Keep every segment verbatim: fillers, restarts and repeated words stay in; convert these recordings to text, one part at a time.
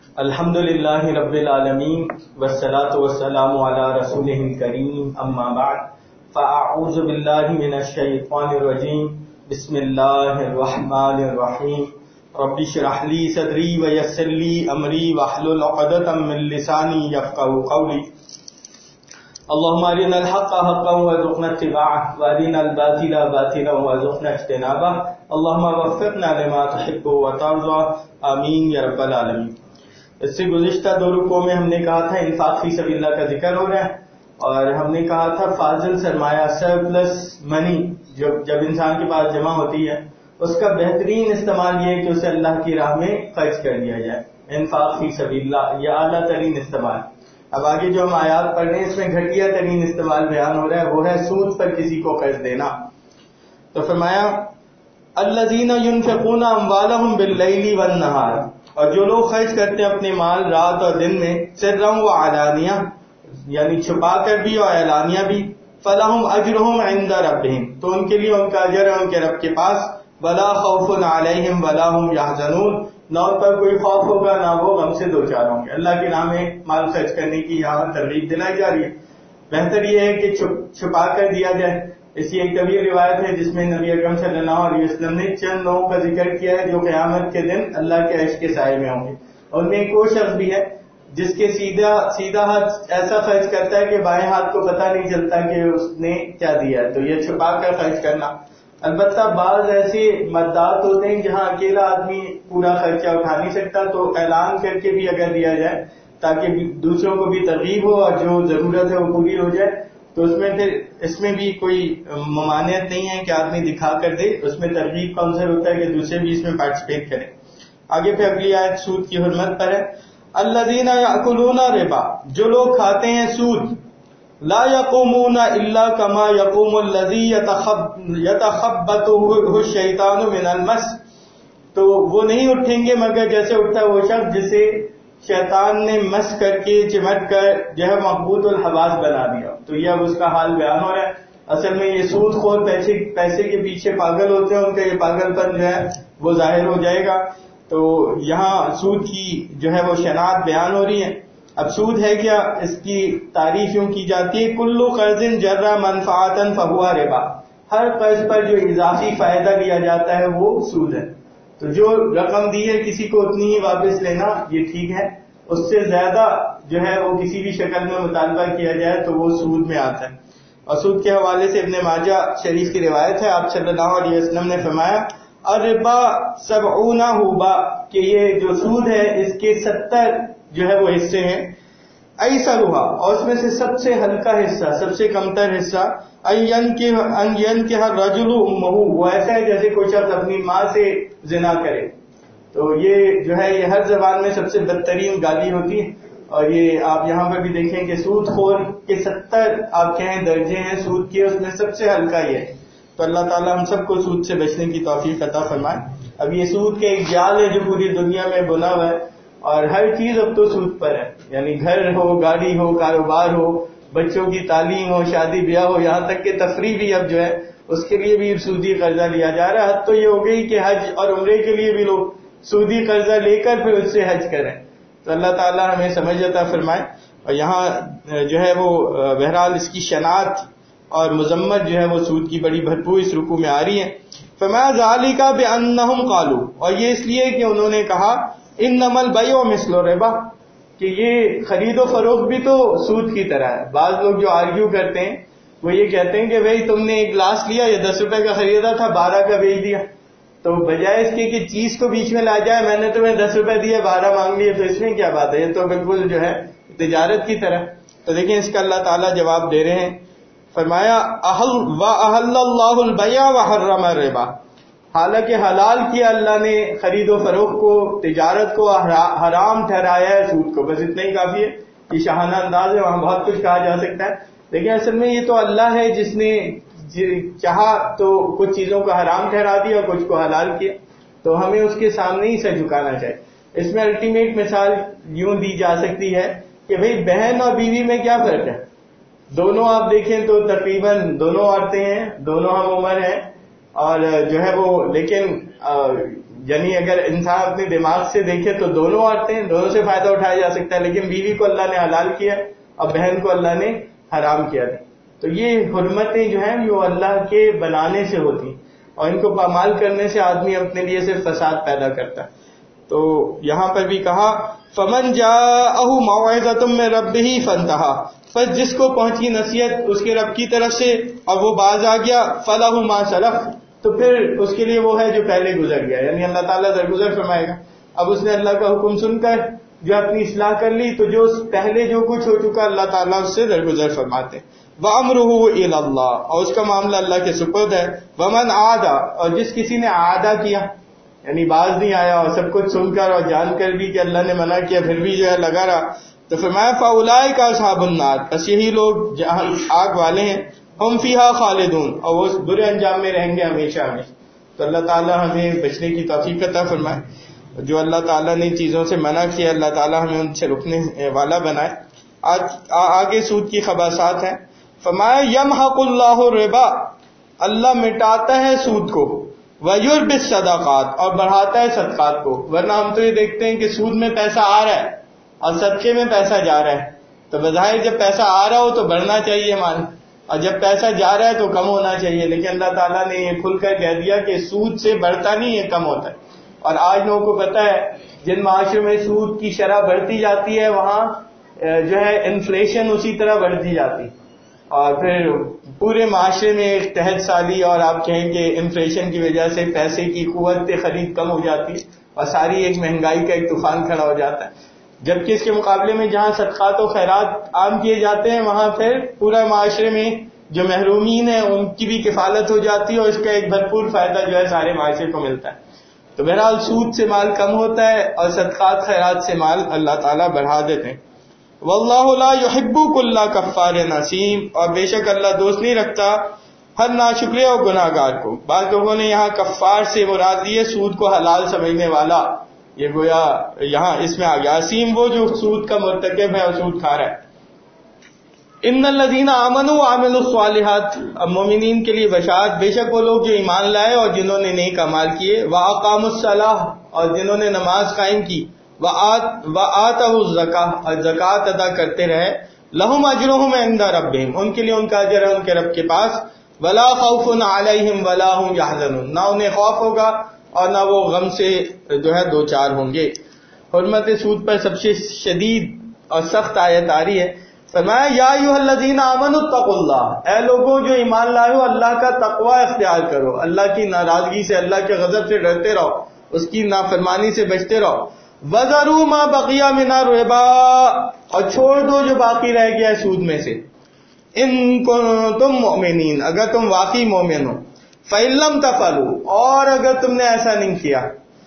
الحمدللہ رب العالمین والصلاة والسلام علی رسولہ الکریم اما بعد فاعوذ باللہ من الشیطان الرجیم بسم اللہ الرحمن الرحیم رب اشرح لی صدری ویسر لی امری واحلل عقدۃ من لسانی یفقهوا قولی اللهم ارنا الحق حقا وارزقنا اتباعه وارنا الباطل باطلا وارزقنا اجتنابه اللهم وفقنا لما تحب وترضى آمین یا رب العالمین۔ اس سے گزشتہ دو رکوع میں ہم نے کہا تھا انفاق فی سبیل اللہ کا ذکر ہو رہا ہے، اور ہم نے کہا تھا فاضل سرمایہ سرپلس منی جو جب انسان کے پاس جمع ہوتی ہے اس کا بہترین استعمال یہ ہے کہ اسے اللہ کی راہ میں خرچ کر دیا جائے، انفاق فی سبیل اللہ، یہ اعلیٰ ترین استعمال۔ اب آگے جو ہم آیات پڑھ رہے ہیں اس میں گھٹیا ترین استعمال بیان ہو رہا ہے، وہ ہے سود پر کسی کو قرض دینا۔ تو فرمایا الذین ينفقون اموالهم باللیل والنہار، اور جو لوگ خرچ کرتے ہیں اپنے مال رات اور دن میں، سرا و علانیہ یعنی چھپا کر بھی اور اعلانیہ بھی، فلہم اجرہم عند ربہم، تو ان کے لیے ان کا اجر ہے ان کے رب کے پاس، ولا خوف علیہم ولا ہم یحزنون، نہ ان پر کوئی خوف ہوگا نہ وہ غم سے دو چار ہوں گے۔ اللہ کے نام میں مال خرچ کرنے کی یہاں ترغیب دلائی جا رہی ہے۔ بہتر یہ ہے کہ چھپا کر دیا جائے۔ اسی ایک طویل روایت ہے جس میں نبی اکرم صلی اللہ علیہ وسلم نے چند لوگوں کا ذکر کیا ہے جو قیامت کے دن اللہ کے عرش کے سائے میں ہوں گے، اور ان میں ایک وہ شخص بھی ہے جس کے سیدھا سیدھا ہاتھ ایسا خرچ کرتا ہے کہ بائیں ہاتھ کو پتہ نہیں چلتا کہ اس نے کیا دیا ہے، تو یہ چھپا کر خرچ کرنا۔ البتہ بعض ایسے مدات ہوتے ہیں جہاں اکیلا آدمی پورا خرچہ اٹھا نہیں سکتا، تو اعلان کر کے بھی اگر دیا جائے تاکہ دوسروں کو بھی ترغیب ہو اور جو ضرورت ہے وہ پوری ہو جائے، تو اس میں پھر اس میں بھی کوئی ممانعت نہیں ہے کہ آدمی دکھا کر دے، اس میں ترغیب کا عنصر ہوتا ہے کہ دوسرے بھی اس میں پارٹیسپیٹ کریں۔ آگے پھر اگلی آیت سود کی حرمت پر ہے، الذین یأکلون الربا، جو لوگ کھاتے ہیں سود، لا یقومون الا کما یقوم الذی یتخبطہ الشیطان من المس، تو وہ نہیں اٹھیں گے مگر جیسے اٹھتا ہے وہ شخص جسے شیطان نے مس کر کے چمٹ کر جو ہے مقبوط الحواس بنا دیا، تو یہ اب اس کا حال بیان ہو رہا ہے۔ اصل میں یہ سود خور پیسے پیسے کے پیچھے پاگل ہوتے ہیں، ان کا یہ پاگل پن جو ہے وہ ظاہر ہو جائے گا۔ تو یہاں سود کی جو ہے وہ شناخت بیان ہو رہی ہے۔ اب سود ہے کیا، اس کی تعریف یوں کی جاتی ہے، کل قرض جر منفعتا فہو ربا، ہر قرض پر جو اضافی فائدہ لیا جاتا ہے وہ سود ہے۔ تو جو رقم دی ہے کسی کو اتنی ہی واپس لینا یہ ٹھیک ہے، اس سے زیادہ جو ہے وہ کسی بھی شکل میں مطالبہ کیا جائے تو وہ سود میں آتا ہے۔ اور سود کے حوالے سے ابن ماجہ شریف کی روایت ہے، آپ صلی اللہ علیہ وسلم نے فرمایا الربا سبعون حبا، کہ یہ جو سود ہے اس کے ستر جو ہے وہ حصے ہیں، ایسرھا، اور اس میں سے سب سے ہلکا حصہ، سب سے کمتر حصہ، ان کے ہر رجل امہ، وہ ایسا ہے جیسے کوئی شخص اپنی ماں سے زنا کرے۔ تو یہ جو ہے یہ ہر زبان میں سب سے بدترین گالی ہوتی ہے، اور یہ آپ یہاں پر بھی دیکھیں کہ سود خور کے ستر آپ کہیں درجے ہیں سود کے، اس میں سب سے ہلکا یہ ہے۔ تو اللہ تعالیٰ ہم سب کو سود سے بچنے کی توفیق عطا فرمائے۔ اب یہ سود کا ایک جال ہے جو پوری دنیا میں بنا ہوا ہے، اور ہر چیز اب تو سود پر ہے، یعنی گھر ہو، گاڑی ہو، کاروبار ہو، بچوں کی تعلیم ہو، شادی بیاہ ہو، یہاں تک کہ تفریح بھی اب جو ہے اس کے لیے بھی سودی قرضہ لیا جا رہا ہے۔ حد تو یہ ہو گئی کہ حج اور عمرے کے لیے بھی لوگ سودی قرضہ لے کر پھر اس سے حج کریں۔ تو اللہ تعالیٰ ہمیں سمجھ عطا فرمائے۔ اور یہاں جو ہے وہ بہرحال اس کی شناخت اور مذمت جو ہے وہ سود کی بڑی بھرپور اس رکوع میں آ رہی ہے۔ فما ذالک بانہم قالوا، اور یہ اس لیے کہ انہوں نے کہا انما البیع مثل الربا، کہ یہ خرید و فروخت بھی تو سود کی طرح ہے۔ بعض لوگ جو آرگیو کرتے ہیں وہ یہ کہتے ہیں کہ بھئی تم نے ایک گلاس لیا، یہ دس روپے کا خریدا تھا، بارہ کا بیچ دیا، تو بجائے اس کے کہ چیز کو بیچ میں لا جائے، میں نے تمہیں دس روپے دیے بارہ مانگ لیے، تو اس میں کیا بات ہے، یہ تو بالکل جو ہے تجارت کی طرح۔ تو دیکھیں اس کا اللہ تعالیٰ جواب دے رہے ہیں، فرمایا وَأَحَلَّ اللَّهُ الْبَيْعَ وَحَرَّمَ الرِّبَا، حالانکہ حلال کیا اللہ نے خرید و فروخت کو، تجارت کو، حرام ٹھہرایا ہے سود کو۔ بس اتنا ہی کافی ہے، یہ شاہانہ انداز ہے، وہاں بہت کچھ کہا جا سکتا ہے، لیکن اصل میں یہ تو اللہ ہے جس نے چاہا تو کچھ چیزوں کو حرام ٹھہرا دیا اور کچھ کو حلال کیا، تو ہمیں اس کے سامنے ہی سر جھکانا چاہیے۔ اس میں الٹیمیٹ مثال یوں دی جا سکتی ہے کہ بھئی بہن اور بیوی میں کیا فرق ہے، دونوں آپ دیکھیں تو تقریباً دونوں عورتیں ہیں، دونوں ہم عمر ہیں، اور جو ہے وہ لیکن یعنی اگر انسان اپنے دماغ سے دیکھے تو دونوں عورتیں، دونوں سے فائدہ اٹھایا جا سکتا ہے، لیکن بیوی کو اللہ نے حلال کیا اور بہن کو اللہ نے حرام کیا. تو یہ حرمتیں جو ہیں وہ اللہ کے بنانے سے ہوتی، اور ان کو پامال کرنے سے آدمی اپنے لیے صرف فساد پیدا کرتا ہے. تو یہاں پر بھی کہا فمن جاءہ موعظۃ من ربہ فانتہی، پس جس کو پہنچی نصیحت اس کے رب کی طرف سے اور وہ باز آ گیا، فلہ ما سلف، تو پھر اس کے لیے وہ ہے جو پہلے گزر گیا، یعنی اللہ تعالیٰ درگزر فرمائے گا. اب اس نے اللہ کا حکم سن کر جو اپنی اصلاح کر لی تو جو پہلے جو کچھ ہو چکا اللہ تعالیٰ اس سے درگزر فرماتے. وَأَمْرُهُ إِلَى اللَّهِ، اور اس کا معاملہ اللہ کے سپرد ہے. وَمَنْ عَادَ، اور جس کسی نے عادہ کیا یعنی باز نہیں آیا اور سب کچھ سن کر اور جان کر بھی کہ اللہ نے منع کیا پھر بھی جو ہے لگا رہا، تو فرمایا فَأُولَٰئِکَ أَصْحَابُ النَّارِ، بس یہی لوگ جہاں آگ والے ہیں، ہم فیہا خالدون، اور وہ برے انجام میں رہیں گے ہمیشہ ہمیشہ. تو اللہ تعالیٰ ہمیں بچنے کی توفیق عطا فرمائے. جو اللہ تعالیٰ نے چیزوں سے منع کیا اللہ تعالیٰ ہمیں ان سے رکنے والا بنائے. آج آگے سود کی خباثات ہیں. فرمایا یمحق اللہ الربا، اللہ مٹاتا ہے سود کو، ویربی الصدقات، اور بڑھاتا ہے صدقات کو. ورنہ ہم تو یہ دیکھتے ہیں کہ سود میں پیسہ آ رہا ہے اور صدقے میں پیسہ جا رہا ہے، تو بظاہر جب پیسہ آ رہا ہو تو بڑھنا چاہیے مال، اور جب پیسہ جا رہا ہے تو کم ہونا چاہیے. لیکن اللہ تعالیٰ نے یہ کھل کر کہہ دیا کہ سود سے بڑھتا نہیں ہے، کم ہوتا ہے. اور آج لوگوں کو پتا ہے جن معاشروں میں سود کی شرح بڑھتی جاتی ہے وہاں جو ہے انفلیشن اسی طرح بڑھتی جاتی، اور پھر پورے معاشرے میں ایک تحت سالی، اور آپ کہیں کہ انفلیشن کی وجہ سے پیسے کی قوت خرید کم ہو جاتی ہے اور ساری ایک مہنگائی کا ایک طوفان کھڑا ہو جاتا ہے. جبکہ اس کے مقابلے میں جہاں صدقات و خیرات عام کیے جاتے ہیں وہاں پھر پورا معاشرے میں جو محرومین ہیں ان کی بھی کفالت ہو جاتی ہے اور اس کا ایک بھرپور فائدہ جو ہے سارے معاشرے کو ملتا ہے. تو بہرحال سود سے مال کم ہوتا ہے اور صدقات خیرات سے مال اللہ تعالیٰ بڑھا دیتے ہیں. واللہ لا يحب كل کفار نسیم، اور بے شک اللہ دوست نہیں رکھتا ہر ناشکرے اور گناہ گار کو. بعض لوگوں نے یہاں کفار سے مراد لیے سود کو حلال سمجھنے والا، یہ گویا یہاں اس میں آ گیا. اسیم وہ جو سود کا مرتکب ہے اور سود کھا رہا ہے. ان الذین آمنوا وعملوا الصالحات، اب مومنین کے لیے بشارت، بے شک وہ لوگ جو ایمان لائے اور جنہوں نے نیک اعمال کیے، واقاموا الصلاۃ، اور جنہوں نے نماز قائم کی، وآتوا الزکاۃ، اور زکوٰۃ ادا کرتے رہے، لہم اجرہم عند ربہم، ان کے لیے ان کا اجر ہے ان کے رب کے پاس. ولا خوف علیہم ولا هم یحزنون، نہ انہیں خوف ہوگا اور نہ وہ غم سے جو ہے دو چار ہوں گے. حرمت سود پر سب سے شدید اور سخت آیت آ رہی ہے. فرمایا یا ایھا الذین آمنوا اتقوا اللہ، اے لوگوں جو ایمان لائے ہو اللہ کا تقوی اختیار کرو، اللہ کی ناراضگی سے اللہ کے غضب سے ڈرتے رہو، اس کی نافرمانی سے بچتے رہو. وذروا ما بقی من الربا، اور چھوڑ دو جو باقی رہ گیا ہے سود میں سے، ان کنتم مؤمنین، اگر تم واقعی مومن ہو. فإن لم تفعلوا، اور اگر تم نے ایسا نہیں کیا،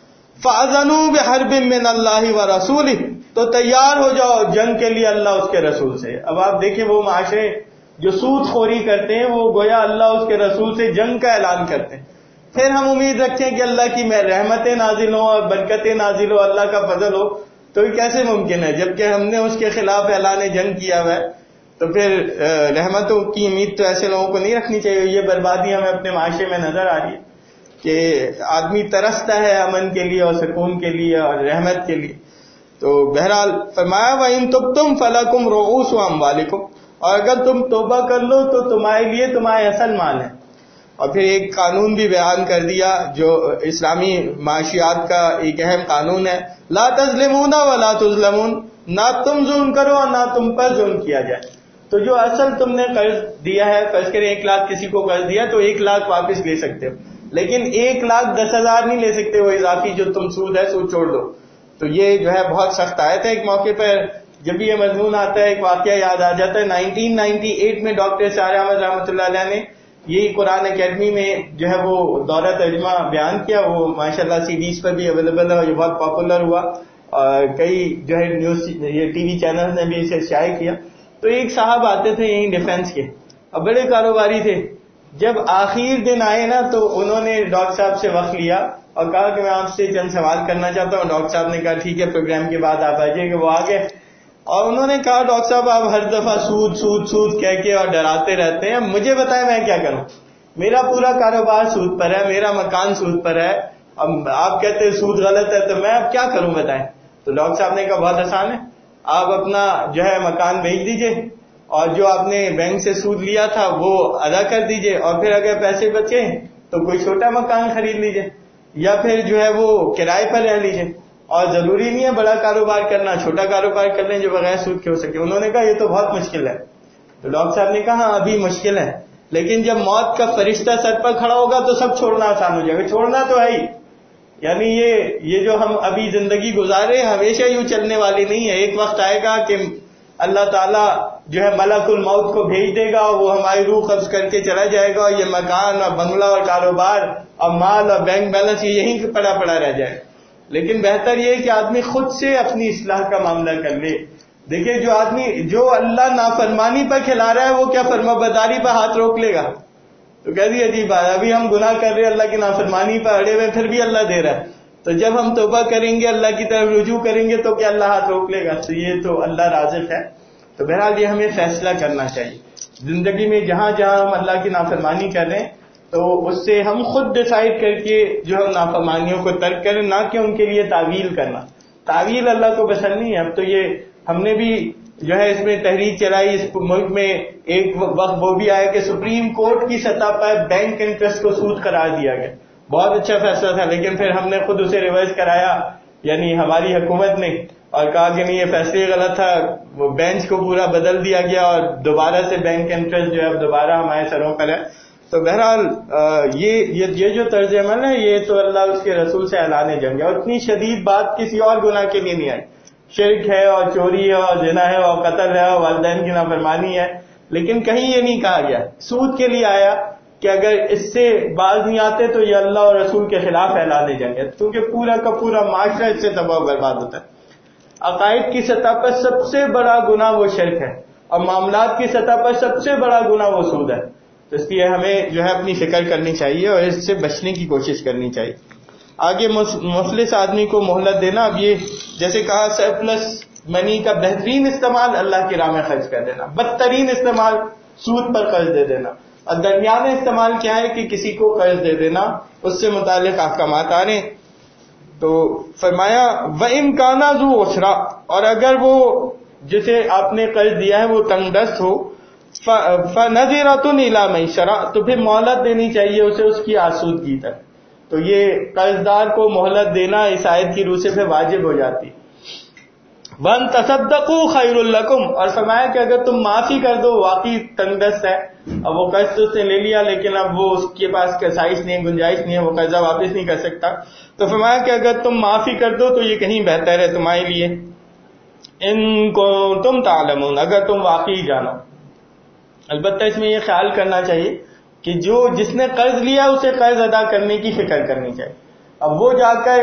فأذنوا بحرب من اللہ ورسولہ، تو تیار ہو جاؤ جنگ کے لیے اللہ اس کے رسول سے. اب آپ دیکھیں وہ معاشرے جو سود خوری کرتے ہیں وہ گویا اللہ اس کے رسول سے جنگ کا اعلان کرتے ہیں. پھر ہم امید رکھیں کہ اللہ کی رحمتیں نازل ہوں اور برکتیں نازل ہو، اللہ کا فضل ہو، تو یہ کیسے ممکن ہے جبکہ ہم نے اس کے خلاف اعلان جنگ کیا ہوا ہے. تو پھر رحمتوں کی امید تو ایسے لوگوں کو نہیں رکھنی چاہیے. یہ بربادی ہمیں اپنے معاشرے میں نظر آ رہی ہے کہ آدمی ترستا ہے امن کے لیے اور سکون کے لیے اور رحمت کے لیے. تو بہرحال فرمایا وَإِن تُبْتُمْ فَلَكُمْ رُؤُوسُ أَمْوَالِكُمْ، اور اگر تم توبہ کر لو تو تمہارے لیے تمہارے اصل مال ہے. اور پھر ایک قانون بھی بیان کر دیا جو اسلامی معاشیات کا ایک اہم قانون ہے، لا تظلمون ولا تظلمون، نہ تم ظلم کرو اور نہ تم پر ظلم کیا جائے. تو جو اصل تم نے قرض دیا ہے، فرض کریں ایک لاکھ کسی کو قرض دیا تو ایک لاکھ واپس لے سکتے ہو، لیکن ایک لاکھ دس ہزار نہیں لے سکتے، وہ اضافی جو تم سود ہے سود چھوڑ دو. تو یہ جو ہے بہت سخت آیت ہے. ایک موقع پر جب بھی یہ مضمون آتا ہے ایک واقعہ یاد آ جاتا ہے. نائنٹین نائنٹی ایٹ میں ڈاکٹر سعد احمد رحمۃ اللہ علیہ نے یہی قرآن اکیڈمی میں جو ہے وہ دورہ ترجمہ بیان کیا. وہ ماشاءاللہ سی ڈیز پر بھی اویلیبل ہے اور یہ بہت پاپولر ہوا اور کئی جو ہے نیوز یہ ٹی وی چینل نے بھی اسے شائع کیا. تو ایک صاحب آتے تھے یہیں ڈیفنس کے اور بڑے کاروباری تھے. جب آخر دن آئے نا تو انہوں نے ڈاکٹر صاحب سے وقت لیا اور کہا کہ میں آپ سے چند سوال کرنا چاہتا ہوں. ڈاکٹر صاحب نے کہا ٹھیک ہے پروگرام کے بعد آپ آ جائیے کہ وہ آ گئے. اور انہوں نے کہا ڈاکٹر صاحب آپ ہر دفعہ سود سود سود کہہ کے اور ڈراتے رہتے ہیں، مجھے بتائیں میں کیا کروں. میرا پورا کاروبار سود پر ہے، میرا مکان سود پر ہے، اب آپ کہتے ہیں سود غلط ہے تو میں اب کیا کروں بتائیں؟ تو ڈاکٹر صاحب نے کہا بہت آسان ہے، آپ اپنا جو ہے مکان بیچ دیجئے اور جو آپ نے بینک سے سود لیا تھا وہ ادا کر دیجئے، اور پھر اگر پیسے بچے تو کوئی چھوٹا مکان خرید لیجئے یا پھر جو ہے وہ کرائے پر رہ لیجئے، اور ضروری نہیں ہے بڑا کاروبار کرنا، چھوٹا کاروبار کر لیں جو بغیر سود کے ہو سکے۔ انہوں نے کہا یہ تو بہت مشکل ہے۔ تو ڈاکٹر صاحب نے کہا ہاں ابھی مشکل ہے، لیکن جب موت کا فرشتہ سر پر کھڑا ہوگا تو سب چھوڑنا آسان ہو جائے گا۔ چھوڑنا تو ہے ہی، یعنی یہ یہ جو ہم ابھی زندگی گزارے ہمیشہ یوں چلنے والی نہیں ہے۔ ایک وقت آئے گا کہ اللہ تعالیٰ جو ہے ملک الموت کو بھیج دے گا اور وہ ہماری روح قبض کر کے چلا جائے گا، اور یہ مکان اور بنگلہ اور کاروبار اور مال اور بینک بیلنس یہ یہیں پڑا پڑا رہ جائے۔ لیکن بہتر یہ ہے کہ آدمی خود سے اپنی اصلاح کا معاملہ کر لے۔ دیکھیے جو آدمی جو اللہ نافرمانی پر کھلا رہا ہے وہ کیا فرما برداری پر ہاتھ روک لے گا؟ تو کہہ دی عجیب بات، ابھی ہم گناہ کر رہے ہیں اللہ کی نافرمانی پر اڑے ہوئے پھر بھی اللہ دے رہا ہے، تو جب ہم توبہ کریں گے اللہ کی طرف رجوع کریں گے تو کیا اللہ ہاتھ روک لے گا؟ تو یہ تو اللہ رازق ہے۔ تو بہرحال یہ ہمیں فیصلہ کرنا چاہیے زندگی میں جہاں جہاں ہم اللہ کی نافرمانی کر رہے ہیں تو اس سے ہم خود ڈیسائیڈ کر کے جو ہم نافرمانیوں کو ترک کریں، نہ کہ ان کے لیے تعویل کرنا۔ تعویل اللہ کو پسند نہیں ہے۔ اب تو یہ ہم نے بھی جو ہے اس میں تحریک چلائی، اس ملک میں ایک وقت وہ بھی آیا کہ سپریم کورٹ کی سطح پر بینک انٹرسٹ کو سود قرار دیا گیا، بہت اچھا فیصلہ تھا، لیکن پھر ہم نے خود اسے ریورس کرایا، یعنی ہماری حکومت نے، اور کہا کہ نہیں یہ فیصلے غلط تھا، وہ بینچ کو پورا بدل دیا گیا اور دوبارہ سے بینک انٹرسٹ جو ہے اب دوبارہ ہمارے سروں پر ہے۔ تو بہرحال یہ یہ جو طرز عمل ہے یہ تو اللہ اس کے رسول سے اعلان جنگ ہے، اور اتنی شدید بات کسی اور گناہ کے لیے نہیں آئی۔ شرک ہے اور چوری ہے اور زنا ہے اور قتل ہے اور والدین کی نافرمانی ہے، لیکن کہیں یہ نہیں کہا گیا۔ سود کے لیے آیا کہ اگر اس سے باز نہیں آتے تو یہ اللہ اور رسول کے خلاف اعلان جنگ ہے، کیونکہ پورا کا پورا معاشرہ اس سے تباہ و برباد ہوتا ہے۔ عقائد کی سطح پر سب سے بڑا گناہ وہ شرک ہے، اور معاملات کی سطح پر سب سے بڑا گناہ وہ سود ہے۔ تو اس لیے ہمیں جو ہے اپنی فکر کرنی چاہیے اور اس سے بچنے کی کوشش کرنی چاہیے۔ آگے مفلس آدمی کو مہلت دینا، اب یہ جیسے کہا سرپلس منی کا بہترین استعمال اللہ کی راہ میں خرچ کر دینا، بدترین استعمال سود پر قرض دے دینا، اور درمیانے استعمال کیا ہے کہ کسی کو قرض دے دینا۔ اس سے متعلق احکامات آ رہے ہیں۔ تو فرمایا وَإِن كَانَ ذُو عُسْرَةٍ، اور اگر وہ جسے آپ نے قرض دیا ہے وہ تنگ دست ہو، فَنَظِرَةٌ إِلَىٰ مَيْسَرَةٍ، تو پھر مہلت دینی چاہیے اسے اس کی آسودگی تک۔ تو یہ قرضدار کو مہلت دینا اس آیت کی روح سے پھر واجب ہو جاتی۔ وَأَن تَصَدَّقُوا خَيْرٌ لَكُمْ، اور فرمایا کہ اگر تم معافی کر دو، واقعی تنگ دست ہے، اب وہ قرض تو اس نے لے لیا لیکن اب وہ اس کے پاس کسائش نہیں ہے، گنجائش نہیں ہے، وہ قرضہ واپس نہیں کر سکتا، تو فرمایا کہ اگر تم معافی کر دو تو یہ کہیں بہتر ہے تمہارے لیے۔ ان کنتم تعلمون، اگر تم واقعی جانو۔ البتہ اس میں یہ خیال کرنا چاہیے کہ جو جس نے قرض لیا اسے قرض ادا کرنے کی فکر کرنی چاہیے۔ اب وہ جا کر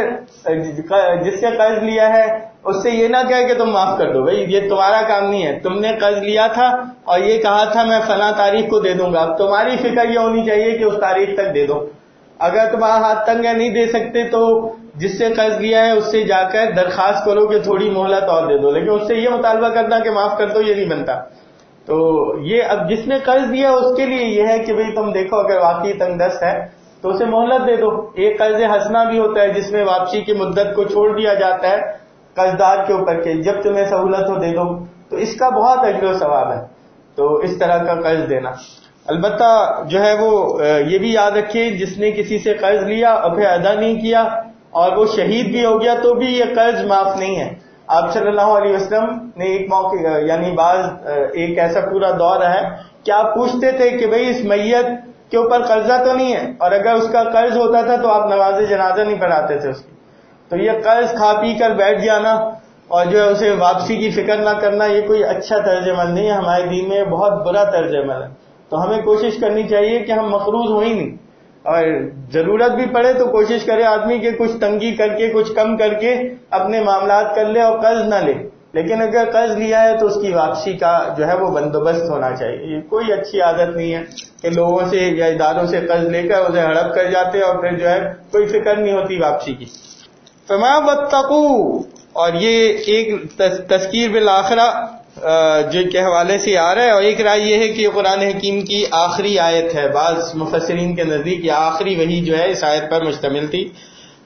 جس سے قرض لیا ہے اس سے یہ نہ کہے کہ تم معاف کر دو، بھائی یہ تمہارا کام نہیں ہے، تم نے قرض لیا تھا اور یہ کہا تھا میں فلاں تاریخ کو دے دوں گا، اب تمہاری فکر یہ ہونی چاہیے کہ اس تاریخ تک دے دو۔ اگر تمہارا ہاتھ تنگ ہے نہیں دے سکتے تو جس سے قرض لیا ہے اس سے جا کر درخواست کرو کہ تھوڑی مہلت اور دے دو، لیکن اس سے یہ مطالبہ کرنا کہ معاف کر دو یہ نہیں بنتا۔ تو یہ اب جس نے قرض دیا اس کے لیے یہ ہے کہ بھئی تم دیکھو اگر واقعی تنگ دست ہے تو اسے مہلت دے دو۔ ایک قرض ہنسنا بھی ہوتا ہے جس میں واپسی کی مدت کو چھوڑ دیا جاتا ہے قرضدار کے اوپر کہ جب تمہیں سہولت ہو دے دو، تو اس کا بہت اجر و ثواب ہے۔ تو اس طرح کا قرض دینا، البتہ جو ہے وہ یہ بھی یاد رکھیے جس نے کسی سے قرض لیا اور پھر ادا نہیں کیا اور وہ شہید بھی ہو گیا تو بھی یہ قرض معاف نہیں ہے۔ آپ صلی اللہ علیہ وسلم نے ایک موقع یعنی بعض ایک ایسا پورا دور ہے کہ آپ پوچھتے تھے کہ بھئی اس میت کے اوپر قرضہ تو نہیں ہے، اور اگر اس کا قرض ہوتا تھا تو آپ نماز جنازہ نہیں پڑھاتے تھے اس کی۔ تو یہ قرض کھا پی کر بیٹھ جانا اور جو ہے اسے واپسی کی فکر نہ کرنا یہ کوئی اچھا طرز عمل نہیں ہے، ہمارے دین میں بہت برا طرز عمل ہے۔ تو ہمیں کوشش کرنی چاہیے کہ ہم مقروض ہو ہی نہیں، اور ضرورت بھی پڑے تو کوشش کرے آدمی کہ کچھ تنگی کر کے کچھ کم کر کے اپنے معاملات کر لے اور قرض نہ لے، لیکن اگر قرض لیا ہے تو اس کی واپسی کا جو ہے وہ بندوبست ہونا چاہیے۔ یہ کوئی اچھی عادت نہیں ہے کہ لوگوں سے یا اداروں سے قرض لے کر اسے ہڑپ کر جاتے اور پھر جو ہے کوئی فکر نہیں ہوتی واپسی کی۔ فما واتقوا، اور یہ ایک تذکیر بالآخرہ جو کے حوالے سے آ رہا ہے، اور ایک رائے یہ ہے کہ قرآن حکیم کی آخری آیت ہے، بعض مفسرین کے نزدیک یہ آخری وحی جو ہے اس آیت پر مشتمل تھی۔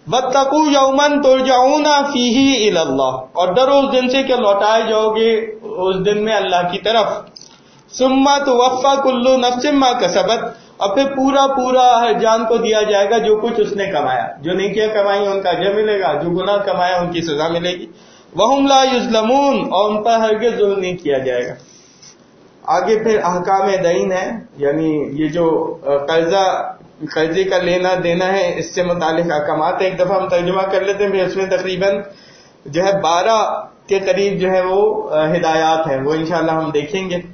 وَاتَّقُوا يَوْمًا تُرْجَعُونَ فِيهِ إِلَى اللَّهِ، اور ڈرو اس دن سے کہ لوٹائے جاؤ گے اس دن میں اللہ کی طرف. ثُمَّ تُوَفَّى كُلُّ نَفْسٍ مَا كَسَبَتْ، اور پھر پورا پورا ہر جان کو دیا جائے گا جو کچھ اس نے کمایا. جو نیکیاں کمائی ان کا اجر ملے گا، جو گناہ کمایا ان کی سزا ملے گی. وَهُمْ لَا يُظْلَمُونَ، اور ان پر ہرگز ظلم نہیں کیا جائے گا. آگے پھر احکام دین ہے، یعنی یہ جو قرضہ قرضے کا لینا دینا ہے اس سے متعلق احکامات ہیں. ایک دفعہ ہم ترجمہ کر لیتے ہیں، پھر اس میں تقریباً جو ہے بارہ کے قریب جو ہے وہ ہدایات ہیں، وہ انشاءاللہ ہم دیکھیں گے.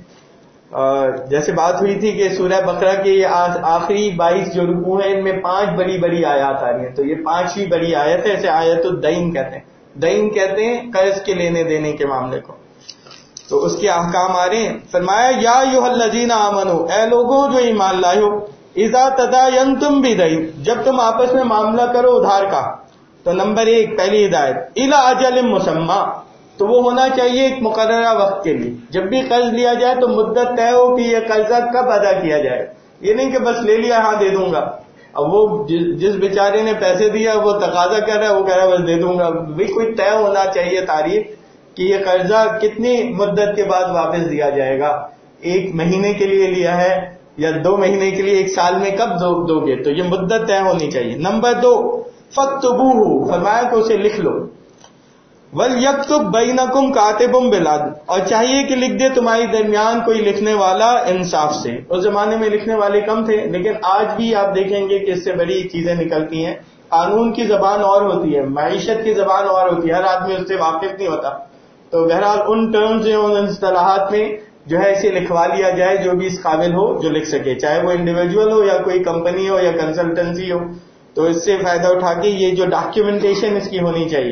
جیسے بات ہوئی تھی کہ سورہ بقرہ کے آخری بائیس جو رکوع ہیں ان میں پانچ بڑی بڑی آیات آ رہی ہیں، تو یہ پانچ ہی بڑی آیت ہے. اسے آیت الدین کہتے ہیں. دین کہتے ہیں قرض کے لینے دینے کے معاملے کو. تو اس کے احکام آ رہے ہیں. فرمایا یا ایھا الذین آمنو، اے لوگوں جو ایمان لائے ہو، اذا تداینتم بدین، جب تم آپس میں معاملہ کرو ادھار کا. تو نمبر ایک پہلی ہدایت، الی اجل مسمی، تو وہ ہونا چاہیے ایک مقررہ وقت کے لیے. جب بھی قرض لیا جائے تو مدت طے ہو کہ یہ قرضہ کب ادا کیا جائے. یہ نہیں کہ بس لے لیا ہاں دے دوں گا. اب وہ جس بیچارے نے پیسے دیا وہ تقاضا کر رہا ہے، وہ کہہ رہا ہے بس دے دوں گا. بھی کوئی طے ہونا چاہیے تاریخ کہ یہ قرضہ کتنی مدت کے بعد واپس دیا جائے گا. ایک مہینے کے لیے لیا ہے یا دو مہینے کے لیے، ایک سال میں کب دو گے، تو یہ مدت طے ہونی چاہیے. نمبر دو فاکتبوہ، فرمایا کہ اسے لکھ لو. وَلْيَكْتُبْ بَيْنَكُمْ كَاتِبٌ بِالْعَدْلِ، اور چاہیے کہ لکھ دے تمہاری درمیان کوئی لکھنے والا انصاف سے. اس زمانے میں لکھنے والے کم تھے، لیکن آج بھی آپ دیکھیں گے کہ اس سے بڑی چیزیں نکلتی ہیں. قانون کی زبان اور ہوتی ہے، معیشت کی زبان اور ہوتی ہے، ہر آدمی اس سے واقف نہیں ہوتا. تو بہرحال ان ٹرمز یا ان اصطلاحات میں جو ہے اسے لکھوا لیا جائے جو بھی اس قابل ہو جو لکھ سکے، چاہے وہ انڈیویجول ہو یا کوئی کمپنی ہو یا کنسلٹنسی ہو. تو اس سے فائدہ اٹھا کے یہ جو ڈاکیومنٹیشن اس کی ہونی چاہیے.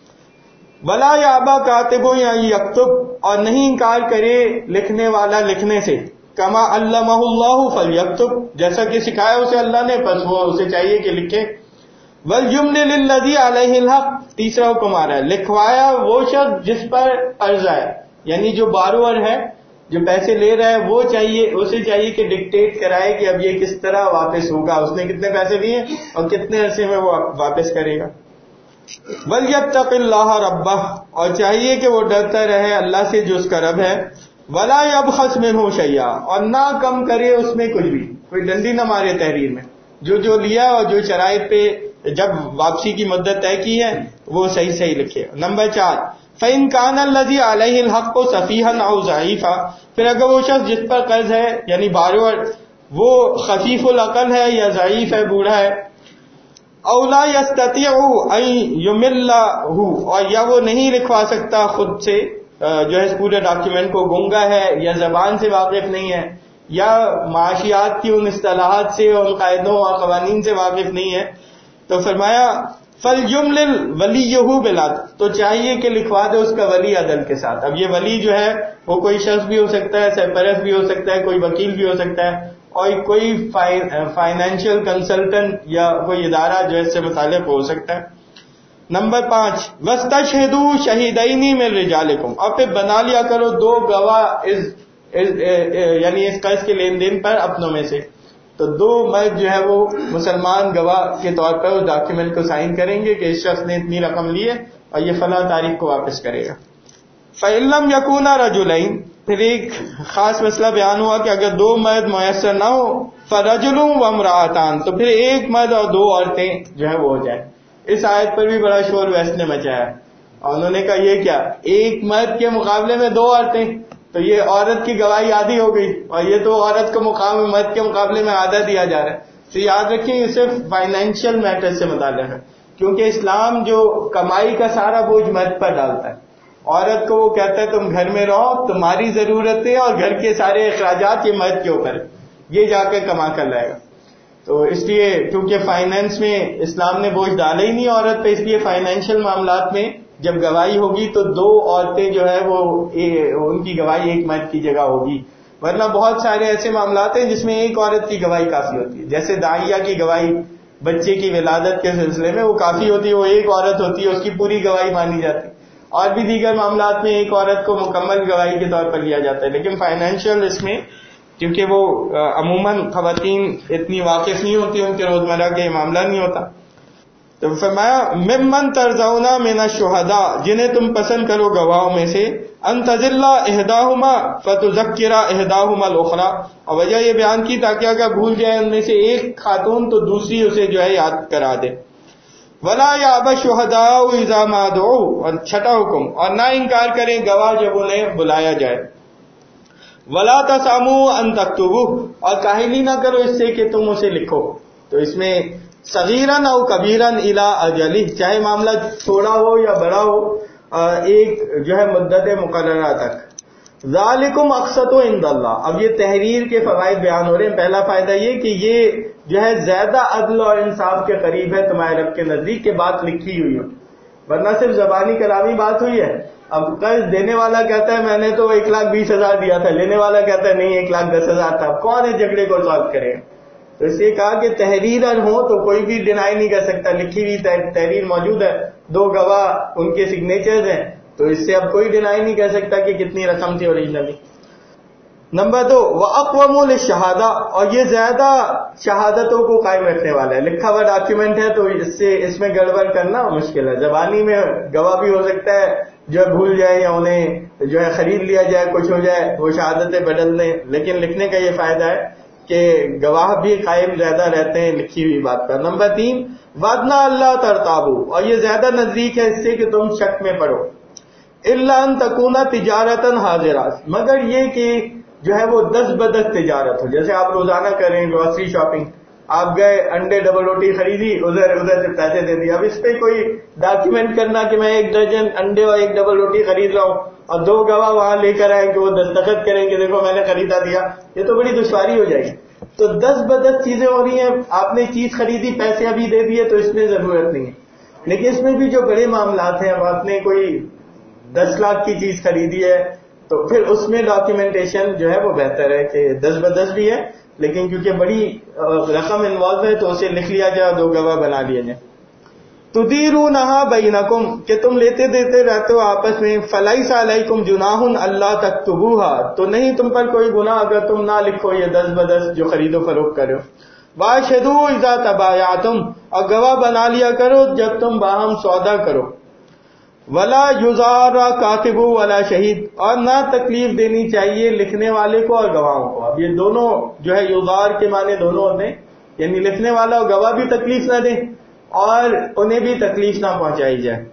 ولا یابا کاتب یا یکتب، اور نہیں انکار کرے لکھنے والا لکھنے سے. کما علمہ اللہ فلیکتب، جیسا کہ سکھایا اسے اللہ نے پس وہ اسے چاہیے کہ لکھے. ولیملل للذی علیہ الحق، تیسرا حکم آ رہا ہے لکھوایا وہ شخص جس پر قرض ہے، یعنی جو بارور ہے جو پیسے لے رہا ہے وہ چاہیے اسے چاہیے کہ ڈکٹیٹ کرائے کہ اب یہ کس طرح واپس ہوگا، اس نے کتنے پیسے دیے اور کتنے عرصے میں وہ واپس کرے گا. وَلْيَتَّقِ اللَّهَ رَبَّهُ، اور چاہیے کہ وہ ڈرتا رہے اللہ سے جو اس کا رب ہے. وَلَا يَبْخَسْ مِنْهُ شَيْئًا، اور نہ کم کرے اس میں کچھ بھی، کوئی ڈنڈی نہ مارے تحریر میں. جو جو لیا اور جو شرائط پہ جب واپسی کی مدت طے کی ہے وہ صحیح صحیح لکھے. نمبر چار فَإِنْ كَانَ الَّذِي عَلَيْهِ الْحَقُّ سَفِيهًا أَوْ ضَعِيفًا، پھر اگر وہ شخص جس پر قرض ہے یعنی بارور وہ خفیف العقل ہے یا ضعیف ہے، بوڑھا ہے. او لا یستطیع ان یملہ، اور یا وہ نہیں لکھوا سکتا خود سے جو ہے اس پورے ڈاکیومنٹ کو، گنگا ہے یا زبان سے واقف نہیں ہے یا معاشیات کی ان اصطلاحات سے اور ان قاعدوں اور قوانین سے واقف نہیں ہے. تو فرمایا فَلْيُمْلِلْ وَلِيُّهُ بِالْعَدْلِ، تو چاہیے کہ لکھوا دے اس کا ولی عدل کے ساتھ. اب یہ ولی جو ہے وہ کوئی شخص بھی ہو سکتا ہے، سرپرست بھی ہو سکتا ہے، کوئی وکیل بھی ہو سکتا ہے، اور کوئی فائنینشیل کنسلٹنٹ یا کوئی ادارہ جو اس سے متعلق ہو سکتا ہے. نمبر پانچ وَاسْتَشْهِدُوا شَهِدَيْنِ مِن رِجَالِكُمْ، اور پھر بنا لیا کرو دو گواہ اس, اس, یعنی اس قرض کے لین دین پر اپنوں میں سے. تو دو مرد جو ہے وہ مسلمان گواہ کے طور پر اس ڈاکیومنٹ کو سائن کریں گے کہ اس شخص نے اتنی رقم لی ہے اور یہ فلاں تاریخ کو واپس کرے گا. فَإِن لَّمْ يَكُونَا رَجُلَيْنِ، پھر ایک خاص مسئلہ بیان ہوا کہ اگر دو مرد میسر نہ ہو، فَرَجُلٌ وَامْرَأَتَانِ، تو پھر ایک مرد اور دو عورتیں جو ہے وہ ہو جائیں. اس آیت پر بھی بڑا شور ویسٹ نے مچایا اور انہوں نے کہا یہ کیا، ایک مرد کے مقابلے میں دو عورتیں، تو یہ عورت کی گواہی آدھی ہو گئی اور یہ تو عورت کو مقام مرد کے مقابلے میں آدھا دیا جا رہا ہے. تو یاد رکھیں یہ صرف فائنینشیل میٹر سے متعلق ہے، کیونکہ اسلام جو کمائی کا سارا بوجھ مرد پر ڈالتا ہے. عورت کو وہ کہتا ہے تم گھر میں رہو، تمہاری ضرورتیں اور گھر کے سارے اخراجات یہ مرد کے اوپر، یہ جا کے کما کر لائے گا. تو اس لیے کیونکہ فائنینس میں اسلام نے بوجھ ڈالا ہی نہیں عورت پہ، اس لیے فائنینشیل معاملات میں جب گواہی ہوگی تو دو عورتیں جو ہے وہ ان کی گواہی ایک مرد کی جگہ ہوگی. ورنہ بہت سارے ایسے معاملات ہیں جس میں ایک عورت کی گواہی کافی ہوتی ہے، جیسے داعیہ کی گواہی بچے کی ولادت کے سلسلے میں وہ کافی ہوتی ہے، وہ ایک عورت ہوتی ہے، اس کی پوری گواہی مانی جاتی ہے. اور بھی دیگر معاملات میں ایک عورت کو مکمل گواہی کے طور پر لیا جاتا ہے. لیکن فائنینشیل اس میں کیونکہ وہ عموماً خواتین اتنی واقف نہیں ہوتی، ان کے روزمرہ کے معاملہ نہیں ہوتا. تو فرمایا ممن ترضون من الشہداء، جنہیں تم پسند کرو گواہوں میں سے، ان تذل احداہما فتذکر احداہما الاخری، اور وجہ یہ بیان کی تاکہ اگر بھول جائے ان میں سے ایک خاتون تو دوسری اسے جو ہے یاد کرا دے. ولا یأبی الشہداء اذا ما دعوا، اور چھٹا حکم، اور نہ انکار کریں گواہ جب انہیں بلایا جائے. ولا تساموا ان تکتبوا، اور کاہلی نہ کرو اس سے کہ تم اسے لکھو. تو اس میں صغیراً او کبیراً الی اجلہ، چاہے معاملہ چھوٹا ہو یا بڑا ہو، ایک جو ہے مدت مقررہ تک. ذالکم اقسط عند اللہ، اب یہ تحریر کے فوائد بیان ہو رہے ہیں. پہلا فائدہ یہ کہ یہ جو ہے زیادہ عدل اور انصاف کے قریب ہے تمہارے رب کے نزدیک، کہ بات لکھی ہوئی ہو، ورنہ صرف زبانی کلامی بات ہوئی ہے. اب قرض دینے والا کہتا ہے میں نے تو ایک لاکھ بیس ہزار دیا تھا، لینے والا کہتا ہے نہیں ایک لاکھ دس ہزار تھا. اب کون ہے جھگڑے کو سالو کرے؟ تو اس لیے کہا کہ تحریر ہو تو کوئی بھی ڈینائی نہیں کر سکتا، لکھی ہوئی تحریر موجود ہے، دو گواہ ان کے سگنیچرز ہیں، تو اس سے اب کوئی ڈینائی نہیں کر سکتا کہ کتنی رقم تھی اوریجنلی. نمبر دو وَأَقْوَمُ لِلشَّهَادَةِ، اور یہ زیادہ شہادتوں کو قائم رکھنے والا ہے. لکھا ہوا ڈاکیومنٹ ہے تو اس سے اس میں گڑبڑ کرنا مشکل ہے. زبانی میں گواہ بھی ہو سکتا ہے جو ہے بھول جائے یا انہیں جو ہے خرید لیا جائے، کچھ ہو جائے، وہ شہادتیں بدل دیں. لیکن لکھنے کا یہ فائدہ ہے کہ گواہ بھی قائم زیادہ رہتے ہیں لکھی ہوئی بات پر. نمبر تین وَأَدْنَىٰ أَلَّا تَرْتَابُوا، اور یہ زیادہ نزدیک ہے اس سے کہ تم شک میں پڑو. إِلَّا أَن تَكُونَ تِجَارَةً حَاضِرَةً، مگر یہ کہ جو ہے وہ دس بدس تجارت ہو. جیسے آپ روزانہ کریں گروسری شاپنگ، آپ گئے انڈے ڈبل روٹی خریدی، ادھر ادھر سے پیسے دے دیے. اب اس پہ کوئی ڈاکیومنٹ کرنا کہ میں ایک درجن انڈے اور ایک ڈبل روٹی خرید رہا ہوں اور دو گواہ وہاں لے کر آئے کہ وہ دستخط کریں کہ دیکھو میں نے خریدا دیا، یہ تو بڑی دشواری ہو جائے گی. تو دس بدس چیزیں ہو رہی ہیں، آپ نے چیز خریدی، پیسے ابھی دے دیے، تو اس میں ضرورت نہیں ہے. لیکن اس میں بھی جو بڑے معاملات ہیں، اب آپ نے کوئی دس لاکھ کی چیز خریدی ہے تو پھر اس میں ڈاکیومنٹیشن جو ہے وہ بہتر ہے کہ دس بدس بھی ہے، لیکن کیونکہ بڑی رقم انوالو ہے تو اسے لکھ لیا جائے، دو گواہ بنا لیا جائے. تدیرونہا بینکم، کہ تم لیتے دیتے رہتے ہو آپس میں. فلیس علیکم جناح اللہ تکتبوہا، تو نہیں تم پر کوئی گناہ اگر تم نہ لکھو یہ دس بدس جو خرید و فروخت کرو. واشہدوا اذا تبایعتم، اور گواہ بنا لیا کرو جب تم باہم سودا کرو. ولا یضار کاتب ولا شہید، اور نہ تکلیف دینی چاہیے لکھنے والے کو اور گواہوں کو. اب یہ دونوں جو ہے یضار کے معنی دونوں ہوتے ہیں، یعنی لکھنے والا اور گواہ بھی تکلیف نہ دیں اور انہیں بھی تکلیف نہ پہنچائی جائے.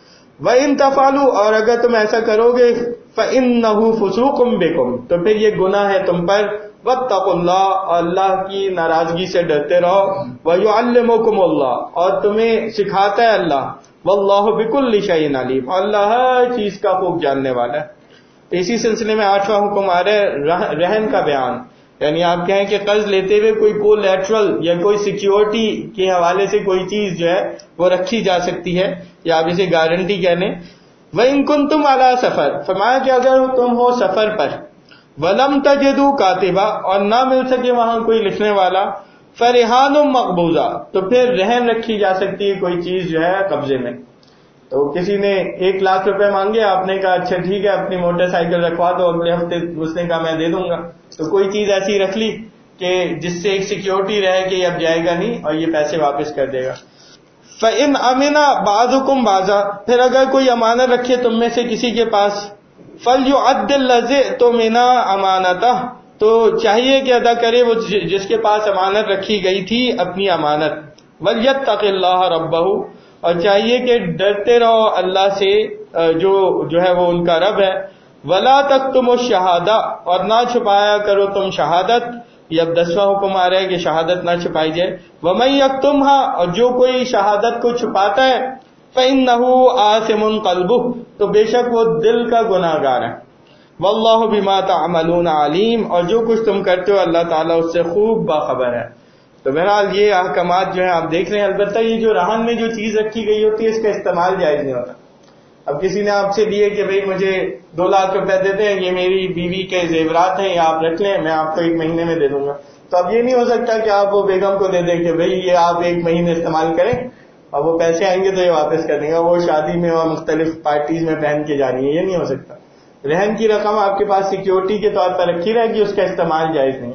وَإِن تَفْعَلُوا، اور اگر تم ایسا کرو گے، فَإِنَّهُ فُسُوقٌ بِكُمْ، تو پھر یہ گناہ ہے تم پر. وَاتَّقُوا اللَّهَ، اور اللہ کی ناراضگی سے ڈرتے رہو. وَيُعَلِّمُكُمُ اللَّهُ، اور تمہیں سکھاتا ہے اللہ. وَاللَّهُ بِكُلِّ شَيْءٍ عَلِيمٌ، اللہ ہر چیز کا خوب جاننے والا ہے. اسی سلسلے میں آٹھواں حکم آ رہا ہے رہن کا بیان. یعنی آپ کہیں کہ قرض لیتے ہوئے کوئی کولیٹرل یا کوئی سیکیورٹی کے حوالے سے کوئی چیز جو ہے وہ رکھی جا سکتی ہے، یا آپ اسے گارنٹی کہہ لیں. وَإِن كُنتُمْ عَلَىٰ سَفَر، فرمایا کہ اگر تم ہو سفر پر. وَلَمْ تَجِدُوا كَاتِبًا، اور نہ مل سکے وہاں کوئی لکھنے والا. فَرِحَانٌ مَقْبُوضَةٌ، تو پھر رہن رکھی جا سکتی ہے کوئی چیز جو ہے قبضے میں. تو کسی نے ایک لاکھ روپے مانگے، آپ نے کہا اچھا ٹھیک ہے اپنی موٹر سائیکل رکھوا دو اگلے ہفتے، اس نے کہا میں دے دوں گا. تو کوئی چیز ایسی رکھ لی کہ جس سے ایک سیکیورٹی رہے کہ یہ اب جائے گا نہیں اور یہ پیسے واپس کر دے گا. فَإِنْ أَمِنَ بَعْضُكُمْ بَعْضًا، پھر اگر کوئی امانت رکھے تم میں سے کسی کے پاس. فَلْيُعَدِّ الَّذِي اؤْتُمِنَ أَمَانَتَهُ، تو چاہیے کہ ادا کرے وہ جس کے پاس امانت رکھی گئی تھی اپنی امانت. وَلْيَتَّقِ اللَّهَ رَبَّهُ، اور چاہیے کہ ڈرتے رہو اللہ سے جو جو ہے وہ ان کا رب ہے. وَلَا تَكْتُمُوا الشَّهَادَةَ، اور نہ چھپایا کرو تم شہادت. یہ اب دسواں حکم آ رہا ہے کہ شہادت نہ چھپائی جائے. وَمَن يَكْتُمْهَا، اور جو کوئی شہادت کو چھپاتا ہے. فَإِنَّهُ آثِمٌ قَلْبُهُ، تو بے شک وہ دل کا گناہ گار ہے. وَاللَّهُ بِمَا تَعْمَلُونَ عَلِيمٌ، اور جو کچھ تم کرتے ہو اللہ تعالیٰ اس سے خوب باخبر ہے. تو بہرحال یہ احکامات جو ہیں آپ دیکھ رہے ہیں. البتہ یہ جو رہن میں جو چیز رکھی گئی ہوتی ہے اس کا استعمال جائز نہیں ہوتا. اب کسی نے آپ سے لیے کہ بھئی مجھے دو لاکھ روپے دیتے ہیں، یہ میری بیوی کے زیورات ہیں، یہ آپ رکھ لیں، میں آپ کو ایک مہینے میں دے دوں گا. تو اب یہ نہیں ہو سکتا کہ آپ وہ بیگم کو دے دیں کہ بھئی یہ آپ ایک مہینے استعمال کریں اور وہ پیسے آئیں گے تو یہ واپس کر دیں گا، وہ شادی میں اور مختلف پارٹیز میں پہن کے جا رہی ہیں. یہ نہیں ہو سکتا. رہن کی رقم آپ کے پاس سیکیورٹی کے طور پر رکھی رہے گی، اس کا استعمال جائز نہیں.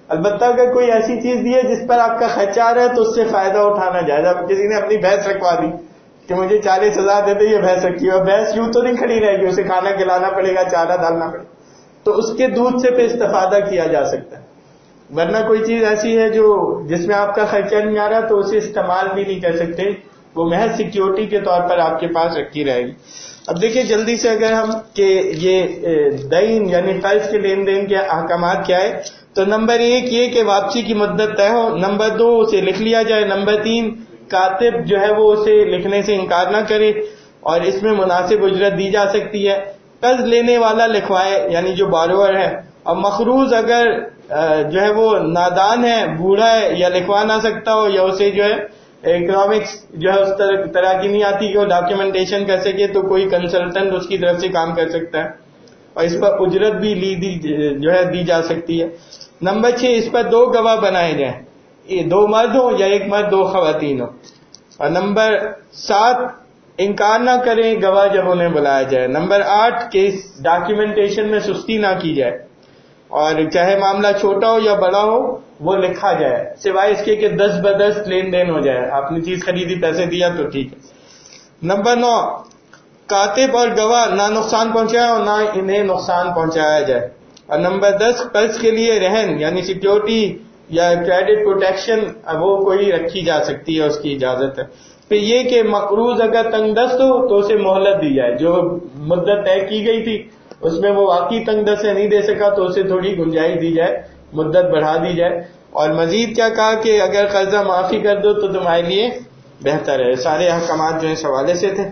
البتہ اگر کوئی ایسی چیز دی ہے جس پر آپ کا خرچہ آ رہا ہے تو اس سے فائدہ اٹھانا جائز. اب کسی نے اپنی بھینس رکھوا دی کہ مجھے چالیس ہزار دے دے یہ بھینس رکھی ہے, بھینس یوں تو نہیں کھڑی رہے گی, اسے کھانا کھلانا پڑے گا, چارہ ڈالنا پڑے گا, تو اس کے دودھ سے پہ استفادہ کیا جا سکتا ہے. ورنہ کوئی چیز ایسی ہے جو جس میں آپ کا خرچہ نہیں آ رہا تو اسے استعمال بھی نہیں کر سکتے, وہ محض سیکیورٹی کے طور پر آپ کے پاس رکھی رہے گی. اب دیکھیں جلدی سے اگر ہم کہ یہ دین یعنی قرض کے لین دین کے احکامات کیا ہے, تو نمبر ایک یہ کہ واپسی کی مدت طے ہو, نمبر دو اسے لکھ لیا جائے, نمبر تین کاتب جو ہے وہ اسے لکھنے سے انکار نہ کرے, اور اس میں مناسب اجرت دی جا سکتی ہے. قرض لینے والا لکھوائے یعنی جو بارور ہے, اور مقروض اگر جو ہے وہ نادان ہے, بوڑھا ہے, یا لکھوا نہ سکتا ہو, یا اسے جو ہے اکنامکس جو ہے اس طرح طرح کی نہیں آتی کہ وہ ڈاکیومنٹیشن کر سکے, تو کوئی کنسلٹنٹ اس کی طرف سے کام کر سکتا ہے, اور اس پر اجرت بھی لی دی جو ہے دی جا سکتی ہے. نمبر چھ اس پر دو گواہ بنائے جائیں, دو مرد ہوں یا ایک مرد دو خواتین ہو. اور نمبر سات انکار نہ کریں گواہ جب انہیں بلایا جائے. نمبر آٹھ کہ اس ڈاکیومنٹیشن میں سستی نہ کی جائے, اور چاہے معاملہ چھوٹا ہو یا بڑا ہو وہ لکھا جائے, سوائے اس کے کہ دس بدس لین دین ہو جائے, آپ نے چیز خریدی پیسے دیا تو ٹھیک ہے. نمبر نو کاتب اور گواہ نہ نقصان پہنچائے اور نہ انہیں نقصان پہنچایا جائے. اور نمبر دس قرض کے لیے رہن یعنی سیکیورٹی یا کریڈٹ پروٹیکشن وہ کوئی رکھی جا سکتی ہے, اس کی اجازت ہے. پھر یہ کہ مقروض اگر تنگ دست ہو تو اسے مہلت دی جائے, جو مدت طے کی گئی تھی اس میں وہ واقعی تنگ دست سے نہیں دے سکا تو اسے تھوڑی گنجائش دی جائے, مدت بڑھا دی جائے. اور مزید کیا کہا کہ اگر قرضہ معافی کر دو تو تمہارے لیے بہتر ہے. سارے احکامات جو ہیں اس حوالے سے تھے.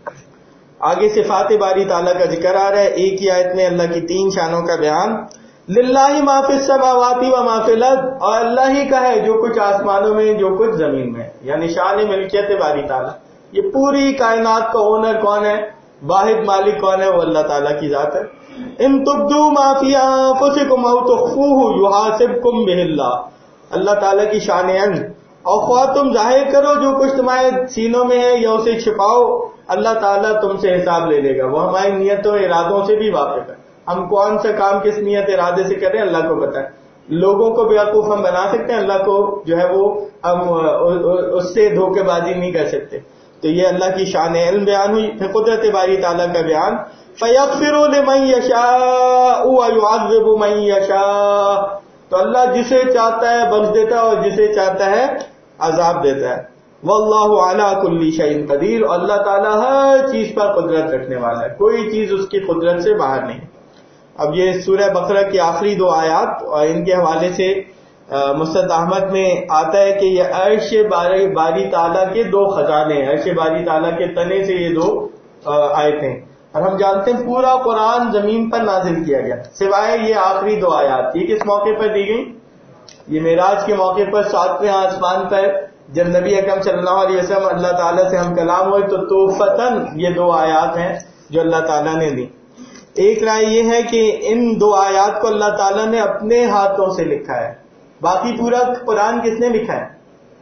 آگے صفات باری تعالیٰ کا ذکر آ رہا ہے. ایک ہی آیت میں اللہ کی تین شانوں کا بیان. للہ ما فی السماوات و ما فی الارض, اور اللہ ہی کا ہے جو کچھ آسمانوں میں جو کچھ زمین میں, یعنی شان ملکیت باری تعالیٰ. یہ پوری کائنات کا اونر کون ہے, واحد مالک کون ہے, وہ اللہ تعالیٰ کی ذات ہے. ان تبدوا ما فی انفسکم او تخفوہ یحاسبکم بہ اللہ, اللہ تعالیٰ کی شان عند, اور خواہ تم ظاہر کرو جو کچھ تمہارے سینوں میں ہے یا اسے چھپاؤ, اللہ تعالیٰ تم سے حساب لے لے گا. وہ ہماری نیتوں ارادوں سے بھی واقف ہے, ہم کون سا کام کس نیت ارادے سے کریں اللہ کو پتہ ہے. لوگوں کو بیوقوف ہم بنا سکتے ہیں, اللہ کو جو ہے وہ ہم اس سے دھوکے بازی نہیں کر سکتے. تو یہ اللہ کی شان علم بیان ہوئی. پھر قدرت باری تعالیٰ کا بیان. فَيَغْفِرُ لِمَن يَشَاءُ وَيُعَذِّبُ مَن يَشَاءُ, تو اللہ جسے چاہتا ہے بخش دیتا ہے اور جسے چاہتا ہے عذاب دیتا ہے. واللہ علی کل شیء قدیر, اور اللہ تعالیٰ ہر چیز پر قدرت رکھنے والا ہے, کوئی چیز اس کی قدرت سے باہر نہیں. اب یہ سورہ بقرہ کی آخری دو آیات, اور ان کے حوالے سے مستد احمد میں آتا ہے کہ یہ عرش باری تعالیٰ کے دو خزانے ہیں, عرش باری تعالیٰ کے تنے سے یہ دو آیتیں. اور ہم جانتے ہیں پورا قرآن زمین پر نازل کیا گیا سوائے یہ آخری دو آیات. یہ کس موقع پر دی گئی؟ یہ معراج کے موقع پر ساتویں آسمان پر جب نبی اکرم صلی اللہ علیہ وسلم اللہ تعالیٰ سے ہم کلام ہوئے تو توفتاً یہ دو آیات ہیں جو اللہ تعالیٰ نے دی. ایک رائے یہ ہے کہ ان دو آیات کو اللہ تعالیٰ نے اپنے ہاتھوں سے لکھا ہے, باقی پورا قرآن کس نے لکھا ہے؟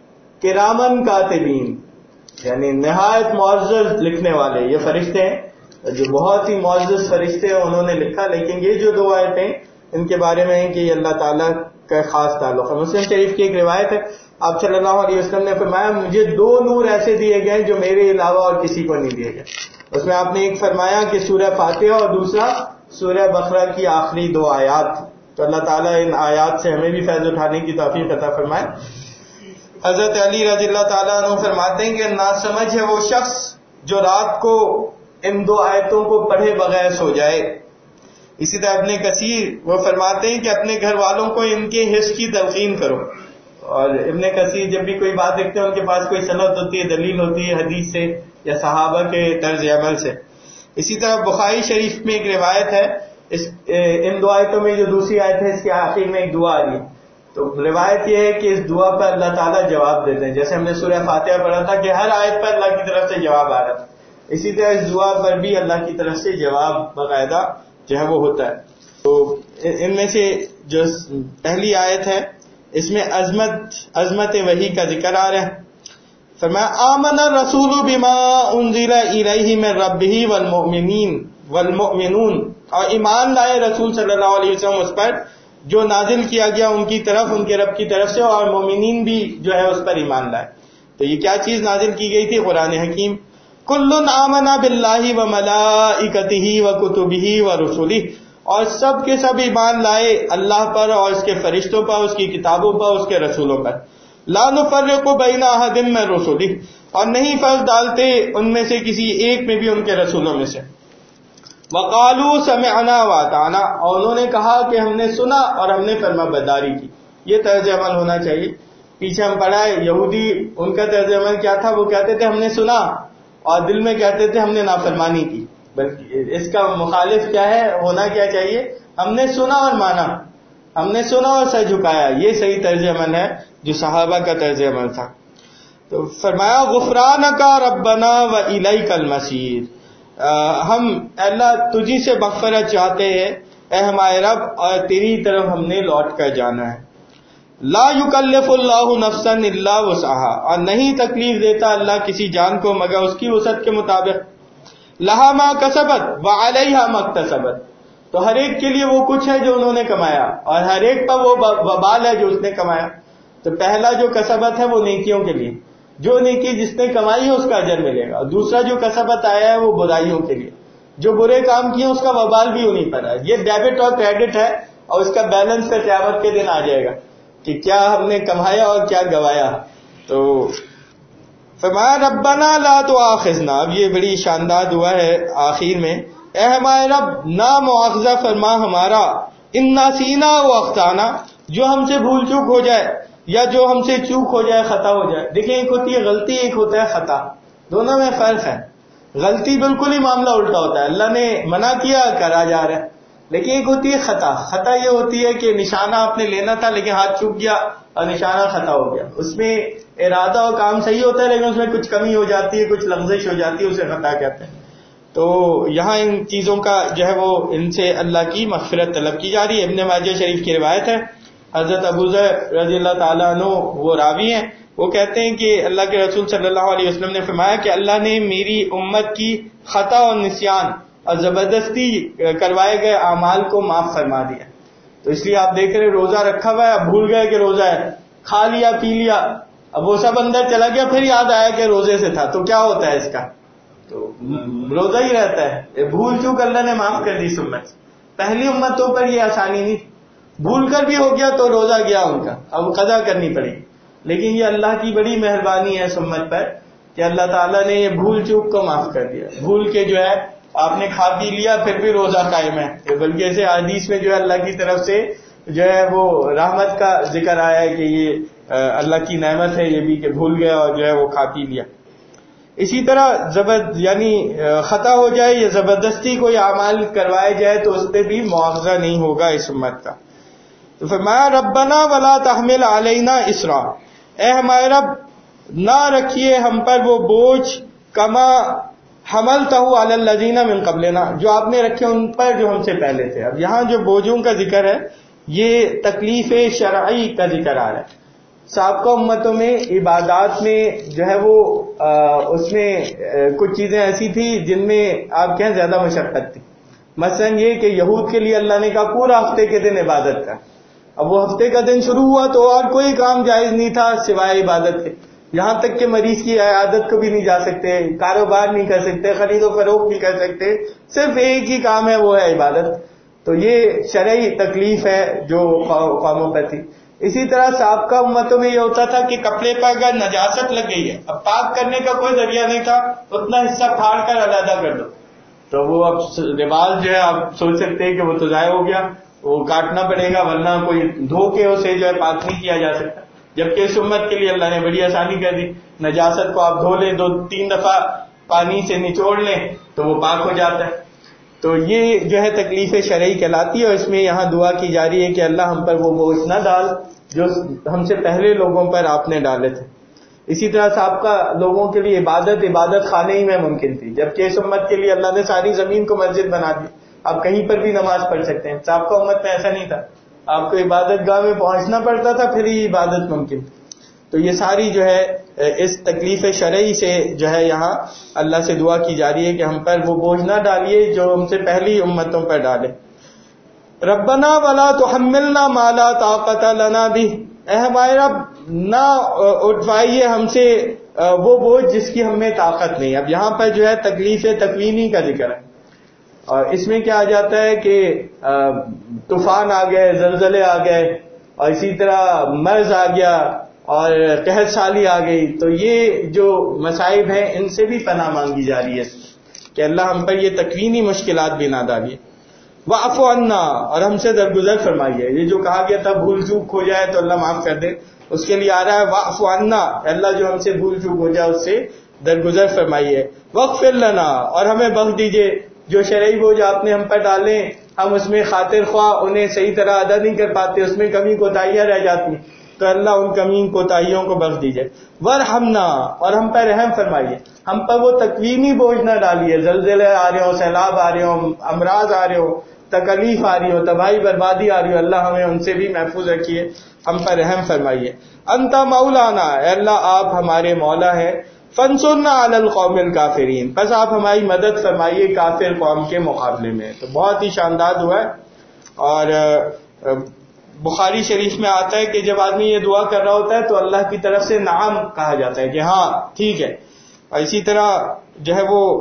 کرامن کاتبین, یعنی نہایت معزز لکھنے والے یہ فرشتے ہیں, جو بہت ہی معزز فرشتے ہیں انہوں نے لکھا. لیکن یہ جو دو آیتیں ان کے بارے میں ہیں کہ یہ اللہ تعالیٰ کا خاص تعلق ہے. مسلم شریف کی ایک روایت ہے, آپ صلی اللہ علیہ وسلم نے فرمایا مجھے دو نور ایسے دیے گئے جو میرے علاوہ اور کسی کو نہیں دیے گئے. اس میں آپ نے ایک فرمایا کہ سورہ فاتحہ اور دوسرا سورہ بقرہ کی آخری دو آیات. تو اللہ تعالیٰ ان آیات سے ہمیں بھی فیض اٹھانے کی توفیق عطا فرمائے. حضرت علی رضی اللہ تعالیٰ عنہ فرماتے ہیں کہ ناسمجھ ہے وہ شخص جو رات کو ان دو آیتوں کو پڑھے بغیر سو جائے. اسی طرح ابن کثیر وہ فرماتے ہیں کہ اپنے گھر والوں کو ان کے حفظ کی تلقین کرو. اور ابن کثیر جب بھی کوئی بات دیکھتے ہیں ان کے پاس کوئی سند ہوتی ہے, دلیل ہوتی ہے حدیث سے یا صحابہ کے طرز عمل سے. اسی طرح بخاری شریف میں ایک روایت ہے, اس ان دو آیتوں میں جو دوسری آیت ہے اس کے آخر میں ایک دعا آ رہی ہے. تو روایت یہ ہے کہ اس دعا پر اللہ تعالیٰ جواب دیتے ہیں. جیسے ہم نے سورہ فاتحہ پڑھا تھا کہ ہر آیت پر اللہ کی طرف سے جواب آ رہا تھا, اسی طرح اس دعا پر بھی اللہ کی طرف سے جواب باقاعدہ جو ہے وہ ہوتا ہے. تو ان میں سے جو پہلی آیت ہے اس میں عظمت عظمت وحی کا ذکر آ رہا ہے. فرمایا آمن الرسول بما انزل الیہ من ربہ والمؤمنین والمؤمنون, اور ایمان لائے رسول صلی اللہ علیہ وسلم اس پر جو نازل کیا گیا ان کی طرف، ان کے رب کی طرف سے، اور مومنین بھی جو ہے اس پر ایمان لائے. تو یہ کیا چیز نازل کی گئی تھی؟ قرآن حکیم. کل آمن باللہ وملائکتہ وکتبہ ورسلہ، اور سب کے سب ایمان لائے اللہ پر اور اس کے فرشتوں پر، اس کی کتابوں پر، اس کے رسولوں پر. لا نفرق بین احد من رسلہ، اور نہیں فرق ڈالتے ان میں سے کسی ایک میں بھی ان کے رسولوں میں سے. وقالوا سمعنا واطعنا، اور انہوں نے کہا کہ ہم نے سنا اور ہم نے فرما برداری کی. یہ طرز عمل ہونا چاہیے. پیچھے ہم پڑھا ہے یہودی ان کا طرز عمل کیا تھا؟ وہ کہتے تھے ہم نے سنا اور دل میں کہتے تھے ہم نے نافرمانی کی. بلکہ اس کا مخالف کیا ہے؟ ہونا کیا چاہیے؟ ہم نے سنا اور مانا، ہم نے سنا اور سر جھکایا. یہ صحیح طرز عمل ہے جو صحابہ کا طرز عمل تھا. تو فرمایا غفرانک ربنا والیک المصیر، ہم اللہ تجھی سے مغفرت چاہتے ہیں اے ہمارے رب، اور تیری طرف ہم نے لوٹ کر جانا ہے. لا یکلف اللہ نفسا الا وسعها، اور نہیں تکلیف دیتا اللہ کسی جان کو مگر اس کی وسعت کے مطابق. لہا ما کسبت وعلیہا ما اکتسبت، تو ہر ایک کے لیے وہ کچھ ہے جو انہوں نے کمایا، اور ہر ایک پر وہ وبال ہے جو اس نے کمایا. تو پہلا جو کسبت ہے وہ نیکیوں کے لیے، جو نیکی جس نے کمائی ہے اس کا اجر ملے گا. دوسرا جو کسبت آیا ہے وہ برائیوں کے لیے، جو برے کام کیے اس کا وبال بھی انہیں پر ہے. یہ ڈیبٹ اور کریڈٹ ہے، اور اس کا بیلنس کا قیامت کے دن آ جائے گا کہ کیا ہم نے کمایا اور کیا گوایا. تو فرمایا ربنا لا تؤاخذنا، اب یہ بڑی شاندار دعا ہے آخر میں، اے ہمارے رب نہ مؤاخذہ فرما ہمارا، ان نسینا و اخطانا، جو ہم سے بھول چوک ہو جائے یا جو ہم سے چوک ہو جائے، خطا ہو جائے. دیکھیں ایک ہوتی ہے غلطی، ایک ہوتا ہے خطا، دونوں میں فرق ہے. غلطی بالکل ہی معاملہ الٹا ہوتا ہے، اللہ نے منع کیا کرا جا رہا ہے. لیکن ایک ہوتی ہے خطا. خطا یہ ہوتی ہے کہ نشانہ آپ نے لینا تھا لیکن ہاتھ چوک گیا اور نشانہ خطا ہو گیا. اس میں ارادہ اور کام صحیح ہوتا ہے لیکن اس میں کچھ کمی ہو جاتی ہے، کچھ لغزش ہو جاتی ہے، اسے خطا کہتے ہیں. تو یہاں ان چیزوں کا جو ہے وہ ان سے اللہ کی مغفرت طلب کی جا رہی ہے. ابن ماجہ شریف کی روایت ہے، حضرت ابو ذر رضی اللہ تعالیٰ عنہ وہ راوی ہیں، وہ کہتے ہیں کہ اللہ کے رسول صلی اللہ علیہ وسلم نے فرمایا کہ اللہ نے میری امت کی خطا اور نسیان اور زبردستی کروائے گئے اعمال کو معاف فرما دیا. تو اس لیے آپ دیکھ رہے روزہ رکھا ہوا ہے، اب بھول گئے کہ روزہ ہے، کھا لیا پی لیا، اب وہ سب اندر چلا گیا، پھر یاد آیا کہ روزے سے تھا، تو کیا ہوتا ہے اس کا؟ تو روزہ ہی رہتا ہے. بھول چوک اللہ نے معاف کر دی اس امت. پہلی امتوں پر یہ آسانی نہیں، بھول کر بھی ہو گیا تو روزہ گیا ان کا، اب قضا کرنی پڑی. لیکن یہ اللہ کی بڑی مہربانی ہے اس امت پر کہ اللہ تعالیٰ نے یہ بھول چوک کو معاف کر دیا. بھول کے جو ہے آپ نے کھا پی لیا پھر بھی روزہ قائم ہے. بلکہ ایسے حدیث میں جو ہے اللہ کی طرف سے جو ہے وہ رحمت کا ذکر آیا ہے کہ یہ اللہ کی نعمت ہے یہ بھی کہ بھول گیا اور جو ہے وہ کھا پی لیا. اسی طرح زبر یعنی خطا ہو جائے یا زبردستی کوئی اعمال کروائے جائے تو اس پہ بھی مواخذہ نہیں ہوگا اس امت کا. تو فرمایا ربنا ولا تحمل علینا اسرا، اے ہمارے رب نہ رکھیے ہم پر وہ بوجھ کما حملتہ علی الذین من قبلنا، جو آپ نے رکھے ان پر جو ہم سے پہلے تھے. اب یہاں جو بوجھوں کا ذکر ہے یہ تکلیف شرعی کا ذکر آ رہا ہے. سابقہ امتوں میں عبادات میں جو ہے وہ آ, اس میں آ, کچھ چیزیں ایسی تھی جن میں آپ کہیں زیادہ مشقت تھی. مثلا یہ کہ یہود کے لیے اللہ نے کہا پورا ہفتے کے دن عبادت کا. اب وہ ہفتے کا دن شروع ہوا تو اور کوئی کام جائز نہیں تھا سوائے عبادت کے. یہاں تک کہ مریض کی عیادت کو بھی نہیں جا سکتے، کاروبار نہیں کر سکتے، خرید و فروخت نہیں کر سکتے، صرف ایک ہی کام ہے وہ ہے عبادت. تو یہ شرعی تکلیف ہے جو قوموں پر تھی. اسی طرح سابقہ امتوں میں یہ ہوتا تھا کہ کپڑے پر اگر نجاست لگ گئی ہے، اب پاک کرنے کا کوئی ذریعہ نہیں تھا، اتنا حصہ پھاڑ کر علیحدہ کر دو. تو وہ اب لباس جو ہے آپ سوچ سکتے ہیں کہ وہ تو ضائع ہو گیا، وہ کاٹنا پڑے گا ورنہ کوئی دھو کے اسے جو ہے پاک نہیں کیا جا سکتا. جبکہ اس امت کے لیے اللہ نے بڑی آسانی کر دی، نجاست کو آپ دھو لیں، دو تین دفعہ پانی سے نچوڑ لیں تو وہ پاک ہو جاتا ہے. تو یہ جو ہے تکلیف شرعی کہلاتی ہے، اور اس میں یہاں دعا کی جا رہی ہے کہ اللہ ہم پر وہ بوجھ نہ ڈال جو ہم سے پہلے لوگوں پر آپ نے ڈالے تھے. اسی طرح سابقہ لوگوں کے لیے عبادت عبادت خانے ہی میں ممکن تھی، جبکہ اس امت کے لیے اللہ نے ساری زمین کو مسجد بنا دی، آپ کہیں پر بھی نماز پڑھ سکتے ہیں. سابقہ امت میں ایسا نہیں تھا، آپ کو عبادت گاہ میں پہنچنا پڑتا تھا پھر ہی عبادت ممکن. تو یہ ساری جو ہے اس تکلیف شرعی سے جو ہے یہاں اللہ سے دعا کی جا رہی ہے کہ ہم پر وہ بوجھ نہ ڈالیے جو ہم سے پہلی امتوں پر ڈالے. ربنا ولا تحملنا ما لا طاقت لنا به، اے ہمارے رب نہ اٹھوائیے ہم سے وہ بوجھ جس کی ہم میں طاقت نہیں. اب یہاں پر جو ہے تکلیف تکوینی کا ذکر ہے، اور اس میں کیا آ جاتا ہے کہ طوفان آ گئے، زلزلے آ گئے، اور اسی طرح مرض آ گیا اور قحط سالی آ گئی. تو یہ جو مصائب ہیں ان سے بھی پناہ مانگی جا رہی ہے کہ اللہ ہم پر یہ تکوینی مشکلات بھی نہ ڈالیے. واعف عنا، اور ہم سے درگزر فرمائیے. یہ جو کہا گیا تھا بھول چوک ہو جائے تو اللہ معاف کر دے، اس کے لیے آ رہا ہے واعف عنا، اللہ جو ہم سے بھول چوک ہو جائے اس سے درگزر فرمائیے. واغفر لنا، اور ہمیں بخش دیجئے جو شرعی بوجھ آپ نے ہم پر ڈالے ہم اس میں خاطر خواہ انہیں صحیح طرح ادا نہیں کر پاتے، اس میں کمی کوتاہیاں رہ جاتی، تو اللہ ان کمی کوتاہیوں کو بخش دیجئے. وارحمنا، اور ہم پر رحم فرمائیے، ہم پر وہ تکوینی بوجھ نہ ڈالیے، زلزلے آ رہے ہوں، سیلاب آ رہے ہوں، امراض آ رہے ہوں، تکلیف آ رہی ہو، تباہی بربادی آ رہی ہو، اللہ ہمیں ان سے بھی محفوظ رکھیے، ہم پر رحم فرمائیے. انت مولانا، اے اللہ آپ ہمارے مولا ہیں. فانصرنا علی القوم الکافرین، بس آپ ہماری مدد فرمائیے کافر قوم کے مقابلے میں. تو بہت ہی شاندار دعا ہے، اور بخاری شریف میں آتا ہے کہ جب آدمی یہ دعا کر رہا ہوتا ہے تو اللہ کی طرف سے نعم کہا جاتا ہے کہ ہاں ٹھیک ہے. اور اسی طرح جو ہے وہ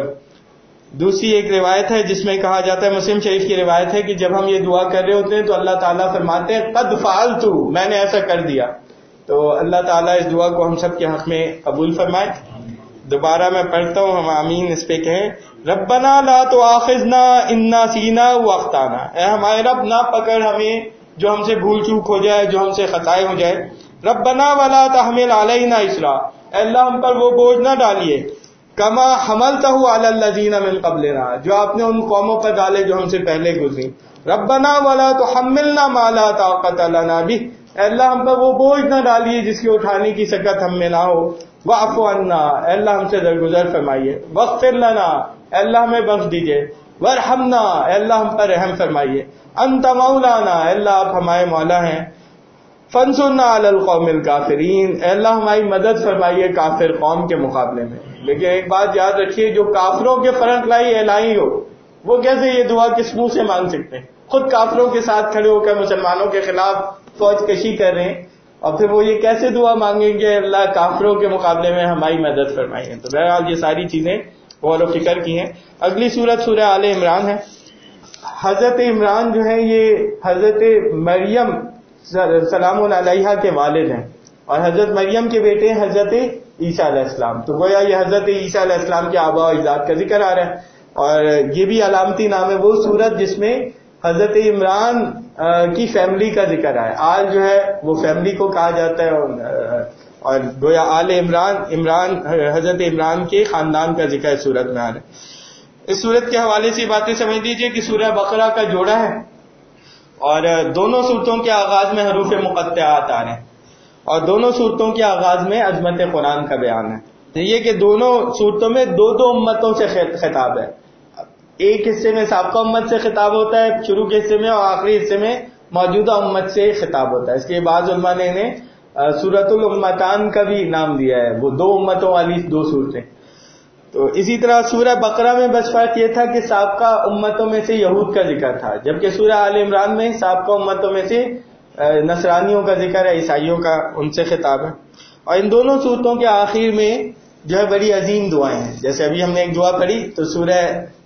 دوسری ایک روایت ہے جس میں کہا جاتا ہے، مسلم شریف کی روایت ہے کہ جب ہم یہ دعا کر رہے ہوتے ہیں تو اللہ تعالیٰ فرماتے ہیں قد فعلت، میں نے ایسا کر دیا. تو اللہ تعالیٰ اس دعا کو ہم سب کے حق میں قبول فرمائے. دوبارہ میں پڑھتا ہوں، ہم آمین اس پہ کہیں. ربنا لا تؤاخذنا ان نسینا واخطانا، اے ہمارے رب نہ پکڑ ہمیں جو ہم سے بھول چوک ہو جائے، جو ہم سے خطائیں ہو جائے. ربنا ولا تحمل علینا اسرا، اے اللہ ہم پر وہ بوجھ نہ ڈالیے کما حملتہ علی الذین من قبلنا، جو آپ نے ان قوموں پر ڈالے جو ہم سے پہلے گزری. ربنا ولا تحملنا ما لا طاقت لنا به، اے اللہ ہم پر وہ بوجھ نہ ڈالیے جس کی اٹھانے کی سکت ہم میں نہ ہو. واعف عنا، اے اللہ ہم سے درگزر فرمائیے. واغفر لنا، اے اللہ ہمیں بخش دیجئے. وارحمنا، اے اللہ ہم پر رحم فرمائیے. انت مولانا، اے اللہ آپ ہمارے مولا ہیں. فانصرنا علی القوم الکافرین، اے اللہ ہماری مدد فرمائیے کافر قوم کے مقابلے میں. لیکن ایک بات یاد رکھیے، جو کافروں کے فرنٹ لائی اعلائی ہو وہ کیسے یہ دعا کس منہ سے مانگ سکتے ہیں؟ خود کافروں کے ساتھ کھڑے ہو کر مسلمانوں کے خلاف فوج کشی کر رہے ہیں، اور پھر وہ یہ کیسے دعا مانگیں گے اللہ کافروں کے مقابلے میں ہماری مدد فرمائیے. تو بہرحال یہ ساری چیزیں غور و فکر کی ہیں. اگلی سورت سورہ آل عمران ہے. حضرت عمران جو ہے یہ حضرت مریم سلام علیہا کے والد ہیں، اور حضرت مریم کے بیٹے ہیں حضرت عیسیٰ علیہ السلام. تو گویا یہ حضرت عیسیٰ علیہ السلام کے آباء و اجداد کا ذکر آ رہا ہے، اور یہ بھی علامتی نام ہے وہ سورت جس میں حضرت عمران کی فیملی کا ذکر آیا. آل جو ہے وہ فیملی کو کہا جاتا ہے، اور گویا آل عمران عمران حضرت عمران کے خاندان کا ذکر ہے سورت میں آ رہا ہے. اس سورت کے حوالے سے باتیں سمجھ لیجئے کہ سورہ بقرہ کا جوڑا ہے، اور دونوں صورتوں کے آغاز میں حروف مقطعات آ رہے ہیں، اور دونوں صورتوں کے آغاز میں عظمت قرآن کا بیان ہے. یہ کہ دونوں صورتوں میں دو دو امتوں سے خطاب ہے. ایک حصے میں سابقہ امت سے خطاب ہوتا ہے شروع کے حصے میں، اور آخری حصے میں موجودہ امت سے خطاب ہوتا ہے. اس کے بعض علماء نے انہیں سورۃ الامتان کا بھی نام دیا ہے، وہ دو امتوں والی دو صورتیں. تو اسی طرح سورہ بقرہ میں بس فرق یہ تھا کہ سابقہ امتوں میں سے یہود کا ذکر تھا، جبکہ سورہ آل عمران میں سابقہ امتوں میں سے نصرانیوں کا ذکر ہے، عیسائیوں کا، ان سے خطاب ہے. اور ان دونوں صورتوں کے آخر میں جو ہے بڑی عظیم دعائیں ہیں. جیسے ابھی ہم نے ایک دعا پڑھی تو سورہ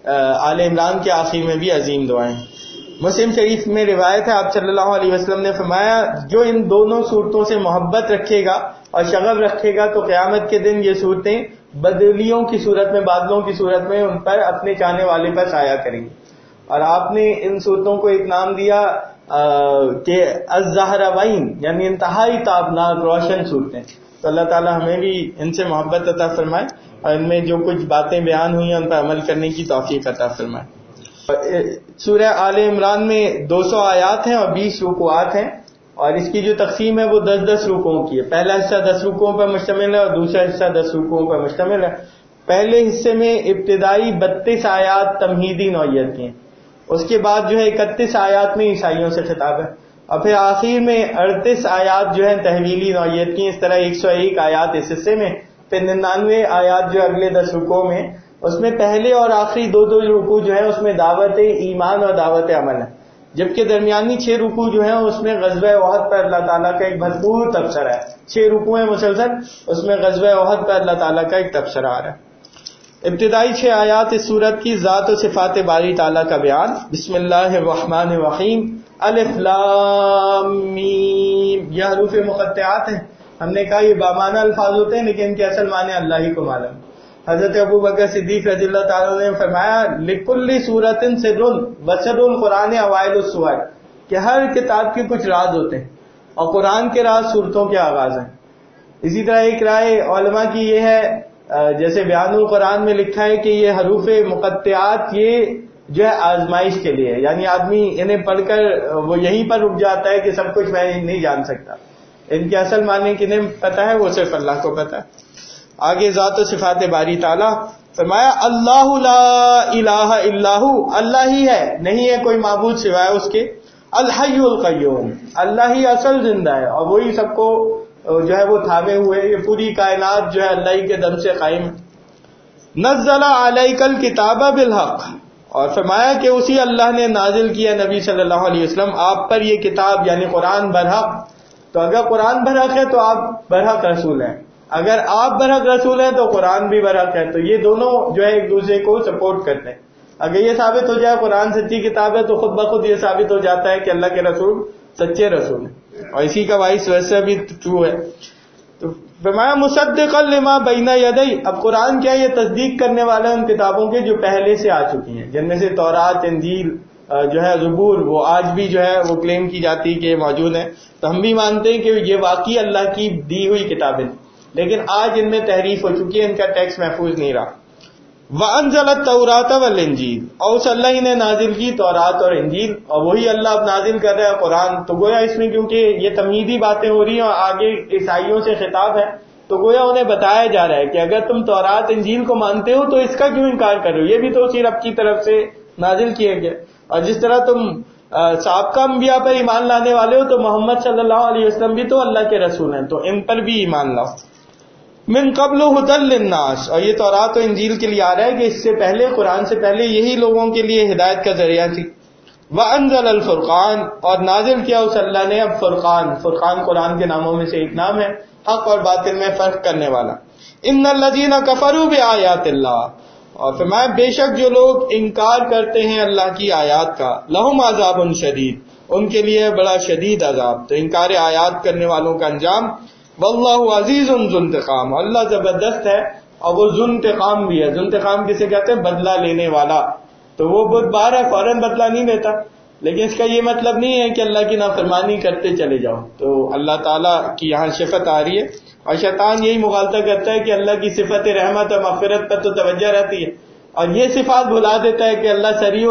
آل عمران کے آخر میں بھی عظیم دعائیں ہیں. مسلم شریف میں روایت ہے، آپ صلی اللہ علیہ وسلم نے فرمایا جو ان دونوں صورتوں سے محبت رکھے گا اور شغف رکھے گا تو قیامت کے دن یہ صورتیں بدلیوں کی صورت میں، بادلوں کی صورت میں ان پر اپنے چاہنے والے پر سایہ کریں گی. اور آپ نے ان صورتوں کو ایک نام دیا کہ الزہراوین، یعنی انتہائی تابناک روشن صورتیں. تو اللہ تعالی ہمیں بھی ان سے محبت عطا فرمائے، اور ان میں جو کچھ باتیں بیان ہوئی ہیں ان پر عمل کرنے کی توفیق عطا فرمائے. سورہ آل عمران میں دو سو آیات ہیں اور بیس رکوعات ہیں، اور اس کی جو تقسیم ہے وہ دس دس رکوعوں کی ہے. پہلا حصہ دس رکوعوں پر مشتمل ہے اور دوسرا حصہ دس رکوعوں پر مشتمل ہے. پہلے حصے میں ابتدائی بتیس آیات تمہیدی نوعیت کی ہیں، اس کے بعد جو ہے اکتیس آیات میں عیسائیوں سے خطاب ہے، اور پھر آخر میں اڑتیس آیات جو ہیں تحویلی نوعیت کی. اس طرح ایک سو ایک آیات اس حصے میں، پھر ننانوے آیات جو اگلے دس رکوعوں میں، اس میں پہلے اور آخری دو دو رکوع جو ہیں اس میں دعوت ایمان اور دعوت عمل ہے. جبکہ درمیانی چھ رکوع جو ہیں اس میں غزوہ احد پر اللہ تعالیٰ کا ایک بھرپور تبصرہ ہے. چھ رکوع ہیں مسلسل، اس میں غزوہ احد پر اللہ تعالیٰ کا ایک تبصرہ آ رہا ہے. ابتدائی چھ آیات اس سورت کی ذات و صفات باری تعالیٰ کا بیان. بسم اللہ الرحمن الرحیم. الف لام میم، یہ حروف مقطعات ہیں. ہم نے کہا یہ بامانہ الفاظ ہوتے ہیں لیکن ان کے اصل معنی اللہ ہی کو معلوم. حضرت ابو بکر صدیق رضی اللہ تعالیٰ نے فرمایا لکل سورۃ سر وسر القرآن اوائل السور، کہ ہر کتاب کے کچھ راز ہوتے ہیں اور قرآن کے راز صورتوں کے آغاز ہیں. اسی طرح ایک رائے علماء کی یہ ہے، جیسے بیان القرآن میں لکھا ہے کہ یہ حروف مقطعات یہ جو ہے آزمائش کے لیے، یعنی آدمی انہیں پڑھ کر وہ یہیں پر رک جاتا ہے کہ سب کچھ میں نہیں جان سکتا. ان کے اصل معنی کنہیں پتہ ہے؟ وہ صرف اللہ کو پتہ ہے. آگے ذات و صفات باری تعالیٰ فرمایا اللہ لا الہ الا ہو، اللہ ہی ہے، نہیں ہے کوئی معبود سوائے اس کے. الحی القیوم، اللہ ہی اصل زندہ ہے اور وہی سب کو جو ہے وہ تھامے ہوئے. یہ پوری کائنات جو ہے اللہ ہی کے دم سے قائم ہے. نزل علیک الکتاب بالحق، اور فرمایا کہ اسی اللہ نے نازل کیا نبی صلی اللہ علیہ وسلم آپ پر یہ کتاب یعنی قرآن برحق. تو اگر قرآن برحق ہے تو آپ برحق رسول ہیں، اگر آپ برحق رسول ہیں تو قرآن بھی برحق ہے. تو یہ دونوں جو ہے ایک دوسرے کو سپورٹ کرتے ہیں. اگر یہ ثابت ہو جائے قرآن سچی کتاب ہے تو خود بخود یہ ثابت ہو جاتا ہے کہ اللہ کے رسول سچے رسول ہیں، اور اسی کا وائس ویسے بھی ٹرو ہے. تو فرمایا مصدقا لما بین یدی، اب قرآن کیا؟ یہ تصدیق کرنے والا ان کتابوں کے جو پہلے سے آ چکی ہیں، جن میں سے تورات، انجیل جو ہے، زبور، وہ آج بھی جو ہے وہ کلیم کی جاتی کہ موجود ہیں. تو ہم بھی مانتے ہیں کہ یہ واقعی اللہ کی دی ہوئی کتابیں، لیکن آج ان میں تحریف ہو چکی ہے، ان کا ٹیکسٹ محفوظ نہیں رہا. وَأَنزَلَ التَّوْرَاةَ وَالْإِنجِيلَ، اور اس اللہ ہی نے نازل کی تورات اور انجیل، اور وہی اللہ اب نازل کر رہا ہے قرآن. تو گویا اس میں کیونکہ یہ تمہیدی باتیں ہو رہی ہیں اور آگے عیسائیوں سے خطاب ہے، تو گویا انہیں بتایا جا رہا ہے کہ اگر تم تورات انجیل کو مانتے ہو تو اس کا کیوں انکار کر رہے ہو؟ یہ بھی تو اسی رب کی طرف سے نازل کیے گئے. اور جس طرح تم سابقہ انبیاء پر ایمان لانے والے ہو تو محمد صلی اللہ علیہ وسلم بھی تو اللہ کے رسول ہیں، تو ان پر بھی ایمان لاؤ. من قبل ھدی للناس، اور یہ تورات و انجیل کے لیے آ رہا ہے کہ اس سے پہلے، قرآن سے پہلے یہی لوگوں کے لیے ہدایت کا ذریعہ تھی. وانزل الفرقان، اور نازل کیا اس اللہ نے اب فرقان. فرقان قرآن کے ناموں میں سے ایک نام ہے، حق اور باطل میں فرق کرنے والا. ان الذین کفروا بآیات اللہ، اور فرمایا بے شک جو لوگ انکار کرتے ہیں اللہ کی آیات کا، لہم عذاب شدید، ان کے لیے بڑا شدید عذاب. تو انکار آیات کرنے والوں کا انجام. واللہ عزیز ذو انتقام، اللہ زبردست ہے اور وہ ذو انتقام بھی ہے. ذو انتقام کسے کہتے ہیں؟ بدلہ لینے والا. تو وہ بہت بار ہے، فوراً بدلہ نہیں لیتا، لیکن اس کا یہ مطلب نہیں ہے کہ اللہ کی نافرمانی کرتے چلے جاؤ. تو اللہ تعالیٰ کی یہاں صفت آ رہی ہے، اور شیطان یہی مغالطہ کرتا ہے کہ اللہ کی صفت رحمت اور مغفرت پر تو توجہ رہتی ہے، اور یہ صفات بھلا دیتا ہے کہ اللہ سریع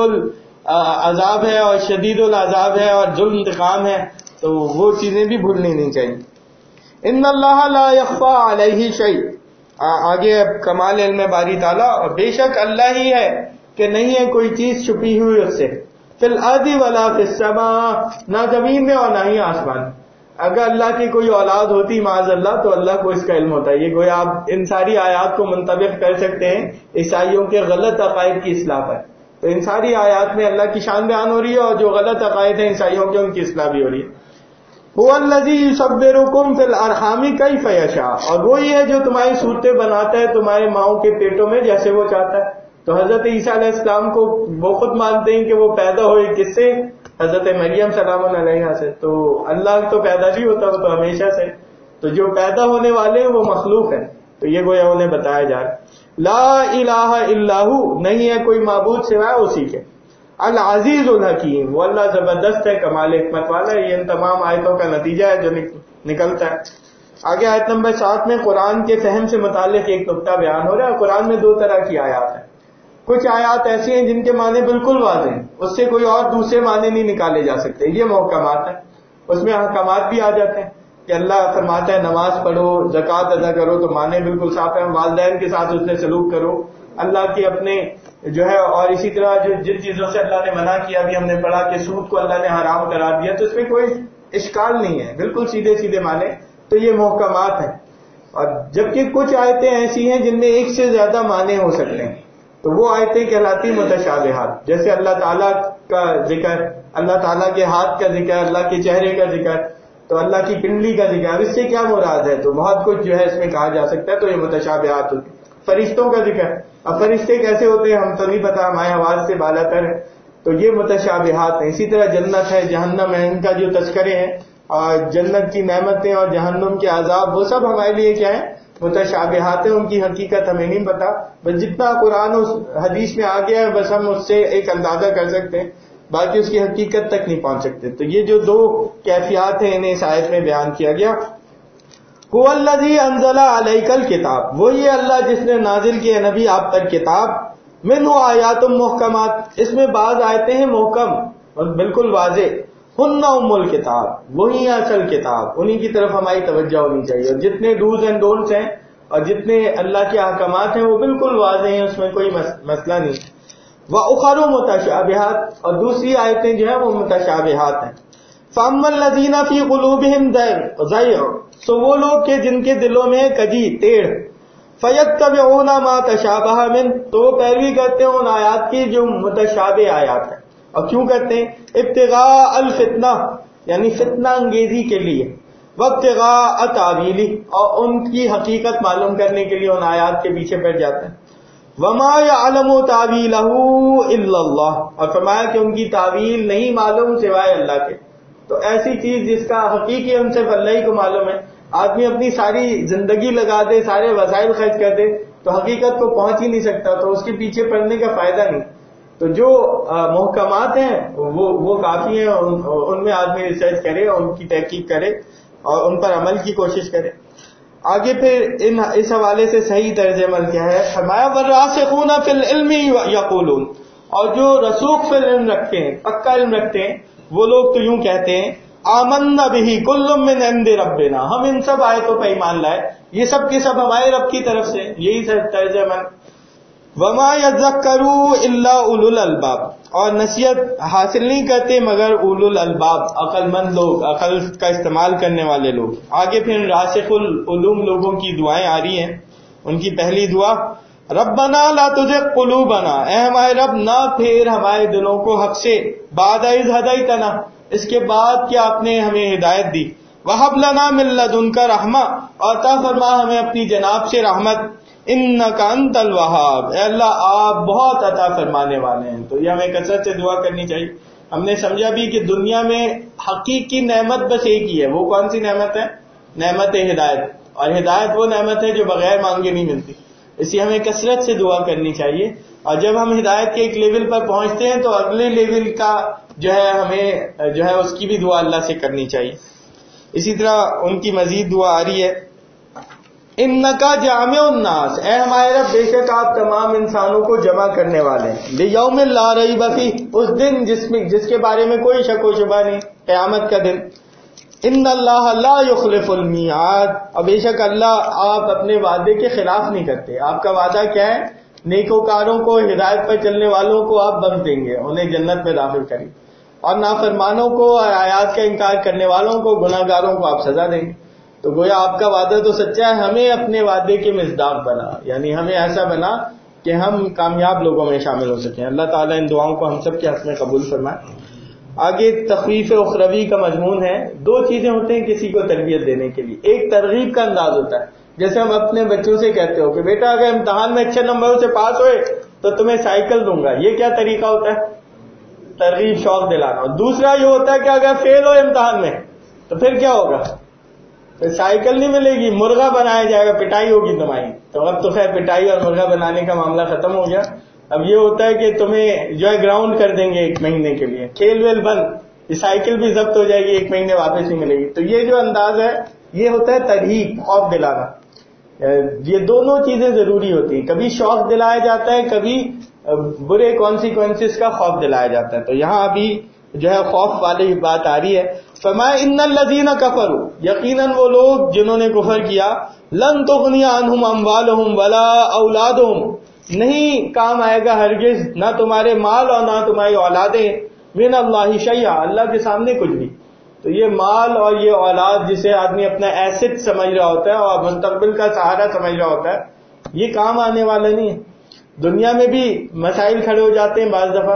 العذاب ہے اور شدید العذاب ہے اور ذو انتقام ہے. تو وہ چیزیں بھی بھولنی نہیں چاہیے. ان اللہ لا یخفی علیہ شیء، آگے اب کمال علم باری تعالیٰ، اور بے شک اللہ ہی ہے کہ نہیں ہے کوئی چیز چھپی ہوئی اس سے. فی الارض ولا فی السماء، نہ زمین میں اور نہ ہی آسمان. اگر اللہ کی کوئی اولاد ہوتی معاذ اللہ تو اللہ کو اس کا علم ہوتا ہے. یہ گویا آپ ان ساری آیات کو منطبق کر سکتے ہیں عیسائیوں کے غلط عقائد کی اصلاح پر. تو ان ساری آیات میں اللہ کی شان بیان ہو رہی ہے، اور جو غلط عقائد ہیں عیسائیوں کے ان کی اصلاح بھی ہو رہی ہے. هو الذی یصبرکم فی الارحام کیف یشاء، اور وہی ہے جو تمہاری صورتیں بناتا ہے تمہارے ماؤں کے پیٹوں میں جیسے وہ چاہتا ہے. تو حضرت عیسیٰ علیہ السلام کو وہ خود مانتے ہیں کہ وہ پیدا ہوئے کس سے؟ حضرت مریم سلام علیہا سے. تو اللہ تو پیدا نہیں ہوتا، وہ تو ہمیشہ سے. تو جو پیدا ہونے والے ہیں وہ مخلوق ہے. تو یہ گویا انہیں بتایا جا رہا ہے. لا الہ الا ہو، نہیں ہے کوئی معبود سوائے اسی کے. العزیز الحکیم، وہ اللہ زبردست ہے، کمال حکمت والا ہے. یہ ان تمام آیتوں کا نتیجہ ہے جو نکلتا ہے. آگے آیت نمبر سات میں قرآن کے فہم سے متعلق ایک نقطہ بیان ہو رہا ہے. قرآن میں دو طرح کی آیات ہیں. کچھ آیات ایسی ہیں جن کے معنی بالکل واضح ہیں، اس سے کوئی اور دوسرے معنی نہیں نکالے جا سکتے، یہ محکمات ہیں. اس میں احکامات بھی آ جاتے ہیں کہ اللہ فرماتا ہے نماز پڑھو، زکوٰۃ ادا کرو، تو معنی بالکل صاف ہے. والدین کے ساتھ اس نے سلوک کرو، اللہ کے اپنے جو ہے، اور اسی طرح جو جن چیزوں سے اللہ نے منع کیا بھی ہم نے پڑھا کہ سود کو اللہ نے حرام قرار دیا، تو اس میں کوئی اشکال نہیں ہے، بالکل سیدھے سیدھے معنی. تو یہ محکمات ہیں. اور جبکہ کچھ آیتیں ایسی ہیں جن میں ایک سے زیادہ معنی ہو سکتے ہیں، تو وہ آیتیں کہلاتی متشابہات. جیسے اللہ تعالیٰ کا ذکر، اللہ تعالیٰ کے ہاتھ کا ذکر، اللہ کے چہرے کا ذکر، تو اللہ کی پنڈلی کا ذکر، اب اس سے کیا مراد ہے؟ تو بہت کچھ جو ہے اس میں کہا جا سکتا ہے، تو یہ متشابہات ہوتی. فرشتوں کا ذکر، اب فرشتے کیسے ہوتے ہیں ہم تو نہیں پتا، ہماری آواز سے بالا تر ہے، تو یہ متشابہات ہیں. اسی طرح جنت ہے، جہنم ہے، ان کا جو تذکرے ہیں، اور جنت کی نعمتیں اور جہنم کے عذاب، وہ سب ہمارے لیے کیا ہے؟ متشابہات ہیں. ان کی حقیقت ہمیں نہیں پتا، بس جتنا قرآن و حدیث میں آ گیا ہے بس ہم اس سے ایک اندازہ کر سکتے ہیں، باقی اس کی حقیقت تک نہیں پہنچ سکتے. تو یہ جو دو کیفیات ہیں انہیں اس آیت میں بیان کیا گیا. هو الذی انزل علیک الکتاب، وہی اللہ جس نے نازل کیا نبی آپ پر کتاب، منہ آیات محکمات، اس میں بعض آیتیں ہیں محکم اور بالکل واضح، ہن ام الکتاب، وہی اصل کتاب، انہی کی طرف ہماری توجہ ہونی چاہیے. اور جتنے ڈوز اینڈ ڈونٹس ہیں اور جتنے اللہ کے احکامات ہیں وہ بالکل واضح ہیں، اس میں کوئی مسئلہ نہیں. وَأُخَرُ مُتَشَابِهَاتٌ، اور دوسری آیتیں جو ہیں وہ متشابہات ہیں. فَأَمَّا الَّذِينَ فِي قُلُوبِهِمْ زَيْغٌ، سو وہ لوگ کہ جن کے دلوں میں کجی ٹیڑھ، فَيَتَّبِعُونَ مَا تَشَابَهَ مِنْهُ، تو وہ پیروی کرتے ہیں ان آیات کی جو متشابہ آیات ہیں. اور کیوں کرتے ہیں؟ ابتغاء الفتنہ، یعنی فتنہ انگیزی کے لیے، وابتغاء تاویلہ، اور ان کی حقیقت معلوم کرنے کے لیے ان آیات کے پیچھے پڑ جاتے ہیں. وما يعلم تاویلہ الا اللہ، اور فرمایا کہ ان کی تعویل نہیں معلوم سوائے اللہ کے. تو ایسی چیز جس کا حقیقی ہم صرف اللہ ہی کو معلوم ہے، آدمی اپنی ساری زندگی لگا دے، سارے وسائل خرچ کر دے تو حقیقت کو پہنچ ہی نہیں سکتا، تو اس کے پیچھے پڑنے کا فائدہ نہیں. تو جو محکمات ہیں وہ وہ کافی ہیں، ان میں آدمی ریسرچ کرے، ان کی تحقیق کرے اور ان پر عمل کی کوشش کرے. آگے پھر ان اس حوالے سے صحیح طرز عمل کیا ہے؟ فرمایا والراسخون فی العلم یقولون، اور جو رسوخ فی العلم رکھتے ہیں، پکا علم رکھتے ہیں، وہ لوگ تو یوں کہتے ہیں آمنا بہ کل من عند ربنا، ہم ان سب آیتوں پر ایمان لائے، یہ سب کے سب ہمارے رب کی طرف سے. یہی طرز عمل. وما یذکر الا اولو الالباب، اور نصیحت حاصل نہیں کرتے مگر اولو الالباب، عقل مند لوگ، عقل کا استعمال کرنے والے لوگ. آگے پھر راسخ العلوم لوگوں کی دعائیں آ رہی ہیں. ان کی پہلی دعا ربنا لا تزغ قلوبنا، اے ہمارے رب نہ پھیر ہمارے دلوں کو حق سے، بعد اذ ہدیتنا، اس کے بعد کہ آپ نے ہمیں ہدایت دی. وہب لنا من لدنک رحمہ، اور عطا فرما ہمیں اپنی جناب سے رحمت. انک انت الوہاب، اے اللہ آپ بہت عطا فرمانے والے ہیں. تو یہ ہمیں کثرت سے دعا کرنی چاہیے. ہم نے سمجھا بھی کہ دنیا میں حقیقی نعمت بس ایک ہی ہے، وہ کون سی نعمت ہے؟ نعمت ہدایت. اور ہدایت وہ نعمت ہے جو بغیر مانگے نہیں ملتی، اس لیے ہمیں کثرت سے دعا کرنی چاہیے. اور جب ہم ہدایت کے ایک لیول پر پہنچتے ہیں تو اگلے لیول کا جو ہے ہمیں جو ہے اس کی بھی دعا اللہ سے کرنی چاہیے. اسی طرح ان کی مزید دعا آ رہی ہے انکا جامع الناس، اے ہمارے رب بے شک آپ تمام انسانوں کو جمع کرنے والے ہیں. لیوم لا ریب فیہ، اس دن جس میں جس کے بارے میں کوئی شک و شبہ نہیں، قیامت کا دن. ان اللہ لا یخلف المیعاد، اور بے شک اللہ آپ اپنے وعدے کے خلاف نہیں کرتے. آپ کا وعدہ کیا ہے؟ نیکوکاروں کو، ہدایت پر چلنے والوں کو آپ بخش دیں گے، انہیں جنت میں داخل کریں گے، اور نافرمانوں کو اور آیات کا انکار کرنے والوں کو، گناہ گاروں کو آپ سزا دیں گے. تو گویا آپ کا وعدہ تو سچا ہے، ہمیں اپنے وعدے کے مصداق بنا، یعنی ہمیں ایسا بنا کہ ہم کامیاب لوگوں میں شامل ہو سکیں. اللہ تعالیٰ ان دعاؤں کو ہم سب کے حق میں قبول فرمائے. آگے تخفیف اخروی کا مضمون ہے. دو چیزیں ہوتے ہیں کسی کو تربیت دینے کے لیے، ایک ترغیب کا انداز ہوتا ہے، جیسے ہم اپنے بچوں سے کہتے ہو کہ بیٹا اگر امتحان میں اچھے نمبروں سے پاس ہوئے تو تمہیں سائیکل دوں گا. یہ کیا طریقہ ہوتا ہے؟ ترغیب، شوق دلانا. اور دوسرا یہ ہوتا ہے کہ اگر فیل ہو امتحان میں تو پھر کیا ہوگا؟ پھر سائیکل نہیں ملے گی، مرغا بنایا جائے گا، پٹائی ہوگی تمہاری. تو اب تو خیر پٹائی اور مرغا بنانے کا معاملہ ختم ہو گیا. اب یہ ہوتا ہے کہ تمہیں جو ہے گراؤنڈ کر دیں گے ایک مہینے کے لیے، کھیل ویل بند، یہ سائیکل بھی ضبط ہو جائے گی، ایک مہینے واپس نہیں ملے گی. تو یہ جو انداز ہے یہ ہوتا ہے ترغیب، خوف دلانا. یہ دونوں چیزیں ضروری ہوتی ہیں، کبھی شوق دلایا جاتا ہے، کبھی برے کانسیکوینسز کا خوف دلایا جاتا ہے. تو یہاں ابھی جو ہے خوف والی بات آ رہی ہے. فرمایا ان الذین کفروا، یقیناً وہ لوگ جنہوں نے کفر کیا، لن تغنی عنہم اموالہم ولا اولادہم، نہیں کام آئے گا ہرگز نہ تمہارے مال اور نہ تمہاری اولادیں، من اللہ شیئا، اللہ کے سامنے کچھ بھی. تو یہ مال اور یہ اولاد جسے آدمی اپنا ایسٹ سمجھ رہا ہوتا ہے اور مستقبل کا سہارا سمجھ رہا ہوتا ہے، یہ کام آنے والا نہیں ہے. دنیا میں بھی مسائل کھڑے ہو جاتے ہیں بعض دفعہ،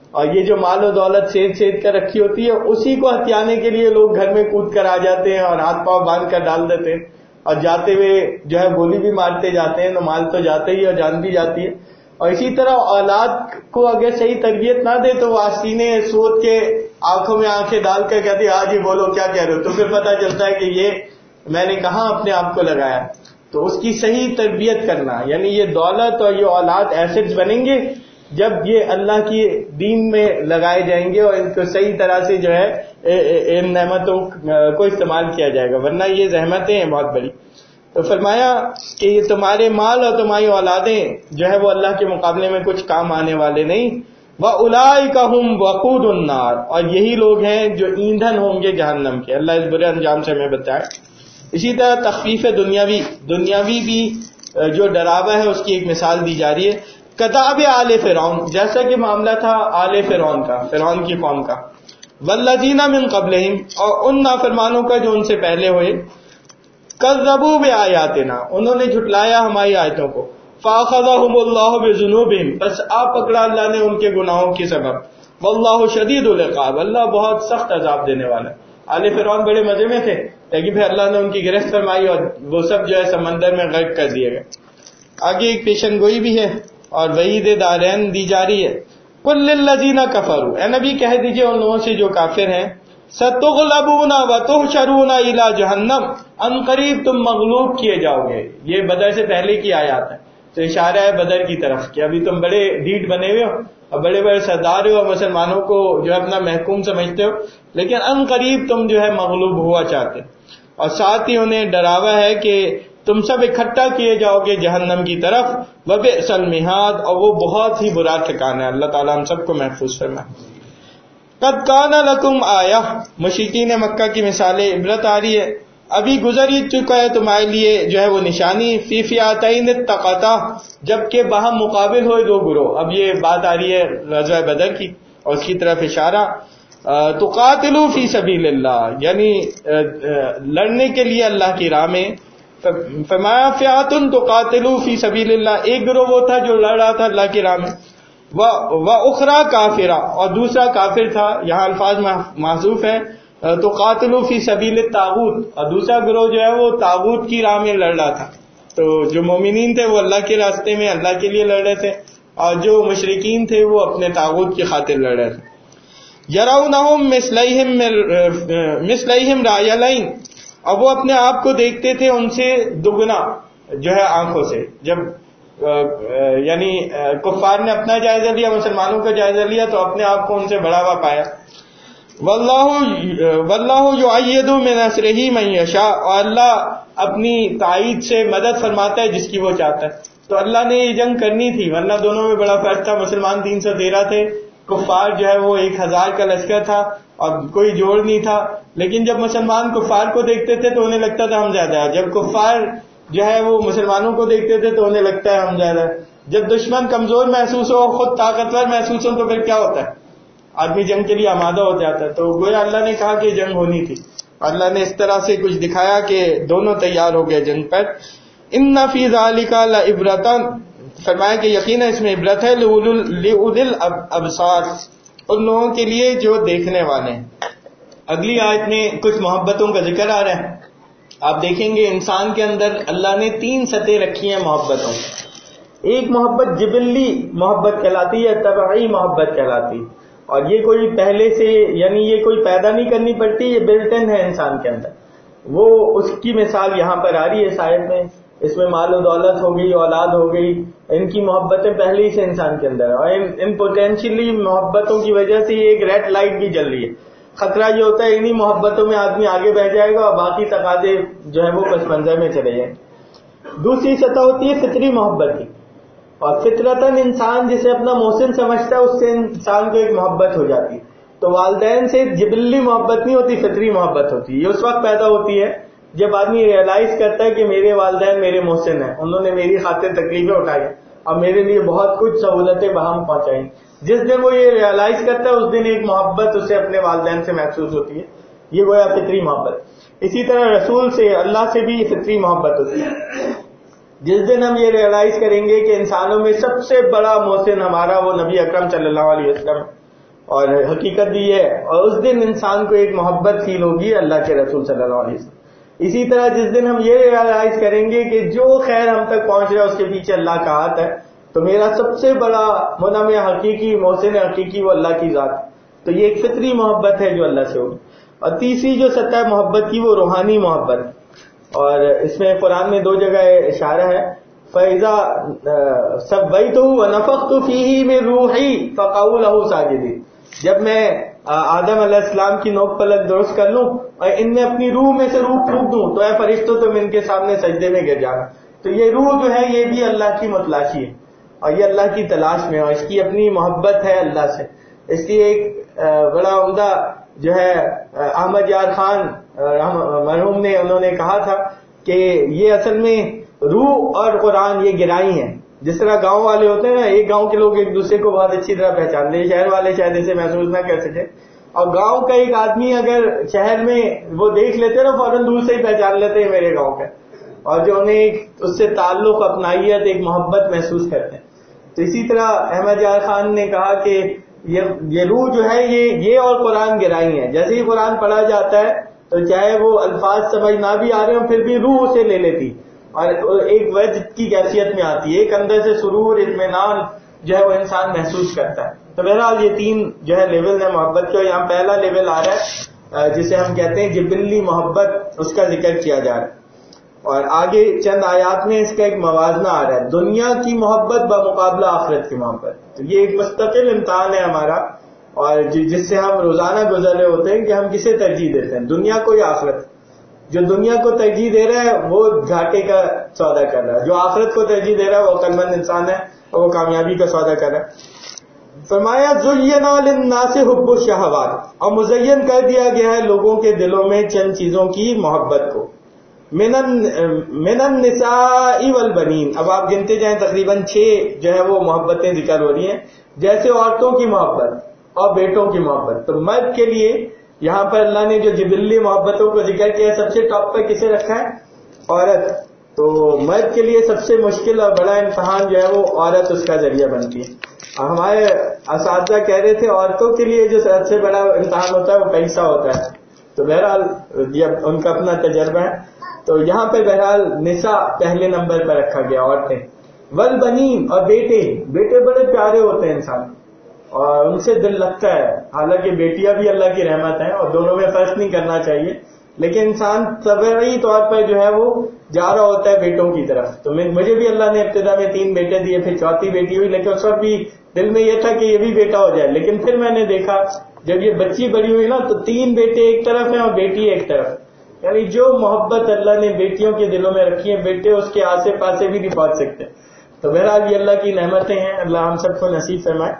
اور یہ جو مال و دولت سید سید کر رکھی ہوتی ہے اسی کو ہتھیانے کے لیے لوگ گھر میں کود کر آ جاتے ہیں اور ہاتھ پاؤں باندھ کر ڈال دیتے ہیں، اور جاتے ہوئے جو ہے گولی بھی مارتے جاتے ہیں، تو مال تو جاتے ہی اور جان بھی جاتی ہے۔ اور اسی طرح اولاد کو اگر صحیح تربیت نہ دے تو وہ آستینے سوت کے آنکھوں میں آنکھیں ڈال کر کہتے ہیں آج ہی بولو کیا کہہ رہے ہو، تو پھر پتہ چلتا ہے کہ یہ میں نے کہاں اپنے آپ کو لگایا۔ تو اس کی صحیح تربیت کرنا، یعنی یہ دولت اور یہ اولاد ایسٹس بنیں گے جب یہ اللہ کی دین میں لگائے جائیں گے اور ان کو صحیح طرح سے جو ہے ان نعمتوں کو استعمال کیا جائے گا، ورنہ یہ زحمتیں ہیں بہت بڑی۔ تو فرمایا کہ یہ تمہارے مال اور تمہاری اولادیں جو ہے وہ اللہ کے مقابلے میں کچھ کام آنے والے نہیں۔ وَأُولَٰئِكَ هُمْ وَقُودُ النَّارِ، اور یہی لوگ ہیں جو ایندھن ہوں گے جہنم کے، اللہ اس برے انجام سے ہمیں بچائے۔ اسی طرح تخفیف دنیاوی دنیاوی بھی جو ڈراوا ہے اس کی ایک مثال دی جا رہی ہے، کداب آل فرعون، جیسا کہ معاملہ تھا آل فرعون کا، فرعون کی قوم کا، والذین من قبلہم، اور ان نافرمانوں کا جو ان سے پہلے ہوئے، کذبوا بآیاتنا، انہوں نے جھٹلایا ہماری آیتوں کو، فاخذہم اللہ بذنوبہم، بس آ پکڑا اللہ نے ان کے گناہوں کی سبب، واللہ شدید العقاب، اللہ بہت سخت عذاب دینے والا ہے۔ آل فرعون بڑے مزے میں تھے، لیکن پھر اللہ نے ان کی گرفت فرمائی اور وہ سب جو ہے سمندر میں غرق کر دیے گئے۔ آگے ایک پیشن گوئی بھی ہے اور وعید دارین دی جا رہی ہے، قل للذین کفروا، اے نبی کہہ دیجئے ان لوگوں سے جو کافر ہیں، ستغلبون وتحشرون الی جہنم، ان قریب تم مغلوب کیے جاؤ گے۔ یہ بدر سے پہلے کی آیات ہے، تو اشارہ ہے بدر کی طرف کہ ابھی تم بڑے ڈھیٹ بنے ہوئے ہو اور بڑے بڑے سردار ہو اور مسلمانوں کو جو ہے اپنا محکوم سمجھتے ہو، لیکن ان قریب تم جو ہے مغلوب ہوا چاہتے۔ اور ساتھ ہی انہیں ڈراوا ہے کہ تم سب اکٹھا کیے جاؤ گے جہنم کی طرف، وبئس المہاد، اور وہ بہت ہی برا ٹھکانہ ہے۔ اللہ تعالیٰ ہم سب کو محفوظ فرمائے۔ قد کان لکم آیہ، مشرکین مکہ کی مثالیں عبرت آ رہی ہے، ابھی گزر ہی چکا ہے تمہارے لیے جو ہے وہ نشانی، فی فئتین التقطا، جبکہ باہم مقابل ہوئے دو گروہ۔ اب یہ بات آ رہی ہے غزوہ بدر کی اور اس کی طرف اشارہ، تقاتلوا فی سبیل اللہ، یعنی لڑنے کے لیے اللہ کی راہ میں، فرمایا فئۃ تقاتلوا فی سبیل اللہ، ایک گروہ وہ تھا جو لڑ رہا تھا اللہ کی راہ میں، وَأُخْرَى کافرہ، اور دوسرا کافر تھا، یہاں الفاظ محذوف ہیں، تو قاتلوا فی سبیل الطاغوت، اور دوسرا گروہ جو ہے وہ طاغوت کی راہ میں لڑ رہا تھا۔ تو جو مومنین تھے وہ اللہ کے راستے میں اللہ کے لیے لڑ رہے تھے، اور جو مشرکین تھے وہ اپنے طاغوت کی خاطر لڑ رہے تھے۔ یرونہم مثلیہم مثلیہم رأی العین، اور وہ اپنے آپ کو دیکھتے تھے ان سے دگنا جو ہے آنکھوں سے۔ جب یعنی کفار نے اپنا جائزہ لیا، مسلمانوں کا جائزہ لیا، تو اپنے آپ کو ان سے بڑا ہوا پایا۔ واللہ واللہ یؤید بنصرہ من یشاء، اور اللہ اپنی تائید سے مدد فرماتا ہے جس کی وہ چاہتا ہے۔ تو اللہ نے یہ جنگ کرنی تھی، ورنہ دونوں میں بڑا فرق تھا، مسلمان تین سو تیرہ تھے، کفار جو ہے وہ ایک ہزار کا لشکر تھا اور کوئی جوڑ نہیں تھا۔ لیکن جب مسلمان کفار کو دیکھتے تھے تو انہیں لگتا تھا ہم زیادہ ہے، جب کفار جو ہے وہ مسلمانوں کو دیکھتے تھے تو انہیں لگتا ہے ہم زیادہ ہے۔ جب دشمن کمزور محسوس ہو، خود طاقتور محسوس ہو، تو پھر کیا ہوتا ہے؟ آدمی جنگ کے لیے آمادہ ہو جاتا ہے۔ تو گویا اللہ نے کہا کہ جنگ ہونی تھی، اللہ نے اس طرح سے کچھ دکھایا کہ دونوں تیار ہو گئے جنگ پر۔ ان فی ذلک لعبرۃ، فرمایا کہ یقیناً اس میں عبرت ہے، لأولی الابصار، ان لوگوں کے لیے جو دیکھنے والے ہیں۔ اگلی آیت میں کچھ محبتوں کا ذکر آ رہا ہے۔ آپ دیکھیں گے انسان کے اندر اللہ نے تین سطح رکھی ہیں محبتوں۔ ایک محبت جبلی محبت کہلاتی ہے، طبعی محبت کہلاتی، اور یہ کوئی پہلے سے یعنی یہ کوئی پیدا نہیں کرنی پڑتی، یہ بلٹ ان ہے انسان کے اندر۔ وہ اس کی مثال یہاں پر آ رہی ہے اس آیت میں۔ اس میں مال و دولت ہو گئی، اولاد ہو گئی، ان کی محبتیں پہلے ہی سے انسان کے اندر، اور ان, ان پوٹینشیلی محبتوں کی وجہ سے ایک ریڈ لائٹ بھی جل رہی ہے۔ خطرہ یہ ہوتا ہے انہی محبتوں میں آدمی آگے بڑھ جائے گا اور باقی تقاضے جو ہے وہ پس منظر میں چلے جائیں۔ دوسری سطح ہوتی ہے فطری محبت کی، اور فطرتاً انسان جسے اپنا محسن سمجھتا ہے اس سے انسان کو ایک محبت ہو جاتی ہے۔ تو والدین سے جبلی محبت نہیں ہوتی، فطری محبت ہوتی ہے۔ یہ اس وقت پیدا ہوتی ہے جب آدمی ریئلائز کرتا ہے کہ میرے والدین میرے محسن ہیں، انہوں نے میری خاطر تکلیفیں اٹھائی اور میرے لیے بہت کچھ سہولتیں بہم پہنچائیں۔ جس دن وہ یہ ریئلائز کرتا ہے اس دن ایک محبت اسے اپنے والدین سے محسوس ہوتی ہے، یہ گویا فطری محبت۔ اسی طرح رسول سے، اللہ سے بھی فطری محبت ہوتی ہے۔ جس دن ہم یہ ریئلائز کریں گے کہ انسانوں میں سب سے بڑا محسن ہمارا وہ نبی اکرم صلی اللہ علیہ وسلم، اور حقیقت بھی ہے. اور اس دن انسان کو ایک محبت فیل ہوگی اللہ کے رسول صلی اللہ علیہ وسلم. اسی طرح جس دن ہم یہ ریئلائز کریں گے کہ جو خیر ہم تک پہنچ رہا ہے اس کے پیچھے اللہ کا ہاتھ ہے, تو میرا سب سے بڑا منعم حقیقی, محسن حقیقی وہ اللہ کی ذات. تو یہ ایک فطری محبت ہے جو اللہ سے ہوگی. اور تیسری جو سطح محبت کی وہ روحانی محبت, اور اس میں قرآن میں دو جگہ اشارہ ہے. فَإِذَا سَبَّيْتُهُ وَنَفَخْتُ فِيهِ مِن رُوحِي فَقَعُوا لَهُ سَاجِدِينَ. جب میں آدم علیہ السلام کی نوک پلک درست کر لوں اور ان میں اپنی روح میں سے روح پھونک دوں تو اے فرشتوں تم ان کے سامنے سجدے میں گر جانا. تو یہ روح جو ہے یہ بھی اللہ کی متلاشی ہے اور یہ اللہ کی تلاش میں, اور اس کی اپنی محبت ہے اللہ سے. اس لیے ایک بڑا عمدہ جو ہے احمد یار خان مرحوم نے انہوں نے کہا تھا کہ یہ اصل میں روح اور قرآن یہ گرائی ہیں. جس طرح گاؤں والے ہوتے ہیں نا, ایک گاؤں کے لوگ ایک دوسرے کو بہت اچھی طرح پہچانتے ہیں, شہر والے شاید اسے محسوس نہ کر سکے. اور گاؤں کا ایک آدمی اگر شہر میں وہ دیکھ لیتے نا فوراً دور سے ہی پہچان لیتے ہیں میرے گاؤں کا, اور جو انہیں ایک اس سے تعلق اپنائیت ایک محبت محسوس کرتے ہیں. تو اسی طرح احمد یار خان نے کہا کہ یہ روح جو ہے یہ یہ اور قرآن گرائی ہیں. جیسے ہی قرآن پڑھا جاتا ہے تو چاہے وہ الفاظ سمجھ نہ بھی آ رہے ہوں پھر بھی روح اسے لے لیتی اور ایک وجد کی کیفیت میں آتی ہے, ایک اندر سے سرور اطمینان جو ہے وہ انسان محسوس کرتا ہے. تو بہرحال یہ تین جو ہے لیول ہے محبت کے, اور یہاں پہلا لیول آ رہا ہے جسے ہم کہتے ہیں جبلی محبت, اس کا ذکر کیا جا رہا ہے. اور آگے چند آیات میں اس کا ایک موازنہ آ رہا ہے, دنیا کی محبت بمقابلہ آخرت کی محبت. تو یہ ایک مستقل امتحان ہے ہمارا, اور جس سے ہم روزانہ گزر رہے ہوتے ہیں کہ ہم کسے ترجیح دیتے ہیں, دنیا کو یا آخرت. جو دنیا کو ترجیح دے رہا ہے وہ گھاٹے کا سودا کر رہا ہے, جو آخرت کو ترجیح دے رہا ہے وہ عقلمند انسان ہے اور وہ کامیابی کا سودا کر رہا ہے. فرمایا زُيِّنَ لِلنَّاسِ حُبُّ الشَّهَوَاتِ, اور مزین کر دیا گیا ہے لوگوں کے دلوں میں چند چیزوں کی محبت کو. مِنَ النِّسَاءِ وَالْبَنِينَ, اب آپ گنتے جائیں تقریباً چھ جو ہے وہ محبتیں ذکر ہو رہی ہیں, جیسے عورتوں کی محبت اور بیٹوں کی محبت. تو مرد کے لیے یہاں پر اللہ نے جو جبلی محبتوں کو ذکر کیا, سب سے ٹاپ پہ کسے رکھا ہے, عورت. تو مرد کے لیے سب سے مشکل اور بڑا امتحان جو ہے وہ عورت اس کا ذریعہ بنتی ہے. اور ہمارے اساتذہ کہہ رہے تھے عورتوں کے لیے جو سب سے بڑا امتحان ہوتا ہے وہ پیسہ ہوتا ہے. تو بہرحال یہ ان کا اپنا تجربہ ہے. تو یہاں پہ بہرحال نساء پہلے نمبر پر رکھا گیا, عورتیں. والبنین, اور بیٹے, بیٹے بڑے پیارے ہوتے ہیں انسان اور ان سے دل لگتا ہے. حالانکہ بیٹیاں بھی اللہ کی رحمت ہیں اور دونوں میں فرق نہیں کرنا چاہیے, لیکن انسان طبعی طور پر جو ہے وہ جا رہا ہوتا ہے بیٹوں کی طرف. تو مجھے بھی اللہ نے ابتدا میں تین بیٹے دیے, پھر چوتھی بیٹی ہوئی, لیکن اس وقت بھی دل میں یہ تھا کہ یہ بھی بیٹا ہو جائے. لیکن پھر میں نے دیکھا جب یہ بچی بڑی ہوئی نا تو تین بیٹے ایک طرف ہیں اور بیٹی ایک طرف. یعنی جو محبت اللہ نے بیٹیوں کے دلوں میں رکھی ہے بیٹے اس کے آسے پاسے بھی نہیں پہنچ سکتے. تو بہرحال یہ اللہ کی نعمتیں ہیں, اللہ ہم سب کو نصیب فرمائے.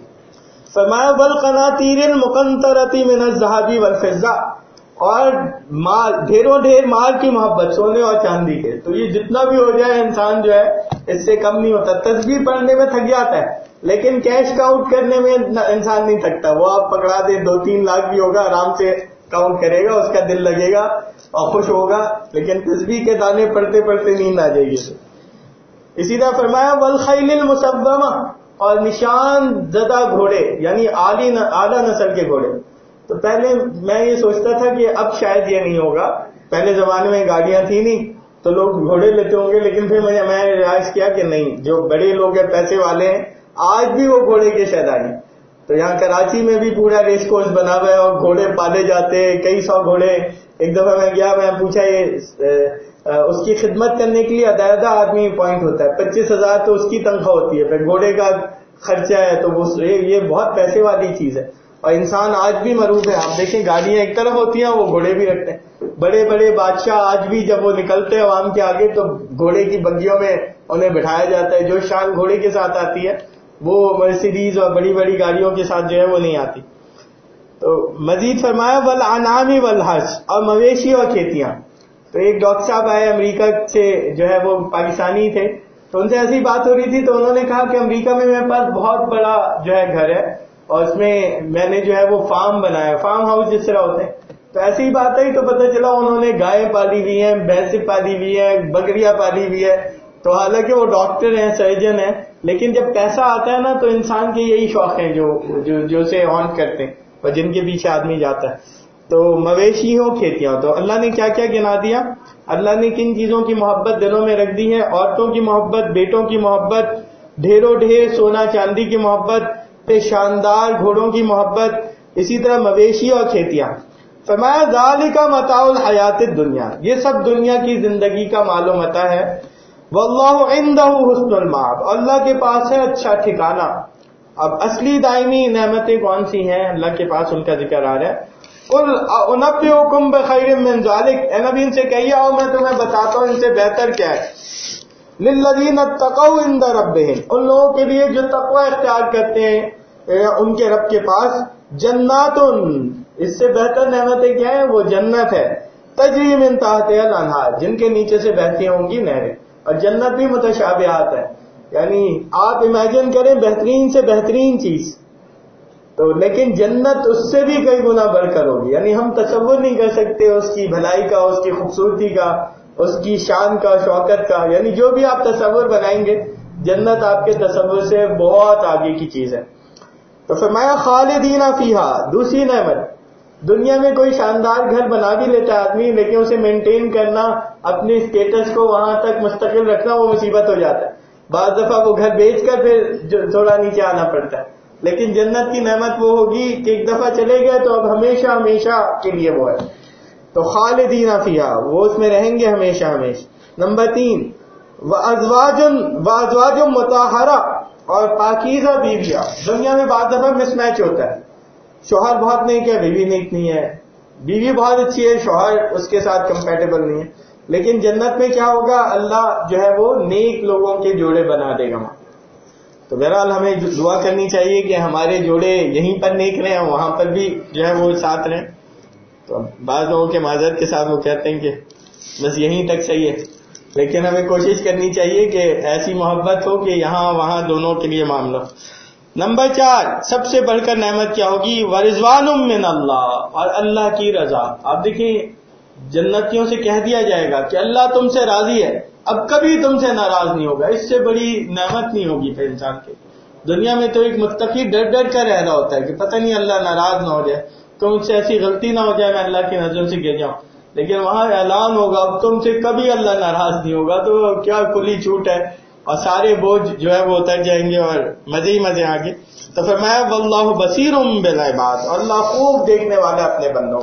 فرمایا والقناطیر المقنطرۃ من الذهب والفضہ, اور مال, ڈھیروں ڈھیر مال کی محبت سونے اور چاندی کے. تو یہ جتنا بھی ہو جائے انسان جو ہے اس سے کم نہیں ہوتا. تسبیح پڑھنے میں تھک جاتا ہے لیکن کیش کاؤنٹ کرنے میں انسان نہیں تھکتا. وہ آپ پکڑا دیں دو تین لاکھ بھی ہوگا آرام سے کاؤنٹ کرے گا, اس کا دل لگے گا اور خوش ہوگا, لیکن تسبیح کے دانے پڑھتے پڑھتے نیند آ جائے گی. اسی طرح فرمایا والخیل المسومہ, اور نشان زدہ گھوڑے یعنی اعلیٰ نسل کے گھوڑے. تو پہلے میں یہ سوچتا تھا کہ اب شاید یہ نہیں ہوگا, پہلے زمانے میں گاڑیاں تھی نہیں تو لوگ گھوڑے لیتے ہوں گے, لیکن پھر میں نے ریلائز کیا کہ نہیں, جو بڑے لوگ ہیں پیسے والے ہیں آج بھی وہ گھوڑے کے شہدائی. تو یہاں کراچی میں بھی پورا ریس کورس بنا ہوا ہے اور گھوڑے پالے جاتے ہیں, کئی سو گھوڑے. ایک دفعہ میں گیا, میں پوچھا یہ اس کی خدمت کرنے کے لیے عدالدہ آدمی اپوائنٹ ہوتا ہے, پچیس ہزار تو اس کی تنخواہ ہوتی ہے, پھر گھوڑے کا خرچہ ہے, تو وہ یہ بہت پیسے والی چیز ہے. اور انسان آج بھی مروب ہے. آپ دیکھیں گاڑیاں ایک طرف ہوتی ہیں وہ گھوڑے بھی رکھتے ہیں. بڑے بڑے بادشاہ آج بھی جب وہ نکلتے ہیں عوام کے آگے تو گھوڑے کی بگیوں میں انہیں بٹھایا جاتا ہے. جو شان گھوڑے کے ساتھ آتی ہے وہ مرسیڈیز اور بڑی بڑی گاڑیوں کے ساتھ جو ہے وہ نہیں آتی. تو مزید فرمایا والانعام والحرث, اور مویشی اور کھیتیاں. تو ایک ڈاکٹر صاحب آئے امریکہ سے, جو ہے وہ پاکستانی تھے, تو ان سے ایسی بات ہو رہی تھی تو انہوں نے کہا کہ امریکہ میں میرے پاس بہت بڑا جو ہے گھر ہے اور اس میں میں نے جو ہے وہ فارم بنایا, فارم ہاؤس جس طرح ہوتے ہیں. تو ایسی بات ہے تو پتہ چلا انہوں نے گائے پالی ہوئی ہیں, بھینسیں پالی ہوئی ہیں, بکریاں پالی ہوئی ہے, تو حالانکہ وہ ڈاکٹر ہیں، سرجن ہیں، لیکن جب پیسہ آتا ہے نا تو انسان کے یہی شوق ہیں جو جو جو اسے ہانٹ کرتے ہیں اور جن کے پیچھے آدمی جاتا ہے. تو مویشی ہو، کھیتیاں ہو. تو اللہ نے کیا کیا گنا دیا؟ اللہ نے کن چیزوں کی محبت دلوں میں رکھ دی ہے؟ عورتوں کی محبت، بیٹوں کی محبت، ڈھیروں ڈھیر سونا چاندی کی محبت، پھر شاندار گھوڑوں کی محبت، اسی طرح مویشی اور کھیتیاں. فرمایا ذالک متاع الحیات الدنیا، یہ سب دنیا کی زندگی کا مال و متاع ہے. واللہ عندہ حسن المآب، اللہ کے پاس ہے اچھا ٹھکانہ. اب اصلی دائمی نعمتیں کون سی ہیں؟ اللہ کے پاس ان کا ذکر آ رہا ہے. قل انبئکم بخیر من ذلک، اے نبی ان سے کہیے آؤ میں تمہیں بتاتا ہوں ان سے بہتر کیا ہے. للذین اتقوا عند ربہم، ان لوگوں کے لیے جو تقوی اختیار کرتے ہیں ان کے رب کے پاس. جنات، اس سے بہتر نعمتیں کیا ہیں؟ وہ جنت ہے. تجری من تحتها الانہار، جن کے نیچے سے بہتی ہوں گی نہریں. اور جنت بھی متشابہات ہے، یعنی آپ امیجن کریں بہترین سے بہترین چیز تو، لیکن جنت اس سے بھی کئی گنا بڑھ کر ہوگی. یعنی ہم تصور نہیں کر سکتے اس کی بھلائی کا، اس کی خوبصورتی کا، اس کی شان کا، شوکت کا. یعنی جو بھی آپ تصور بنائیں گے جنت آپ کے تصور سے بہت آگے کی چیز ہے. تو فرمایا خالدین فیہا، دوسری نعمت. دنیا میں کوئی شاندار گھر بنا بھی لیتا ہے آدمی، لیکن اسے مینٹین کرنا، اپنے اسٹیٹس کو وہاں تک مستقل رکھنا وہ مصیبت ہو جاتا ہے. بعض دفعہ وہ گھر بیچ کر پھر تھوڑا نیچے آنا پڑتا ہے. لیکن جنت کی نعمت وہ ہوگی کہ ایک دفعہ چلے گئے تو اب ہمیشہ ہمیشہ کے لیے وہ ہے. تو خالدین فیہا، وہ اس میں رہیں گے ہمیشہ ہمیشہ. نمبر تین، وازواج وازواج مطہرہ، اور پاکیزہ بیویاں. دنیا میں بعض دفعہ مس میچ ہوتا ہے، شوہر بہت نیک ہے، بیوی نیک نہیں ہے، بیوی بہت اچھی ہے، شوہر اس کے ساتھ کمپیٹیبل نہیں ہے. لیکن جنت میں کیا ہوگا؟ اللہ جو ہے وہ نیک لوگوں کے جوڑے بنا دے گا وہاں. تو بہرحال ہمیں دعا کرنی چاہیے کہ ہمارے جوڑے یہیں پر نیک رہیں اور وہاں پر بھی جو ہے وہ ساتھ رہیں. تو بعض لوگوں کے معذرت کے ساتھ وہ کہتے ہیں کہ بس یہیں تک صحیح ہے، لیکن ہمیں کوشش کرنی چاہیے کہ ایسی محبت ہو کہ یہاں وہاں دونوں کے لیے معاملہ. نمبر چار، سب سے بڑھ کر نعمت کیا ہوگی؟ ورضوان من اللہ، اور اللہ کی رضا. آپ دیکھیں جنتیوں سے کہہ دیا جائے گا کہ اللہ تم سے راضی ہے، اب کبھی تم سے ناراض نہیں ہوگا. اس سے بڑی نعمت نہیں ہوگی پھر انسان کے. دنیا میں تو ایک متقی ڈر ڈر کر رہ رہا ہوتا ہے کہ پتہ نہیں اللہ ناراض نہ ہو جائے، تو مجھ سے ایسی غلطی نہ ہو جائے میں اللہ کی نظروں سے گر جاؤں. لیکن وہاں اعلان ہوگا اب تم سے کبھی اللہ ناراض نہیں ہوگا. تو کیا کھلی چھوٹ ہے، اور سارے بوجھ جو ہے وہ اتر جائیں گے اور مزے ہی مزے آگے. تو فرمایا واللہ بصیر بالعباد، اور اللہ خوب دیکھنے والا اپنے بندوں.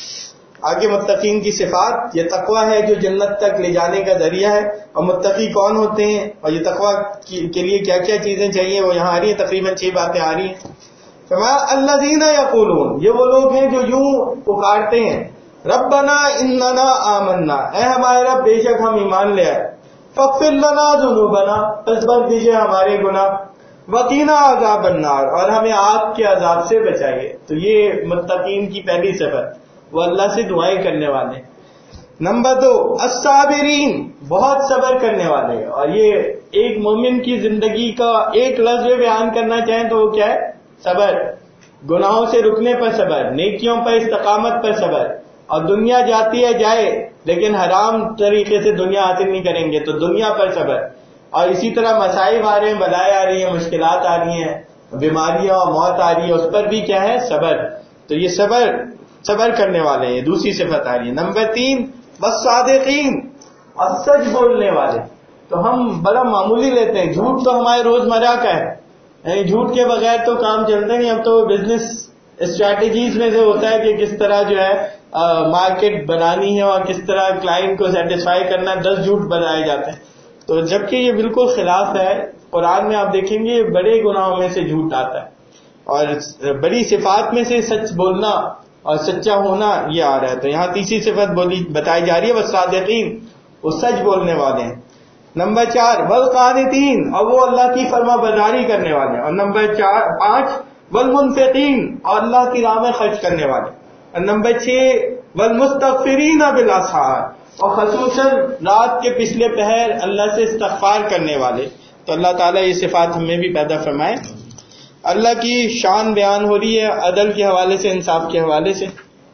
آگے متقین کی صفات، یہ تقوی ہے جو جنت تک لے جانے کا ذریعہ ہے. اور متقی کون ہوتے ہیں اور یہ تقوی کے لیے کیا کیا چیزیں چاہیے وہ یہاں آ رہی ہیں، تقریباً چھ باتیں آ رہی ہیں. فرمایا الذین یقولون، یہ وہ لوگ ہیں جو یوں پکارتے ہیں ربنا اننا آمنا، اے ہمارے رب بے شک ہم ایمان لے آئے، فاغفر لنا ذنوبنا، پس بخش دیجئے ہمارے گناہ، وقینا عذاب النار، اور ہمیں آگ کے عذاب سے بچائیے. تو یہ متقین کی پہلی صفت، وہ اللہ سے دعائیں کرنے والے. نمبر دو، الصابرین، بہت صبر کرنے والے. اور یہ ایک مومن کی زندگی کا ایک لفظ میں بیان کرنا چاہیں تو وہ کیا ہے؟ صبر. گناہوں سے رکنے پر صبر، نیکیوں پر استقامت پر صبر. اور دنیا جاتی ہے جائے لیکن حرام طریقے سے دنیا حاصل نہیں کریں گے تو دنیا پر صبر. اور اسی طرح مسائب آ رہے ہیں، بلائیں آ رہی ہیں، مشکلات آ رہی ہیں، بیماریاں اور موت آ رہی ہے، اس پر بھی کیا ہے؟ صبر. تو یہ صبر صبر کرنے والے ہیں، دوسری صفت آ رہی ہے. نمبر تین، والصادقین، اور سچ بولنے والے. تو ہم بڑا معمولی لیتے ہیں، جھوٹ تو ہمارے روزمرہ کا ہے، یعنی جھوٹ کے بغیر تو کام چلتے نہیں. اب تو بزنس اسٹریٹجیز میں سے ہوتا ہے کہ کس طرح جو ہے مارکیٹ بنانی ہے اور کس طرح کلائنٹ کو سیٹسفائی کرنا ہے، دس جھوٹ بنائے جاتے ہیں. تو جبکہ یہ بالکل خلاف ہے. قرآن میں آپ دیکھیں گے بڑے گناہوں میں سے جھوٹ آتا ہے، اور بڑی صفات میں سے سچ بولنا اور سچا ہونا یہ آ رہا ہے. تو یہاں تیسری صفت بولی بتائی جا رہی ہے، والصادقین، وہ سچ بولنے والے ہیں. نمبر چار، والقانتین، اور وہ اللہ کی فرما برداری کرنے والے ہیں. اور نمبر چار پانچ، والمنفقین، اور اللہ کی راہ میں خرچ کرنے والے. اور نمبر چھ، والمستغفرین بالاسحار، اور خصوصاً رات کے پچھلے پہر اللہ سے استغفار کرنے والے. تو اللہ تعالیٰ یہ صفات ہمیں بھی پیدا فرمائے. اللہ کی شان بیان ہو رہی ہے عدل کے حوالے سے، انصاف کے حوالے سے.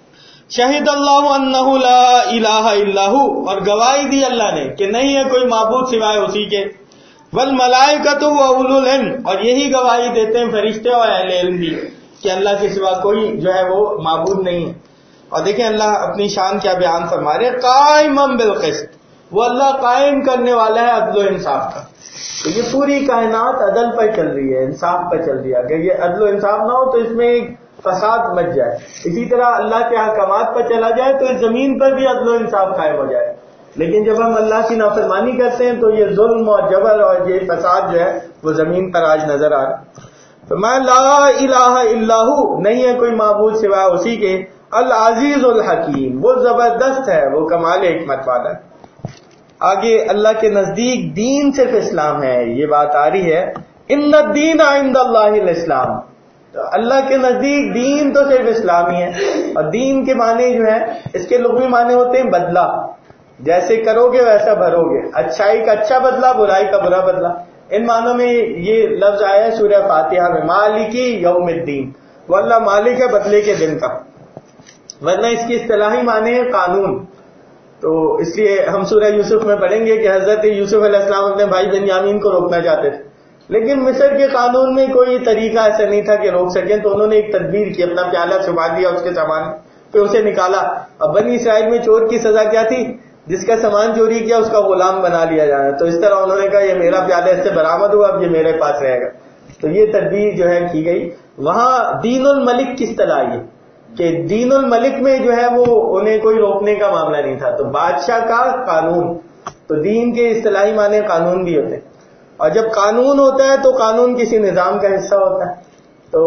شہد اللہ انہ لا الہ الا ہو، اور گواہی دی اللہ نے کہ نہیں ہے کوئی معبود سوائے اسی کے، والملائکۃ واولو العلم، اور یہی گواہی دیتے ہیں فرشتے اور اہل علم بھی کہ اللہ کے سوا کوئی جو ہے وہ معبود نہیں ہے۔ اور دیکھیں اللہ اپنی شان کیا بیان فرما رہے، قائما بالقسط، وہ اللہ قائم کرنے والا ہے عدل و انصاف کا۔ تو یہ پوری کائنات عدل پر چل رہی ہے، انصاف پر چل رہی ہے، اگر یہ عدل و انصاف نہ ہو تو اس میں ایک فساد مچ جائے۔ اسی طرح اللہ کے احکامات پر چلا جائے تو اس زمین پر بھی عدل و انصاف قائم ہو جائے، لیکن جب ہم اللہ کی نافرمانی کرتے ہیں تو یہ ظلم اور جبر اور یہ فساد جو ہے وہ زمین پر آج نظر آ رہا ہے۔ تو میں لا الہ الا ہو، نہیں ہے کوئی معبود سوا اسی کے، العزیز الحکیم، وہ زبردست ہے، وہ کمال حکمت والا ہے۔ آگے اللہ کے نزدیک دین صرف اسلام ہے، یہ بات آ رہی ہے، ان الدین عند اللہ الاسلام، تو اللہ کے نزدیک دین تو صرف اسلام ہی ہے۔ اور دین کے معنی جو ہے اس کے لغوی معنی ہوتے ہیں بدلہ، جیسے کرو گے ویسا بھرو گے، اچھائی کا اچھا بدلہ، برائی کا برا بدلہ۔ ان معنوں میں یہ لفظ آیا ہے سورہ فاتحہ میں، مالکی یوم الدین، وہ اللہ مالک ہے بدلے کے دن کا، ورنہ اس کی اصطلاحی معنی ہے قانون۔ تو اس لیے ہم سورہ یوسف میں پڑھیں گے کہ حضرت یوسف علیہ السلام اپنے بھائی بنیامین کو روکنا چاہتے تھے، لیکن مصر کے قانون میں کوئی طریقہ ایسا نہیں تھا کہ روک سکیں، تو انہوں نے ایک تدبیر کی، اپنا پیالہ چھپا دیا اس کے سامان، پھر اسے نکالا۔ اب بنی اسرائیل میں چور کی سزا کیا تھی؟ جس کا سامان چوری کیا اس کا غلام بنا لیا جانا۔ تو اس طرح انہوں نے کہا یہ میرا پیالہ اس سے برآمد ہوا، اب یہ میرے پاس رہے گا۔ تو یہ تدبیر جو ہے کی گئی۔ وہاں دین الملک کس طرح آئی کہ دین الملک میں جو ہے وہ انہیں کوئی روکنے کا معاملہ نہیں تھا، تو بادشاہ کا قانون، تو دین کے اصطلاحی معنی قانون بھی ہوتے ہیں، اور جب قانون ہوتا ہے تو قانون کسی نظام کا حصہ ہوتا ہے، تو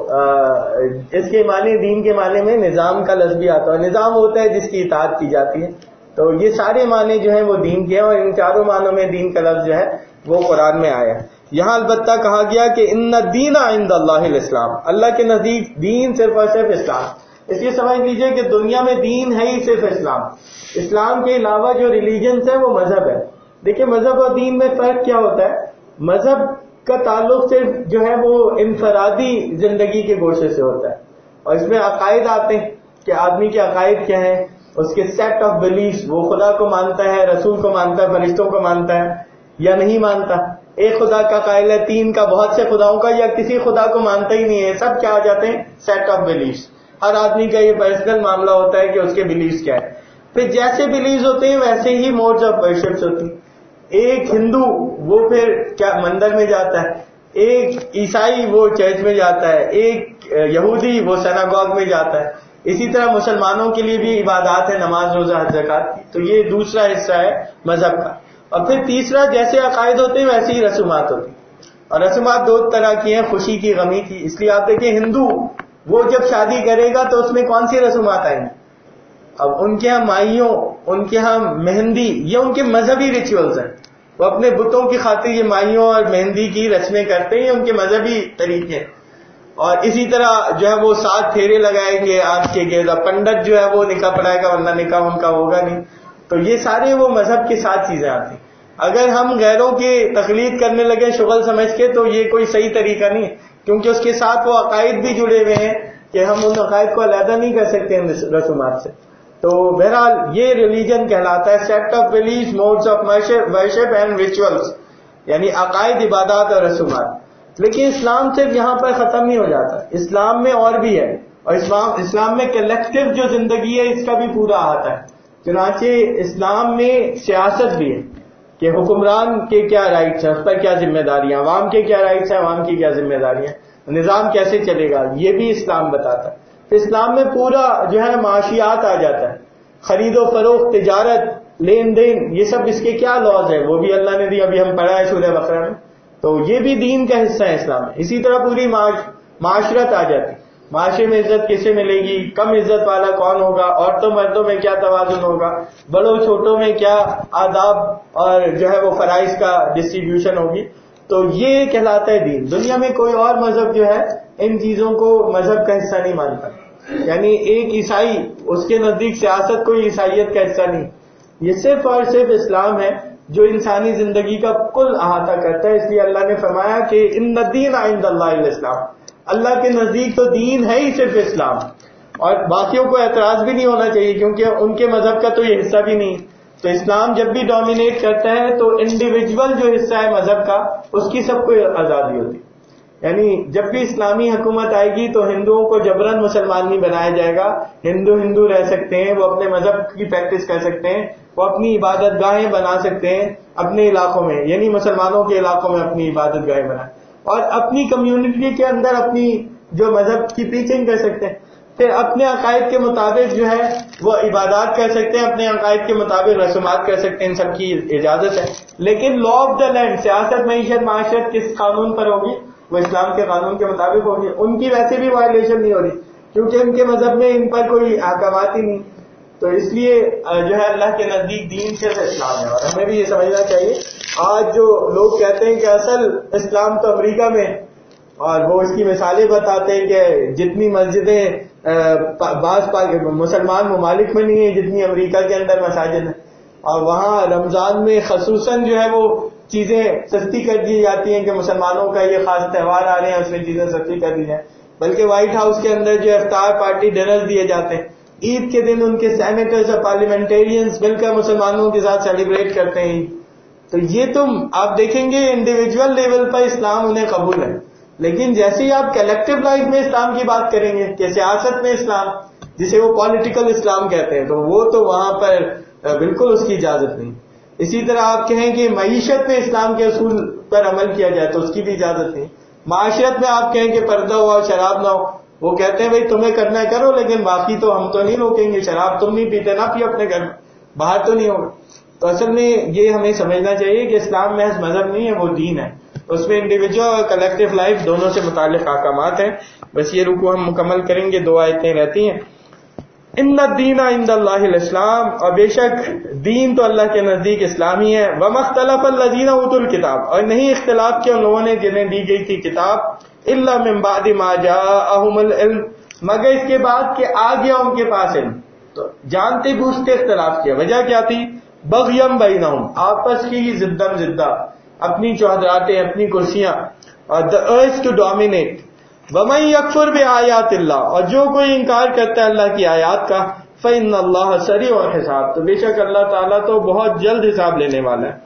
اس کے معنی دین کے معنی میں نظام کا لفظ بھی آتا ہے، نظام ہوتا ہے جس کی اطاعت کی جاتی ہے۔ تو یہ سارے معنی جو ہیں وہ دین کے ہیں، اور ان چاروں معنوں میں دین کا لفظ جو ہے وہ قرآن میں آیا ہے۔ یہاں البتہ کہا گیا کہ ان الدین عند اللہ الاسلام، اللہ کے نزدیک دین صرف اور صرف اسلام۔ اس لیے سمجھ لیجئے کہ دنیا میں دین ہے ہی صرف اسلام، اسلام کے علاوہ جو ریلیجنز ہیں وہ مذہب ہے۔ دیکھیں مذہب اور دین میں فرق کیا ہوتا ہے، مذہب کا تعلق صرف جو ہے وہ انفرادی زندگی کے گوشے سے ہوتا ہے، اور اس میں عقائد آتے ہیں کہ آدمی کے عقائد کیا ہیں، اس کے سیٹ آف بلیفز، وہ خدا کو مانتا ہے، رسول کو مانتا ہے، فرشتوں کو مانتا ہے یا نہیں مانتا، ایک خدا کا قائل ہے، تین کا، بہت سے خداؤں کا، یا کسی خدا کو مانتا ہی نہیں ہے، سب کیا آ جاتے ہیں سیٹ آف بلیفز۔ ہر آدمی کا یہ پرسنل معاملہ ہوتا ہے کہ اس کے بلیفز کیا ہے۔ پھر جیسے بلیفز ہوتے ہیں ویسے ہی موڈز آف ورشپس ہوتی ہیں۔ ایک ہندو وہ پھر کیا مندر میں جاتا ہے، ایک عیسائی وہ چرچ میں جاتا ہے، ایک یہودی وہ سیناگوگ میں جاتا ہے۔ اسی طرح مسلمانوں کے لیے بھی عبادات ہے، نماز روزہ حج زکات کی، تو یہ دوسرا حصہ ہے مذہب کا۔ اور پھر تیسرا جیسے عقائد ہوتے ہیں ویسے ہی رسومات ہوتی ہیں، اور رسومات دو طرح کی ہیں، خوشی کی، غمی کی۔ اس لیے آپ دیکھیں ہندو وہ جب شادی کرے گا تو اس میں کون سی رسومات آئیں گی؟ اب ان کے ہاں مائیوں، ان کے ہاں مہندی، یہ ان کے مذہبی ریچولز ہیں، وہ اپنے بتوں کی خاطر یہ مائیوں اور مہندی کی رسمیں کرتے ہیں، ان کے مذہبی طریقے۔ اور اسی طرح جو ہے وہ سات پھیرے لگائیں گے آج کے گرد، پنڈت جو ہے وہ نکاح پڑھائے گا ورنہ نکاح ان کا ہوگا نہیں۔ تو یہ سارے وہ مذہب کے ساتھ چیزیں آتی ہیں۔ اگر ہم غیروں کی تقلید کرنے لگے شغل سمجھ کے تو یہ کوئی صحیح طریقہ نہیں ہے، کیونکہ اس کے ساتھ وہ عقائد بھی جڑے ہوئے ہیں کہ ہم ان عقائد کو علیحدہ نہیں کر سکتے ان رسومات سے۔ تو بہرحال یہ ریلیجن کہلاتا ہے set of beliefs, modes of worship and rituals, یعنی عقائد، عبادات اور رسومات۔ لیکن اسلام صرف یہاں پر ختم نہیں ہو جاتا، اسلام میں اور بھی ہے، اور اسلام اسلام میں کلیکٹیو جو زندگی ہے اس کا بھی پورا احاطہ ہے۔ چنانچہ اسلام میں سیاست بھی ہے کہ حکمران کے کیا رائٹس ہیں، اس پر کیا ذمہ داریاں، عوام کے کیا رائٹس ہیں، عوام کی کیا ذمہ داریاں، نظام کیسے چلے گا، یہ بھی اسلام بتاتا ہے۔ تو اسلام میں پورا جو ہے معاشیات آ جاتا ہے، خرید و فروخت، تجارت، لین دین، یہ سب اس کے کیا لاز ہیں وہ بھی اللہ نے دی، ابھی ہم پڑھا ہے سورہ بقرہ میں، تو یہ بھی دین کا حصہ ہے اسلام میں۔ اسی طرح پوری معاش معاشرت آ جاتی، معاشرے میں عزت کیسے ملے گی، کم عزت والا کون ہوگا، عورتوں مردوں میں کیا توازن ہوگا، بڑوں چھوٹوں میں کیا آداب اور جو ہے وہ فرائض کا ڈسٹریبیوشن ہوگی، تو یہ کہلاتا ہے دین۔ دنیا میں کوئی اور مذہب جو ہے ان چیزوں کو مذہب کا حصہ نہیں مانتا، یعنی ایک عیسائی، اس کے نزدیک سیاست کوئی عیسائیت کا حصہ نہیں، یہ صرف اور صرف اسلام ہے جو انسانی زندگی کا کل احاطہ کرتا ہے۔ اس لیے اللہ نے فرمایا کہ ان الدین عند اللہ الاسلام، اللہ کے نزدیک تو دین ہے ہی صرف اسلام۔ اور باقیوں کو اعتراض بھی نہیں ہونا چاہیے کیونکہ ان کے مذہب کا تو یہ حصہ بھی نہیں. تو اسلام جب بھی ڈومینیٹ کرتا ہے تو انڈیویجول جو حصہ ہے مذہب کا اس کی سب کو آزادی ہوتی. یعنی جب بھی اسلامی حکومت آئے گی تو ہندوؤں کو جبراً مسلمان نہیں بنایا جائے گا. ہندو ہندو رہ سکتے ہیں, وہ اپنے مذہب کی پریکٹس کر سکتے ہیں, وہ اپنی عبادت گاہیں بنا سکتے ہیں اپنے علاقوں میں, یعنی مسلمانوں کے علاقوں میں اپنی عبادت گاہیں بنائیں اور اپنی کمیونٹی کے اندر اپنی جو مذہب کی ٹیچنگ کر سکتے ہیں. پھر اپنے عقائد کے مطابق جو ہے وہ عبادات کر سکتے ہیں, اپنے عقائد کے مطابق رسومات کر سکتے ہیں, ان سب کی اجازت ہے. لیکن لا آف دا لینڈ, سیاست معیشت معاشرت کس قانون پر ہوگی؟ وہ اسلام کے قانون کے مطابق ہوگی. ان کی ویسے بھی وائلیشن نہیں ہو رہی کیونکہ ان کے مذہب میں ان پر کوئی احکامات ہی نہیں. تو اس لیے جو ہے اللہ کے نزدیک دین صرف اسلام ہے. اور ہمیں بھی یہ سمجھنا چاہیے, آج جو لوگ کہتے ہیں کہ اصل اسلام تو امریکہ میں, اور وہ اس کی مثالیں بتاتے ہیں کہ جتنی مسجدیں بعض مسلمان ممالک میں نہیں ہیں جتنی امریکہ کے اندر مساجد ہیں, اور وہاں رمضان میں خصوصاً جو ہے وہ چیزیں سستی کر دی جاتی ہیں کہ مسلمانوں کا یہ خاص تہوار آ رہے ہیں اس میں چیزیں سستی کر دی جائیں. بلکہ وائٹ ہاؤس کے اندر جو افطار پارٹی ڈنر دیے جاتے ہیں, عید کے دن ان کے سینیٹرز اور پارلیمنٹیرینز مل کر مسلمانوں کے ساتھ سیلیبریٹ کرتے ہیں. تو یہ تم آپ دیکھیں گے انڈیویجول لیول پر اسلام انہیں قبول ہے, لیکن جیسے ہی آپ کلیکٹو لائف میں اسلام کی بات کریں گے کہ سیاست میں اسلام, جسے وہ پولیٹیکل اسلام کہتے ہیں, تو وہ تو وہاں پر بالکل اس کی اجازت نہیں. اسی طرح آپ کہیں کہ معیشت میں اسلام کے اصول پر عمل کیا جائے تو اس کی بھی اجازت نہیں. معاشرت میں آپ کہیں کہ پردہ ہو اور شراب نہ ہو, وہ کہتے ہیں بھائی تمہیں کرنا ہے کرو لیکن باقی تو ہم تو نہیں روکیں گے, شراب تم نہیں پیتے نہ پیو اپنے گھر میں, باہر تو نہیں ہوگا. تو اصل میں یہ ہمیں سمجھنا چاہیے کہ اسلام محض مذہب نہیں ہے, وہ دین ہے. اس میں انڈیویجول اور کلیکٹو لائف دونوں سے متعلق احکامات ہیں. بس یہ رکوع ہم مکمل کریں گے, دو آیتیں رہتی ہیں. ان الدین عند اللہ الاسلام, اور بے شک دین تو اللہ کے نزدیک اسلام ہی ہے. وما اختلف الذین اوتوا الکتاب, اور نہیں اختلاف کیا ان لوگوں نے جنہیں دی گئی تھی کتاب, الا من بعد ما جاءہم العلم, مگر اس کے بعد کہ آ گیا ان کے پاس علم. تو جانتے بوجھتے اختلاف کیا, وجہ کیا تھی؟ بغیم بینہم, آپس کی زدم زدہ, اپنی چوہدراتیں, اپنی کرسیاں, اور the urge to dominate. وَمَن يَكْفُرْ بِآيَاتِ اللَّهِ, اور جو کوئی انکار کرتا ہے اللہ کی آیات کا, فَإِنَّ اللَّهَ سَرِيعُ الْحِسَابِ, تو بے شک اللہ تعالیٰ تو بہت جلد حساب لینے والا ہے.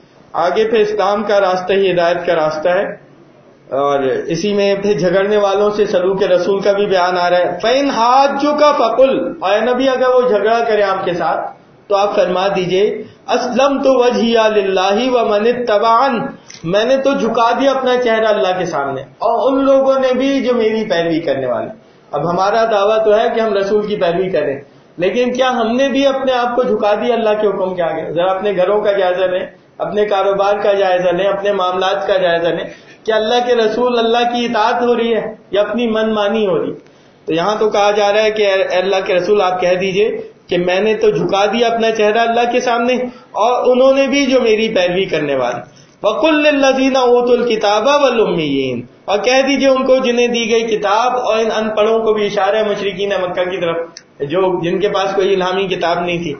آگے پھر اسلام کا راستہ ہی ہدایت کا راستہ ہے, اور اسی میں پھر جھگڑنے والوں سے سلوک رسول کا بھی بیان آ رہا ہے. فَإِنْ حَاجُّوكَ فَقُلْ, اور نبی اگر وہ جھگڑا کرے آپ کے ساتھ تو آپ فرما دیجئے, اسلمت وجہی للہ ومن اتبعن, میں نے تو جھکا دیا اپنا چہرہ اللہ کے سامنے اور ان لوگوں نے بھی جو میری پیروی کرنے والے. اب ہمارا دعویٰ تو ہے کہ ہم رسول کی پیروی کریں, لیکن کیا ہم نے بھی اپنے آپ کو جھکا دیا اللہ کے حکم کے آگے؟ ذرا اپنے گھروں کا جائزہ لیں, اپنے کاروبار کا جائزہ لیں, اپنے معاملات کا جائزہ لیں. کیا اللہ کے رسول اللہ کی اطاعت ہو رہی ہے یا اپنی من مانی ہو رہی؟ تو یہاں تو کہا جا رہا ہے کہ اللہ کے رسول آپ کہہ دیجئے کہ میں نے تو جھکا دیا اپنا چہرہ اللہ کے سامنے اور انہوں نے بھی جو میری پیروی کرنے والے. وَقُلْ لِلَّذِينَ أُوتُوا الْكِتَابَ وَالْأُمِّيِّينَ, اور کہہ دیجئے ان کو جنہیں دی گئی کتاب, اور ان ان پڑھوں کو بھی اشارہ ہے مشرکین مکہ کی طرف جو جن کے پاس کوئی الہامی کتاب نہیں تھی.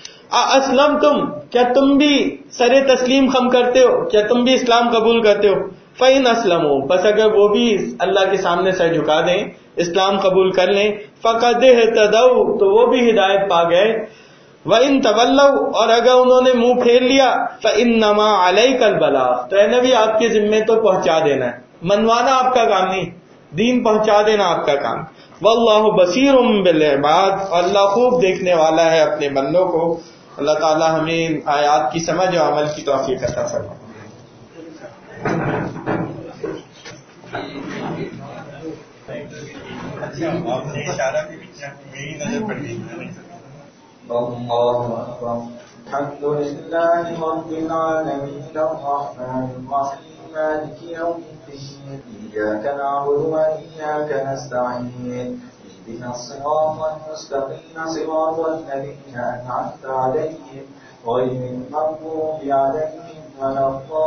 اسلمتم, کیا تم بھی سر تسلیم خم کرتے ہو, کیا تم بھی اسلام قبول کرتے ہو؟ فَإِنْ أَسْلَمُوا, پس اگر وہ بھی اللہ کے سامنے سر جھکا دیں, اسلام قبول کر لیں, فَقَدْ اهْتَدَوْا, تو وہ بھی ہدایت پا گئے. وَإِن تَوَلَّوْا, اور اگر انہوں نے منہ پھیر لیا, فَإِنَّمَا عَلَيْكَ الْبَلَاغُ, تو اے نبی آپ کے ذمے تو پہنچا دینا ہے, منوانا آپ کا کام نہیں, دین پہنچا دینا آپ کا کام. وَاللَّهُ بَصِيرٌ بِالْعِبَادِ, اللہ خوب دیکھنے والا ہے اپنے بندوں کو. اللہ تعالی ہمیں آیات کی سمجھ اور عمل کی توفیق عطا فرمائے. آپ نے اشارہ بھی کیا, یہی نظر پڑ گئی. اللہ اکبر. الحمد للہ رب العالمین الرحمن الرحیم مالک یوم الدین ایاک نعبد و ایاک نستعین اهدنا الصراط المستقیم صراط الذین انعمت علیہم غیر المغضوب علیہم ولا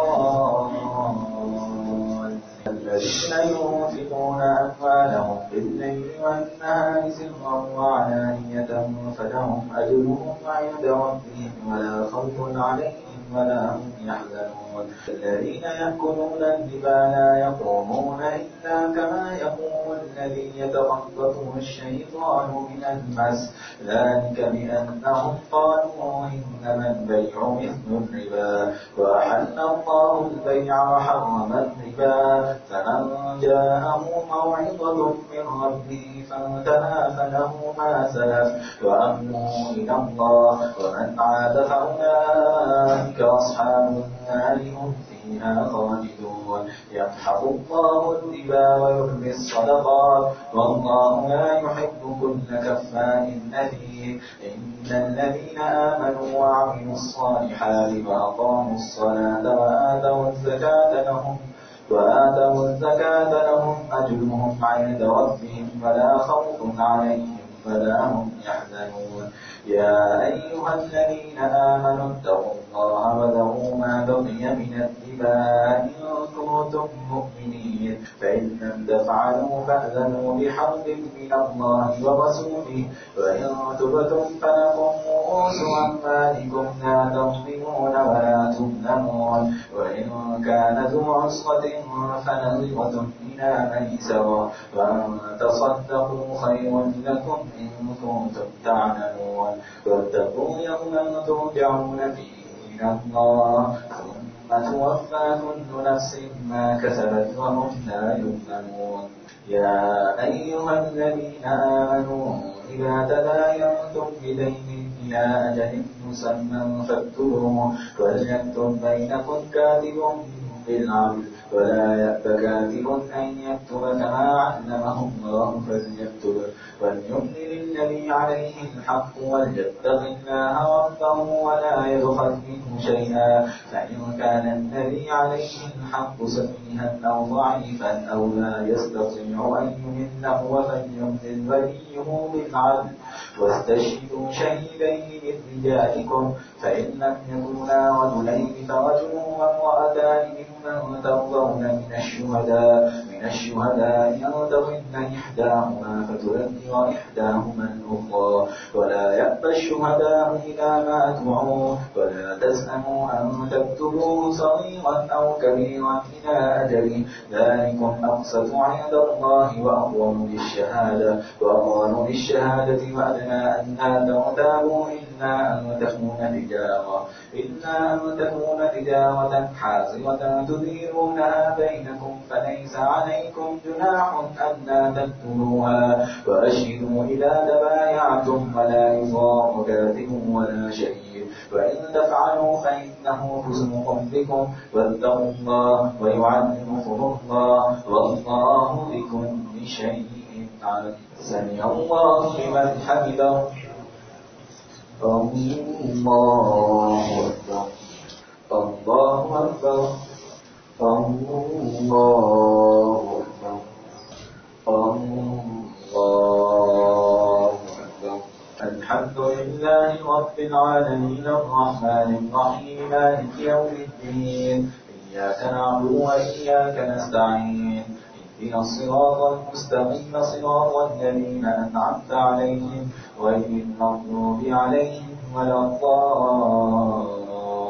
الضالین الذين ينفقون أموالهم بالليل والنهار سرا وعلانية فلهم أجرهم عند ربهم ولا خوف عليهم ولا هم يحزنون الذين يأكلون الربا لا يقومون إلا كما يقوم الذي يتخبطه الشيطان من المس ذلك بأنهم قالوا إنما البيع مثل الربا وأحل الله البيع وحرم الربا فمن جاءه موعظة من ربه فانتهى فله ما سلف وأمره إلى الله ومن عاد فأولئك أصحاب النار هم فيها خالدون يمحق الله الربا ويربي الصدقات والله لا يحب كل كفار أثيم إن الذين آمنوا وعملوا الصالحات وأقاموا الصلاة وآتوا الزكاة لهم وآتوا الزكاة لهم أجرهم عند ربهم ولا خوف عليهم ولا هم يحزنون يا أيها الذين آمنوا اتقوا الله وذروا ما بقي من الربا إن كنتم مؤمنين فإن لم تفعلوا فأذنوا بحرب من الله ورسوله وإن تبتم فلكم رؤوس أموالكم لا تظلمون ولا تظلمون وإن كان ذو عسرة فنظرة إلى ميسرة وأن تصدقوا خير لكم إن كنتم تعلمون واتقوا يوما ترجعون فيه إلى الله ثم توفى كل نفس ما كسبت وهم لا يظلمون يا أيها الذين آمنوا إذا تداينتم بدين إلى أجل مسمى فاكتبوه وليكتب بينكم كاتب بالعدل ولا يأب كاتب أن يكتب كما علمه الله فليكتب وليملل الذي عليه الحق وليتق الله ربه ولا يبخل منه شيئا فإن كان الذي عليه الحق سفيها أو ضعيفا أو لا يستطيع أن يمله فليملل وليه بالعدل واستشهدوا شهيدين من رجالكم فإن لم يكونا رجلين فرجل وامرأتان ممن ترضون من الشهداء من الشهداء أن تضل إحداهما فتذكر إحداهما الأخرى ولا يأبى الشهداء إذا ما دعوا ولا تسأموا أن تكتبوه صغيرا أو كبيرا إلى أجله ذلكم أقسط عند الله وأقوم للشهادة وأقوم للشهادة وأدنى أن لا ترتابوا إلا أن تكون تجارة إلا أن تكون تجارة حاضرة تديرونها بينكم فليس عليكم جناح أن لا تكتبوها وأشهدوا إذا تبايعتم ولا يضار كاتب ولا شهيد وإن تفعلوا فإنه فسوق بكم واتقوا الله ويعلمكم الله والله بكل شيء عليم سمع الله لمن حمده الله أكبر الله أكبر الله أكبر الله أكبر الحمد لله رب العالمين الرحمن الرحيم مالك يوم الدين إياك نعبد وإياك نستعين اهدنا الصراط المستقيم صراط الذين أنعمت عليهم غير المغضوب عليهم ولا الضالين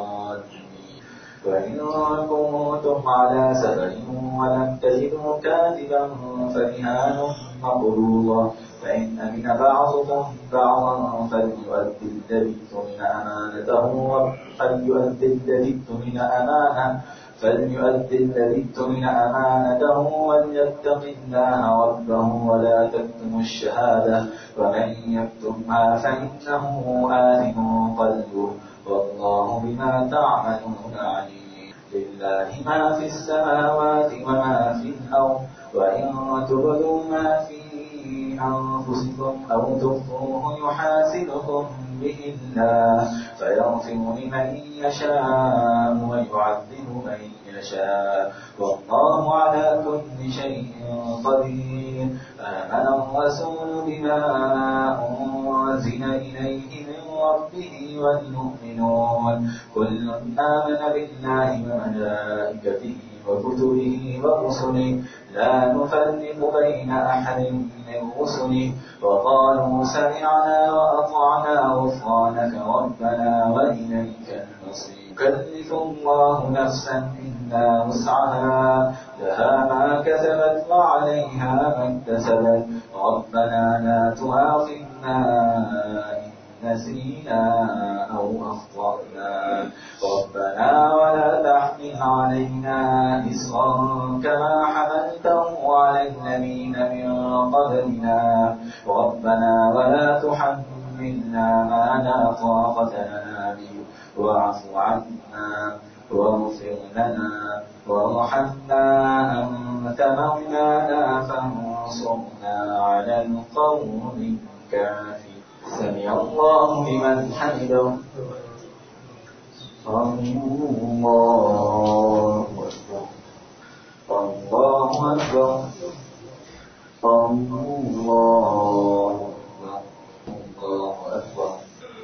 وإن كنتم على سفر ولم تجدوا كاتبا فرهان مقبوضة فإن أمن بعضكم بعضا فليؤدي الذي اؤتمن أمانته فليؤدي الذي اؤتمن أمانته فليؤدي الذي اؤتمن أمانته وليتق الله ربه ولا تكتموا الشهادة ومن يكتمها فإنه آثم قلبه والله بما تعملون عليم لله ما في السماوات وما في الأرض وإن تبدوا ما في أنفسكم أو تخفوه يحاسبكم به الله فيغفر لمن يشاء ويعذب من يشاء والله على كل شيء قدير آمن الرسول بما أنزل إليه من ربه والمؤمنون كل آمن بالله وملائكته وكتبه ورسله لا نفرق بين أحد من رسله وقالوا سمعنا وأطعنا غفرانك ربنا وإليك يكلف الله نفسا إلا وسعها لها ما كسبت وعليها ما اكتسبت ربنا لا تؤاخذنا إن نسينا أو أخطأنا ربنا ولا تحمل علينا إصرا كما حملته على الذين من قبلنا ربنا ولا تحملنا ما لا طاقة لنا به واعف عنا واغفر لنا وارحمنا أنت مولانا فانصرنا على القوم الكافرين. سمع الله لمن حمده. الله أكبر الله أكبر الله أكبر الله أكبر.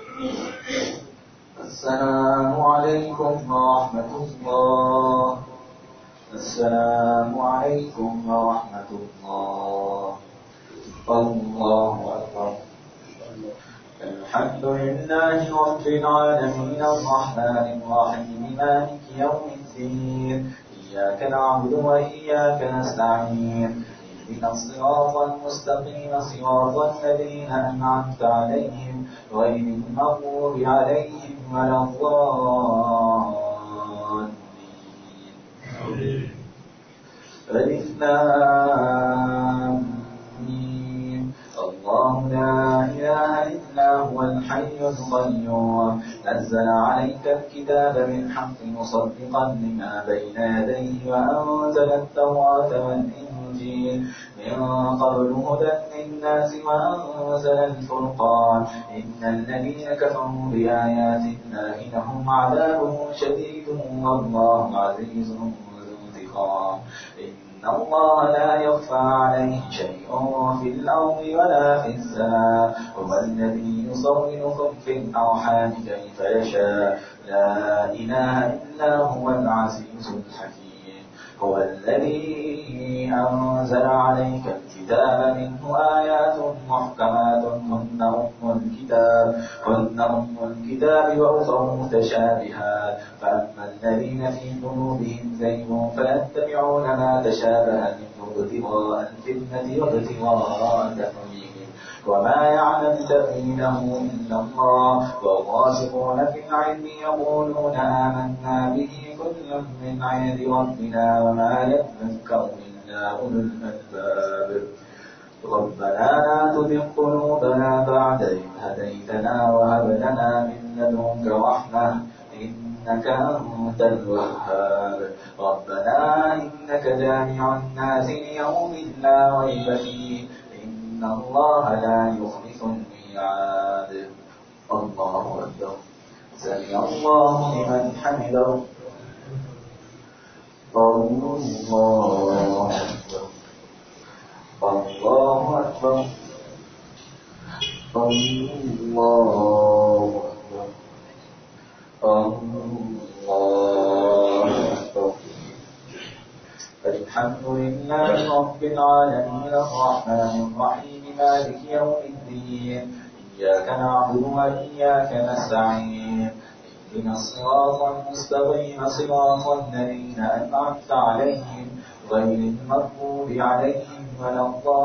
السلام عليكم ورحمة الله. السلام عليكم ورحمة الله. الله أكبر. الحمد لله رب العالمين الرحمن الرحيم مالك يوم الدين إياك نعبد وإياك نستعين اهدنا الصراط المستقيم صراط الذين أنعمت عليهم غير المغضوب عليهم ولا الضالين. ألف لام ميم. الله لا إله إلا هو الحي القيوم نزل عليك الكتاب بالحق مصدقا لما بين يديه وأنزل التوراة والإنجيل من قبل هدى للناس وأنزل الفرقان إن الذين كفروا بآيات الله لهم عذاب شديد والله عزيز ذو انتقام. إن الله لا يخفى عليه شيء في الأرض ولا في السماء هو الذي يصوركم في الأرحام كيف يشاء لا إله إلا هو العزيز الحكيم. هو الذي أنزل عليك الكتاب منه آيات محكمات هن أم الكتاب هن أم الكتاب وأخر متشابهات فأما الذين في قلوبهم زيغ فيتبعون ما تشابه منه ابتغاء الفتنة وابتغاء تأويله وما يعلم تأويله إلا الله والراسخون في العلم يقولون آمنا به كل من عند ربنا وما يذكر إلا أولو الألباب. ربنا لا تزغ قلوبنا بعد إذ هديتنا وهب لنا من لدنك رحمة إنك أنت الوهاب. ربنا إنك جامع الناس ليوم لا ريب فيه إن الله لا يخلف الميعاد. الله أكبر. سمع الله لمن حمده. الله أكبر الله أكبر الله أكبر الله أكبر. الحمد لله رب العالمين الرحمن الرحيم مالك يوم الدين إياك نعبد وإياك نستعين اهدنا الصراط المستقيم صراط الذين أنعمت عليهم غير المغضوب عليهم ولا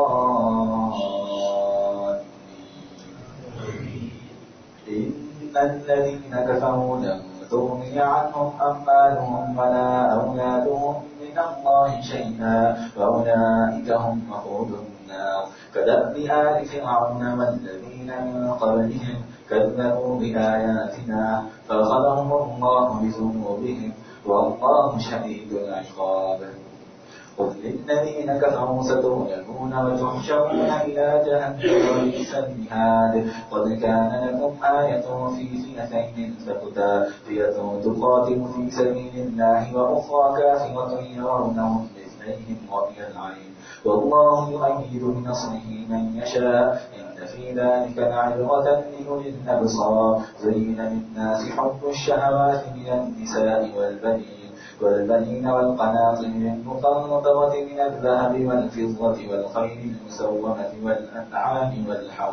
الضالين. إن الذين كفروا لن تغني عنهم أموالهم ولا أولادهم من الله شيئا وأولئك هم وقود النار. كدأب آل فرعون والذين من قبلهم كذبوا بآياتنا فأخذهم الله بذنوبهم والله شديد العقاب. قل للذين كفروا ستغلبون وتحشرون إلى جهنم وبئس المهاد. قد كان لكم آية في فئتين التقتا فئة تقاتل في سبيل الله وأخرى كافرة يرونهم مثليهم رأي العين والله يؤيد بنصره من يشاء إن في ذلك لعبرة لأولي الأبصار. زين للناس حب الشهوات من النساء والبنين والبنين والقناطر المقنطرة من الذهب والفضة والخيل المسومة والأنعام والحرث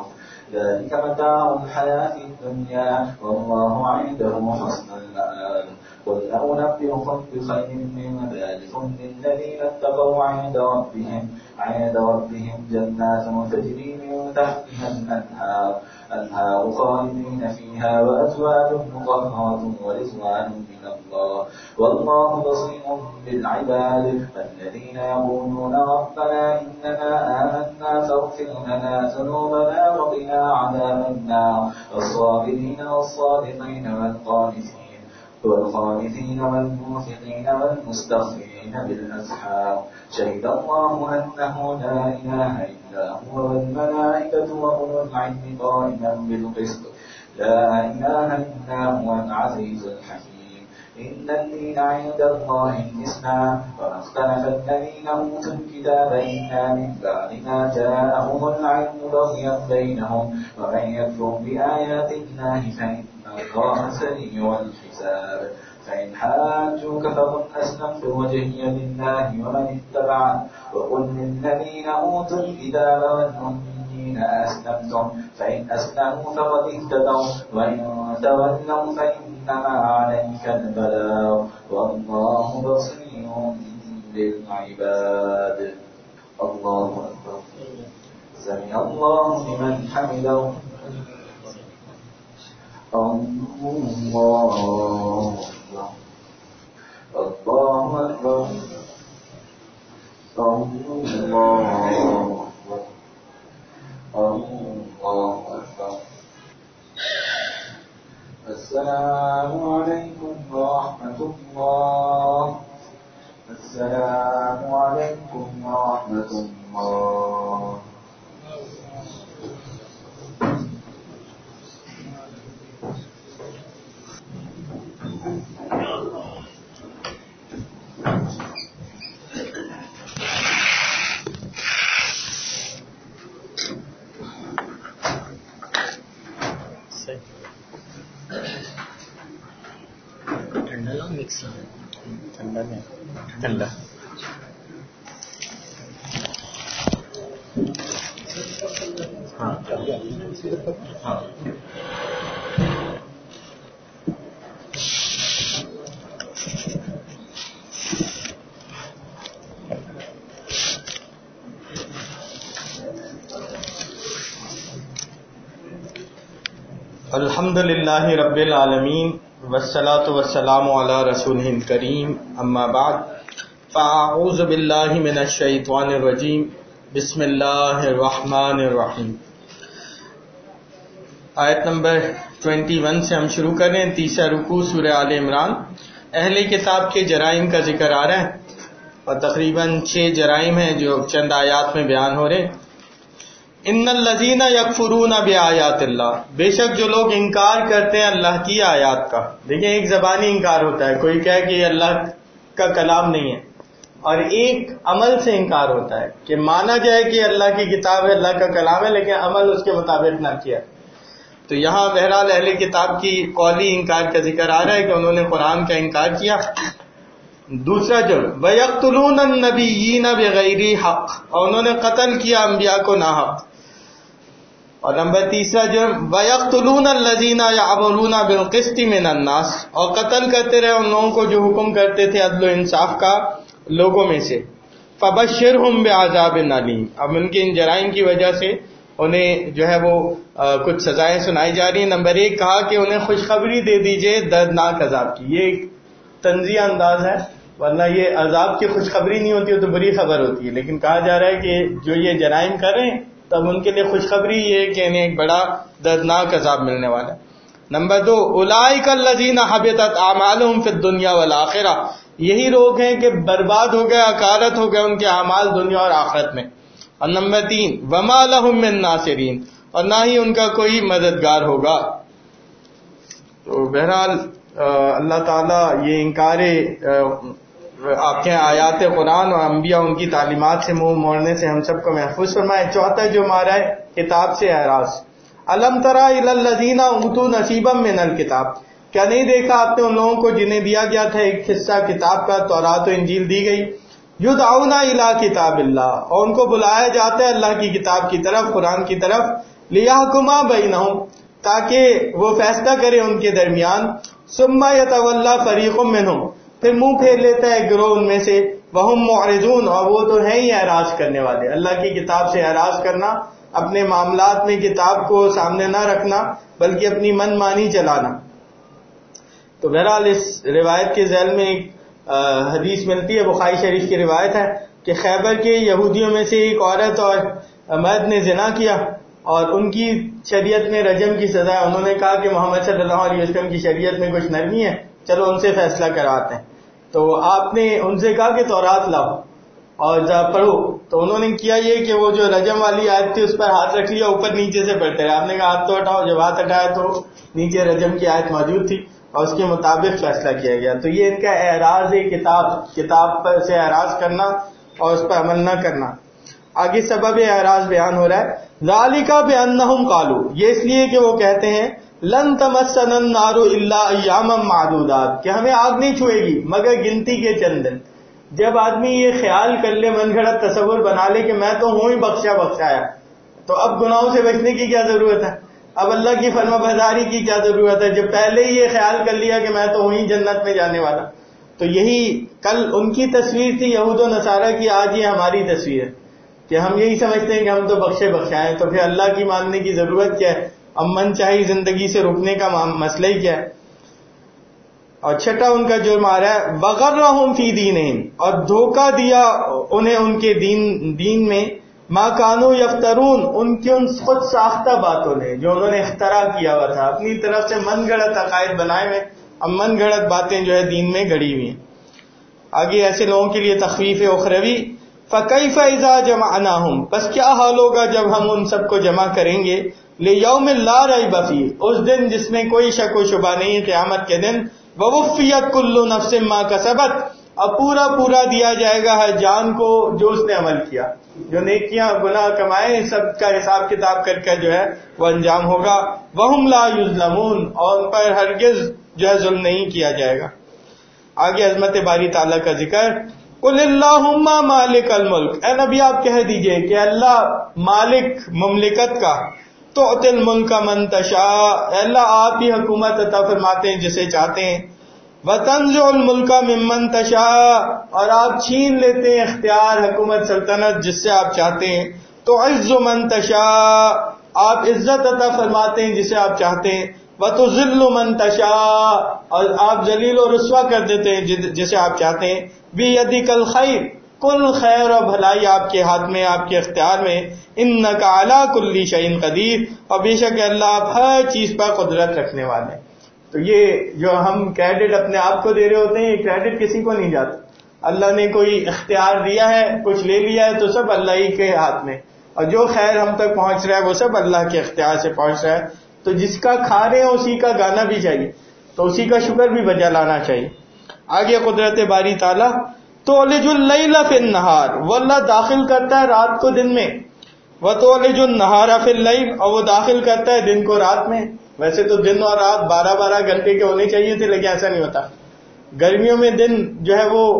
ذلك متاع الحياة الدنيا والله عنده حسن المآب. قل أنبئكم بخير من ذلكم للذين اتقوا عند ربهم عند ربهم جنات تجري من تحتها الأنهار أنهار خالدين فيها وأزواج مطهرة ورضوان من الله والله بصير بالعباد. الذين يقولون ربنا إننا آمنا فاغفر لنا ذنوبنا وقنا عذاب النار. الصابرين والصادقين والقانتين والخائفين والموفقين والمستغفرين بالأسحار. شهد الله أنه لا إله إلا هو والملائكة وأولو العلم قائما بالقسط لا إله إلا هو العزيز الحكيم. إن الدين عند الله الإسلام وما اختلف الذين أوتوا الكتاب إلا من بعد ما جاءهم العلم بغيا بينهم ومن يكفر بآيات الله فإن الله سريع الحساب. فإن حاجوك فقل أسلمت وجهي لله ومن اتبعني وقل للذين أوتوا الكتاب والأميين أسلمتم فإن أسلموا فقد اهتدوا وإن تولوا فإنما عليك البلاغ والله بصير بالعباد. الله أكبر. سمع الله لمن حمده. الله الله أكبر. الله الله أكبر. السلام عليكم ورحمة الله. السلام عليكم ورحمة الله. ٹھنڈا لا مکس ٹھنڈا نہیں ٹھنڈا. ہاں ہاں الحمد للہ رب العالمین والصلاۃ والسلام علی رسولہ الکریم اما بعد فاعوذ باللہ من الشیطان الرجیم بسم اللہ الرحمن الرحیم. آیت نمبر اکیس سے ہم شروع کر رہے ہیں. تیسرا رکوع سورہ آل عمران. اہل کتاب کے جرائم کا ذکر آ رہا ہے اور تقریباً چھ جرائم ہیں جو چند آیات میں بیان ہو رہے ہیں. ان الذین یکفرون بآیات اللہ، بے شک جو لوگ انکار کرتے ہیں اللہ کی آیات کا. دیکھیں ایک زبانی انکار ہوتا ہے، کوئی کہے کہ یہ اللہ کا کلام نہیں ہے، اور ایک عمل سے انکار ہوتا ہے کہ مانا جائے کہ اللہ کی کتاب ہے، اللہ کا کلام ہے، لیکن عمل اس کے مطابق نہ کیا. تو یہاں بہرحال اہل کتاب کی قولی انکار کا ذکر آ رہا ہے کہ انہوں نے قرآن کا انکار کیا. دوسرا جرم وَيَقْتُلُونَ النَّبِيِّينَ بِغَيْرِ حق، اور انہوں نے قتل کیا انبیاء کو ناحق. اور نمبر تیسرا جرم وَيَقْتُلُونَ الَّذِينَ يَأْمُرُونَ بِالْقِسْطِ مِنَ النَّاسِ، اور قتل کرتے رہے ان لوگوں کو جو حکم کرتے تھے عدل و انصاف کا لوگوں میں سے. فَبَشِّرْهُمْ بِعَذَابٍ أَلِيمٍ، اب ان کے ان جرائم کی وجہ سے انہیں جو ہے وہ کچھ سزائیں سنائی جا رہی ہیں. نمبر ایک کہا کہ انہیں خوشخبری دے دیجئے دردناک عذاب کی. یہ ایک طنزیہ انداز ہے، ورنہ یہ عذاب کی خوشخبری نہیں ہوتی ہے تو بری خبر ہوتی ہے، لیکن کہا جا رہا ہے کہ جو یہ جرائم کر رہے ہیں تب ان کے لیے خوشخبری یہ ہے کہ انہیں ایک بڑا دردناک عذاب ملنے والا ہے. نمبر دو اولئک الذین حبطت اعمالهم فی الدنیا والآخرہ، یہی لوگ ہیں کہ برباد ہو گئے، اکارت ہو گئے ان کے اعمال دنیا اور آخرت میں. اور نمبر تین وما لهم من ناصرین، اور نہ ہی ان کا کوئی مددگار ہوگا. تو بہرحال اللہ تعالیٰ یہ انکار آپ کے آیات قرآن اور انبیاء ان کی تعلیمات سے منہ موڑنے سے ہم سب کو محفوظ فرمائے. چوتھا جو ہمارا ہے کتاب سے اعراض. الم تری الی الذین اوتوا نصیبا من الکتاب، کیا نہیں دیکھا آپ نے ان لوگوں کو جنہیں دیا گیا تھا ایک حصہ کتاب کا، تورات و انجیل دی گئی. یدعون الی کتاب اللہ، اور ان کو بلایا جاتا ہے اللہ کی کتاب کی طرف، قرآن کی طرف. لیحکما بینہم، تاکہ وہ فیصلہ کرے ان کے درمیان، ثم یتولی فریق منہم، پھر منہ پھیر لیتا ہے گروہ ان میں سے، وہم معرضون، اور وہ تو ہیں ہی اعراض کرنے والے۔ اللہ کی کتاب سے اعراض کرنا، اپنے معاملات میں کتاب کو سامنے نہ رکھنا بلکہ اپنی من مانی چلانا۔ تو بہرحال اس روایت کے ذیل میں ایک حدیث ملتی ہے، بخاری شریف کی روایت ہے کہ خیبر کے یہودیوں میں سے ایک عورت اور مرد نے زنا کیا اور ان کی شریعت میں رجم کی سزا ہے۔ انہوں نے کہا کہ محمد صلی اللہ علیہ وسلم کی شریعت میں کچھ نرمی ہے، چلو ان سے فیصلہ کراتے ہیں۔ تو آپ نے ان سے کہا کہ تورات لاؤ اور جا پڑھو۔ تو انہوں نے کیا یہ کہ وہ جو رجم والی آیت تھی اس پر ہاتھ رکھ لیا، اوپر نیچے سے پڑھتے رہے۔ آپ نے کہا ہاتھ تو ہٹاؤ، جب ہاتھ ہٹایا تو نیچے رجم کی آیت موجود تھی اور اس کے مطابق فیصلہ کیا گیا۔ تو یہ ان کا اعراض ہے، کتاب کتاب پر سے اعراض کرنا اور اس پر عمل نہ کرنا۔ آگے سبب اعراض بیان ہو رہا ہے، ذالک بانہم قالوا، یہ اس لیے کہ وہ کہتے ہیں لن تمسنا النار الا ایاما معدودات، کہ ہمیں آگ نہیں چھوئے گی مگر گنتی کے چند دن۔ جب آدمی یہ خیال کر لے، من گھڑت تصور بنا لے کہ میں تو ہوں ہی بخشا بخشایا، تو اب گناہوں سے بچنے کی کیا ضرورت ہے؟ اب اللہ کی فرما برداری کی کیا ضرورت ہے جب پہلے ہی یہ خیال کر لیا کہ میں تو ہوں ہی جنت میں جانے والا۔ تو یہی کل ان کی تصویر تھی یہود و نصارہ کی، آج یہ ہماری تصویر ہے کہ ہم یہی سمجھتے ہیں کہ ہم تو بخشے بخشائے، تو پھر اللہ کی ماننے کی ضرورت کیا ہے؟ امن چاہی زندگی سے رکنے کا مسئلہ ہی کیا ہے؟ اور چھٹا ان کا جرم آ رہا ہے، وغرہم فی دینہم، اور دھوکہ دیا انہیں ان کے دین دین میں، ما کانوا یفترون، ان کی ان خود ساختہ باتوں نے جو انہوں نے اختراع کیا ہوا تھا، اپنی طرف سے من گھڑت عقائد بنائے ہوئے، اب من گھڑت باتیں جو ہے دین میں گڑی ہوئی ہیں۔ آگے ایسے لوگوں کے لیے تخفیف اخروی، فکیف اذا جمعناہم، بس کیا حال ہوگا جب ہم ان سب کو جمع کریں گے، لیوم لا ریب فیہ، اس دن جس میں کوئی شک و شبہ نہیں، قیامت کے دن، ووفیت کل نفس ما کسبت، اب پورا پورا دیا جائے گا ہر جان کو جو اس نے عمل کیا، جو نیکیاں گناہ کمائے سب کا حساب کتاب کر کے جو ہے وہ انجام ہوگا، وہم لا یظلمون، اور ان پر ہرگز جو ہے ظلم نہیں کیا جائے گا۔ آگے عظمت باری تعالیٰ کا ذکر، قل اللہم مالک الملک، اے نبی آپ کہہ دیجئے کہ اللہ مالک مملکت کا، تؤتی الملک من تشاء، اے اللہ آپ ہی حکومت عطا فرماتے ہیں جسے چاہتے ہیں، وتنزع الملک ممن تشاء، اور آپ چھین لیتے ہیں اختیار حکومت سلطنت جس سے آپ چاہتے ہیں، تعز من تشاء، آپ عزت عطا فرماتے ہیں جسے آپ چاہتے ہیں، وتذل من تشاء، اور آپ ذلیل و رسوا کر دیتے ہیں جسے آپ چاہتے ہیں، بیدک الخیر، کل خیر اور بھلائی آپ کے ہاتھ میں، آپ کے اختیار میں، انک علی کل شیء قدیر، اور بے شک اللہ آپ ہر چیز پر قدرت رکھنے والے ہیں۔ تو یہ جو ہم کریڈٹ اپنے آپ کو دے رہے ہوتے ہیں، یہ کریڈٹ کسی کو نہیں جاتا، اللہ نے کوئی اختیار دیا ہے، کچھ لے لیا ہے تو سب اللہ ہی کے ہاتھ میں، اور جو خیر ہم تک پہنچ رہا ہے وہ سب اللہ کے اختیار سے پہنچ رہا ہے۔ تو جس کا کھا رہے ہیں اسی کا گانا بھی چاہیے، تو اسی کا شکر بھی بجا لانا چاہیے۔ آگے قدرت باری تعالیٰ، تولج اللیل فی النہار، وہ اللہ داخل کرتا ہے رات کو دن میں، وتولج النہار فی اللیل، اور وہ داخل کرتا ہے دن کو رات میں۔ ویسے تو دن اور رات بارہ بارہ گھنٹے کے ہونے چاہیے تھے، لیکن ایسا نہیں ہوتا۔ گرمیوں میں دن جو ہے وہ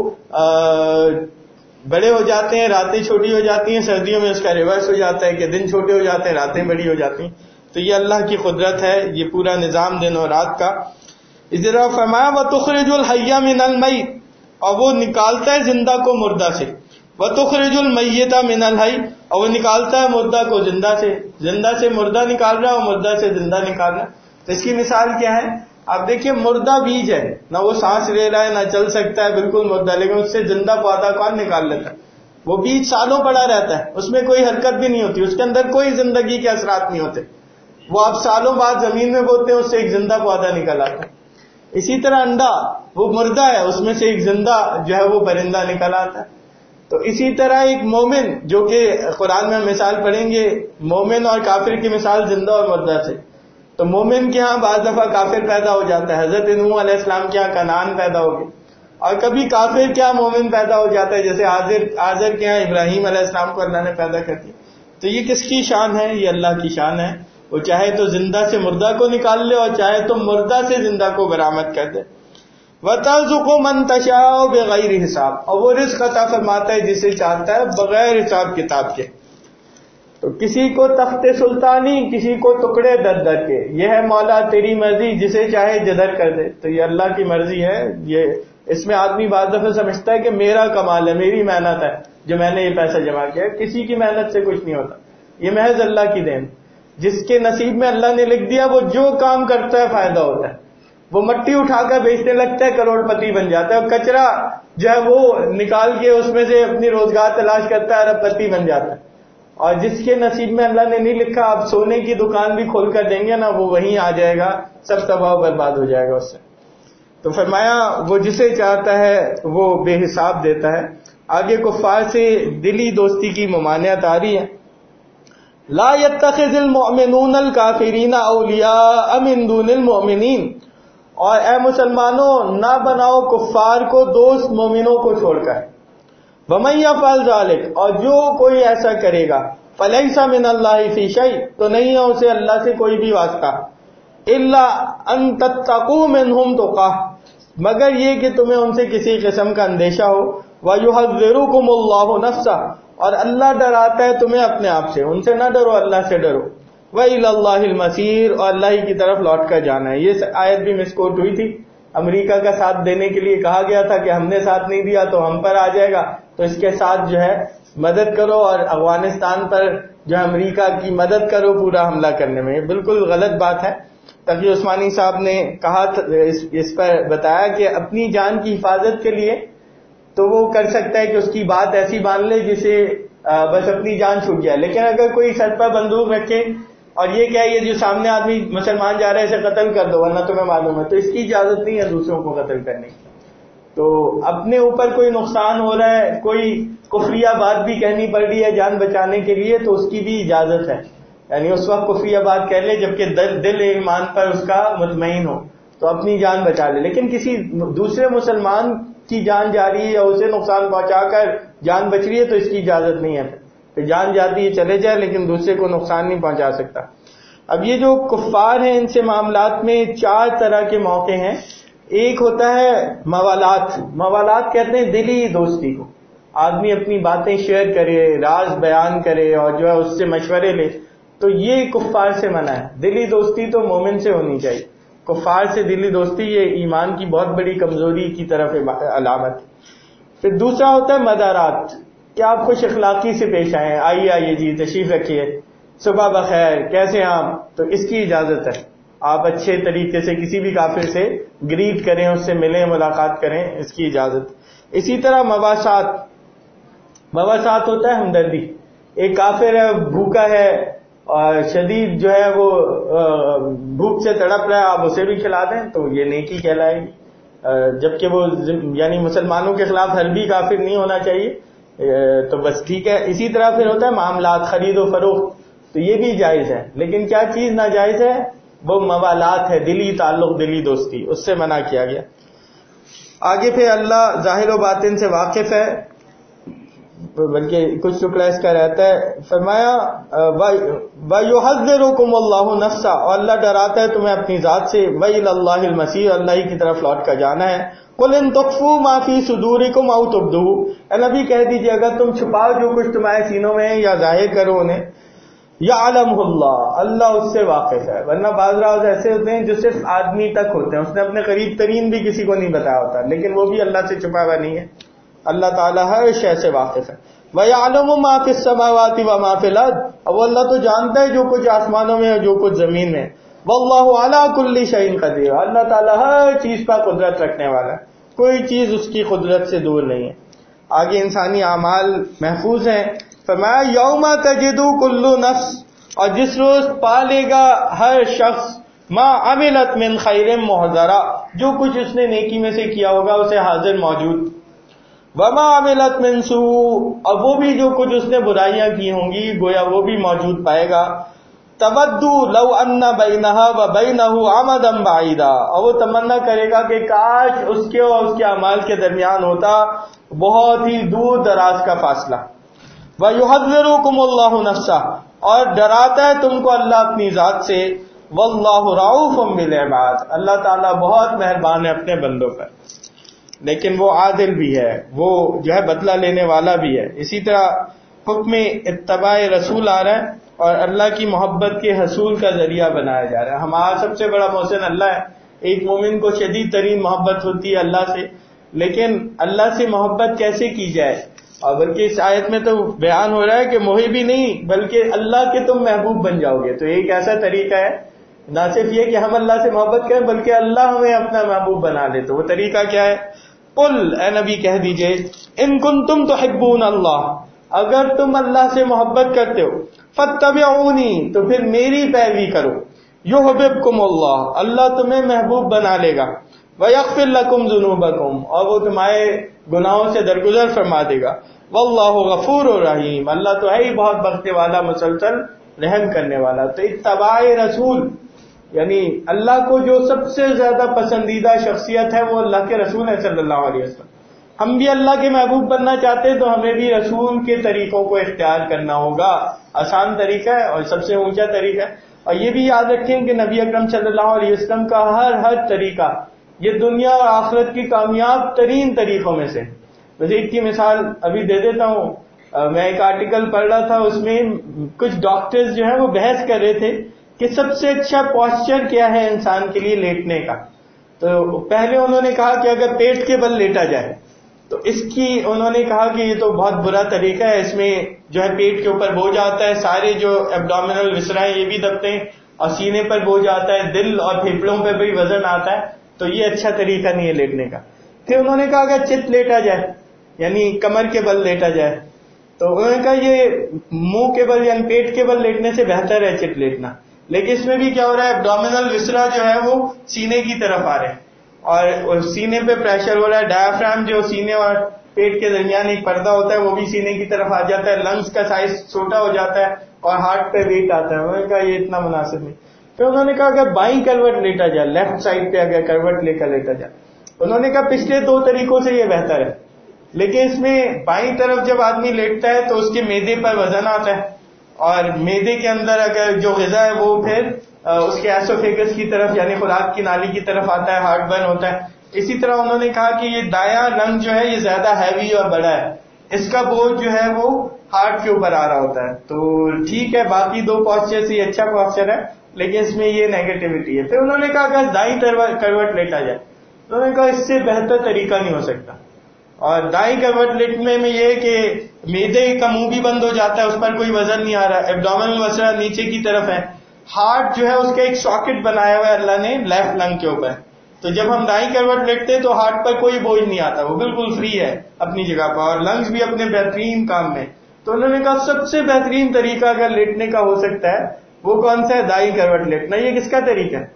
بڑے ہو جاتے ہیں، راتیں چھوٹی ہو جاتی ہیں، سردیوں میں اس کا ریورس ہو جاتا ہے کہ دن چھوٹے ہو جاتے ہیں، راتیں بڑی ہو جاتی ہیں۔ تو یہ اللہ کی قدرت ہے، یہ پورا نظام دن اور رات کا۔ اس طرح فرمایا وتخرج الحی من المیت، اور وہ نکالتا ہے زندہ کو مردہ سے، وتخرج المیت من الحی، اور وہ نکالتا ہے مردہ کو زندہ سے، زندہ سے مردہ نکال رہا ہے اور مردہ سے زندہ نکال رہا ہے۔ تو اس کی مثال کیا ہے؟ آپ دیکھیے مردہ بیج ہے، نہ وہ سانس لے رہا ہے نہ چل سکتا ہے، بالکل مردہ، لیکن اس سے زندہ پودا کون نکال لیتا ہے؟ وہ بیج سالوں پڑا رہتا ہے، اس میں کوئی حرکت بھی نہیں ہوتی، اس کے اندر کوئی زندگی کے اثرات نہیں ہوتے، وہ آپ سالوں بعد زمین میں بوتے ہیں، اس سے ایک زندہ پودا نکل آتا ہے۔ اسی طرح انڈا وہ مردہ ہے، اس میں سے ایک زندہ جو ہے وہ پرندہ نکل آتا ہے۔ تو اسی طرح ایک مومن، جو کہ قرآن میں مثال پڑھیں گے مومن اور کافر کی مثال زندہ اور مردہ سے، تو مومن کے ہاں بعض دفعہ کافر پیدا ہو جاتا ہے، حضرت نوح علیہ السلام کے ہاں کنعان پیدا ہو گئے، اور کبھی کافر کے ہاں مومن پیدا ہو جاتا ہے، جیسے آزر آزر کے ہاں ابراہیم علیہ السلام کو اللہ نے پیدا کر دیا۔ تو یہ کس کی شان ہے؟ یہ اللہ کی شان ہے، وہ چاہے تو زندہ سے مردہ کو نکال لے اور چاہے تو مردہ سے زندہ کو برآمد کر دے۔ وَتَرْزُقُ مَن تَشَاءُ بِغَيْرِ حساب، اور وہ رزق عطا فرماتا ہے جسے چاہتا ہے بغیر حساب کتاب کے۔ تو کسی کو تخت سلطانی، کسی کو ٹکڑے در در کے، یہ ہے مولا تیری مرضی، جسے چاہے جدھر کر دے. تو یہ اللہ کی مرضی ہے. یہ اس میں آدمی بعض دفعہ سمجھتا ہے کہ میرا کمال ہے، میری محنت ہے جو میں نے یہ پیسہ جمع کیا. کسی کی محنت سے کچھ نہیں ہوتا، یہ محض اللہ کی دین. جس کے نصیب میں اللہ نے لکھ دیا وہ جو کام کرتا ہے فائدہ ہوتا ہے. وہ مٹی اٹھا کر بیچنے لگتا ہے، کروڑ پتی بن جاتا ہے. اور کچرا جو ہے وہ نکال کے اس میں سے اپنی روزگار تلاش کرتا ہے، ارب پتی بن جاتا ہے. اور جس کے نصیب میں اللہ نے نہیں لکھا، آپ سونے کی دکان بھی کھول کر دیں گے نا، وہ وہیں آ جائے گا، سب تباہ و برباد ہو جائے گا اس سے. تو فرمایا وہ جسے چاہتا ہے وہ بے حساب دیتا ہے. آگے کفار سے دلی دوستی کی ممانعت آ رہی ہے. لا يتخذ المؤمنون الکافرین اولیاء من دون المؤمنین، اور اے مسلمانوں نہ بناؤ کفار کو دوست مومنوں کو چھوڑ کر. وَمَن يَفْعَلْ ذَلِكَ، اور جو کوئی ایسا کرے گا، فَلَيْسَ مِنَ اللَّهِ فِي شَيْءٍ، تو نہیں ہے اسے اللہ سے کوئی بھی واسطہ. إِلَّا أَن تَتَّقُوا مِنْهُمْ تُقَاةً، مگر یہ کہ تمہیں ان سے کسی قسم کا اندیشہ ہو. وَيُحَذِّرُكُمُ اللَّهُ نَفْسَهُ، اور اللہ ڈراتا ہے تمہیں اپنے آپ سے. ان سے نہ ڈرو، اللہ سے ڈرو. وَإِلَى اللَّهِ الْمَصِيرُ، اور اللہ ہی کی طرف لوٹ کر جانا ہے. یہ آیت بھی مسکوٹ ہوئی تھی. امریکہ کا ساتھ دینے کے لیے کہا گیا تھا کہ ہم نے ساتھ نہیں دیا تو ہم پر آ جائے گا، تو اس کے ساتھ جو ہے مدد کرو، اور افغانستان پر جو امریکہ کی مدد کرو پورا حملہ کرنے میں. یہ بالکل غلط بات ہے. تقی عثمانی صاحب نے کہا، اس پر بتایا کہ اپنی جان کی حفاظت کے لیے تو وہ کر سکتا ہے کہ اس کی بات ایسی مان لے جسے بس اپنی جان چھوٹ جائے. لیکن اگر کوئی سر پر بندوق رکھے اور یہ کیا یہ جو سامنے آدمی مسلمان جا رہا ہے اسے قتل کر دو ورنہ تمہیں معلوم ہے، تو اس کی اجازت نہیں ہے دوسروں کو قتل کرنے کی. تو اپنے اوپر کوئی نقصان ہو رہا ہے، کوئی کفریہ بات بھی کہنی پڑ رہی ہے جان بچانے کے لیے، تو اس کی بھی اجازت ہے. یعنی اس وقت کفریہ بات کہہ لے جبکہ دل, دل ایمان پر اس کا مطمئن ہو تو اپنی جان بچا لے. لیکن کسی دوسرے مسلمان کی جان جا رہی ہے یا اسے نقصان پہنچا کر جان بچ رہی ہے تو اس کی اجازت نہیں ہے. کہ جان جاتی ہے چلے جائے لیکن دوسرے کو نقصان نہیں پہنچا سکتا. اب یہ جو کفار ہیں ان سے معاملات میں چار طرح کے موقع ہیں. ایک ہوتا ہے موالات. موالات کہتے ہیں دلی دوستی کو. آدمی اپنی باتیں شیئر کرے، راز بیان کرے اور جو ہے اس سے مشورے لے، تو یہ کفار سے منع ہے. دلی دوستی تو مومن سے ہونی چاہیے. کفار سے دلی دوستی یہ ایمان کی بہت بڑی کمزوری کی طرف علامت. پھر دوسرا ہوتا ہے مدارات، کہ آپ خوش اخلاقی سے پیش آئیں، آئیے آئیے جی تشریف رکھیے، صبح بخیر، کیسے آپ، تو اس کی اجازت ہے. آپ اچھے طریقے سے کسی بھی کافر سے گریٹ کریں، اس سے ملیں، ملاقات کریں، اس کی اجازت. اسی طرح مواسات. مواسات ہوتا ہے ہمدردی. ایک کافر ہے، بھوکا ہے اور شدید جو ہے وہ بھوک سے تڑپ رہا ہے، آپ اسے بھی کھلا دیں تو یہ نیکی کہلائے گی. جبکہ وہ یعنی مسلمانوں کے خلاف حربی کافر نہیں ہونا چاہیے، تو بس ٹھیک ہے. اسی طرح پھر ہوتا ہے معاملات، خرید و فروخت، تو یہ بھی جائز ہے. لیکن کیا چیز ناجائز ہے؟ وہ موالات ہے، دلی تعلق، دلی دوستی، اس سے منع کیا گیا. آگے پھر اللہ ظاہر و باطن سے واقف ہے، بلکہ کچھ ٹکڑا اس کا رہتا ہے. فرمایا وَيُحَذِّرُكُمُ اللَّهُ نَفْسَهُ، اور اللہ ڈراتا ہے تمہیں اپنی ذات سے. وَإِلَى اللَّهِ الْمَصِيرُ، اللہ ہی کی طرف لوٹ کر جانا ہے. قُلْ إِن تُخْفُوا مَا فِي صُدُورِكُمْ أَوْ تُبْدُوهُ، اے نبی کہہ دیجئے اگر تم چھپاؤ جو کچھ تمہارے سینوں میں ہے یا ظاہر کرو انہیں، یعلمہ اللہ، اللہ اس سے واقف ہے. ورنہ بعض راز ایسے ہوتے ہیں جو صرف آدمی تک ہوتے ہیں، اس نے اپنے قریب ترین بھی کسی کو نہیں بتایا ہوتا، لیکن وہ بھی اللہ سے چھپا ہوا نہیں ہے. اللہ تعالیٰ ہر شے سے واقف ہے. وَيَعْلَمُ مَا فِي السَّمَاوَاتِ وَمَا فِي الْأَرْضِ، اب اللہ تو جانتا ہے جو کچھ آسمانوں میں ہے جو کچھ زمین میں. وَاللَّهُ عَلَى كُلِّ شَيْءٍ قَدِيرٌ، اللہ تعالیٰ ہر چیز پر قدرت رکھنے والا ہے، کوئی چیز اس کی قدرت سے دور نہیں ہے. آگے انسانی اعمال محفوظ ہیں. فرمایا یوم تجد کل نفس، اور جس روز پا لے گا ہر شخص ما عملت من خیر محضرہ، جو کچھ اس نے نیکی میں سے کیا ہوگا اسے حاضر موجود. وما عملت من سوء، اور وہ بھی جو کچھ اس نے برائیاں کی ہوں گی گویا وہ بھی موجود پائے گا. تودو لو ان بینہا و بینہ امدا بعیدا، اور وہ تمنا کرے گا کہ کاش اس کے اور اس کے اعمال کے درمیان ہوتا بہت ہی دور دراز کا فاصلہ. وَيُحَذِّرُكُمُ اللَّهُ نَفْسَهُ، اور ڈراتا ہے تم کو اللہ اپنی ذات سے. وَاللَّهُ رَءُوفٌ بِالْعِبَادِ، اللہ تعالیٰ بہت مہربان ہے اپنے بندوں پر، لیکن وہ عادل بھی ہے، وہ جو ہے بدلہ لینے والا بھی ہے. اسی طرح حکم اتباع رسول آ رہا ہے اور اللہ کی محبت کے حصول کا ذریعہ بنایا جا رہا ہے. ہمارا سب سے بڑا محسن اللہ ہے. ایک مومن کو شدید ترین محبت ہوتی ہے اللہ سے, لیکن اللہ سے محبت کیسے کی جائے؟ اور بلکہ اس آیت میں تو بیان ہو رہا ہے کہ محب ہی نہیں بلکہ اللہ کے تم محبوب بن جاؤ گے. تو ایک ایسا طریقہ ہے نہ صرف یہ کہ ہم اللہ سے محبت کریں بلکہ اللہ ہمیں اپنا محبوب بنا لے. تو وہ طریقہ کیا ہے؟ قل اے نبی کہہ دیجئے ان کنتم تحبون اللہ, اگر تم اللہ سے محبت کرتے ہو, فاتبعونی تو پھر میری پیروی کرو, یحببکم اللہ اللہ تمہیں محبوب بنا لے گا, ویغفر لکم ذنوبکم اور وہ تمہارے گناہوں سے درگزر فرما دے گا, واللہ غفور رحیم اللہ تو ہے ہی بہت بخشنے والا مسلسل رحم کرنے والا. تو اتباع رسول یعنی اللہ کو جو سب سے زیادہ پسندیدہ شخصیت ہے وہ اللہ کے رسول ہے صلی اللہ علیہ وسلم. ہم بھی اللہ کے محبوب بننا چاہتے ہیں تو ہمیں بھی رسول کے طریقوں کو اختیار کرنا ہوگا. آسان طریقہ ہے اور سب سے اونچا طریقہ ہے. اور یہ بھی یاد رکھیں کہ نبی اکرم صلی اللہ علیہ وسلم کا ہر ہر طریقہ یہ دنیا اور آخرت کی کامیاب ترین طریقوں میں سے. ویسے ایک کی مثال ابھی دے دیتا ہوں. میں ایک آرٹیکل پڑھ رہا تھا, اس میں کچھ ڈاکٹرز جو ہیں وہ بحث کر رہے تھے کہ سب سے اچھا پوسچر کیا ہے انسان کے لیے لیٹنے کا. تو پہلے انہوں نے کہا کہ اگر پیٹ کے بل لیٹا جائے تو اس کی انہوں نے کہا کہ یہ تو بہت برا طریقہ ہے, اس میں جو ہے پیٹ کے اوپر بوجھ آتا ہے, سارے جو ایبڈومینل وسرا ہیں یہ بھی دبتے ہیں اور سینے پر بوجھ آتا ہے, دل اور پھیپڑوں پہ بھی وزن آتا ہے, تو یہ اچھا طریقہ نہیں ہے لیٹنے کا. پھر انہوں نے کہا اگر چت لیٹا جائے یعنی کمر کے بل لیٹا جائے تو انہوں نے کہا یہ منہ کے بل یعنی پیٹ کے بل لیٹنے سے بہتر ہے چت لیٹنا. لیکن اس میں بھی کیا ہو رہا ہے, ایبڈومینل وسرا جو ہے وہ سینے کی طرف آ رہے ہیں اور سینے پہ پریشر ہو رہا ہے. ڈایافرام جو سینے اور پیٹ کے درمیان ایک پردہ ہوتا ہے وہ بھی سینے کی طرف آ جاتا ہے, لنگس کا سائز چھوٹا ہو جاتا ہے اور ہارٹ پہ ویٹ آتا ہے. انہوں نے کہا یہ اتنا مناسب نہیں. پھر انہوں نے کہا اگر بائیں کروٹ لیٹا جائے, لیفٹ سائڈ پہ اگر کروٹ لے کر لیٹا جائے, انہوں نے کہا پچھلے دو طریقوں سے یہ بہتر ہے, لیکن اس میں بائیں طرف جب آدمی لیٹتا ہے تو اس کے معدے پر وزن آتا ہے اور معدے کے اندر اگر جو غذا ہے وہ پھر اس کے ایسوفیگس کی طرف یعنی خوراک کی نالی کی طرف آتا ہے, ہارٹ برن ہوتا ہے. اسی طرح انہوں نے کہا کہ یہ دایاں لنگ جو ہے یہ زیادہ ہیوی اور بڑا ہے, اس کا بوجھ جو ہے وہ ہارٹ کے اوپر آ رہا ہوتا ہے. تو ٹھیک ہے باقی دو پوسچر سے یہ اچھا پوسچر ہے لیکن اس میں یہ نیگیٹیوٹی ہے. پھر انہوں نے کہا اگر دائیں کروٹ لیٹا جائے, انہوں نے کہا اس سے بہتر طریقہ نہیں ہو سکتا. اور دائیں کروٹ لیٹنے میں یہ کہ معدے کا منہ بھی بند ہو جاتا ہے, اس پر کوئی وزن نہیں آ رہا, ایبڈومینل وسرا نیچے کی طرف ہے, ہارٹ جو ہے اس کا ایک ساکٹ بنایا ہوا ہے اللہ نے لیفٹ لنگ کے اوپر. تو جب ہم دائیں کروٹ لیٹتے ہیں تو ہارٹ پر کوئی بوجھ نہیں آتا, وہ بالکل فری ہے اپنی جگہ پر اور لنگس بھی اپنے بہترین کام میں. تو انہوں نے کہا سب سے بہترین طریقہ اگر لیٹنے کا ہو سکتا ہے وہ کون سا ہے؟ دائیں کروٹ لیٹنا. یہ کس کا طریقہ ہے؟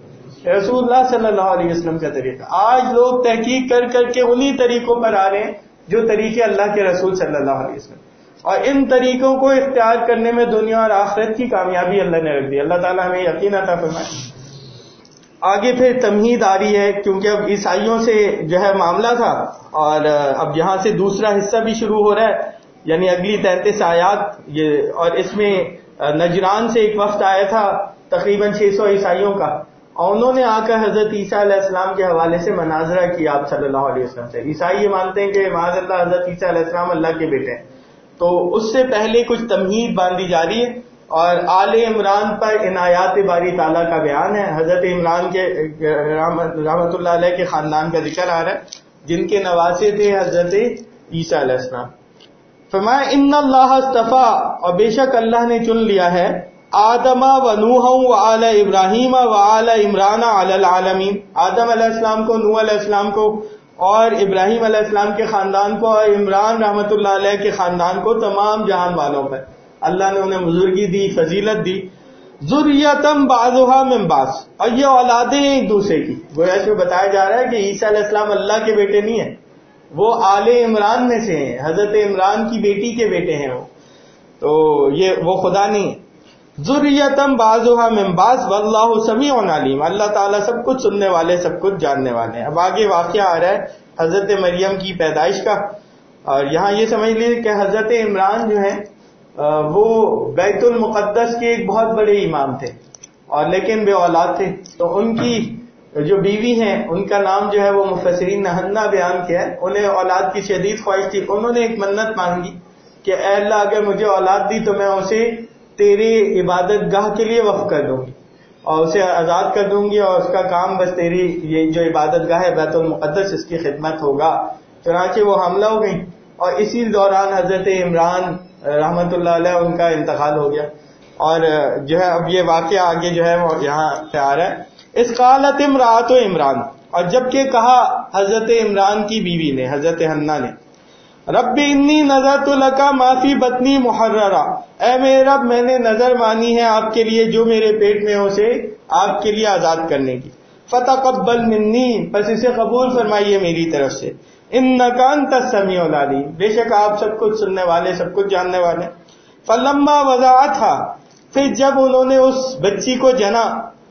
رسول اللہ صلی اللہ علیہ وسلم کا طریقہ. آج لوگ تحقیق کر کر کے انہی طریقوں پر آ رہے ہیں جو طریقے اللہ کے رسول صلی اللہ علیہ وسلم, اور ان طریقوں کو اختیار کرنے میں دنیا اور آخرت کی کامیابی اللہ نے رکھ دی. اللہ تعالیٰ ہمیں یقین عطا فرمائے. آگے پھر تمہید آ رہی ہے کیونکہ اب عیسائیوں سے جو ہے معاملہ تھا اور اب یہاں سے دوسرا حصہ بھی شروع ہو رہا ہے یعنی اگلی تینتیس آیات یہ, اور اس میں نجران سے ایک وفد آیا تھا تقریباً چھ سو عیسائیوں کا, اور انہوں نے آ کر حضرت عیسیٰ علیہ السلام کے حوالے سے مناظرہ کیا آپ صلی اللہ علیہ وسلم سے. عیسائی یہ مانتے ہیں کہ معاذ اللہ حضرت عیسیٰ علیہ السلام اللہ کے بیٹے ہیں. تو اس سے پہلے کچھ تمہید باندھی جا رہی ہے اور آل عمران پر عنایات باری تعالیٰ کا بیان ہے. حضرت عمران کے رحمت اللہ علیہ کے خاندان کا ذکر آ رہا ہے جن کے نواسے تھے حضرت عیسیٰ علیہ السلام. فرمایا ان اللہ اصطفیٰ اور بے شک اللہ نے چن لیا ہے آدم و نوح و آل ابراہیم و آل عمران علی العالمین, آدم علیہ السلام کو, نوح علیہ السلام کو اور ابراہیم علیہ السلام کے خاندان کو اور عمران رحمت اللہ علیہ کے خاندان کو تمام جہان والوں پر اللہ نے انہیں بزرگی دی, فضیلت دی. ذریتم بعضها من بعض, اور یہ اولادیں ہیں ایک دوسرے کی. وہ ایسے بتایا جا رہا ہے کہ عیسیٰ علیہ السلام اللہ کے بیٹے نہیں ہیں, وہ آل عمران میں سے ہیں, حضرت عمران کی بیٹی کے بیٹے ہیں وہ, تو یہ وہ خدا نہیں. ذریتم بعضها من بعض واللہ سمیع علیم, اللہ تعالیٰ سب کچھ سننے والے سب کچھ جاننے والے ہیں. اب آگے واقعہ آ رہا ہے حضرت مریم کی پیدائش کا, اور یہاں یہ سمجھ لیجیے کہ حضرت عمران جو ہیں وہ بیت المقدس کے ایک بہت بڑے امام تھے اور لیکن بے اولاد تھے. تو ان کی جو بیوی ہیں ان کا نام جو ہے وہ مفسرین نے حنا بیان کیا ہے. انہیں اولاد کی شدید خواہش تھی, انہوں نے ایک منت مانگی کہ اے اللہ اگر مجھے اولاد دی تو میں اسے تیرے عبادت گاہ کے لیے وقف کر دوں گی اور اسے آزاد کر دوں گی اور اس کا کام بس تیری یہ جو عبادت گاہ ہے بیت المقدس اس کی خدمت ہوگا. چنانچہ وہ حاملہ ہو گئی اور اسی دوران حضرت عمران رحمت اللہ علیہ ان کا انتقال ہو گیا. اور جو ہے اب یہ واقعہ آگے جو ہے وہ یہاں سے آ رہا ہے. اس قالت امرأۃ عمران، اور جب کہ کہا حضرت عمران کی بیوی نے حضرت حنہ نے، رب انی نذرت لک ما فی بطنی محررا، اے میرے رب میں نے نظر مانی ہے آپ کے لیے جو میرے پیٹ میں ہو اسے آپ کے لیے آزاد کرنے کی، فتقبل منی، پس اسے قبول فرمائیے میری طرف سے، انک انت السمیع العلیم، بے شک آپ سب کچھ سننے والے سب کچھ جاننے والے. فلما وضعتھا، پھر جب انہوں نے اس بچی کو جنا،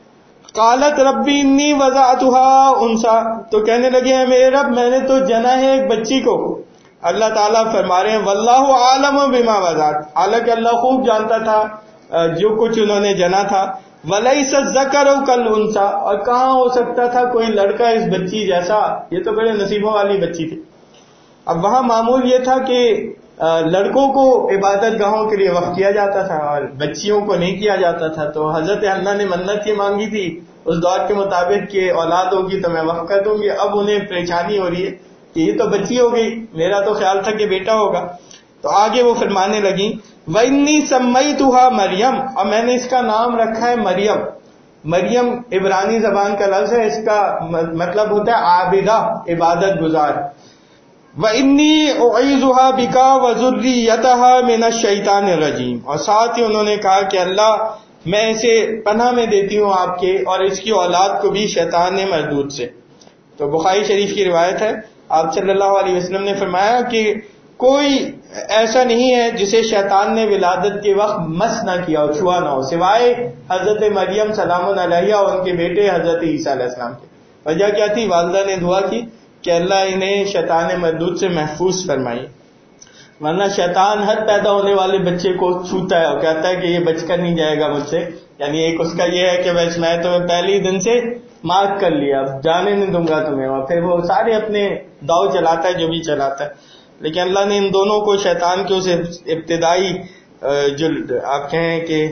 قالت ربی انی وضعتھا انثی، تو کہنے لگے ہیں میرے رب میں نے تو جنا ہے ایک بچی کو. اللہ تعالیٰ فرما رہے ہیں واللہ عالم بما وضعت، حالانکہ اللہ خوب جانتا تھا جو کچھ انہوں نے جنا تھا. ولیس الذکر کالانثی، اور کہاں ہو سکتا تھا کوئی لڑکا اس بچی جیسا، یہ تو بڑے نصیبوں والی بچی تھی. اب وہاں معمول یہ تھا کہ لڑکوں کو عبادت گاہوں کے لیے وقف کیا جاتا تھا اور بچیوں کو نہیں کیا جاتا تھا. تو حضرت حنہ نے منت یہ مانگی تھی اس دور کے مطابق کہ اولاد ہوگی تو میں وقف کر دوں گی. اب انہیں پریشانی ہو رہی ہے کہ یہ تو بچی ہو گئی، میرا تو خیال تھا کہ بیٹا ہوگا. تو آگے وہ فرمانے لگی وَإِنِّي سَمَّيْتُهَا مریم، اور میں نے اس کا نام رکھا ہے مریم. مریم عبرانی زبان کا لفظ ہے، اس کا مطلب ہوتا ہے عابدہ، عبادت گزار. وَإِنِّي أُعِيذُهَا بِكَ وَذُرِّيَّتَهَا مِنَ الشَّيْطَانِ الرَّجِيمِ، اور ساتھ ہی انہوں نے کہا کہ اللہ میں اسے پناہ میں دیتی ہوں آپ کے اور اس کی اولاد کو بھی شیطان مردود سے. تو بخاری شریف کی روایت ہے، آپ صلی اللہ علیہ وسلم نے فرمایا کہ کوئی ایسا نہیں ہے جسے شیطان نے ولادت کے وقت مس نہ کیا اور چھوا نہ ہو، سوائے حضرت مریم سلام علیہا اور ان کے بیٹے حضرت عیسیٰ علیہ السلام کے. وجہ کیا تھی؟ والدہ نے دعا کی کہ اللہ انہیں شیطان مردود سے محفوظ فرمائے. ورنہ شیطان ہر پیدا ہونے والے بچے کو چھوتا ہے اور کہتا ہے کہ یہ بچ کر نہیں جائے گا مجھ سے. یعنی ایک اس کا یہ ہے کہ بس میں تمہیں پہلے ہی دن سے مارک کر لیا، اب جانے نہیں دوں گا تمہیں. اور پھر وہ سارے اپنے داؤ چلاتا ہے جو بھی چلاتا ہے. لیکن اللہ نے ان دونوں کو شیطان کے اس ابتدائی جو آپ کہیں کہ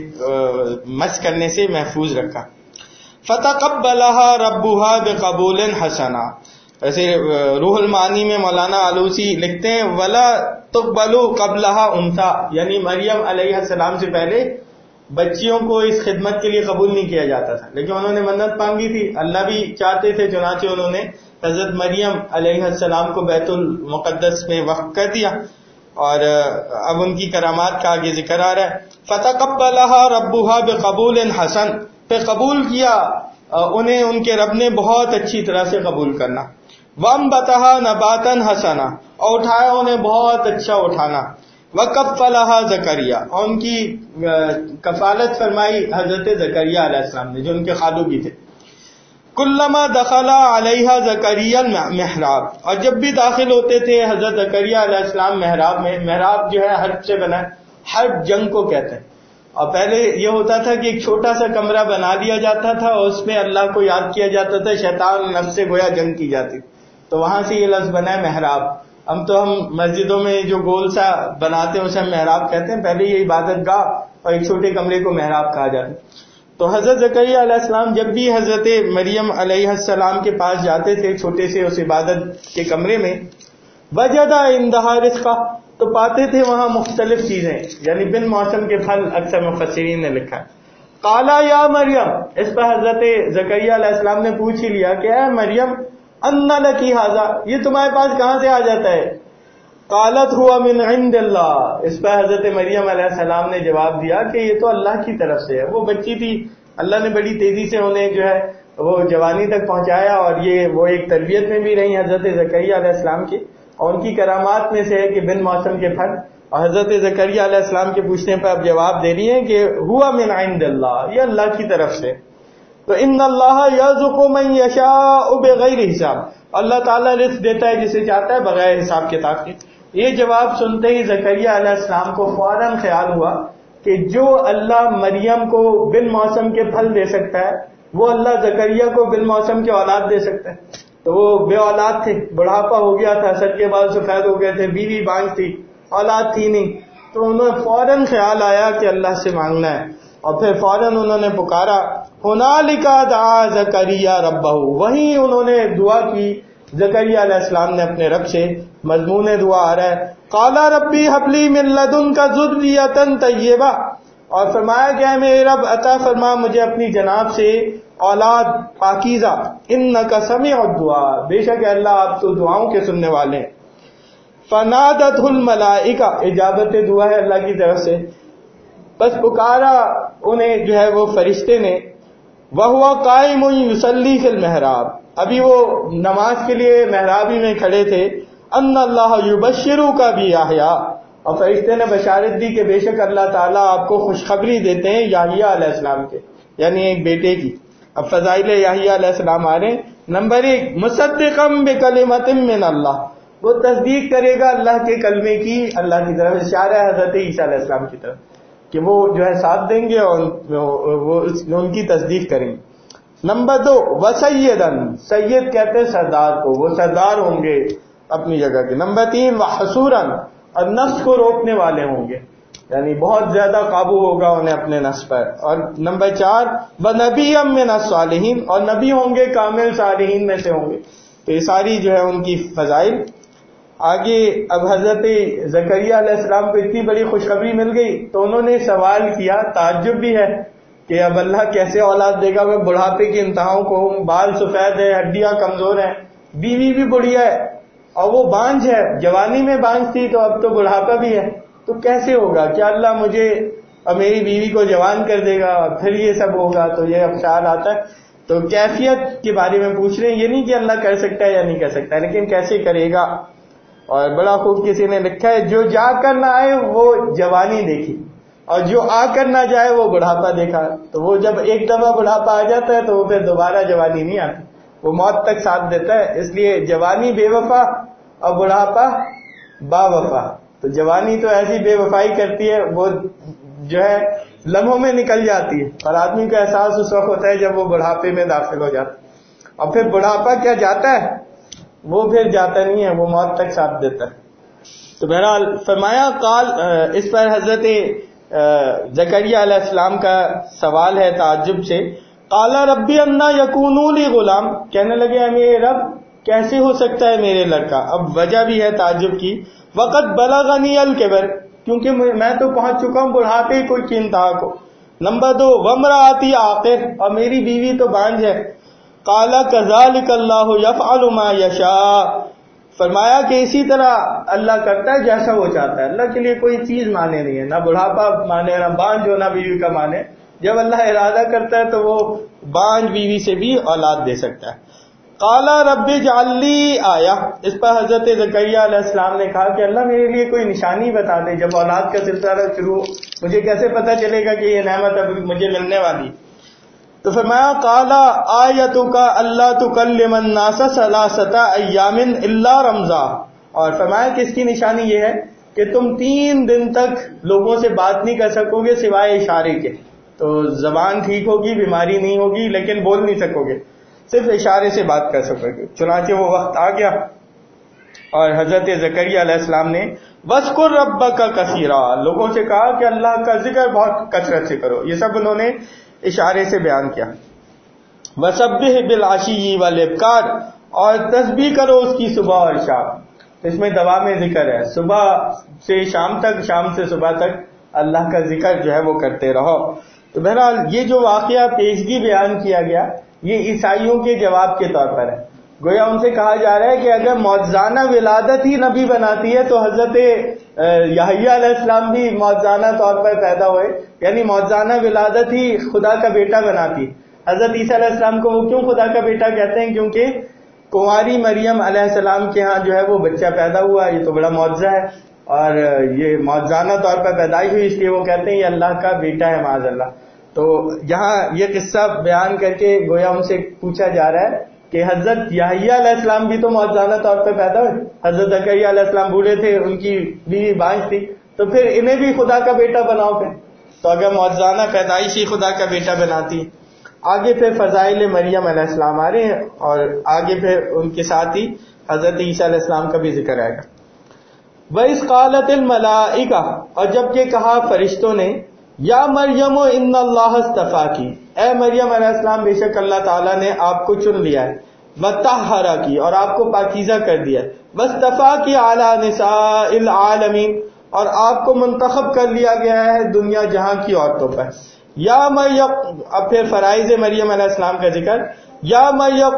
مس کرنے سے محفوظ رکھا. فَتَقَبَّلَهَا رَبُّهَا بِقَبُولٍ حَسَنًا. ویسے روح المعانی میں مولانا آلوسی لکھتے ہیں وَلَا تُقْبَلُ قَبْلَهَا أُنثَىٰ، یعنی مریم علیہ السلام سے پہلے بچیوں کو اس خدمت کے لیے قبول نہیں کیا جاتا تھا. لیکن انہوں نے منت مانگی تھی، اللہ بھی چاہتے تھے، چنانچہ انہوں نے حضرت مریم علیہ السلام کو بیت المقدس میں وقف کر دیا. اور اب ان کی کرامات کا آگے ذکر آ رہا ہے. فَتَقَبَّلَهَا رَبُّهَا بِقَبُولٍ حَسَنٍ، پھر قبول کیا انہیں ان کے رب نے بہت اچھی طرح سے قبول کرنا. وَأَنبَتَهَا نَبَاتًا حَسَنًا، اور اٹھایا انہیں بہت اچھا اٹھانا. وَكَفَّلَهَا زَكَرِيَّا، اور ان کی کفالت فرمائی حضرت زکریا علیہ السلام نے جو ان کے خالو بھی تھے. کلما دخل علیہا زکریا المحراب، اور جب بھی داخل ہوتے تھے حضرت زکریا علیہ السلام محراب میں، محراب جو ہے حرب سے بنا ہے، حرب جنگ کو کہتے ہیں. اور پہلے یہ ہوتا تھا کہ ایک چھوٹا سا کمرہ بنا دیا جاتا تھا اور اس میں اللہ کو یاد کیا جاتا تھا، شیطان نفس سے گویا جنگ کی جاتی. تو وہاں سے یہ لفظ بنا ہے محراب. ہم تو ہم مسجدوں میں جو گول سا بناتے ہیں اسے ہم محراب کہتے ہیں، پہلے یہ عبادت گاہ اور ایک چھوٹے کمرے کو محراب کہا جاتا ہے. تو حضرت زکریا علیہ السلام جب بھی حضرت مریم علیہ السلام کے پاس جاتے تھے چھوٹے سے اس عبادت کے کمرے میں، وجد عندہا رزقا، تو پاتے تھے وہاں مختلف چیزیں، یعنی بن موسم کے پھل، اکثر مفسرین نے لکھا ہے. قالا یا مریم، اس پر حضرت زکریا علیہ السلام نے پوچھ ہی لیا کہ اے مریم ان لکی ھذا، یہ تمہارے پاس کہاں سے آ جاتا ہے؟ قالت ہوا من عند اللہ، اس پر حضرت مریم علیہ السلام نے جواب دیا کہ یہ تو اللہ کی طرف سے ہے. وہ بچی تھی، اللہ نے بڑی تیزی سے انہیں جو ہے وہ جوانی تک پہنچایا، اور یہ وہ ایک تربیت میں بھی رہی حضرت زکریا علیہ السلام کی. اور ان کی کرامات میں سے ہے کہ بن موسم کے پھل. اور حضرت زکریا علیہ السلام کے پوچھنے پر اب جواب دے رہی ہیں کہ ہوا من عند اللہ، یہ اللہ کی طرف سے. تو ان اللہ یرزق من یشاء بغیر حساب، اللہ تعالیٰ رزق دیتا ہے جسے چاہتا ہے بغیر حساب کتاب کے. یہ جواب سنتے ہی زکریا علیہ السلام کو فوراً خیال ہوا کہ جو اللہ مریم کو بن موسم کے پھل دے سکتا ہے وہ اللہ زکریا کو بن موسم کے اولاد دے سکتا ہے. تو وہ بے اولاد تھے، بڑھاپا ہو گیا تھا، سر کے بال سفید ہو گئے تھے، بیوی بانج تھی، اولاد تھی نہیں. تو انہیں فوراً خیال آیا کہ اللہ سے مانگنا ہے، اور پھر فوراً انہوں نے پکارا. ہنالک دعا زکریا ربہ، وہیں انہوں نے دعا کی زکریا علیہ السلام نے اپنے رب سے. مضمون دعا آ رہا ہے قال ربی هب لی من لدنک ذریۃ طیبہ، اور فرمایا کہ اے میرے رب عطا فرما مجھے اپنی جناب سے اولاد پاکیزہ. انک سمیع الدعاء، بے شک اللہ آپ تو دعاؤں کے سننے والے ہیں. فنادتہ الملائکہ، اجابت دعا ہے اللہ کی طرف سے، بس پکارا انہیں جو ہے وہ فرشتے نے. وہو قائم یصلی فی المحراب، ابھی وہ نماز کے لیے محراب ہی میں کھڑے تھے. ان اللہ یبشرک بیحییٰ، اور فرشتے نے بشارت دی کہ بے شک اللہ تعالیٰ آپ کو خوشخبری دیتے ہیں یحییٰ علیہ السلام کے، یعنی ایک بیٹے کی. اب فضائل یحییٰ علیہ السلام آ رہے ہیں. نمبر ایک، مصدقا بکلمۃ من اللہ، وہ تصدیق کرے گا اللہ کے کلمے کی، اللہ کی طرف اشارہ ہے حضرت عیسیٰ علیہ السلام کی طرف کہ وہ جو ہے ساتھ دیں گے اور وہ ان کی تصدیق کریں گے. نمبر دو، وسیدن، سید کہتے ہیں سردار کو، وہ سردار ہوں گے اپنی جگہ کے. نمبر تین، وحصورن، اور نفس کو روکنے والے ہوں گے، یعنی بہت زیادہ قابو ہوگا انہیں اپنے نفس پر. اور نمبر چار، ونبیا من الصالحین، اور نبی ہوں گے کامل صالحین میں سے ہوں گے. تو یہ ساری جو ہے ان کی فضائل. آگے اب حضرت زکریا علیہ السلام کو اتنی بڑی خوشخبری مل گئی تو انہوں نے سوال کیا، تعجب بھی ہے کہ اب اللہ کیسے اولاد دے گا، میں بڑھاپے کی انتہاؤں کو ہوں، بال سفید ہے، ہڈیاں کمزور ہیں، بیوی بھی بڑھیا ہے اور وہ بانجھ ہے، جوانی میں بانجھ تھی تو اب تو بڑھاپا بھی ہے، تو کیسے ہوگا؟ کیا اللہ مجھے اور میری بیوی کو جوان کر دے گا اور پھر یہ سب ہوگا؟ تو یہ اب خیال آتا ہے. تو کیفیت کے بارے میں پوچھ رہے ہیں، یہ نہیں کہ اللہ کر سکتا ہے یا نہیں کر سکتا ہے، لیکن کیسے کرے گا. اور بڑا خوب کسی نے لکھا ہے، جو جا کر نہ آئے وہ جوانی دیکھی، اور جو آ کر نہ جائے وہ بڑھاپا دیکھا. تو وہ جب ایک دفعہ بڑھاپا آ جاتا ہے تو وہ پھر دوبارہ جوانی نہیں آتی، وہ موت تک ساتھ دیتا ہے. اس لیے جوانی بے وفا اور بڑھاپا با وفا. تو جوانی تو ایسی بے وفائی کرتی ہے، وہ جو ہے لمحوں میں نکل جاتی ہے، اور آدمی کا احساس اس وقت ہوتا ہے جب وہ بڑھاپے میں داخل ہو جاتا ہے. اور پھر بڑھاپا کیا جاتا ہے؟ وہ پھر جاتا نہیں ہے، وہ موت تک ساتھ دیتا ہے. تو بہرحال فرمایا قال، اس پر حضرت زکریا علیہ السلام کا سوال ہے تعجب سے. قال ربی انا یکون لی غلام، کہنے لگے اے میرے رب کیسے ہو سکتا ہے میرے لڑکا. اب وجہ بھی ہے تعجب کی، وقت بلغنی الکبر، کیونکہ میں تو پہنچ چکا ہوں بڑھاپے کوئی کی انتہا کو. نمبر دو، وامرأتی عاقر، اور میری بیوی تو بانجھ ہے. قال کذالک اللہ یفعل ما یشاء، فرمایا کہ اسی طرح اللہ کرتا ہے جیسا وہ چاہتا ہے. اللہ کے لیے کوئی چیز مانے نہیں ہے، نہ بڑھاپا مانے، نہ بانجھ ہونا بیوی کا مانے. جب اللہ ارادہ کرتا ہے تو وہ بانجھ بیوی سے بھی اولاد دے سکتا ہے. قال رب اجعل لی آیہ، اس پر حضرت زکریا علیہ السلام نے کہا کہ اللہ میرے لیے کوئی نشانی بتا دے، جب اولاد کا سلسلہ شروع مجھے کیسے پتہ چلے گا کہ یہ نعمت اب مجھے ملنے والی. تو فرمایا قال آیتک اللہ تکلم الناس ثلاثۃ ایام الا رمزا، اور فرمایا کہ اس کی نشانی یہ ہے کہ تم تین دن تک لوگوں سے بات نہیں کر سکو گے سوائے اشارے کے. تو زبان ٹھیک ہوگی، بیماری نہیں ہوگی، لیکن بول نہیں سکو گے، صرف اشارے سے بات کر سکو گے. چنانچہ وہ وقت آ گیا اور حضرت زکریا علیہ السلام نے وَاذْكُرْ رَبَّكَ كَثِيرًا، لوگوں سے کہا کہ اللہ کا ذکر بہت کثرت سے کرو. یہ سب انہوں نے اشارے سے بیان کیا. وَسَبِّحْ بِالْعَشِيِّ وَالْإِبْكَارِ، اور تسبیح کرو اس کی صبح اور شام. اس میں دوام ذکر ہے، صبح سے شام تک، شام سے صبح تک اللہ کا ذکر جو ہے وہ کرتے رہو. تو بہرحال یہ جو واقعہ پیشگی بیان کیا گیا یہ عیسائیوں کے جواب کے طور پر ہے. گویا ان سے کہا جا رہا ہے کہ اگر معجزانہ ولادت ہی نبی بناتی ہے تو حضرت یحییٰ علیہ السلام بھی معجزانہ طور پر پیدا ہوئے، یعنی معجزانہ ولادت ہی خدا کا بیٹا بناتی. حضرت عیسیٰ علیہ السلام کو وہ کیوں خدا کا بیٹا کہتے ہیں؟ کیونکہ کنواری مریم علیہ السلام کے ہاں جو ہے وہ بچہ پیدا ہوا، یہ تو بڑا معجزہ ہے، اور یہ معجزانہ طور پر پیدائش ہوئی، اس لیے وہ کہتے ہیں یہ اللہ کا بیٹا ہے معاذ اللہ. تو یہاں یہ قصہ بیان کر کے گویا ان سے پوچھا جا رہا ہے کہ حضرت یحییٰ علیہ السلام بھی تو معجزانہ طور پر پیدا ہوئے، حضرت زکریا علیہ السلام بوڑھے تھے، ان کی بیوی بانجھ تھی، تو پھر انہیں بھی خدا کا بیٹا بناؤ. پھر تو اگر معجزانہ پیدائش ہی خدا کا بیٹا بناتی. آگے پھر فضائل مریم علیہ السلام آ رہے ہیں، اور آگے پھر ان کے ساتھ ہی حضرت عیسیٰ علیہ السلام کا بھی ذکر آئے گا. وَإِذْ قَالَتِ الْمَلَائِكَةُ، اور جب کہ کہا فرشتوں نے، یا مریم ان اللہ اصطفاکی، اے مریم علیہ السلام بے شک اللہ تعالیٰ نے آپ کو چن لیا ہے، وطہرکی، اور آپ کو پاکیزہ کر دیا، واصطفاکی علی نساء العالمین، اور آپ کو منتخب کر لیا گیا ہے دنیا جہاں کی عورتوں پر. یا مریم، اب پھر فرائض مریم علیہ السلام کا ذکر. یا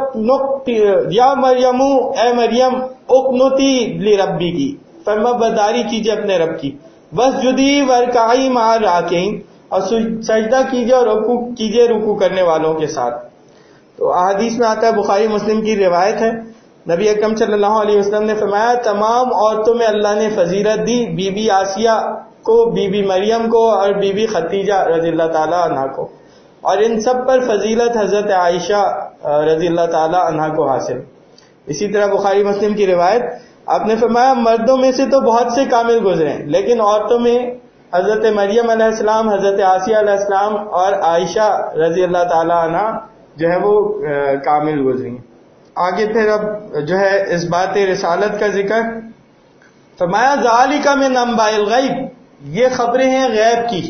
مریم یا مریم اے مریم اقنتی لربی کی، فرما برداری کیجیے اپنے رب کی، واسجدی وارکعی مع الراکعین، اور سجدہ کیجیے اور رکوع کیجیے رکوع کرنے والوں کے ساتھ. تو احادیث میں آتا ہے، بخاری مسلم کی روایت ہے، نبی اکرم صلی اللہ علیہ وسلم نے فرمایا تمام عورتوں میں اللہ نے فضیلت دی بی بی آسیہ کو، بی بی مریم کو، اور بی بی خدیجہ رضی اللہ تعالی عنہا کو، اور ان سب پر فضیلت حضرت عائشہ رضی اللہ تعالی عنہا کو حاصل. اسی طرح بخاری مسلم کی روایت، آپ نے فرمایا مردوں میں سے تو بہت سے کامل گزرے، لیکن عورتوں میں حضرت مریم علیہ السلام، حضرت آسیہ علیہ السلام اور عائشہ رضی اللہ تعالی عنہا جو ہے وہ کامل گزری. آگے پھر اب جو ہے اس بات رسالت کا ذکر، فرمایا ذالک من انباء الغیب، یہ خبریں ہیں غیب کی،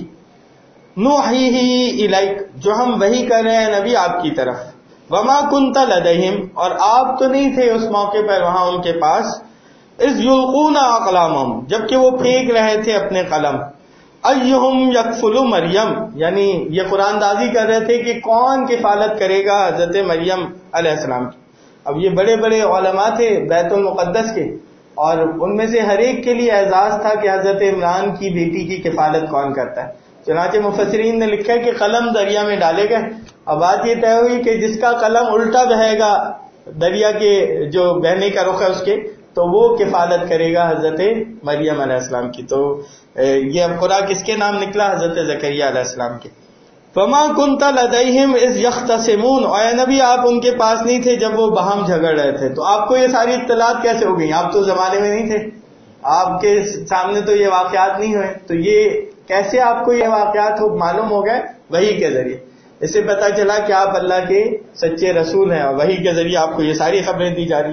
نوحیہ الیک، جو ہم وحی کر رہے ہیں نبی آپ کی طرف. وما کنت لدیہم، اور آپ تو نہیں تھے اس موقع پر وہاں ان کے پاس، اذ یلقون اقلامہم، جبکہ وہ پھینک رہے تھے اپنے قلم، ایہم یکفل مریم، یعنی یہ قرآن دازی کر رہے تھے کہ کون کفالت کرے گا حضرت مریم علیہ السلام کی. اب یہ بڑے بڑے علماء تھے بیت المقدس کے، اور ان میں سے ہر ایک کے لیے اعزاز تھا کہ حضرت عمران کی بیٹی کی کفالت کون کرتا ہے. چنانچہ مفسرین نے لکھا ہے کہ قلم دریا میں ڈالے گئے. اب بات یہ طے ہوئی کہ جس کا قلم الٹا بہے گا دریا کے جو بہنے کا رخ ہے اس کے، تو وہ کفالت کرے گا حضرت مریم علیہ السلام کی. تو یہ اب قرآن کس کے نام نکلا؟ حضرت زکریا علیہ السلام کے. فما کنت لدیہم اذ یختصمون، اور اے نبی آپ ان کے پاس نہیں تھے جب وہ باہم جھگڑ رہے تھے. تو آپ کو یہ ساری اطلاعات کیسے ہو گئی؟ آپ تو زمانے میں نہیں تھے، آپ کے سامنے تو یہ واقعات نہیں ہوئے، تو یہ کیسے آپ کو یہ واقعات ہو معلوم ہو گئے؟ وحی کے ذریعے. اس سے پتہ چلا کہ آپ اللہ کے سچے رسول ہیں، اور وحی کے ذریعے آپ کو یہ ساری خبریں دی جا رہی.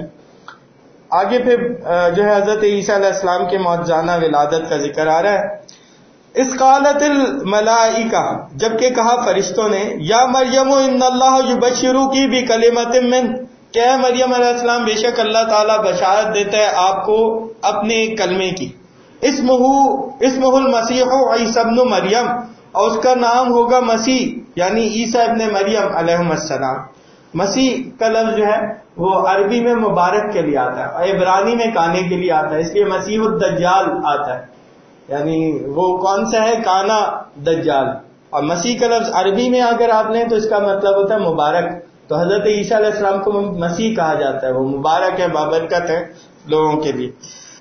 آگے پھر جو ہے حضرت عیسیٰ علیہ السلام کے معجزانہ ولادت کا ذکر آ رہا ہے. اس قالت الملائکہ، جبکہ کہا فرشتوں نے، یا مریم ان اللہ یبشرکی بکلمۃ من، کہ اے مریم علیہ السلام بے شک اللہ تعالیٰ بشارت دیتا ہے آپ کو اپنے کلمے کی، اسمہ اسمہ المسیح عیسی ابن مریم، اور اس کا نام ہوگا مسیح، یعنی عیسیٰ ابن مریم علیہ السلام. مسیح کا لفظ جو ہے وہ عربی میں مبارک کے لیے آتا ہے، اور عبرانی میں کانے کے لیے آتا ہے، اس لیے مسیح الدجال آتا ہے، یعنی وہ کون سا ہے؟ کانا دجال. اور مسیح کا لفظ عربی میں اگر آپ لیں تو اس کا مطلب ہوتا ہے مبارک. تو حضرت عیسیٰ علیہ السلام کو مسیح کہا جاتا ہے، وہ مبارک ہے، بابرکت ہے لوگوں کے لیے.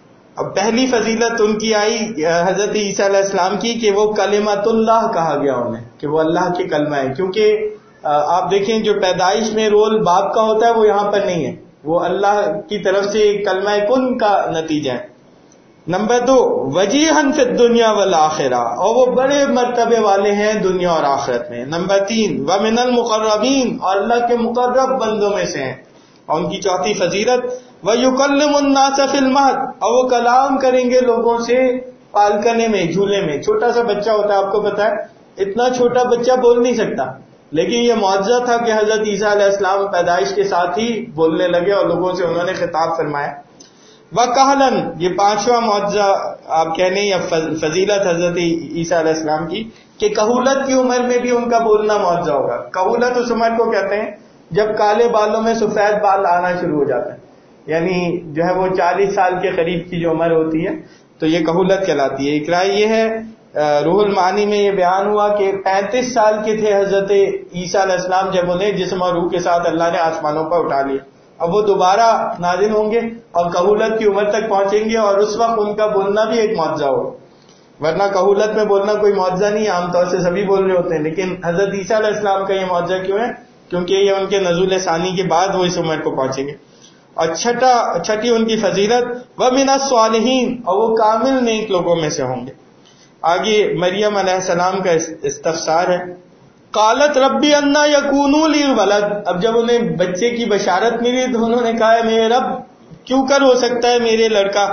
اب پہلی فضیلت ان کی آئی حضرت عیسیٰ علیہ السلام کی کہ وہ کلمۃ اللہ کہا گیا انہیں، کہ وہ اللہ کے کلمہ ہے. کیونکہ آپ دیکھیں جو پیدائش میں رول باپ کا ہوتا ہے وہ یہاں پر نہیں ہے، وہ اللہ کی طرف سے کلمہ کن کا نتیجہ ہے. نمبر دو، وجیہن فی الدنیا والآخرہ، اور وہ بڑے مرتبے والے ہیں دنیا اور آخرت میں. نمبر تین، ومن المقربین، اور اللہ کے مقرب بندوں میں سے ہیں. اور ان کی چوتھی فضیلت، ویکلم الناس فی المہد، اور وہ کلام کریں گے لوگوں سے پالکنے میں، جھولے میں. چھوٹا سا بچہ ہوتا ہے، آپ کو پتا ہے اتنا چھوٹا بچہ بول نہیں سکتا، لیکن یہ معجزہ تھا کہ حضرت عیسیٰ علیہ السلام پیدائش کے ساتھ ہی بولنے لگے اور لوگوں سے انہوں نے خطاب فرمایا. وَقَهْلًا، یہ پانچواں معجزہ آپ کہنے یا فضیلت حضرت عیسیٰ علیہ السلام کی کہ کہولت کی عمر میں بھی ان کا بولنا معجزہ ہوگا. کہولت اس عمر کو کہتے ہیں جب کالے بالوں میں سفید بال آنا شروع ہو جاتے ہیں، یعنی جو ہے وہ چالیس سال کے قریب کی جو عمر ہوتی ہے تو یہ کہولت کہلاتی ہے. ایک رائے یہ ہے، روح المعانی میں یہ بیان ہوا کہ پینتیس سال کے تھے حضرت عیسیٰ علیہ السلام جب انہیں جسم اور روح کے ساتھ اللہ نے آسمانوں پر اٹھا لیا. اب وہ دوبارہ نازل ہوں گے اور کہولت کی عمر تک پہنچیں گے، اور اس وقت ان کا بولنا بھی ایک معجزہ ہوگا. ورنہ کہولت میں بولنا کوئی معجزہ نہیں، عام طور سے سبھی بول رہے ہوتے ہیں، لیکن حضرت عیسیٰ علیہ السلام کا یہ معجزہ کیوں ہے؟ کیونکہ یہ ان کے نزول ثانی کے بعد وہ اس عمر کو پہنچیں گے. اور چھٹا چھٹی ان کی فضیلت، وَمِنَ الصَّالِحِينَ، اور وہ کامل نیک لوگوں میں سے ہوں گے. آگے مریم علیہ السلام کا استفسار ہے. قالت ربی انا یکون لی ولد، اب جب انہیں بچے کی بشارت ملی تو انہوں نے کہا میرے رب کیوں کر ہو سکتا ہے میرے لڑکا؟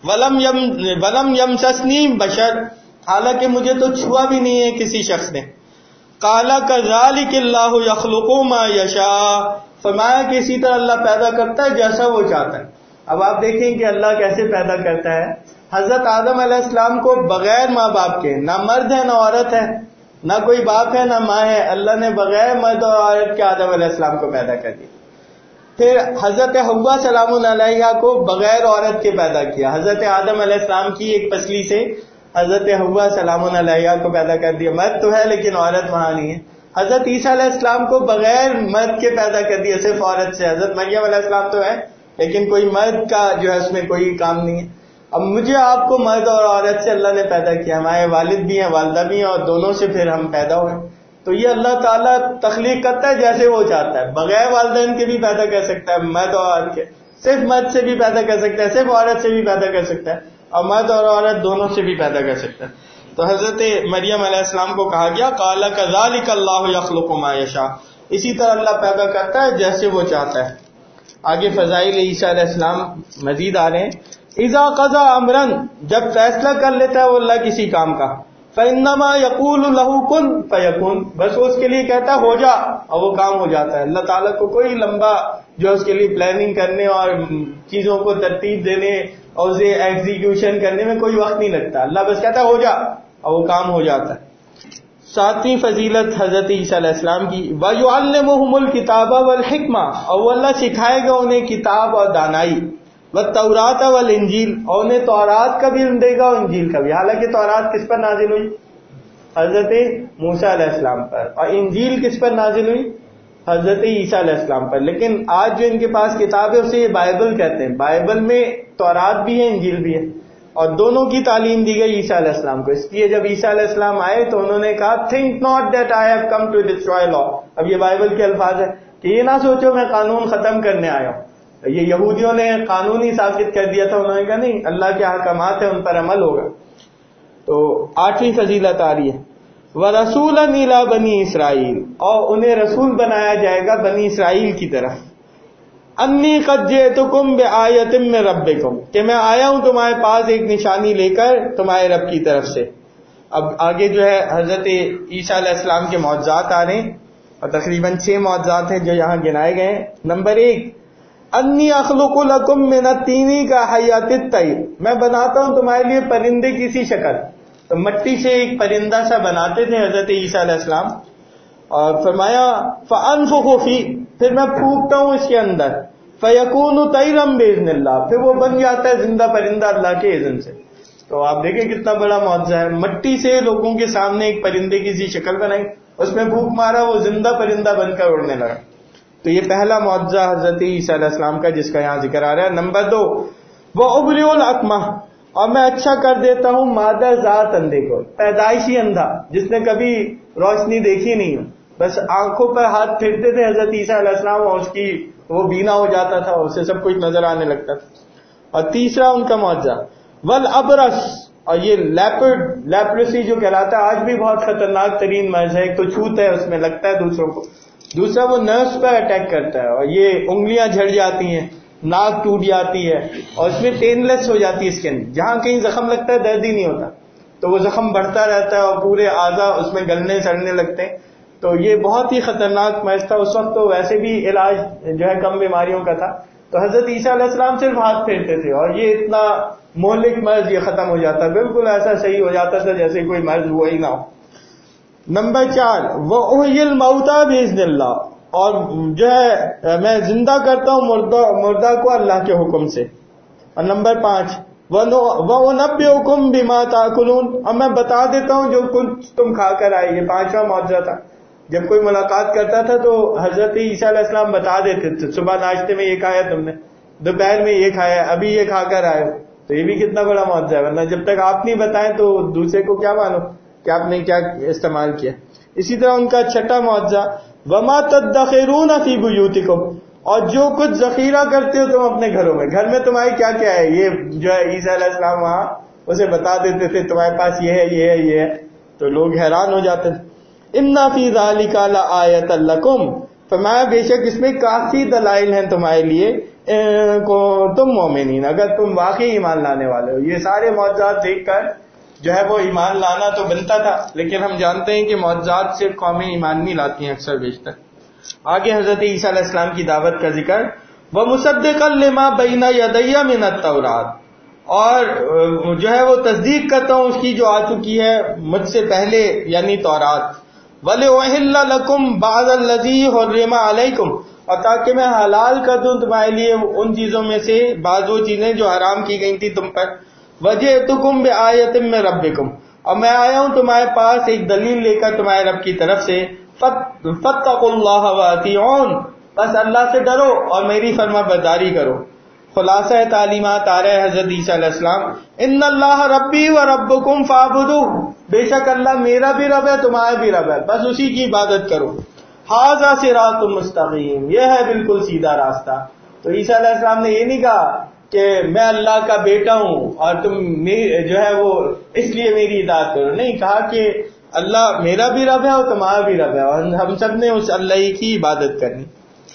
ولم یم ولم یمسسنی بشر، حالانکہ مجھے تو چھوا بھی نہیں ہے کسی شخص نے. قال کذالک اللہ یخلق ما یشاء، فرمایا کہ اسی طرح اللہ پیدا کرتا ہے جیسا وہ چاہتا ہے. اب آپ دیکھیں کہ اللہ کیسے پیدا کرتا ہے. حضرت آدم علیہ السلام کو بغیر ماں باپ کے، نہ مرد ہے نہ عورت ہے، نہ کوئی باپ ہے نہ ماں ہے، اللہ نے بغیر مرد اور عورت کے آدم علیہ السلام کو پیدا کر دیا. پھر حضرت حوا سلام علیہا کو بغیر عورت کے پیدا کیا. حضرت آدم علیہ السلام کی ایک پسلی سے حضرت حوا سلام علیہا کو پیدا کر دیا. مرد تو ہے لیکن عورت وہاں نہیں ہے. حضرت عیسیٰ علیہ السلام کو بغیر مرد کے پیدا کر دیا، صرف عورت سے. حضرت مریم علیہ السلام تو ہے لیکن کوئی مرد کا جو ہے اس میں کوئی کام نہیں ہے. اب مجھے آپ کو مرد اور عورت سے اللہ نے پیدا کیا، ہمارے والد بھی ہیں والدہ بھی ہیں، اور دونوں سے پھر ہم پیدا ہوئے. تو یہ اللہ تعالیٰ تخلیق کرتا ہے جیسے وہ چاہتا ہے. بغیر والدین کے بھی پیدا کر سکتا ہے، مرد اور عورت کے، صرف مرد سے بھی پیدا کر سکتا ہے، صرف عورت سے بھی پیدا کر سکتا ہے، اور مرد اور عورت دونوں سے بھی پیدا کر سکتا ہے. تو حضرت مریم علیہ السلام کو کہا گیا قال کذالک اللہ یخلق ما یشاء، اسی طرح اللہ پیدا کرتا ہے جیسے وہ چاہتا ہے. آگے فضائل عیسیٰ علیہ السلام مزید آ رہے ہیں. اذا قضى امرا، جب فیصلہ کر لیتا ہے وہ اللہ کسی کام کا، فانما یقول له کن فیکون، بس وہ اس کے لیے کہتا ہے ہو جا اور وہ کام ہو جاتا ہے. اللہ تعالیٰ کو کوئی لمبا جو اس کے لیے پلاننگ کرنے اور چیزوں کو ترتیب دینے اور اسے ایگزیکیوشن کرنے میں کوئی وقت نہیں لگتا. اللہ بس کہتا ہے ہو جا اور وہ کام ہو جاتا ہے. ساتویں فضیلت حضرت عیسیٰ علیہ السلام کی، وَيُعَلِّمُهُمُ الْكِتَابَ وَالْحِکْمَةَ، اور وہ اللہ سکھائے گا انہیں کتاب اور دانائی، وَالتَّوْرَاةَ وَالْإِنجِیل، اور انہیں تورات کا بھی علم دے گا اور انجیل کا بھی. حالانکہ تورات کس پر نازل ہوئی؟ حضرت موسیٰ علیہ السلام پر. اور انجیل کس پر نازل ہوئی؟ حضرت عیسیٰ علیہ السلام پر. لیکن آج جو ان کے پاس کتاب ہے اسے یہ بائبل کہتے ہیں. بائبل میں تورات بھی ہے انجیل بھی ہے، اور دونوں کی تعلیم دی گئی عیسیٰ علیہ السلام کو. اس لیے جب عیسیٰ علیہ السلام آئے تو انہوں نے کہا think not that I have come to destroy law. اب یہ بائبل کے الفاظ ہیں کہ یہ نہ سوچو میں قانون ختم کرنے آیا ہوں. یہ یہودیوں نے قانون ہی ثابت کر دیا تھا، انہوں نے کہا نہیں، اللہ کے احکامات ہیں ان پر عمل ہوگا. تو آٹھویں فضیلت آ رہی ہے وَرَسُولًا إِلَىٰ بَنِي إِسْرَائِيلَ، اور انہیں رسول بنایا جائے گا بنی اسرائیل کی طرف. انی قد جئتکم بآیۃ من ربکم، کہ میں آیا ہوں تمہارے پاس ایک نشانی لے کر تمہارے رب کی طرف سے. اب آگے جو ہے حضرت عیسیٰ علیہ السلام کے معجزات آ رہے ہیں، اور تقریباً چھ معجزات ہیں جو یہاں گنائے گئے ہیں. نمبر ایک، انی اخلق لکم من الطین کحیات الطیر، میں بناتا ہوں تمہارے لیے پرندے کی سی شکل. تو مٹی سے ایک پرندہ سا بناتے تھے حضرت عیسیٰ علیہ السلام، اور فرمایا فانفخ فیہ، پھر میں پھونکتا ہوں اس کے اندر، فیکون طیرا باذن اللہ، پھر وہ بن جاتا ہے زندہ پرندہ اللہ کے اذن سے. تو آپ دیکھیں کتنا بڑا معجزہ ہے. مٹی سے لوگوں کے سامنے ایک پرندے کی سی شکل بنائی، اس میں پھونک مارا، وہ زندہ پرندہ بن کر اڑنے لگا. تو یہ پہلا معجزہ حضرت عیسیٰ علیہ السلام کا جس کا یہاں ذکر آ رہا ہے. نمبر دو، وہ ابریء الاکمہ، اور میں اچھا کر دیتا ہوں مادہ ذات اندھے کو، پیدائشی اندھا جس نے کبھی روشنی دیکھی نہیں ہو، بس آنکھوں پر ہاتھ پھیرتے تھے حضرت عیسیٰ علیہ السلام اور اس کی وہ بینا ہو جاتا تھا، اسے سب کچھ نظر آنے لگتا تھا. اور تیسرا ان کا معجزہ والابرص، اور یہ لیپرڈ لیپریسی جو کہلاتا ہے آج بھی بہت خطرناک ترین مرض ہے. ایک تو چھوت ہے، اس میں لگتا ہے دوسروں کو، دوسرا وہ نرس پر اٹیک کرتا ہے اور یہ انگلیاں جھڑ جاتی ہیں، ناک ٹوٹ جاتی ہے، اور اس میں پین لیس ہو جاتی ہے اسکن. جہاں کہیں زخم لگتا ہے درد ہی نہیں ہوتا، تو وہ زخم بڑھتا رہتا ہے اور پورے اعضاء اس میں گلنے سڑنے لگتے ہیں. تو یہ بہت ہی خطرناک مرض تھا. اس وقت تو ویسے بھی علاج جو ہے کم بیماریوں کا تھا، تو حضرت عیسیٰ علیہ السلام صرف ہاتھ پھیرتے تھے اور یہ اتنا مہلک مرض یہ ختم ہو جاتا، بالکل ایسا صحیح ہو جاتا تھا جیسے کوئی مرض ہوا ہی نہ ہو. نمبر چار، وَأُحْيِي الْمَوْتَىٰ بِإِذْنِ اللَّهِ، اور جو ہے میں زندہ کرتا ہوں مردہ مردہ کو اللہ کے حکم سے. اور نمبر پانچ، وَأُنَبِّئُكُم بِمَا تَأْكُلُونَ، اور میں بتا دیتا ہوں جو کچھ تم کھا کر آئے. یہ پانچواں معجزہ تھا. جب کوئی ملاقات کرتا تھا تو حضرت عیسیٰ علیہ السلام بتا دیتے تھے، صبح ناشتے میں یہ کھایا تم نے، دوپہر میں یہ کھایا، ابھی یہ کھا کر آئے. تو یہ بھی کتنا بڑا معجزہ ہے، ورنہ جب تک آپ نہیں بتائیں تو دوسرے کو کیا معلوم کہ آپ نے کیا استعمال کیا. اسی طرح ان کا چھٹا معجزہ وَمَا تَدَّخِرُونَ فِي بُيُوتِكُمْ، اور جو کچھ ذخیرہ کرتے ہو تم اپنے گھروں میں، گھر میں تمہاری کیا کیا ہے، یہ جو ہے عیسیٰ علیہ السلام وہاں اسے بتا دیتے تھے تمہارے پاس یہ ہے یہ ہے یہ ہے. تو لوگ حیران ہو جاتے تھے. اِنَّ فِي ذَلِكَ لَآیَةً لَکُمْ، فرمایا بے شک اس میں کافی دلائل ہیں تمہارے لیے. کو تم مومنین، اگر تم واقعی ایمان لانے والے ہو۔ یہ سارے معجزات دیکھ کر جو ہے وہ ایمان لانا تو بنتا تھا، لیکن ہم جانتے ہیں کہ معجزات سے قومیں ایمان نہیں لاتی ہیں اکثر بیشتر۔ آگے حضرت عیسیٰ علیہ السلام کی دعوت کا ذکر، وَمُصَدِّقًا لِمَا بَيْنَ يَدَيَّ مِنَ التَّوْرَاۃ، اور جو ہے وہ تصدیق کرتا ہوں اس کی جو آ چکی ہے مجھ سے پہلے یعنی تورات، وَلِأُحِلَّ لَكُمْ بَعْضَ الَّذِي حُرِّمَ عَلَيْكُمْ، اور تاکہ میں حلال کر دوں تمہارے لیے ان چیزوں میں سے بعض وہ چیزیں جو حرام کی گئی تھی تم پر، وَجِئْتُكُمْ بِآیَةٍ مِّن رَبِّكُمْ، اور میں آیا ہوں تمہارے پاس ایک دلیل لے کر تمہارے رب کی طرف سے، فَاتَّقُوا اللَّهَ وَأَطِیعُونِ، بس اللہ سے ڈرو اور میری فرما برداری کرو۔ خلاصہ تعلیمات آ رہے حضرت عیسیٰ علیہ السلام، ان اللہ ربی و ربکم فاعبدوہ، بے شک اللہ میرا بھی رب ہے تمہارا بھی رب ہے، بس اسی کی عبادت کرو۔ ھذا صراط مستقیم، یہ ہے بالکل سیدھا راستہ۔ تو عیسیٰ علیہ السلام نے یہ نہیں کہا کہ میں اللہ کا بیٹا ہوں اور تم جو ہے وہ اس لیے میری اطاعت کرو، نہیں، کہا کہ اللہ میرا بھی رب ہے اور تمہارا بھی رب ہے اور ہم سب نے اس اللہ کی عبادت کرنی۔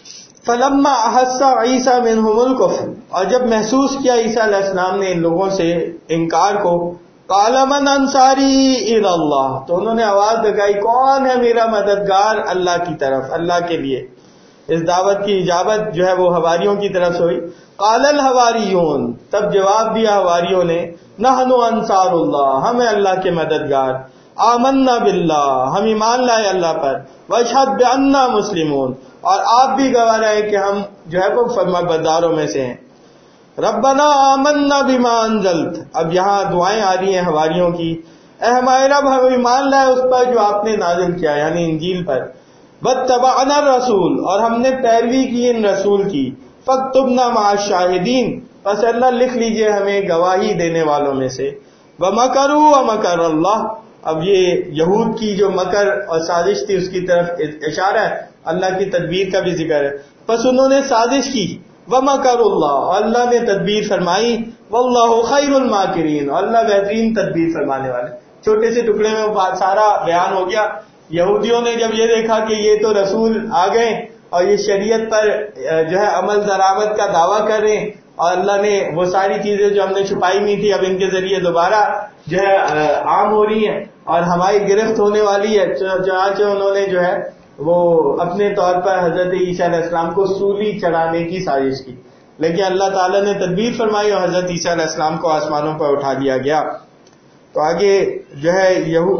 فلما احس عیسیٰ منہم الکفر، اور جب محسوس کیا عیسیٰ علیہ السلام نے ان لوگوں سے انکار کو، قال من انصاری الی اللہ، تو انہوں نے آواز لگائی کون ہے میرا مددگار اللہ کی طرف، اللہ کے لیے۔ اس دعوت کی اجابت جو ہے وہ حواریوں کی طرف سے ہوئی۔ قال الحواریون، تب جواب دیا حواریوں نے، نحن انصار اللہ، ہم ہیں اللہ کے مددگار، آمنا باللہ، ہم ایمان لائے اللہ پر، واشہد بأننا مسلمون، اور آپ بھی گواہ رہے کہ ہم جو ہے وہ فرما برداروں میں سے ہیں۔ ربنا آمنا بما انزلت، اب یہاں دعائیں آ رہی ہیں حواریوں کی، اے ہمارے رب ہم ایمان لائے اس پر جو آپ نے نازل کیا یعنی انجیل پر، واتبعنا الرسول، اور ہم نے پیروی کی ان رسول کی، فاکتبنا مع الشاہدین، پس اللہ لکھ لیجئے ہمیں گواہی دینے والوں میں سے۔ ومکروا ومکر اللہ، اب یہ یہود کی جو مکر اور سازش تھی اس کی طرف اشارہ ہے، اللہ کی تدبیر کا بھی ذکر ہے۔ پس انہوں نے سازش کی، ومکر اللہ، اور اللہ نے تدبیر فرمائی، واللہ خیر الماکرین، اور اللہ بہترین تدبیر فرمانے والے۔ چھوٹے سے ٹکڑے میں وہ سارا بیان ہو گیا۔ یہودیوں نے جب یہ دیکھا کہ یہ تو رسول آ گئے اور یہ شریعت پر جو ہے عمل درآمد کا دعویٰ کر رہے ہیں، اور اللہ نے وہ ساری چیزیں جو ہم نے چھپائی ہوئی تھی اب ان کے ذریعے دوبارہ جو ہے عام ہو رہی ہیں اور ہماری گرفت ہونے والی ہے، چنانچہ انہوں نے جو ہے وہ اپنے طور پر حضرت عیسیٰ علیہ السلام کو سولی چڑھانے کی سازش کی، لیکن اللہ تعالیٰ نے تدبیر فرمائی اور حضرت عیسیٰ علیہ السلام کو آسمانوں پر اٹھا لیا گیا۔ تو آگے جو ہے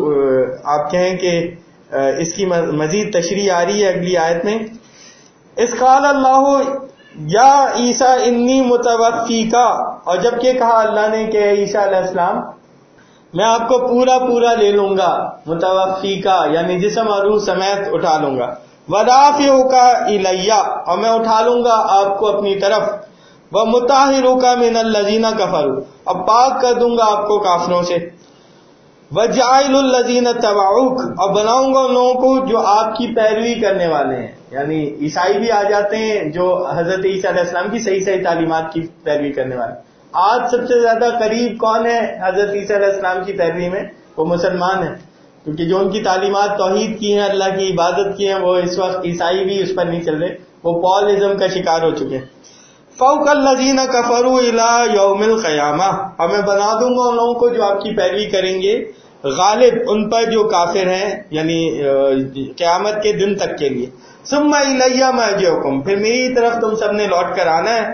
آپ کہیں کہ اس کی مزید تشریح آ رہی ہے اگلی آیت میں، اس قال اللہ یا عیسیٰ انی متوفیکا، اور جب کہ کہا اللہ نے کہ عیسیٰ علیہ السلام میں آپ کو پورا پورا لے لوں گا، متوفیکا یعنی جسم اور روح سمیت اٹھا لوں گا، ورافعک الیہ، اور میں اٹھا لوں گا آپ کو اپنی طرف، ومطہرک من الذین کفروا، اب پاک کر دوں گا آپ کو کافروں سے، وجاعل الذین اتبعوک، اور بناؤں گا ان لوگوں کو جو آپ کی پیروی کرنے والے ہیں، یعنی عیسائی بھی آ جاتے ہیں جو حضرت عیسیٰ علیہ السلام کی صحیح صحیح تعلیمات کی پیروی کرنے والے۔ آج سب سے زیادہ قریب کون ہے حضرت عیسیٰ علیہ السلام کی پیروی میں؟ وہ مسلمان ہیں، کیونکہ جو ان کی تعلیمات توحید کی ہیں، اللہ کی عبادت کی ہیں، وہ اس وقت عیسائی بھی اس پر نہیں چل رہے، وہ پالازم کا شکار ہو چکے ہیں۔ فوق الذین کفروا الی یوم القیامہ، اور میں بنا دوں گا ان لوگوں کو جو آپ کی پیروی کریں گے غالب ان پر جو کافر ہیں، یعنی قیامت کے دن تک کے لیے۔ ثم الی مرجعکم، پھر میری طرف تم سب نے لوٹ کر آنا ہے،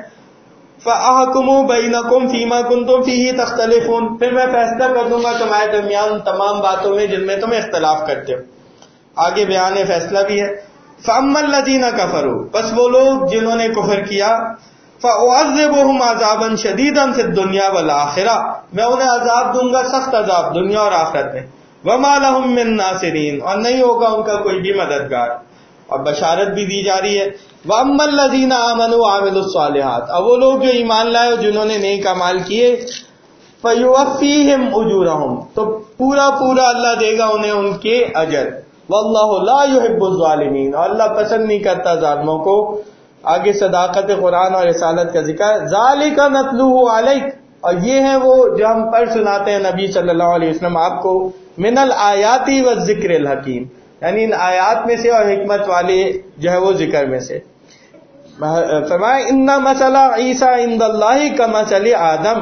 فاحکم بینکم فیما کنتم فیہ تختلفون، پھر میں فیصلہ کر دوں گا تمہارے درمیان تمام باتوں میں جن میں تم اختلاف کرتے ہو۔ آگے بیان فیصلہ بھی ہے۔ فاما الذین کفروا، بس وہ لوگ جنہوں نے کفر کیا، فاعذبہم عذابا شدیدا فی الدنیا والآخرہ، میں انہیں عذاب دوں گا سخت عذاب دنیا اور آخرت میں، وما لہم من ناصرین، اور نہیں ہوگا ان کا کوئی بھی مددگار۔ اور بشارت بھی دی جا رہی ہے، وَأَمَّا الَّذِينَ آمَنُوا وَعَمِلُوا الصَّالِحَاتِ، اب وہ لوگ جو ایمان لائے اور جنہوں نے نیک اعمال کیے، فَيُوَفِّيهِمْ أُجُورَهُمْ، تو پورا پورا اللہ دے گا انہیں ان کے اجر، وَاللَّهُ لَا يُحِبُّ الظَّالِمِينَ، اور اللہ پسند نہیں کرتا ظالموں کو۔ آگے صداقت قرآن اور رسالت کا ذکر، ذَلِكَ نَتْلُوهُ عَلَيْكَ، اور یہ ہیں وہ جو ہم پڑھ سناتے ہیں نبی صلی اللہ علیہ وسلم آپ کو، مِنَ الْآيَاتِ وَالذِّكْرِ الْحَكِيمِ، یعنی ان آیات میں سے اور حکمت والے جو ہے وہ ذکر میں سے۔ فرمایا ان مثل عیسیٰ عند اللہ کمثل آدم،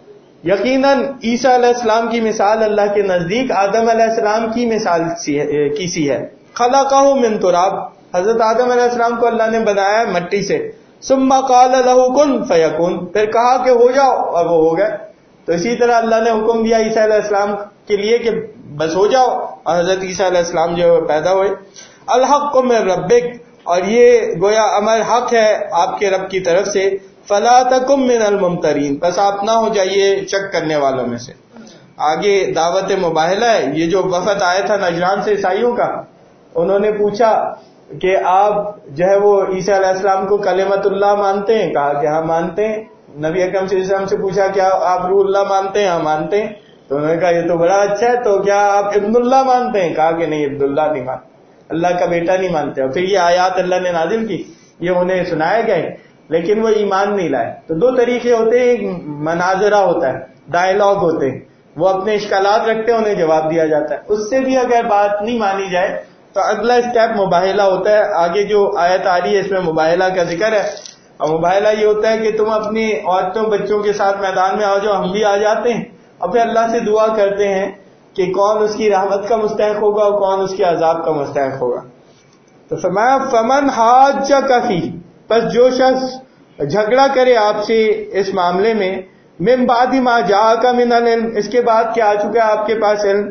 یقیناً عیسیٰ علیہ السلام کی مثال اللہ کے نزدیک آدم علیہ السلام کی مثال کی سی ہے. خلقہ من تراب، حضرت آدم علیہ السلام کو اللہ نے بنایا مٹی سے. ثم قال له کن فیکون، پھر کہا کہ ہو جاؤ اور وہ ہو گئے. تو اسی طرح اللہ نے حکم دیا عیسیٰ علیہ السلام کے لیے کہ بس ہو جاؤ، اور حضرت عیسیٰ علیہ السلام جو پیدا ہوئے. الحق من ربک، اور یہ گویا امر حق ہے آپ کے رب کی طرف سے. فلا تکم من الممترین، بس آپ نہ ہو جائیے شک کرنے والوں میں سے. آگے دعوت مباہلہ ہے. یہ جو وفد آیا تھا نجران سے عیسائیوں کا، انہوں نے پوچھا کہ آپ جو ہے وہ عیسیٰ علیہ السلام کو کلمت اللہ مانتے ہیں؟ کہا کہ ہاں مانتے ہیں. نبی اکرم صلی اللہ علیہ وسلم سے پوچھا کیا آپ روح اللہ مانتے ہیں؟ ہاں مانتے ہیں. تو انہوں نے کہا یہ تو بڑا اچھا ہے، تو کیا آپ ابن اللہ مانتے ہیں؟ کہا کہ نہیں، عبد اللہ نہیں مانتے، اللہ کا بیٹا نہیں مانتے. اور پھر یہ آیات اللہ نے نازل کی، یہ انہیں سنائے گئے، لیکن وہ ایمان نہیں لائے. تو دو طریقے ہوتے ہیں، ایک مناظرہ ہوتا ہے، ڈائلاگ ہوتے ہیں، وہ اپنے اشکالات رکھتے ہیں، انہیں جواب دیا جاتا ہے. اس سے بھی اگر بات نہیں مانی جائے تو اگلا اسٹیپ مباہلہ ہوتا ہے. آگے جو آیت آ رہی ہے اس میں مباہلہ کا ذکر ہے، اور مباہلہ یہ ہوتا ہے کہ تم اپنی عورتوں بچوں کے ساتھ میدان میں آ جاؤ، ہم بھی آ جاتے ہیں، اور پھر اللہ سے دعا کرتے ہیں کہ کون اس کی رحمت کا مستحق ہوگا اور کون اس کے عذاب کا مستحق ہوگا. تو فرمایا فمن حاجک فی، پس جو شخص جھگڑا کرے آپ سے اس معاملے میں، من بعد ما جاءک من العلم، اس کے بعد کیا آ چکا ہے آپ کے پاس علم،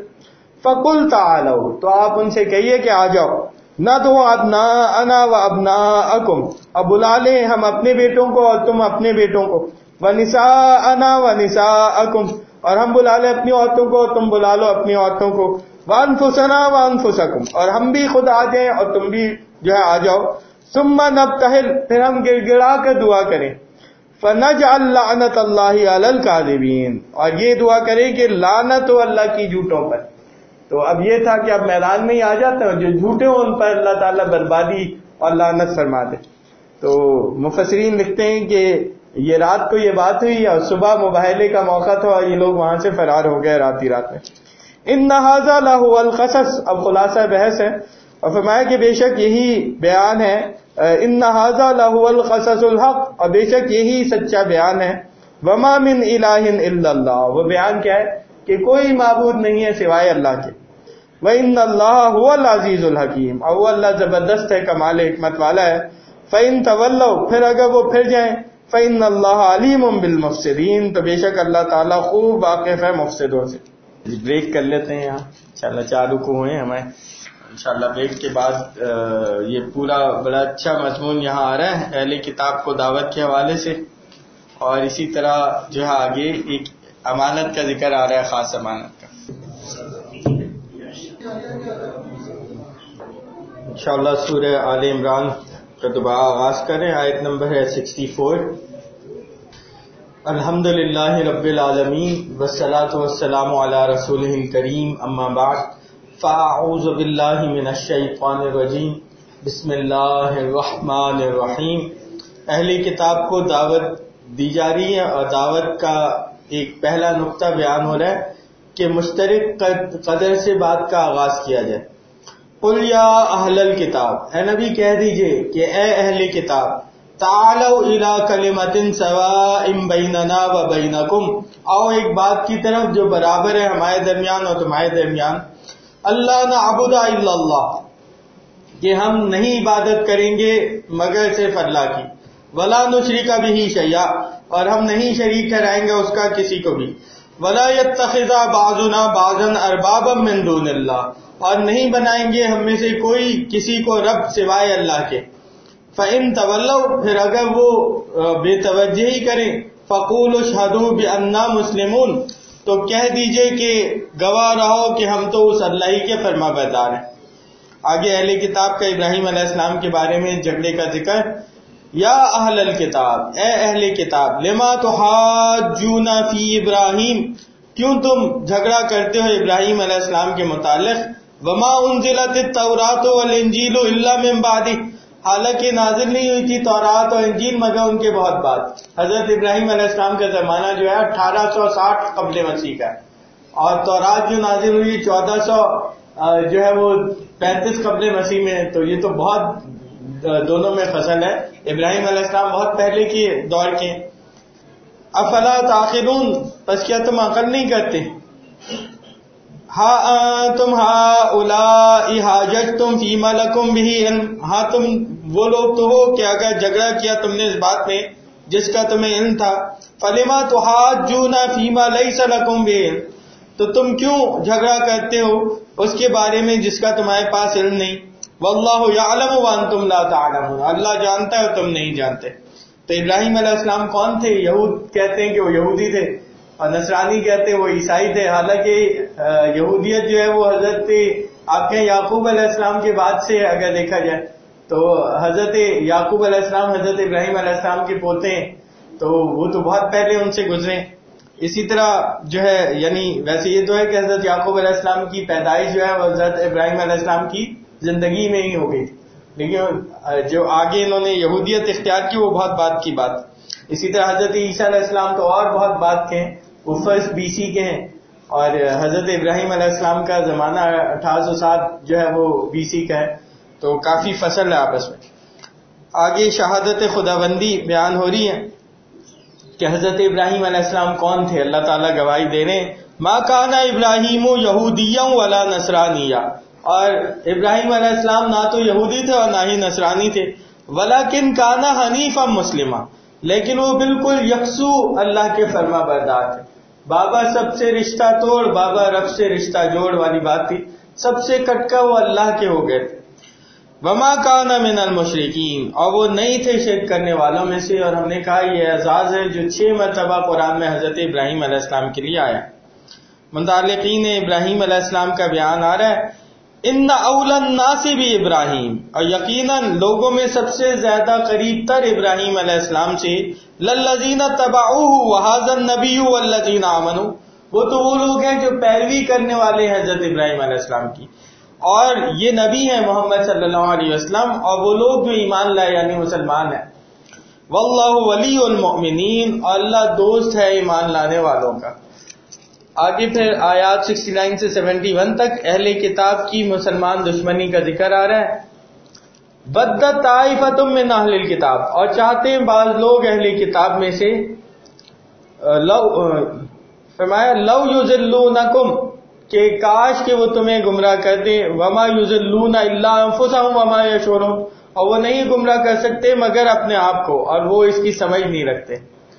فقل تعالوا، تو آپ ان سے کہیے کہ آ جاؤ، ندعو ابناءنا و ابناءکم، اب بلا لیں ہم اپنے بیٹوں کو اور تم اپنے بیٹوں کو، ونساءنا و نساءکم، اور ہم بلا لیں اپنی عورتوں کو اور تم بلا لو اپنی عورتوں کو، وانفسنا وانفسکم، اور ہم بھی خود آ جائیں اور تم بھی جو ہے آ جاؤ. ثم نبتہل، پھر ہم گڑ گڑا کر دعا کریں. فنجعل لعنت اللہ علی الکاذبین، اور یہ دعا کریں کہ لعنت ہو اللہ کی جھوٹوں پر. تو اب یہ تھا کہ اب میدان میں ہی آ جاتے ہیں، جو جھوٹے ہوں ان پر اللہ تعالیٰ بربادی اور لعنت فرما دے. تو مفسرین لکھتے ہیں کہ یہ رات کو یہ بات ہوئی اور صبح مباہلے کا موقع تھا اور یہ لوگ وہاں سے فرار ہو گئے رات ہی رات میں. ان ھذا لہو القصص، اب خلاصہ بحث ہے، اور فرمایا کہ بے شک یہی بیان ہے، ان ھذا لہو القصص الحق، اور بے شک یہی سچا بیان ہے. وما من الہ الا اللہ، وہ بیان کیا ہے کہ کوئی معبود نہیں ہے سوائے اللہ کے. وَإِنَّ اللَّهَ هُوَ الْعَزِيزُ الْحَكِيمُ، اور وہ اللہ زبردست ہے، کمال حکمت والا ہے. فَإِن تَوَلَّوْا، پھر اگر وہ پھر جائیں، فَإِنَّ اللَّهَ عَلِيمٌ بِالْمُفْسِدِينَ، تو بے شک اللہ تعالیٰ خوب واقف ہے مفسدوں سے. بریک کر لیتے ہیں یہاں، انشاءاللہ چار رکوع ہوئے ہمیں. انشاءاللہ بریک کے بعد یہ پورا بڑا اچھا مضمون یہاں آ رہا ہے اہل کتاب کو دعوت کے حوالے سے، اور اسی طرح جو ہے آگے ایک امانت کا ذکر آ رہا ہے، خاص امانت کا. انشاءاللہ سورہ آل عمران کا دوبارہ آغاز کریں. آیت نمبر ہے سکسٹی فور. الحمدللہ رب العالمین والصلاة والسلام علی رسولہ الکریم، اما بعد، فاعوذ باللہ من الشیطان الرجیم، بسم اللہ الرحمن الرحیم. اہل کتاب کو دعوت دی جا رہی ہے، اور دعوت کا ایک پہلا نقطہ بیان ہو رہا ہے کہ مشترک قدر سے بات کا آغاز کیا جائے. قل یا اہل الکتاب، اے نبی کہہ دیجئے کہ اے اہل کتاب، تعالوا الی کلمۃ سواء بیننا و بینکم، آؤ ایک بات کی طرف جو برابر ہے ہمارے درمیان اور تمہارے درمیان. اللہ نعبد الا اللہ، کہ ہم نہیں عبادت کریں گے مگر صرف اللہ کی. ولا نشرک بہ شیئا، اور ہم نہیں شریک ٹھہرائیں گے اس کا کسی کو بھی. ولا یتخذ بعضنا بعضا اربابا من دون اللہ، اور نہیں بنائیں گے ہم میں سے کوئی کسی کو رب سوائے اللہ کے. فَإِن تَوَلَّوْا، پھر اگر وہ بے توجہی کریں، فَقُولُوا اشْهَدُوا بِأَنَّا مُسْلِمُونَ، تو کہہ دیجئے کہ گواہ رہو کہ ہم تو اس اللہ ہی کے فرما بردار ہیں. آگے اہل کتاب کا ابراہیم علیہ السلام کے بارے میں جھگڑے کا ذکر. یا اہل الکتاب، اے اہل کتاب، لما تحاجون فی ابراہیم، کیوں تم جھگڑا کرتے ہو ابراہیم علیہ السلام کے متعلق. وما انزلت التوراۃ والانجیل الا من بعدہ، حالانکہ نازل نہیں ہوئی تھی تورات اور انجیل مگر ان کے بہت بعد. حضرت ابراہیم علیہ السلام کا زمانہ جو ہے اٹھارہ سو ساٹھ قبل مسیح کا ہے، اور تورات جو نازل ہوئی چودہ سو جو ہے وہ پینتیس قبل مسیح میں. تو یہ تو بہت دونوں میں فصل ہے. ابراہیم علیہ السلام بہت پہلے کے دور کے. افلا تعقلون، پس کیا تم عقل نہیں کرتے؟ ہاں تم ہؤلاء حاججتم فیما لکم بہ علم، ہاں تم وہ لوگ تو ہو کہ اگر جھگڑا کیا تم نے اس بات میں جس کا تمہیں علم تھا. فلما تحاجون فیما لیس لکم بہ علم، تو تم کیوں جھگڑا کرتے ہو اس کے بارے میں جس کا تمہارے پاس علم نہیں. واللہ یعلم وانتم لا تعلمون، اللہ جانتا ہے اور تم نہیں جانتے. تو ابراہیم علیہ السلام کون تھے؟ یہود کہتے ہیں کہ وہ یہودی تھے اور نصرانی کہتے ہیں وہ عیسائی تھے. حالانکہ یہودیت جو ہے وہ حضرت آپ کے یعقوب علیہ السلام کے بعد سے اگر دیکھا جائے تو حضرت یعقوب علیہ السلام حضرت ابراہیم علیہ السلام کے پوتے ہیں، تو وہ تو بہت پہلے ان سے گزرے. اسی طرح جو ہے یعنی ویسے یہ تو ہے کہ حضرت یعقوب علیہ السلام کی پیدائش جو ہے وہ حضرت ابراہیم علیہ السلام کی زندگی میں ہی ہو گئی، لیکن جو آگے انہوں نے یہودیت اختیار کی وہ بہت بعد کی بات. اسی طرح حضرت عیسیٰ علیہ السلام تو اور بہت بعد کے ہیں، وہ فرسٹ بی سی کے ہیں، اور حضرت ابراہیم علیہ السلام کا زمانہ اٹھارہ سو سات جو ہے وہ بی سی کا ہے. تو کافی فصل ہے آپس میں. آگے شہادت خداوندی بیان ہو رہی ہے کہ حضرت ابراہیم علیہ السلام کون تھے. اللہ تعالیٰ گواہی دے رہے ہیں ما کان ابراہیم یہودیا ولا نصرانیا، اور ابراہیم علیہ السلام نہ تو یہودی تھے اور نہ ہی نصرانی تھے. ولیکن کان حنیفا مسلما، لیکن وہ بالکل یکسو اللہ کے فرما بردار تھے. بابا سب سے رشتہ توڑ، بابا رب سے رشتہ جوڑ والی بات تھی. سب سے کٹکا وہ اللہ کے ہو گئے تھے. وما کان من المشرکین، اور وہ نہیں تھے شرک کرنے والوں میں سے. اور ہم نے کہا یہ اعزاز ہے جو چھ مرتبہ قرآن میں حضرت ابراہیم علیہ السلام کے لیے آیا. متعلقین ابراہیم علیہ السلام کا بیان آ رہا ہے ان اول الناس بھی ابراہیم، اور یقیناً لوگوں میں سب سے زیادہ قریب تر ابراہیم علیہ السلام سے للذین تبعوہ وہذا النبی والذین آمنوا، وہ تو وہ لوگ ہیں جو پیروی کرنے والے ہیں حضرت ابراہیم علیہ السلام کی، اور یہ نبی ہیں محمد صلی اللہ علیہ وسلم، اور وہ لوگ جو ایمان لائے یعنی مسلمان ہیں. واللہ ولی المؤمنین، اور اللہ دوست ہے ایمان لانے والوں کا. آگے پھر آیات اناسی سے اکہتر تک اہل کتاب کی مسلمان دشمنی کا ذکر آ رہا ہے. بدت طائفۃ من اہل الکتاب، اور چاہتے ہیں بعض لوگ اہل کتاب میں سے لو فرمایا لو یضلونکم، کہ کاش کہ وہ تمہیں گمراہ کر دیں. وما یضلون الا انفسهم وما یشعرون، اور وہ نہیں گمراہ کر سکتے مگر اپنے آپ کو، اور وہ اس کی سمجھ نہیں رکھتے.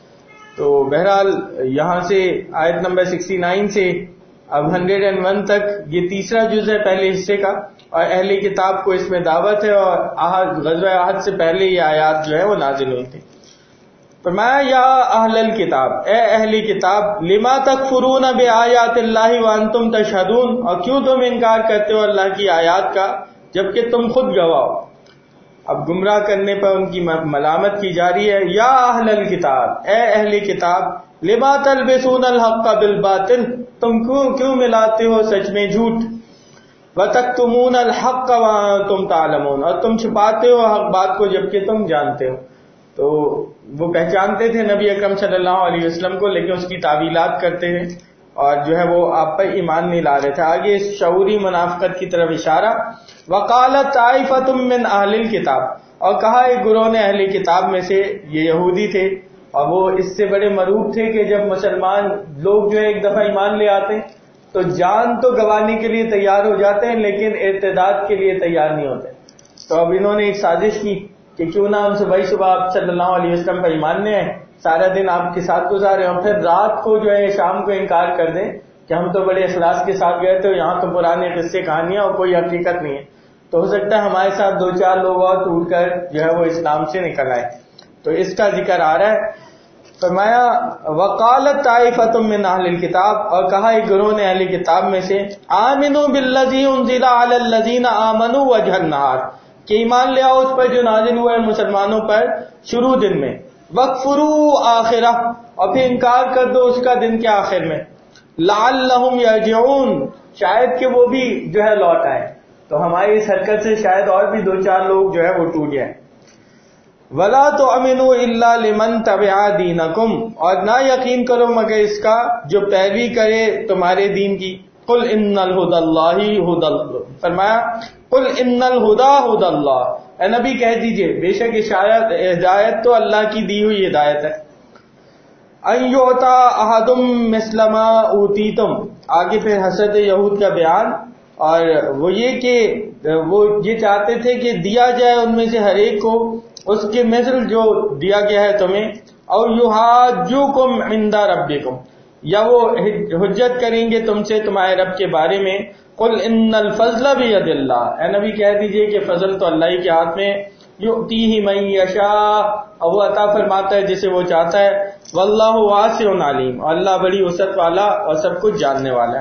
تو بہرحال یہاں سے آیت نمبر انسٹھ سے اب ایک سو ایک تک یہ تیسرا جز ہے پہلے حصے کا، اور اہل کتاب کو اس میں دعوت ہے. اور عہد غزوہ عہد سے پہلے یہ آیات جو ہے وہ نازل ہوئی تھی. فرمایا یا اہل الکتاب، اے اہل کتاب، لما تکفرون بآیات اللہ وانتم تشہدون، اور کیوں تم انکار کرتے ہو اللہ کی آیات کا جبکہ تم خود گواہ ہو. اب گمراہ کرنے پر ان کی ملامت کی جا رہی ہے. یا اہل الکتاب، اے اہل کتاب، لما تلبسون الحق بالباطل، تم کیوں کیوں ملاتے ہو سچ میں جھوٹ. وتکتمون الحق وانتم تعلمون، اور تم چھپاتے ہو حق بات کو جبکہ تم جانتے ہو. تو وہ پہچانتے تھے نبی اکرم صلی اللہ علیہ وسلم کو، لیکن اس کی تعویلات کرتے تھے اور جو ہے وہ آپ پر ایمان نہیں لا رہے تھے. آگے اس شعوری منافقت کی طرف اشارہ. وقالت طائفۃ من اہل الکتاب، اور کہا ایک گروہ نے اہل کتاب میں سے، یہ یہودی تھے اور وہ اس سے بڑے مرعوب تھے کہ جب مسلمان لوگ جو ہے ایک دفعہ ایمان لے آتے ہیں تو جان تو گنوانے کے لیے تیار ہو جاتے ہیں لیکن ارتداد کے لیے تیار نہیں ہوتے. تو اب انہوں نے ایک سازش کی کہ کیوں نہ ہم صبح صبح آپ صلی اللہ علیہ وسلم پر ایمان لے آئیں، سارا دن آپ کے ساتھ گزارے اور پھر رات کو جو ہے شام کو انکار کر دیں کہ ہم تو بڑے اخلاص کے ساتھ گئے تھے، یہاں تو پرانے قصے کہانیاں اور کوئی حقیقت نہیں ہے. تو ہو سکتا ہے ہمارے ساتھ دو چار لوگ اور ٹوٹ کر جو ہے وہ اسلام سے نکل آئے. تو اس کا ذکر آ رہا ہے. فرمایا وقالت طائفۃ من اہل الکتاب، اور کہا ایک گروہ نے اہل کتاب میں سے، آمنوا بالذی انزل علی الذین آمنوا وجہ النہار، کہ ایمان لے آؤ اس پر جو نازل ہوا ہے مسلمانوں پر شروع دن میں، وکفروا آخرہ، اور پھر انکار کر دو اس کا دن کے آخر میں، لعلہم یرجعون، شاید کہ وہ بھی جو ہے لوٹ آئے. تو ہماری اس حرکت سے شاید اور بھی دو چار لوگ جو ہے وہ ٹوٹ جائیں. ولا تؤمنوا الا لمن تبع دینکم، اور نہ یقین کرو مگر اس کا جو پیروی کرے تمہارے دین کی. قل ان الہدی اللہ ہدی، فرمایا قل ان الہدی ہدی اللہ، اے نبی کہہ دیجئے بے شک اشارت ہدایت تو اللہ کی دی ہوئی ہدایت ہے. ان یعطا احدم مثل ما اوتیتم، آگے پھر حسد یہود کا بیان، اور وہ یہ کہ وہ یہ چاہتے تھے کہ دیا جائے ان میں سے ہر ایک کو اس کے مثل جو دیا گیا ہے تمہیں، اور یحاجوکم عند ربکم، یا وہ حجت کریں گے تم سے تمہارے رب کے بارے میں. قل ان الفضل بید اللہ، اے نبی کہہ دیجئے کہ فضل تو اللہ ہی کے ہاتھ میں، یؤتیہ من یشاء، اور وہ عطا فرماتا ہے جسے وہ چاہتا ہے، واللہ واسع علیم، اور اللہ بڑی وسعت والا اور سب کچھ جاننے والا ہے.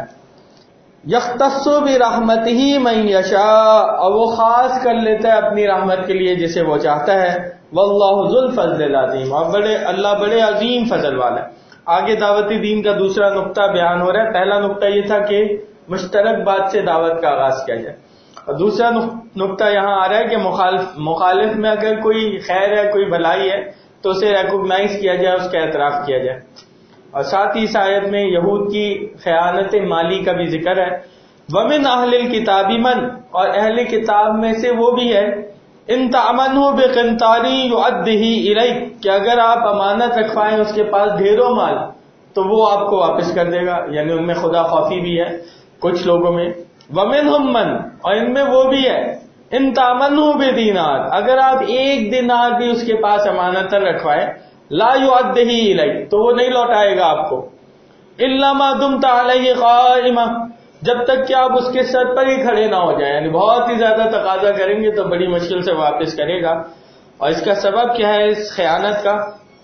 یختص برحمتہ من یشاء، اور وہ خاص کر لیتا ہے اپنی رحمت کے لیے جسے وہ چاہتا ہے، واللہ ذو الفضل العظیم، اور بڑے اللہ بڑے عظیم فضل والا ہے. آگے دعوت دین کا دوسرا نقطہ بیان ہو رہا ہے. پہلا نقطہ یہ تھا کہ مشترک بات سے دعوت کا آغاز کیا جائے، اور دوسرا نقطہ یہاں آ رہا ہے کہ مخالف مخالف میں اگر کوئی خیر ہے کوئی بھلائی ہے تو اسے ریکوگنائز کیا جائے، اس کا اعتراف کیا جائے. اور ساتھ ہی اس آیت میں یہود کی خیانت مالی کا بھی ذکر ہے. ومن اہل الکتاب من، اور اہل کتاب میں سے وہ بھی ہے، ان تأمنوا بقنطار یؤدہ الیک، کہ اگر آپ امانت رکھوائیں اس کے پاس ڈھیروں مال تو وہ آپ کو واپس کر دے گا. یعنی ان میں خدا خوفی بھی ہے کچھ لوگوں میں. ومنہم من، اور ان میں وہ بھی ہے، ان تأمنوا بدینار، اگر آپ ایک دینار بھی اس کے پاس امانت رکھوائیں، لا یؤدہ الیک، تو وہ نہیں لوٹائے گا آپ کو، الا ما دمت علیہ قائما، جب تک کہ آپ اس کے سر پر ہی کھڑے نہ ہو جائیں. یعنی بہت ہی زیادہ تقاضا کریں گے تو بڑی مشکل سے واپس کرے گا. اور اس کا سبب کیا ہے اس خیانت کا؟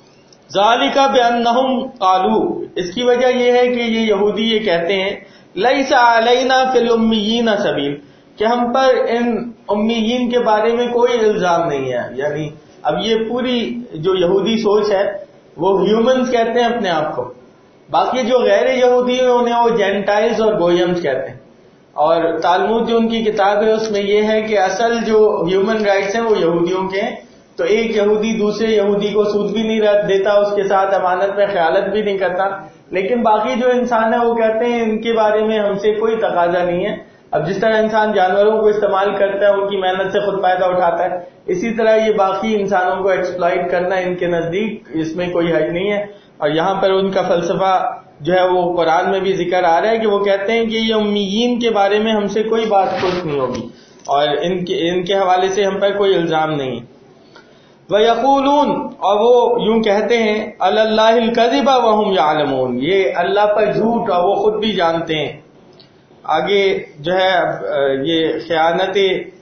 ذالک بانہم قالوا، اس کی وجہ یہ ہے کہ یہ یہودی یہ کہتے ہیں، لیس علینا فی الامیین سبیل، کہ ہم پر ان امیین کے بارے میں کوئی الزام نہیں ہے. یعنی اب یہ پوری جو یہودی سوچ ہے وہ ہیومنز کہتے ہیں اپنے آپ کو، باقی جو غیر یہودی ہیں انہیں وہ جینٹائلز اور گویمز کہتے ہیں. اور تالمود جو ان کی کتاب ہے اس میں یہ ہے کہ اصل جو ہیومن رائٹس ہیں وہ یہودیوں کے ہیں. تو ایک یہودی دوسرے یہودی کو سود بھی نہیں دیتا، اس کے ساتھ امانت میں خیانت بھی نہیں کرتا، لیکن باقی جو انسان ہے وہ کہتے ہیں ان کے بارے میں ہم سے کوئی تقاضا نہیں ہے. اب جس طرح انسان جانوروں کو استعمال کرتا ہے ان کی محنت سے خود فائدہ اٹھاتا ہے، اسی طرح یہ باقی انسانوں کو ایکسپلائٹ کرنا ان کے نزدیک اس میں کوئی حرج نہیں ہے. اور یہاں پر ان کا فلسفہ جو ہے وہ قرآن میں بھی ذکر آ رہا ہے کہ وہ کہتے ہیں کہ یہ امیین کے بارے میں ہم سے کوئی بات پوچھ نہیں ہوگی اور ان کے ان کے حوالے سے ہم پر کوئی الزام نہیں. وَيَقُولُونَ، اور وہ یوں کہتے ہیں، عَلَى اللَّهِ الْكَذِبَ وَهُمْ يَعْلَمُونَ، یہ اللہ پر جھوٹ اور وہ خود بھی جانتے ہیں. آگے جو ہے یہ خیانت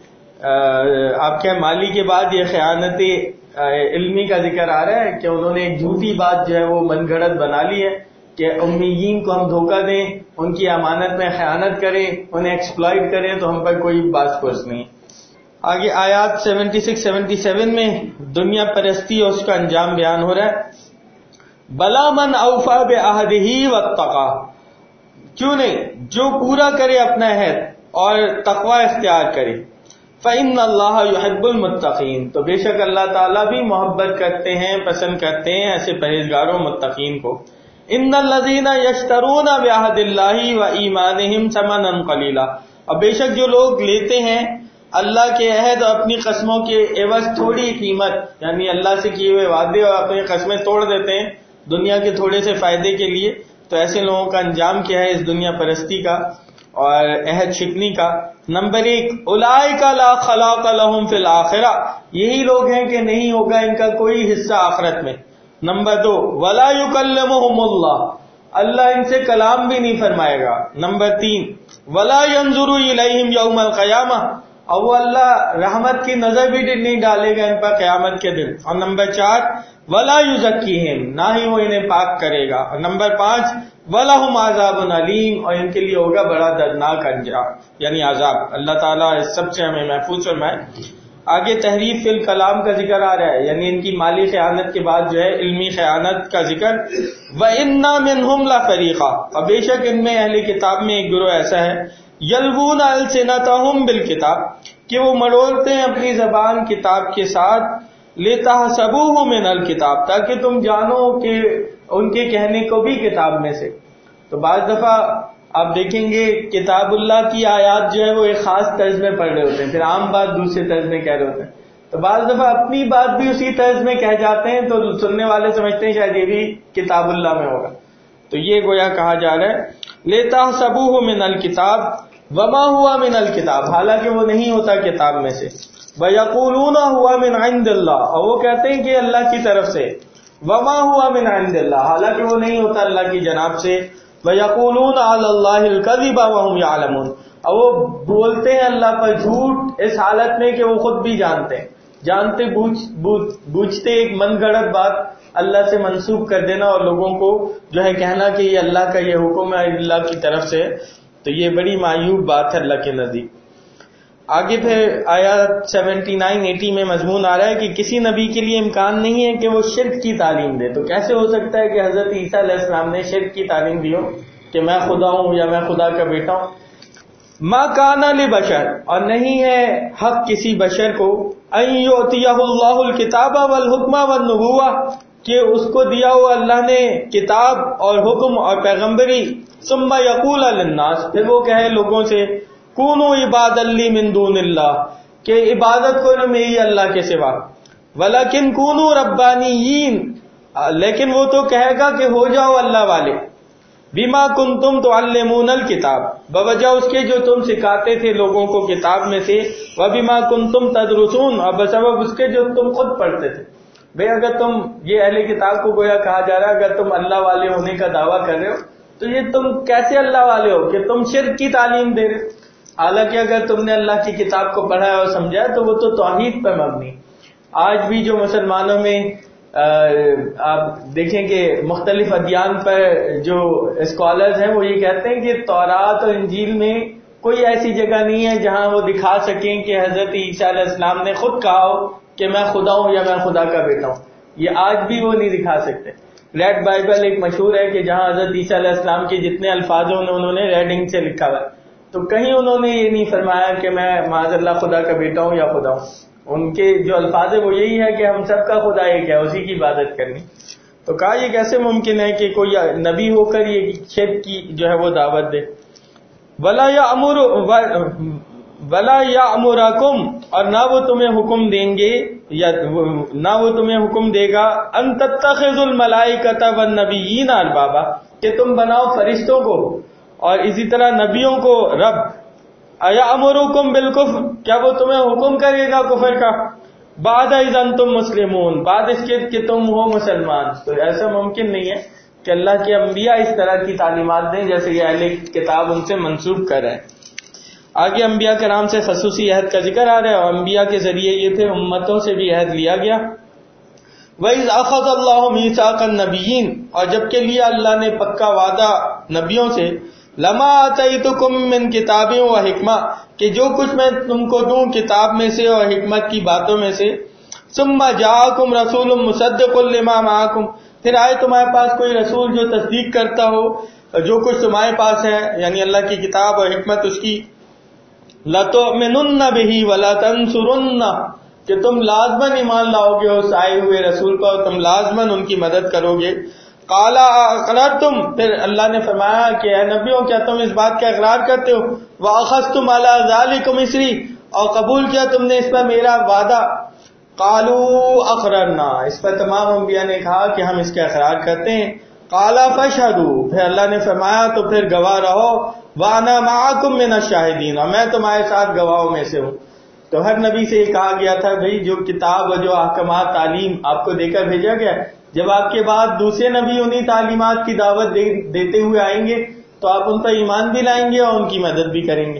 آپ کے مالی کے بعد یہ خیانت علمی کا ذکر آ رہا ہے کہ انہوں نے ایک جھوٹی بات جو ہے وہ من گھڑت بنا لی ہے کہ امیین کو ہم دھوکہ دیں، ان کی امانت میں خیانت کریں، انہیں ایکسپلائٹ کریں تو ہم پر کوئی بات پوچھ نہیں. آگے آیات سیونٹی سکس سیونٹی سیون میں دنیا پرستی اور اس کا انجام بیان ہو رہا ہے. بلا من اوفا بعہدہ واتقی، کیوں نہیں جو پورا کرے اپنا عہد اور تقوی اختیار کرے. فإن اللہ یحب المتقین، تو بے شک اللہ تعالیٰ بھی محبت کرتے ہیں پسند کرتے ہیں ایسے پرہیزگاروں متقین کو. ان الذین یشترون بعہد اللہ وایمانہم ثمنا قلیلا، اور بے شک جو لوگ لیتے ہیں اللہ کے عہد اور اپنی قسموں کے عوض تھوڑی قیمت، یعنی اللہ سے کیے ہوئے وعدے اور اپنی قسمیں توڑ دیتے ہیں دنیا کے تھوڑے سے فائدے کے لیے، تو ایسے لوگوں کا انجام کیا ہے اس دنیا پرستی کا اور عہد شکنی کا. نمبر ایک، اولئک لا خلاق لهم فی الآخرہ، یہی لوگ ہیں کہ نہیں ہوگا ان کا کوئی حصہ آخرت میں. نمبر دو، ولا یکلمهم اللہ، اللہ ان سے کلام بھی نہیں فرمائے گا. نمبر تین، ولا ينظر الیہم یوم القیامہ، اور وہ اللہ رحمت کی نظر بھی نہیں ڈالے گا ان پر قیامت کے دن. اور نمبر چار، ولا یزکیہم، نہ ہی وہ انہیں پاک کرے گا. اور نمبر پانچ، وَلَهُمْ عَذَابٌ عَلِيمٌ، اور ان کے لیے ہوگا بڑا دردناک انجام یعنی عذاب. اللہ تعالیٰ اس سب سے ہمیں محفوظ فرمائے. آگے تحریف فی الکلام کا ذکر آ رہا ہے، یعنی ان کی مالی خیانت کے بعد جو ہے علمی خیانت کا ذکر. وَإِنَّ مِنْهُمْ لَفَرِيقًا، اور بے شک ان میں اہل کتاب میں ایک گروہ ایسا ہے، یلوون السنتہم بالکتاب، کہ وہ مڑولتے ہیں اپنی زبان کتاب کے ساتھ، لتحسبوہ من الکتاب، تاکہ تم جانو کہ ان کے کہنے کو بھی کتاب میں سے. تو بعض دفعہ آپ دیکھیں گے کتاب اللہ کی آیات جو ہے وہ ایک خاص طرز میں پڑھ رہے ہوتے ہیں، پھر عام بات دوسرے طرز میں کہہ رہے ہوتے ہیں. تو بعض دفعہ اپنی بات بھی اسی طرز میں کہہ جاتے ہیں تو سننے والے سمجھتے ہیں شاید یہ بھی کتاب اللہ میں ہوگا. تو یہ گویا کہا جا رہا ہے لیتا سبوہ من الکتاب وما ہوا من الکتاب، حالانکہ وہ نہیں ہوتا کتاب میں سے. وَيَقُولُونَ هُوَ مِنْ عِنْدِ اللَّهِ، اور وہ کہتے ہیں کہ اللہ کی طرف سے. وَمَا هُوَ مِنْ عِنْدِ اللَّهِ، حالانکہ وہ نہیں ہوتا اللہ کی جناب سے. وَيَقُولُونَ عَلَى اللَّهِ الْكَذِبَ وَهُمْ يَعْلَمُونَ، اور وہ بولتے ہیں اللہ پر جھوٹ اس حالت میں کہ وہ خود بھی جانتے ہیں. جانتے بوجھ بوجھتے ایک من گھڑت بات اللہ سے منسوب کر دینا اور لوگوں کو جو ہے کہنا کہ یہ اللہ کا یہ حکم ہے اللہ کی طرف سے، تو یہ بڑی معیوب بات ہے اللہ کے نزدیک. آگے پھر آیات سیونٹی نائن ایٹی میں مضمون آ رہا ہے کہ کسی نبی کے لیے امکان نہیں ہے کہ وہ شرک کی تعلیم دے. تو کیسے ہو سکتا ہے کہ حضرت عیسیٰ علیہ السلام نے شرک کی تعلیم دی ہو کہ میں خدا ہوں یا میں خدا کا بیٹا ہوں. ما کان لبشر، اور نہیں ہے حق کسی بشر کو ان یؤتیہ اللہ الکتاب والحکم والنبوہ، کہ اس کو دیا ہوا اللہ نے کتاب اور حکم اور پیغمبری، ثم یقول للناس، پھر وہ کہے لوگوں سے کونوا عبادا لی من دون اللہ، کہ عبادت کرو میری اللہ کے سوا. ولکن کونوا ربانیین، لیکن وہ تو کہے گا کہ ہو جاؤ اللہ والے. بما کنتم تعلمون الکتاب، بوجہ اس کے جو تم سکھاتے تھے لوگوں کو کتاب میں سے. وبما کنتم تدرسون، اور بسبب اس کے جو تم خود پڑھتے تھے. بھئی اگر تم، یہ اہل کتاب کو گویا کہا جا رہا ہے اگر تم اللہ والے ہونے کا دعویٰ کر رہے ہو تو یہ تم کیسے اللہ والے ہو کہ تم شرک کی تعلیم دے رہے ہو. حالانکہ اگر تم نے اللہ کی کتاب کو پڑھا اور سمجھا تو وہ تو توحید پر مبنی. آج بھی جو مسلمانوں میں آپ دیکھیں کہ مختلف ادیان پر جو اسکالرز ہیں وہ یہ کہتے ہیں کہ تورات اور انجیل میں کوئی ایسی جگہ نہیں ہے جہاں وہ دکھا سکیں کہ حضرت عیسیٰ علیہ السلام نے خود کہا ہو کہ میں خدا ہوں یا میں خدا کا بیٹا ہوں. یہ آج بھی وہ نہیں دکھا سکتے. ریڈ بائبل ایک مشہور ہے کہ جہاں حضرت عیسیٰ علیہ السلام کے جتنے الفاظ ہیں انہوں نے ریڈ انک سے لکھا ہوا ہے. تو کہیں انہوں نے یہ نہیں فرمایا کہ میں معاذ اللہ خدا کا بیٹا ہوں یا خدا ہوں. ان کے جو الفاظ ہے وہ یہی ہے کہ ہم سب کا خدا ایک ہے، اسی کی عبادت کرنی. تو کہا یہ کیسے ممکن ہے کہ کوئی نبی ہو کر یہ شرک کی جو ہے وہ دعوت دے. ولا یامر ولا یامرکم، اور نہ وہ تمہیں حکم دیں گے یا نہ وہ تمہیں حکم دے گا ان تتخذوا الملائکۃ والنبیین اربابا، کہ تم بناؤ فرشتوں کو اور اسی طرح نبیوں کو رب. ایامرکم بالکفر، کیا وہ تمہیں حکم کرے گا کفر کا؟ بعد اذ انتم مسلمون، بعد اس کے کہ تم ہو مسلمان. تو ایسا ممکن نہیں ہے کہ اللہ کے انبیاء اس طرح کی تعلیمات دیں جیسے یہ اہل کتاب ان سے منسوب کر رہے ہیں. آگے انبیاء کرام سے خصوصی عہد کا ذکر آ رہا ہے اور انبیاء کے ذریعے یہ تھے امتوں سے بھی عہد لیا گیا. وَإِذْ أَخَذَ اللَّهُ مِيثَاقَ النَّبِيِّينَ، اور جب کہ لیا اللہ نے پکا وعدہ نبیوں سے، لَمَا آتَيْتُكُم مِّن كِتَابٍ وَحِکْمَةٍ، کہ جو کچھ میں تم کو دوں کتاب میں سے اور حکمت کی باتوں میں سے. ثُمَّ جَاءَكُمْ رَسُولٌ مُصَدِّقٌ لِّمَا مَعَكُمْ، پھر آئے تمہارے پاس کوئی رسول جو تصدیق کرتا ہو جو کچھ تمہارے پاس ہے، یعنی اللہ کی کتاب اور حکمت اس کی. لَتُؤْمِنُنَّ بِهِ وَلَتَنصُرُنَّهُ، کہ تم لازماً ایمان لاؤ گے اس آئے ہوئے رسول پر، تم لازماً ان کی مدد کرو گے. قَالَ أَقْرَرْتُمْ، پھر اللہ نے فرمایا کہ اے نبیوں کیا تم اس بات کا اقرار کرتے ہو؟ وَأَخَذْتُمْ عَلَىٰ ذَلِكُمْ إِصْرِي، اور قبول کیا تم نے اس پر میرا وعدہ. قَالُوا أَقْرَرْنَا، اس پر تمام انبیاء نے کہا کہ ہم اس کا اقرار کرتے ہیں. قَالَ فَاشْهَدُوا، پھر اللہ نے فرمایا تو پھر گواہ رہو. وَأَنَا مَعَكُمْ مِنَ الشَّاهِدِينَ، اور میں تمہارے ساتھ گواہوں میں سے ہوں. تو ہر نبی سے یہ کہا گیا تھا بھئی جو کتاب اور جو احکامات تعلیم آپ کو دے کر بھیجا گیا، جب آپ کے بعد دوسرے نبی انہی تعلیمات کی دعوت دے دیتے ہوئے آئیں گے تو آپ ان پر ایمان بھی لائیں گے اور ان کی مدد بھی کریں گے.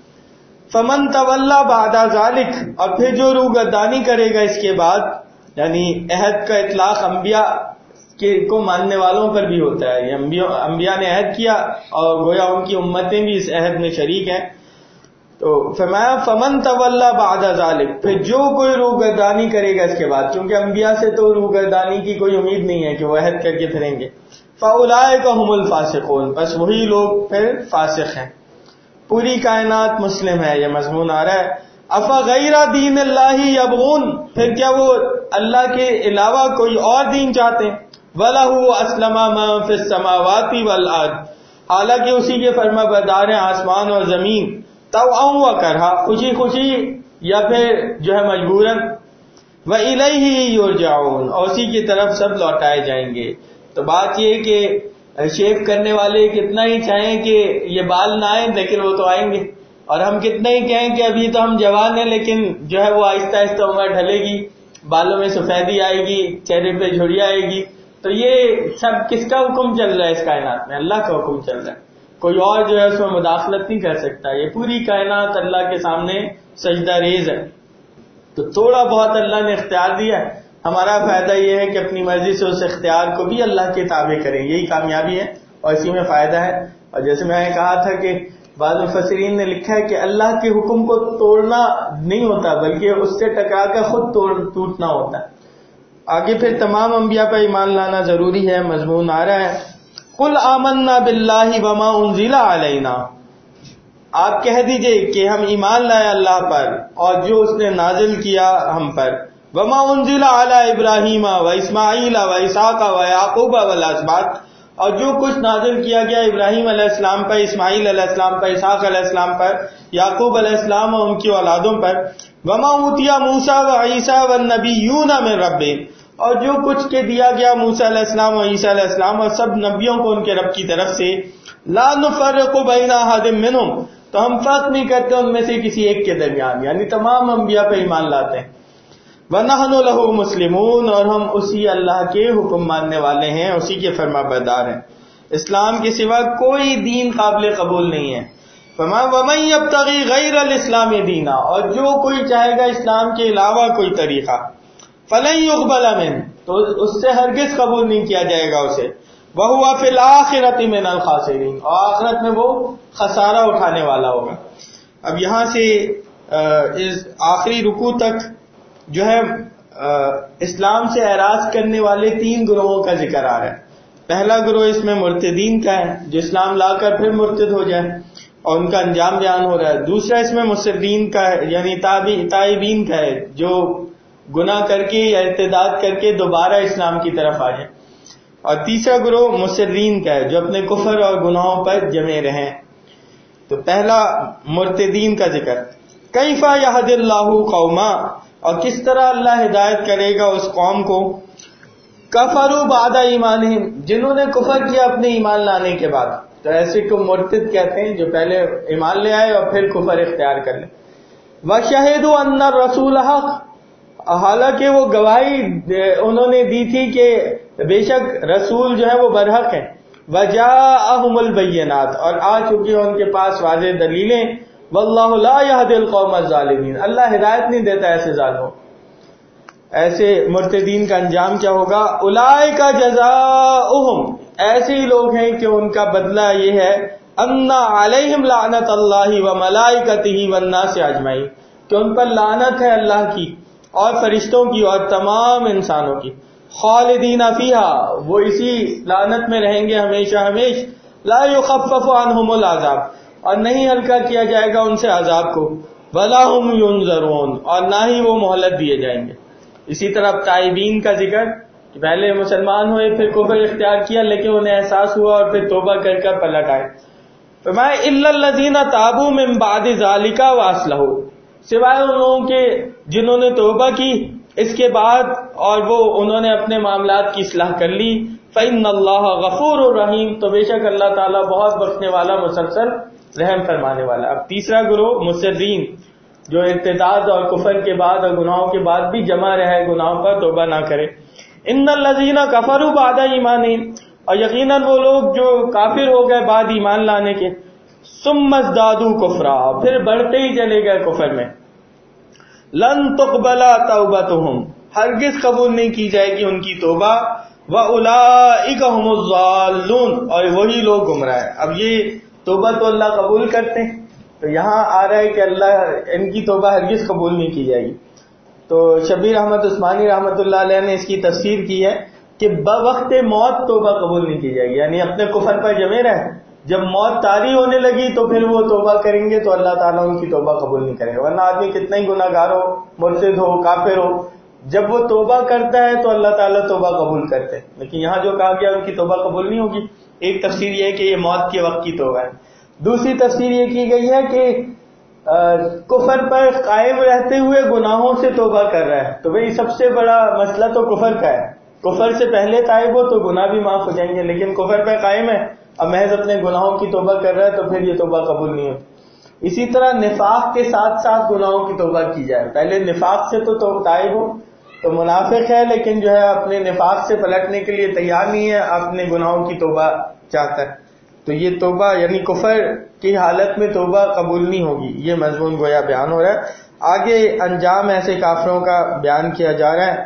فمن تولی بعد ذلک، اور پھر جو روگردانی کرے گا اس کے بعد، یعنی عہد کا اطلاق انبیاء کے کو ماننے والوں پر بھی ہوتا ہے. یہ انبیاء, انبیاء نے عہد کیا اور گویا ان کی امتیں بھی اس عہد میں شریک ہیں. تو فرمایا فمن تولی بعد ذلک، پھر جو کوئی روگردانی کرے گا اس کے بعد، کیونکہ انبیاء سے تو روگردانی کی کوئی امید نہیں ہے کہ وہ عہد کر کے پھریں گے. فاولئک هم الفاسقون، بس وہی لوگ پھر فاسق ہیں. پوری کائنات مسلم ہے، یہ مضمون آ رہا ہے. افغیر دین اللہ یبغون، پھر کیا وہ اللہ کے علاوہ کوئی اور دین چاہتے ہیں. وَلَهُ أَسْلَمَ مَن فِي السَّمَاوَاتِ وَالْأَرْضِ، حالانکہ اسی کے فرما بردار ہیں آسمان اور زمین. طوعا وکرہا، خوشی خوشی یا پھر جو ہے مجبوراً. وَإِلَيْهِ يُرْجَعُونَ، اور اسی کی طرف سب لوٹائے جائیں گے۔ تو بات یہ کہ شیو کرنے والے کتنا ہی چاہیں کہ یہ بال نہ آئیں لیکن وہ تو آئیں گے، اور ہم کتنا ہی کہیں کہ ابھی تو ہم جوان ہیں لیکن جو ہے وہ آہستہ آہستہ عمر ڈھلے گی، بالوں میں سفیدی آئے گی، چہرے پہ جھڑیاں آئے گی۔ تو یہ سب کس کا حکم چل رہا ہے اس کائنات میں؟ اللہ کا حکم چل رہا ہے، کوئی اور جو ہے اس میں مداخلت نہیں کر سکتا۔ یہ پوری کائنات اللہ کے سامنے سجدہ ریز ہے، تو تھوڑا بہت اللہ نے اختیار دیا ہے، ہمارا فائدہ یہ ہے کہ اپنی مرضی سے اس اختیار کو بھی اللہ کے تابع کریں، یہی کامیابی ہے اور اسی میں فائدہ ہے۔ اور جیسے میں نے کہا تھا کہ بعض مفسرین نے لکھا ہے کہ اللہ کے حکم کو توڑنا نہیں ہوتا بلکہ اس سے ٹکرا کر خود توڑ ٹوٹنا ہوتا ہے۔ آگے پھر تمام انبیاء پر ایمان لانا ضروری ہے، مضمون آ رہا ہے قل آمنا باللہ وما انزل علینا، آپ کہہ دیجئے کہ ہم ایمان لائے اللہ پر اور جو اس نے نازل کیا ہم پر، وما انزل علی ابراہیم و اسماعیل و اسحاق و یعقوب والاسباط، اور جو کچھ نازل کیا گیا ابراہیم علیہ السلام پر، اسماعیل علیہ السلام پر، اسحاق علیہ السلام پر، یعقوب علیہ السلام اور ان کی اولادوں پر، وما اوتی موسیٰ و عیسیٰ والنبیون من ربہم، اور جو کچھ کے دیا گیا موسیٰ علیہ السلام اور عیسیٰ علیہ السلام اور سب نبیوں کو ان کے رب کی طرف سے، لا نفرق بین احد منہم، تو ہم فرق نہیں کرتے ان میں سے کسی ایک کے درمیان، یعنی تمام انبیاء پہ ایمان لاتے ہیں۔ وَنَحْنُ لَهُ مُسْلِمُونَ، اور ہم اسی اللہ کے حکم ماننے والے ہیں، اسی کے فرما بردار ہیں، اسلام کے سوا کوئی دین قابل قبول نہیں ہے۔ وَمَن يَبْتَغِي غَيْرَ الْإِسْلَامِ دِينًا، اور جو کوئی چاہے گا اسلام کے علاوہ کوئی طریقہ، فَلَن يُقْبَلَ مِنْهُ، تو اس سے ہرگز قبول نہیں کیا جائے گا اسے، وَهُوَ فِي الْآخِرَةِ مِنَ الْخَاسِرِينَ، اور آخرت میں وہ خسارہ اٹھانے والا ہوگا۔ اب یہاں سے اس آخری رکوع تک جو ہے اسلام سے اعراض کرنے والے تین گروہوں کا ذکر آ رہا ہے۔ پہلا گروہ اس میں مرتدین کا ہے، جو اسلام لا کر پھر مرتد ہو جائے اور ان کا انجام بیان ہو رہا ہے۔ دوسرا اس میں مصرین کا ہے، یعنی تائبین کا ہے، جو گناہ کر کے یا ارتداد کر کے دوبارہ اسلام کی طرف آ جائیں۔ اور تیسرا گروہ مصرین کا ہے، جو اپنے کفر اور گناہوں پر جمے رہیں۔ تو پہلا مرتدین کا ذکر، کیف یہد اللہ قوما، اور کس طرح اللہ ہدایت کرے گا اس قوم کو، کفروا بعد ایمانہم، جنہوں نے کفر کیا اپنے ایمان لانے کے بعد۔ تو ایسے کو مرتد کہتے ہیں جو پہلے ایمان لے آئے اور پھر کفر اختیار کر لیں۔ وشہدوا ان الرسول حق، حالانکہ وہ گواہی انہوں نے دی تھی کہ بے شک رسول جو ہے وہ برحق ہیں۔ وجاءہم البینات، اور آ چکی ہیں ان کے پاس واضح دلیلیں۔ واللہ لا یہدی القوم الظالمین، اللہ ہدایت نہیں دیتا ایسے ظالموں۔ ایسے مرتدین کا انجام کیا ہوگا، اولئک جزاؤہم، ایسے ہی لوگ ہیں کہ ان کا بدلہ یہ ہے، ان علیہم لعنت اللہ وملائکتہ والناس اجمعین، کہ ان پر لعنت ہے اللہ کی اور فرشتوں کی اور تمام انسانوں کی، خالدین فیہا، وہ اسی لعنت میں رہیں گے ہمیشہ ہمیش، لا یخفف عنہم العذاب، اور نہیں ہلکا کیا جائے گا ان سے عذاب کو، ولا ہم ینظرون، اور نہ ہی وہ مہلت دیے جائیں گے۔ اسی طرح تائبین کا ذکر، کہ پہلے مسلمان ہوئے پھر کفر اختیار کیا لیکن انہیں احساس ہوا اور پھر توبہ کر کر پلٹ آئے۔ فرمایا الا الذین تابوا من بعد ذلک واصلحوا، سوائے ان لوگوں کے جنہوں نے توبہ کی اس کے بعد اور وہ انہوں نے اپنے معاملات کی اصلاح کر لی، فإن اللہ غفور الرحیم، تو بے شک اللہ تعالیٰ بہت بخشنے والا مسلسل رحم فرمانے والا۔ اب تیسرا گروہ مصرین، جو ارتداد اور کفر کے بعد اور گناہوں کے بعد بھی جمع رہے گناہوں پر، توبہ نہ کرے۔ ان الذین کفروا بعد ایمانہم، اور یقیناً وہ لوگ جو کافر ہو گئے بعد ایمان لانے کے، ثم ازدادوا کفرا، پھر بڑھتے ہی چلے گئے کفر میں، لن تقبل توبتہم، ہرگز قبول نہیں کی جائے گی ان کی توبہ، واولئک هم الضالون، اور وہی لوگ گمراہ ہیں۔ اب یہ توبہ تو اللہ قبول کرتے ہیں، تو یہاں آ رہا ہے کہ اللہ ان کی توبہ ہرگز قبول نہیں کی جائے گی۔ تو شبیر احمد عثمانی رحمۃ اللہ علیہ نے اس کی تفسیر کی ہے کہ بوقت موت توبہ قبول نہیں کی جائے گی، یعنی اپنے کفر پر جمے رہے، جب موت طاری ہونے لگی تو پھر وہ توبہ کریں گے تو اللہ تعالیٰ ان کی توبہ قبول نہیں کرے گا۔ ورنہ آدمی کتنا ہی گناہ گار ہو، مرتد ہو، کافر ہو، جب وہ توبہ کرتا ہے تو اللہ تعالیٰ توبہ قبول کرتے ہیں، لیکن یہاں جو کہا گیا ان کی توبہ قبول نہیں ہوگی۔ ایک تفسیر یہ ہے کہ یہ موت کے وقت کی توبہ ہے، دوسری تفسیر یہ کی گئی ہے کہ کفر پر قائم رہتے ہوئے گناہوں سے توبہ کر رہا ہے، تو بھئی سب سے بڑا مسئلہ تو کفر کا ہے. کفر سے پہلے تائب ہو تو گناہ بھی معاف ہو جائیں گے، لیکن کفر پہ قائم ہے، اب محض اپنے گناہوں کی توبہ کر رہا ہے تو پھر یہ توبہ قبول نہیں ہوتی. اسی طرح نفاق کے ساتھ ساتھ گناہوں کی توبہ کی جائے. پہلے نفاق سے تو تائب ہو، تو منافق ہے لیکن جو ہے اپنے نفاق سے پلٹنے کے لیے تیار نہیں ہے، اپنے گناہوں کی توبہ چاہتا ہے، تو یہ توبہ یعنی کفر کی حالت میں توبہ قبول نہیں ہوگی. یہ مضمون گویا بیان ہو رہا ہے. آگے انجام ایسے کافروں کا بیان کیا جا رہا ہے.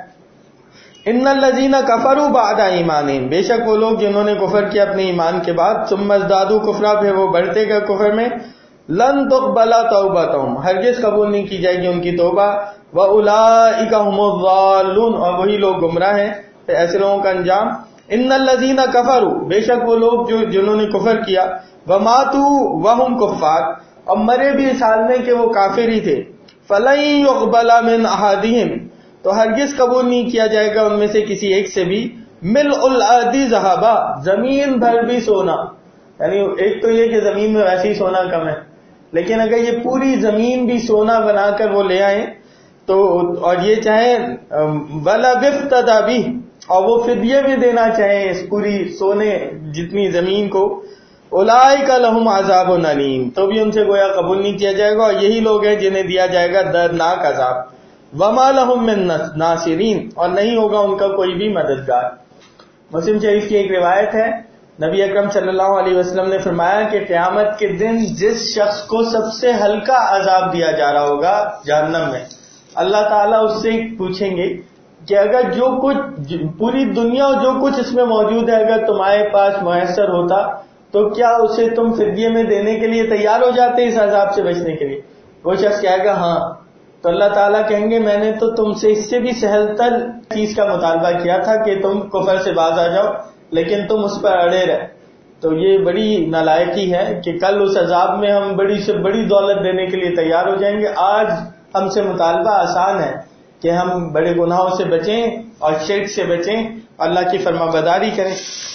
ان الذین کفروا بعد ایمانہم، بے شک وہ لوگ جنہوں نے کفر کیا اپنے ایمان کے بعد، ثم ازدادوا کفرا، پھر وہ بڑھتے گئے کفر میں، لن تقبل توبتہم، ہرگز قبول نہیں کی جائے گی ان کی توبہ، واولئک هم الضالون، اور وہی لوگ گمراہ ہیں. تو ایسے لوگوں کا انجام، ان الذین کفروا، بے شک وہ لوگ جو جنہوں نے کفر کیا، وماتوا وهم کفار، اور مرے بھی اس حال میں کہ وہ کافر ہی تھے، فلن يقبل من احدہم، تو ہرگز قبول نہیں کیا جائے گا ان میں سے کسی ایک سے بھی، ملء الارض ذهبا، زمین بھر بھی سونا. یعنی ایک تو یہ کہ زمین میں ویسے ہی سونا کم ہے، لیکن اگر یہ پوری زمین بھی سونا بنا کر وہ لے آئیں تو، اور یہ چاہیں ولا بفتدی بھی، اور وہ فدیہ بھی دینا چاہیں اس پوری سونے جتنی زمین کو، اولئک لہم عذاب علیم، تو بھی ان سے گویا قبول نہیں کیا جائے گا، اور یہی لوگ ہیں جنہیں دیا جائے گا دردناک عذاب. وما لہم من ناصرین، اور نہیں ہوگا ان کا کوئی بھی مددگار. مسلم شریف کی ایک روایت ہے، نبی اکرم صلی اللہ علیہ وسلم نے فرمایا کہ قیامت کے دن جس شخص کو سب سے ہلکا عذاب دیا جا رہا ہوگا جہنم میں، اللہ تعالیٰ اس سے پوچھیں گے کہ اگر جو کچھ پوری دنیا اور جو کچھ اس میں موجود ہے اگر تمہارے پاس میسر ہوتا تو کیا اسے تم فدیے میں دینے کے لیے تیار ہو جاتے اس عذاب سے بچنے کے لیے؟ وہ شخص کہے گا ہاں. تو اللہ تعالیٰ کہیں گے میں نے تو تم سے اس سے بھی سہل تر چیز کا مطالبہ کیا تھا کہ تم کفر سے باز آ جاؤ، لیکن تم اس پر اڑے رہے. تو یہ بڑی نالائقی ہے کہ کل اس عذاب میں ہم بڑی سے بڑی دولت دینے کے لیے تیار ہو جائیں گے. آج ہم سے مطالبہ آسان ہے کہ ہم بڑے گناہوں سے بچیں اور شرک سے بچیں، اللہ کی فرما برداری کریں.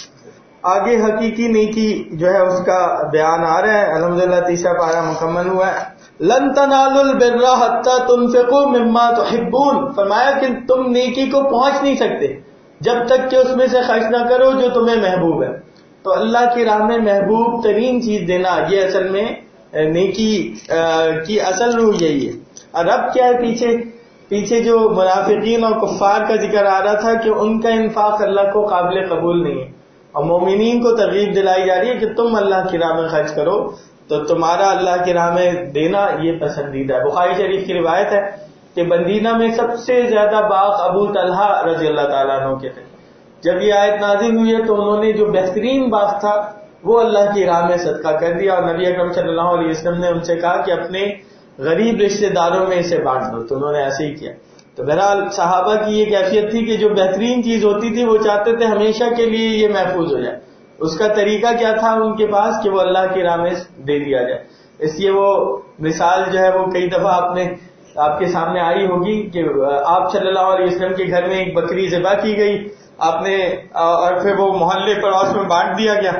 آگے حقیقی نیکی جو ہے اس کا بیان آ رہا ہے. الحمدللہ تیسرا پارہ مکمل ہوا ہے. لن تنالوا البر حتى تنفقوا مما تحبون، فرمایا کہ تم نیکی کو پہنچ نہیں سکتے جب تک کہ اس میں سے خرچ نہ کرو جو تمہیں محبوب ہے. تو اللہ کی راہ میں محبوب ترین چیز دینا، یہ اصل میں نیکی کی اصل روح یہی ہے. اور اب کیا ہے، پیچھے پیچھے جو منافقین اور کفار کا ذکر آ رہا تھا کہ ان کا انفاق اللہ کو قابل قبول نہیں ہے، اور مومنین کو ترغیب دلائی جا رہی ہے کہ تم اللہ کی راہ میں خرچ کرو تو تمہارا اللہ کی راہ میں دینا یہ پسندیدہ ہے. بخاری شریف کی روایت ہے کہ مدینہ میں سب سے زیادہ باغ ابو طلحہ رضی اللہ تعالیٰ عنہ کے تھے. جب یہ آیت نازل ہوئی ہے تو انہوں نے جو بہترین باغ تھا وہ اللہ کی راہ میں صدقہ کر دیا، اور نبی اکرم صلی اللہ علیہ وسلم نے ان سے کہا کہ اپنے غریب رشتہ داروں میں اسے بانٹ دو، تو انہوں نے ایسے ہی کیا. تو بہرحال صحابہ کی یہ کیفیت تھی کہ جو بہترین چیز ہوتی تھی وہ چاہتے تھے ہمیشہ کے لیے یہ محفوظ ہو جائے. اس کا طریقہ کیا تھا ان کے پاس کہ وہ اللہ کی راہ میں دے دیا جائے. اس لیے وہ مثال جو ہے وہ کئی دفعہ آپ نے آپ کے سامنے آئی ہوگی کہ آپ صلی اللہ علیہ وسلم کے گھر میں ایک بکری ذبح کی گئی، آپ نے اور پھر وہ محلے پڑوس میں بانٹ دیا گیا.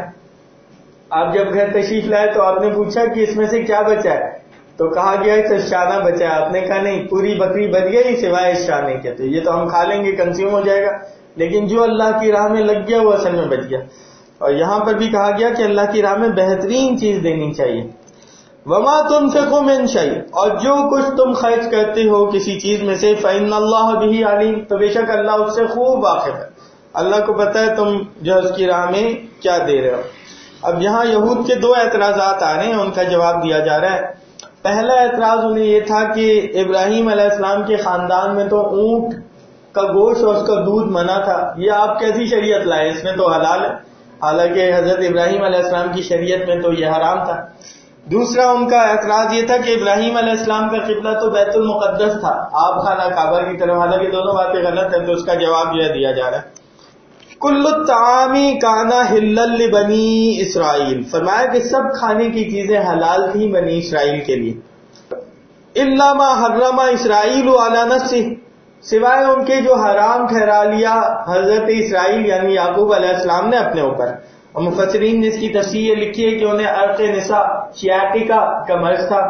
آپ جب گھر تشریف لائے تو آپ نے پوچھا کہ اس میں سے کیا بچا ہے، تو کہا گیا کہ شانہ بچا ہے. آپ نے کہا نہیں، پوری بکری بچ گئی سوائے اس شانے کے، تو یہ تو ہم کھا لیں گے، کنزیوم ہو جائے گا، لیکن جو اللہ کی راہ میں لگ گیا وہ اصل میں بچ گیا. اور یہاں پر بھی کہا گیا کہ اللہ کی راہ میں بہترین چیز دینی چاہیے. وما تنفقوا من شیء، اور جو کچھ تم خرچ کرتے ہو کسی چیز میں سے، فإن اللہ بہ علیم، تو بے شک اللہ اس سے خوب واقف ہے، اللہ کو پتہ ہے تم جو اس کی راہ میں کیا دے رہے ہو. اب یہاں یہود کے دو اعتراضات آ رہے ہیں، ان کا جواب دیا جا رہا ہے. پہلا اعتراض انہیں یہ تھا کہ ابراہیم علیہ السلام کے خاندان میں تو اونٹ کا گوشت اور اس کا دودھ منع تھا، یہ آپ کیسی شریعت لائے، اس میں تو حلال ہے، حالانکہ حضرت ابراہیم علیہ السلام کی شریعت میں تو یہ حرام تھا. دوسرا ان کا اعتراض یہ تھا کہ ابراہیم علیہ السلام کا قبلہ تو بیت المقدس تھا، آپ خانہ کعبہ کی طرف، حالانکہ دونوں باتیں غلط ہیں. تو اس کا جواب یہ دیا جا رہا ہے کل الطعام کان حلا لبنی اسرائیل، فرمایا کہ سب کھانے کی چیزیں حلال تھیں بنی اسرائیل کے لیے، الا ما حرم اسرائیل علی نفسہ، سوائے ان کے جو حرام ٹھہرا لیا حضرت اسرائیل یعنی یعقوب علیہ السلام نے اپنے اوپر. اور مفسرین نے اس کی تفسیر یہ لکھی ہے کہ انہیں عرق نساء شیاٹیکا کا مرض تھا،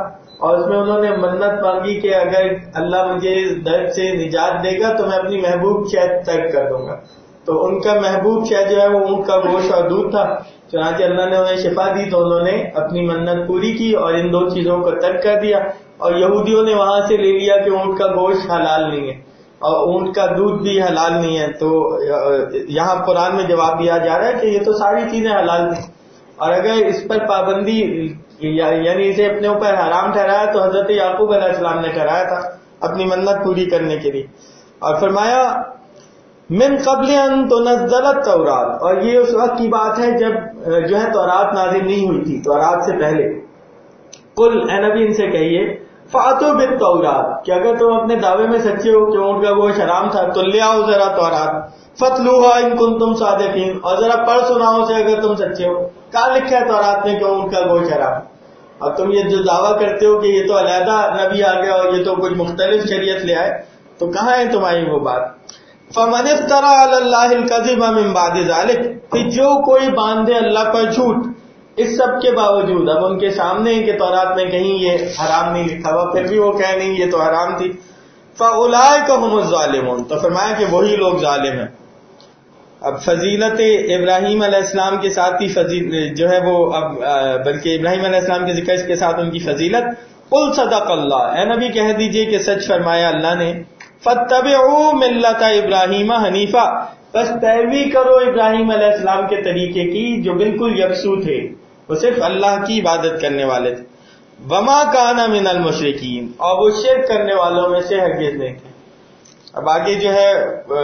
اور اس میں انہوں نے منت مانگی کہ اگر اللہ مجھے درد سے نجات دے گا تو میں اپنی محبوب شہد ترک کر دوں گا. تو ان کا محبوب شہد جو ہے وہ اونٹ کا گوشت اور دودھ تھا. چنانچہ اللہ نے انہیں شفا دی تو انہوں نے اپنی منت پوری کی اور ان دو چیزوں کو ترک کر دیا. اور یہودیوں نے وہاں سے لے لیا کہ اونٹ کا گوشت حلال نہیں ہے اور اونٹ کا دودھ بھی حلال نہیں ہے. تو یہاں قرآن میں جواب دیا جا رہا ہے کہ یہ تو ساری چیزیں حلال تھیں، اور اگر اس پر پابندی یعنی اسے اپنے اوپر حرام ٹھہرایا تو حضرت یعقوب علیہ السلام نے ٹھہرایا تھا اپنی منت پوری کرنے کے لیے. اور فرمایا من قبل ان تنزل التوراۃ، اور یہ اس وقت کی بات ہے جب جو ہے تورات نازل نہیں ہوئی تھی، تورات سے پہلے. قل اے نبی ان سے کہیے فاتوا بالتوراۃ کہ اگر تم اپنے دعوے میں سچے ہو کہ اونٹ کا گوشت حرام تھا تو لے آؤ ذرا تورات، فتلوها ان کنتم صادقین، اور ذرا پڑھ سناؤ اسے اگر تم سچے ہو. کہاں لکھا ہے تورات میں کہ اونٹ کا گوشت حرام؟ اب تم یہ جو دعویٰ کرتے ہو کہ یہ تو علیحدہ نبی آ گیا اور یہ تو کچھ مختلف شریعت لے آئے، تو کہاں ہے تمہاری وہ بات؟ فمن افترى على الله الكذب من بعد ذلك، کہ جو کوئی باندھے اللہ پر جھوٹ اس سب کے باوجود، اب ان کے سامنے کہ تورات میں کہیں یہ حرام نہیں لکھا ہوا پھر بھی وہ کہہ نہیں یہ تو حرام تھی، فاولئک هم الظالمون، تو فرمایا کہ وہی لوگ ظالم ہیں. اب فضیلت ابراہیم علیہ السلام کے ساتھ ہی فضیلت جو ہے وہ اب بلکہ ابراہیم علیہ السلام کے ذکر کے ساتھ ان کی فضیلت. قل صدق اللہ، اے نبی کہہ دیجئے کہ سچ فرمایا اللہ نے. فاتبعوا ملت ابراہیم حنیفہ، بس پیروی کرو ابراہیم علیہ السلام کے طریقے کی جو بالکل یکسو تھے، وہ صرف اللہ کی عبادت کرنے والے تھے. وما کان من المشرکین، اور وہ شرک کرنے والوں میں سے ہرگز نہیں تھے. اب آگے جو ہے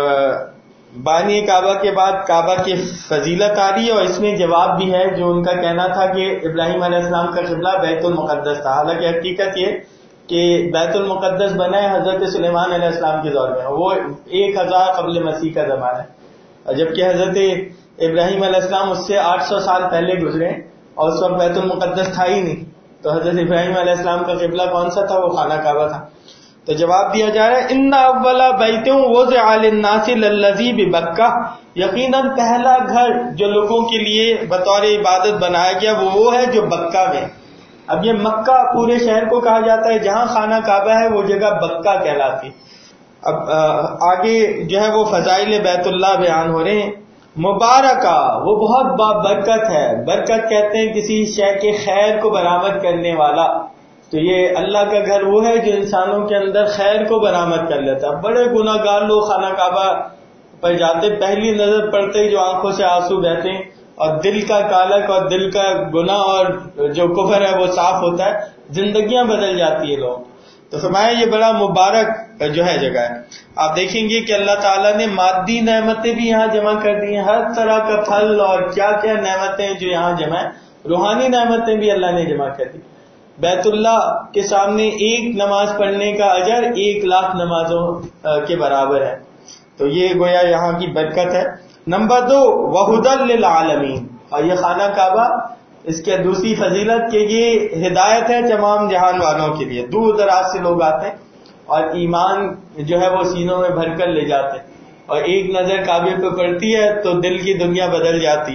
بانی کعبہ کے بعد کعبہ کی فضیلت آ رہی ہے، اور اس میں جواب بھی ہے جو ان کا کہنا تھا کہ ابراہیم علیہ السلام کا قبلہ بیت المقدس تھا. حالانکہ حقیقت یہ کہ بیت المقدس بنا ہے حضرت سلیمان علیہ السلام کے دور میں، وہ ایک ہزار قبل مسیح کا زمانہ ہے، جبکہ حضرت ابراہیم علیہ السلام اس سے آٹھ سو سال پہلے گزرے اور اس وقت بیت المقدس تھا ہی نہیں. تو حضرت ابراہیم علیہ السلام کا قبلہ کون سا تھا؟ وہ خانہ کعبہ تھا. تو جواب دیا جا رہا ہے ان اول بیت وضع للناس للذی ببکہ، یقیناً پہلا گھر جو لوگوں کے لیے بطور عبادت بنایا گیا وہ وہ ہے جو بکہ میں. اب یہ مکہ پورے شہر کو کہا جاتا ہے، جہاں خانہ کعبہ ہے وہ جگہ بکہ کہلاتی. اب آگے جو ہے وہ فضائل بیت اللہ بیان ہو رہے ہیں. مبارکہ، وہ بہت بابرکت ہے. برکت کہتے ہیں کسی شے کے خیر کو برآمد کرنے والا. تو یہ اللہ کا گھر وہ ہے جو انسانوں کے اندر خیر کو برآمد کر لیتا ہے. بڑے گناہ گار لوگ خانہ کعبہ پر جاتے، پہلی نظر پڑتے ہی جو آنکھوں سے آنسو بہتے ہیں اور دل کا کالک اور دل کا گناہ اور جو کفر ہے وہ صاف ہوتا ہے، زندگیاں بدل جاتی ہے لوگ. تو فرمایا یہ بڑا مبارک جو ہے جگہ ہے. آپ دیکھیں گے کہ اللہ تعالیٰ نے مادی نعمتیں بھی یہاں جمع کر دی ہیں، ہر طرح کا پھل اور کیا کیا نعمتیں جو یہاں جمع ہیں، روحانی نعمتیں بھی اللہ نے جمع کر دی. بیت اللہ کے سامنے ایک نماز پڑھنے کا اجر ایک لاکھ نمازوں کے برابر ہے. تو یہ گویا یہاں کی برکت ہے. نمبر دو وہدی للعالمین، اور یہ خانہ کعبہ اس کے دوسری فضیلت کہ یہ ہدایت ہے تمام جہان والوں کے لیے. دور دراز سے لوگ آتے ہیں اور ایمان جو ہے وہ سینوں میں بھر کر لے جاتے ہیں، اور ایک نظر کعبے پہ پڑتی ہے تو دل کی دنیا بدل جاتی.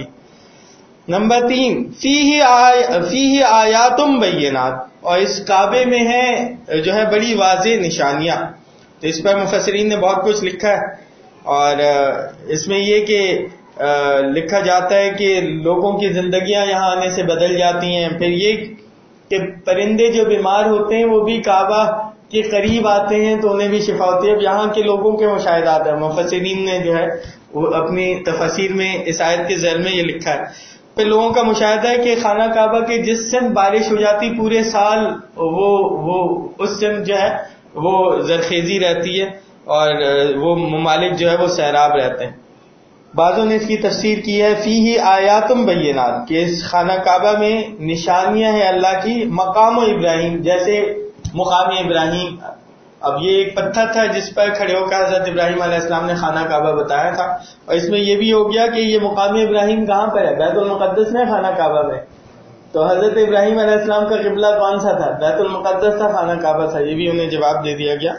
نمبر تین فیہ آی فیہ آیات بینات، اور اس کعبے میں ہے جو ہے بڑی واضح نشانیاں. تو اس پر مفسرین نے بہت کچھ لکھا ہے، اور اس میں یہ کہ لکھا جاتا ہے کہ لوگوں کی زندگیاں یہاں آنے سے بدل جاتی ہیں. پھر یہ کہ پرندے جو بیمار ہوتے ہیں وہ بھی کعبہ کے قریب آتے ہیں تو انہیں بھی شفا ہوتی ہے. اب یہاں کے لوگوں کے مشاہدات ہیں، مفسرین نے جو ہے وہ اپنی تفسیر میں اس آیت کے ذیل میں یہ لکھا ہے. پھر لوگوں کا مشاہدہ ہے کہ خانہ کعبہ کے جس سمت بارش ہو جاتی پورے سال وہ وہ اس سمت جو ہے وہ زرخیزی رہتی ہے اور وہ ممالک جو ہے وہ سیراب رہتے ہیں. بعضوں نے اس کی تفسیر کی ہے فیہ آیات بینات کہ اس خانہ کعبہ میں نشانیاں ہیں اللہ کی. مقام ابراہیم، جیسے مقام ابراہیم، اب یہ ایک پتھر تھا جس پر کھڑے ہو کر حضرت ابراہیم علیہ السلام نے خانہ کعبہ بتایا تھا، اور اس میں یہ بھی ہو گیا کہ یہ مقام ابراہیم کہاں پر ہے؟ بیت المقدس میں، خانہ کعبہ میں. تو حضرت ابراہیم علیہ السلام کا قبلہ کون سا تھا؟ بیت المقدس تھا، خانہ کعبہ تھا. یہ بھی انہیں جواب دے دیا گیا.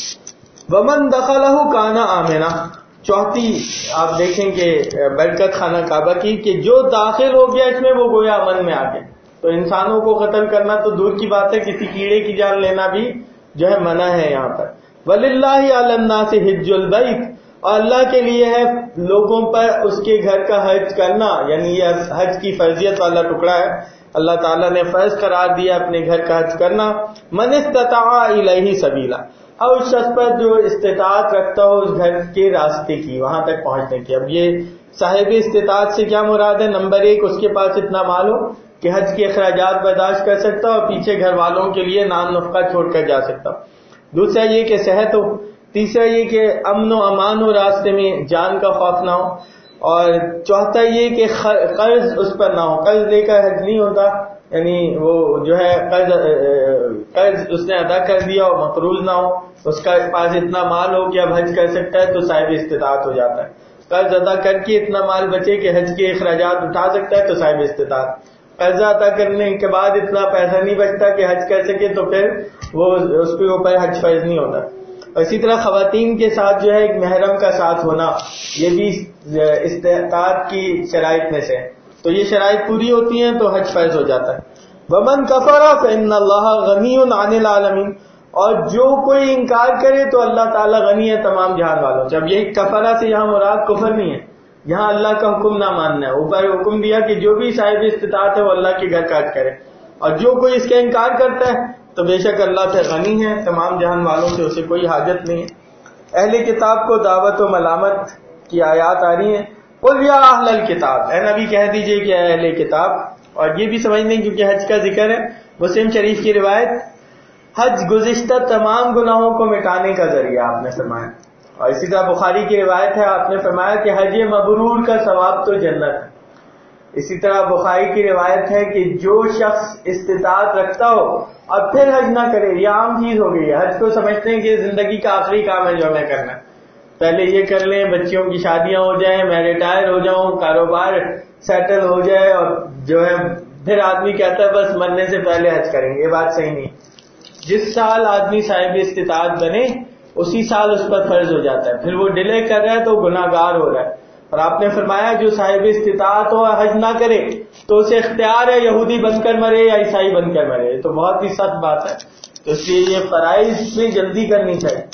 ومن دخلہ کان آمنا، چوتھی آپ دیکھیں کہ برکت خانہ کعبہ کی کہ جو داخل ہو گیا اس میں وہ گویا امن میں آ گیا. تو انسانوں کو قتل کرنا تو دور کی بات ہے، کسی کیڑے کی جان لینا بھی جو ہے منع ہے یہاں پر. وَلِلَّهِ عَلَى النَّاسِ حِجُّ الْبَيْتِ، اور اللہ کے لیے ہے لوگوں پر اس کے گھر کا حج کرنا، یعنی یہ حج کی فرضیت والا ٹکڑا ہے، اللہ تعالیٰ نے فرض قرار دیا اپنے گھر کا حج کرنا. مَنِ اسْتَطَاعَ إِلَيْهِ سَبِيلًا، اور اس شخص پر جو استطاعت رکھتا ہو اس گھر کے راستے کی، وہاں تک پہنچنے کی. اب یہ صاحب استطاعت سے کیا مراد ہے؟ نمبر ایک، اس کے پاس اتنا مال ہو کہ حج کے اخراجات برداشت کر سکتا اور پیچھے گھر والوں کے لیے نان نفقہ چھوڑ کر جا سکتا. دوسرا یہ کہ صحت ہو. تیسرا یہ کہ امن و امان ہو، راستے میں جان کا خوف نہ ہو. اور چوتھا یہ کہ قرض اس پر نہ ہو. قرض لے کر حج نہیں ہوتا، یعنی وہ جو ہے قرض قرض اس نے ادا کر دیا اور مقروض نہ ہو. اس کا پاس اتنا مال ہو کہ اب حج کر سکتا ہے تو صاحب استطاعت ہو جاتا ہے. قرض ادا کر کے اتنا مال بچے کہ حج کے اخراجات اٹھا سکتا ہے تو صاحب استطاعت. قرضہ ادا کرنے کے بعد اتنا پیسہ نہیں بچتا کہ حج کر سکے تو پھر وہ اس کے اوپر حج فرض نہیں ہوتا. اور اسی طرح خواتین کے ساتھ جو ہے ایک محرم کا ساتھ ہونا، یہ بھی استطاعت کی شرائط میں سے، تو یہ شرائط پوری ہوتی ہیں تو حج فرض ہو جاتا ہے. وَمَنْ كَفَرَ فَإِنَّ اللَّهَ غَنِيٌّ عَنِ الْعَالَمِينَ، اور جو کوئی انکار کرے تو اللہ تعالیٰ غنی ہے تمام جہان والوں سے. اب یہ کفرہ سے یہاں مراد کفر نہیں ہے، یہاں اللہ کا حکم نہ ماننا ہے. اوپر حکم دیا کہ جو بھی صاحب استطاعت ہے وہ اللہ کے گھر کا حج کرے، اور جو کوئی اس کا انکار کرتا ہے تو بے شک اللہ سے غنی ہے تمام جہان والوں سے، اسے کوئی حاجت نہیں ہے. اہل کتاب کو دعوت و ملامت کی آیات آ رہی ہیں. قُلْ يَا أَهْلَ الْكِتَابِ، اے نبی کہہ دیجئے کہ اے اہل کتاب. اور یہ بھی سمجھ لیں کیونکہ حج کا ذکر ہے، مسلم شریف کی روایت، حج گزشتہ تمام گناہوں کو مٹانے کا ذریعہ آپ نے فرمایا. اور اسی طرح بخاری کی روایت ہے، آپ نے فرمایا کہ حج مبرور کا ثواب تو جنت ہے. اسی طرح بخاری کی روایت ہے کہ جو شخص استطاعت رکھتا ہو اور پھر حج نہ کرے، یہ عام چیز ہو گئی ہے. حج کو سمجھتے ہیں کہ زندگی کا آخری کام ہے جو ہمیں کرنا ہے، پہلے یہ کر لیں، بچیوں کی شادیاں ہو جائیں، میں ریٹائر ہو جاؤں، کاروبار سیٹل ہو جائے، اور جو ہے پھر آدمی کہتا ہے بس مرنے سے پہلے حج کریں گے. یہ بات صحیح نہیں. جس سال آدمی صاحب استطاعت بنے اسی سال اس پر فرض ہو جاتا ہے، پھر وہ ڈیلے کر رہا ہے تو گناہ گار ہو رہا ہے. اور آپ نے فرمایا جو صاحب استطاعت ہو حج نہ کرے تو اسے اختیار ہے یہودی بن کر مرے یا عیسائی بن کر مرے. تو بہت ہی سخت بات ہے، اس لیے یہ فرائض میں جلدی کرنی چاہیے.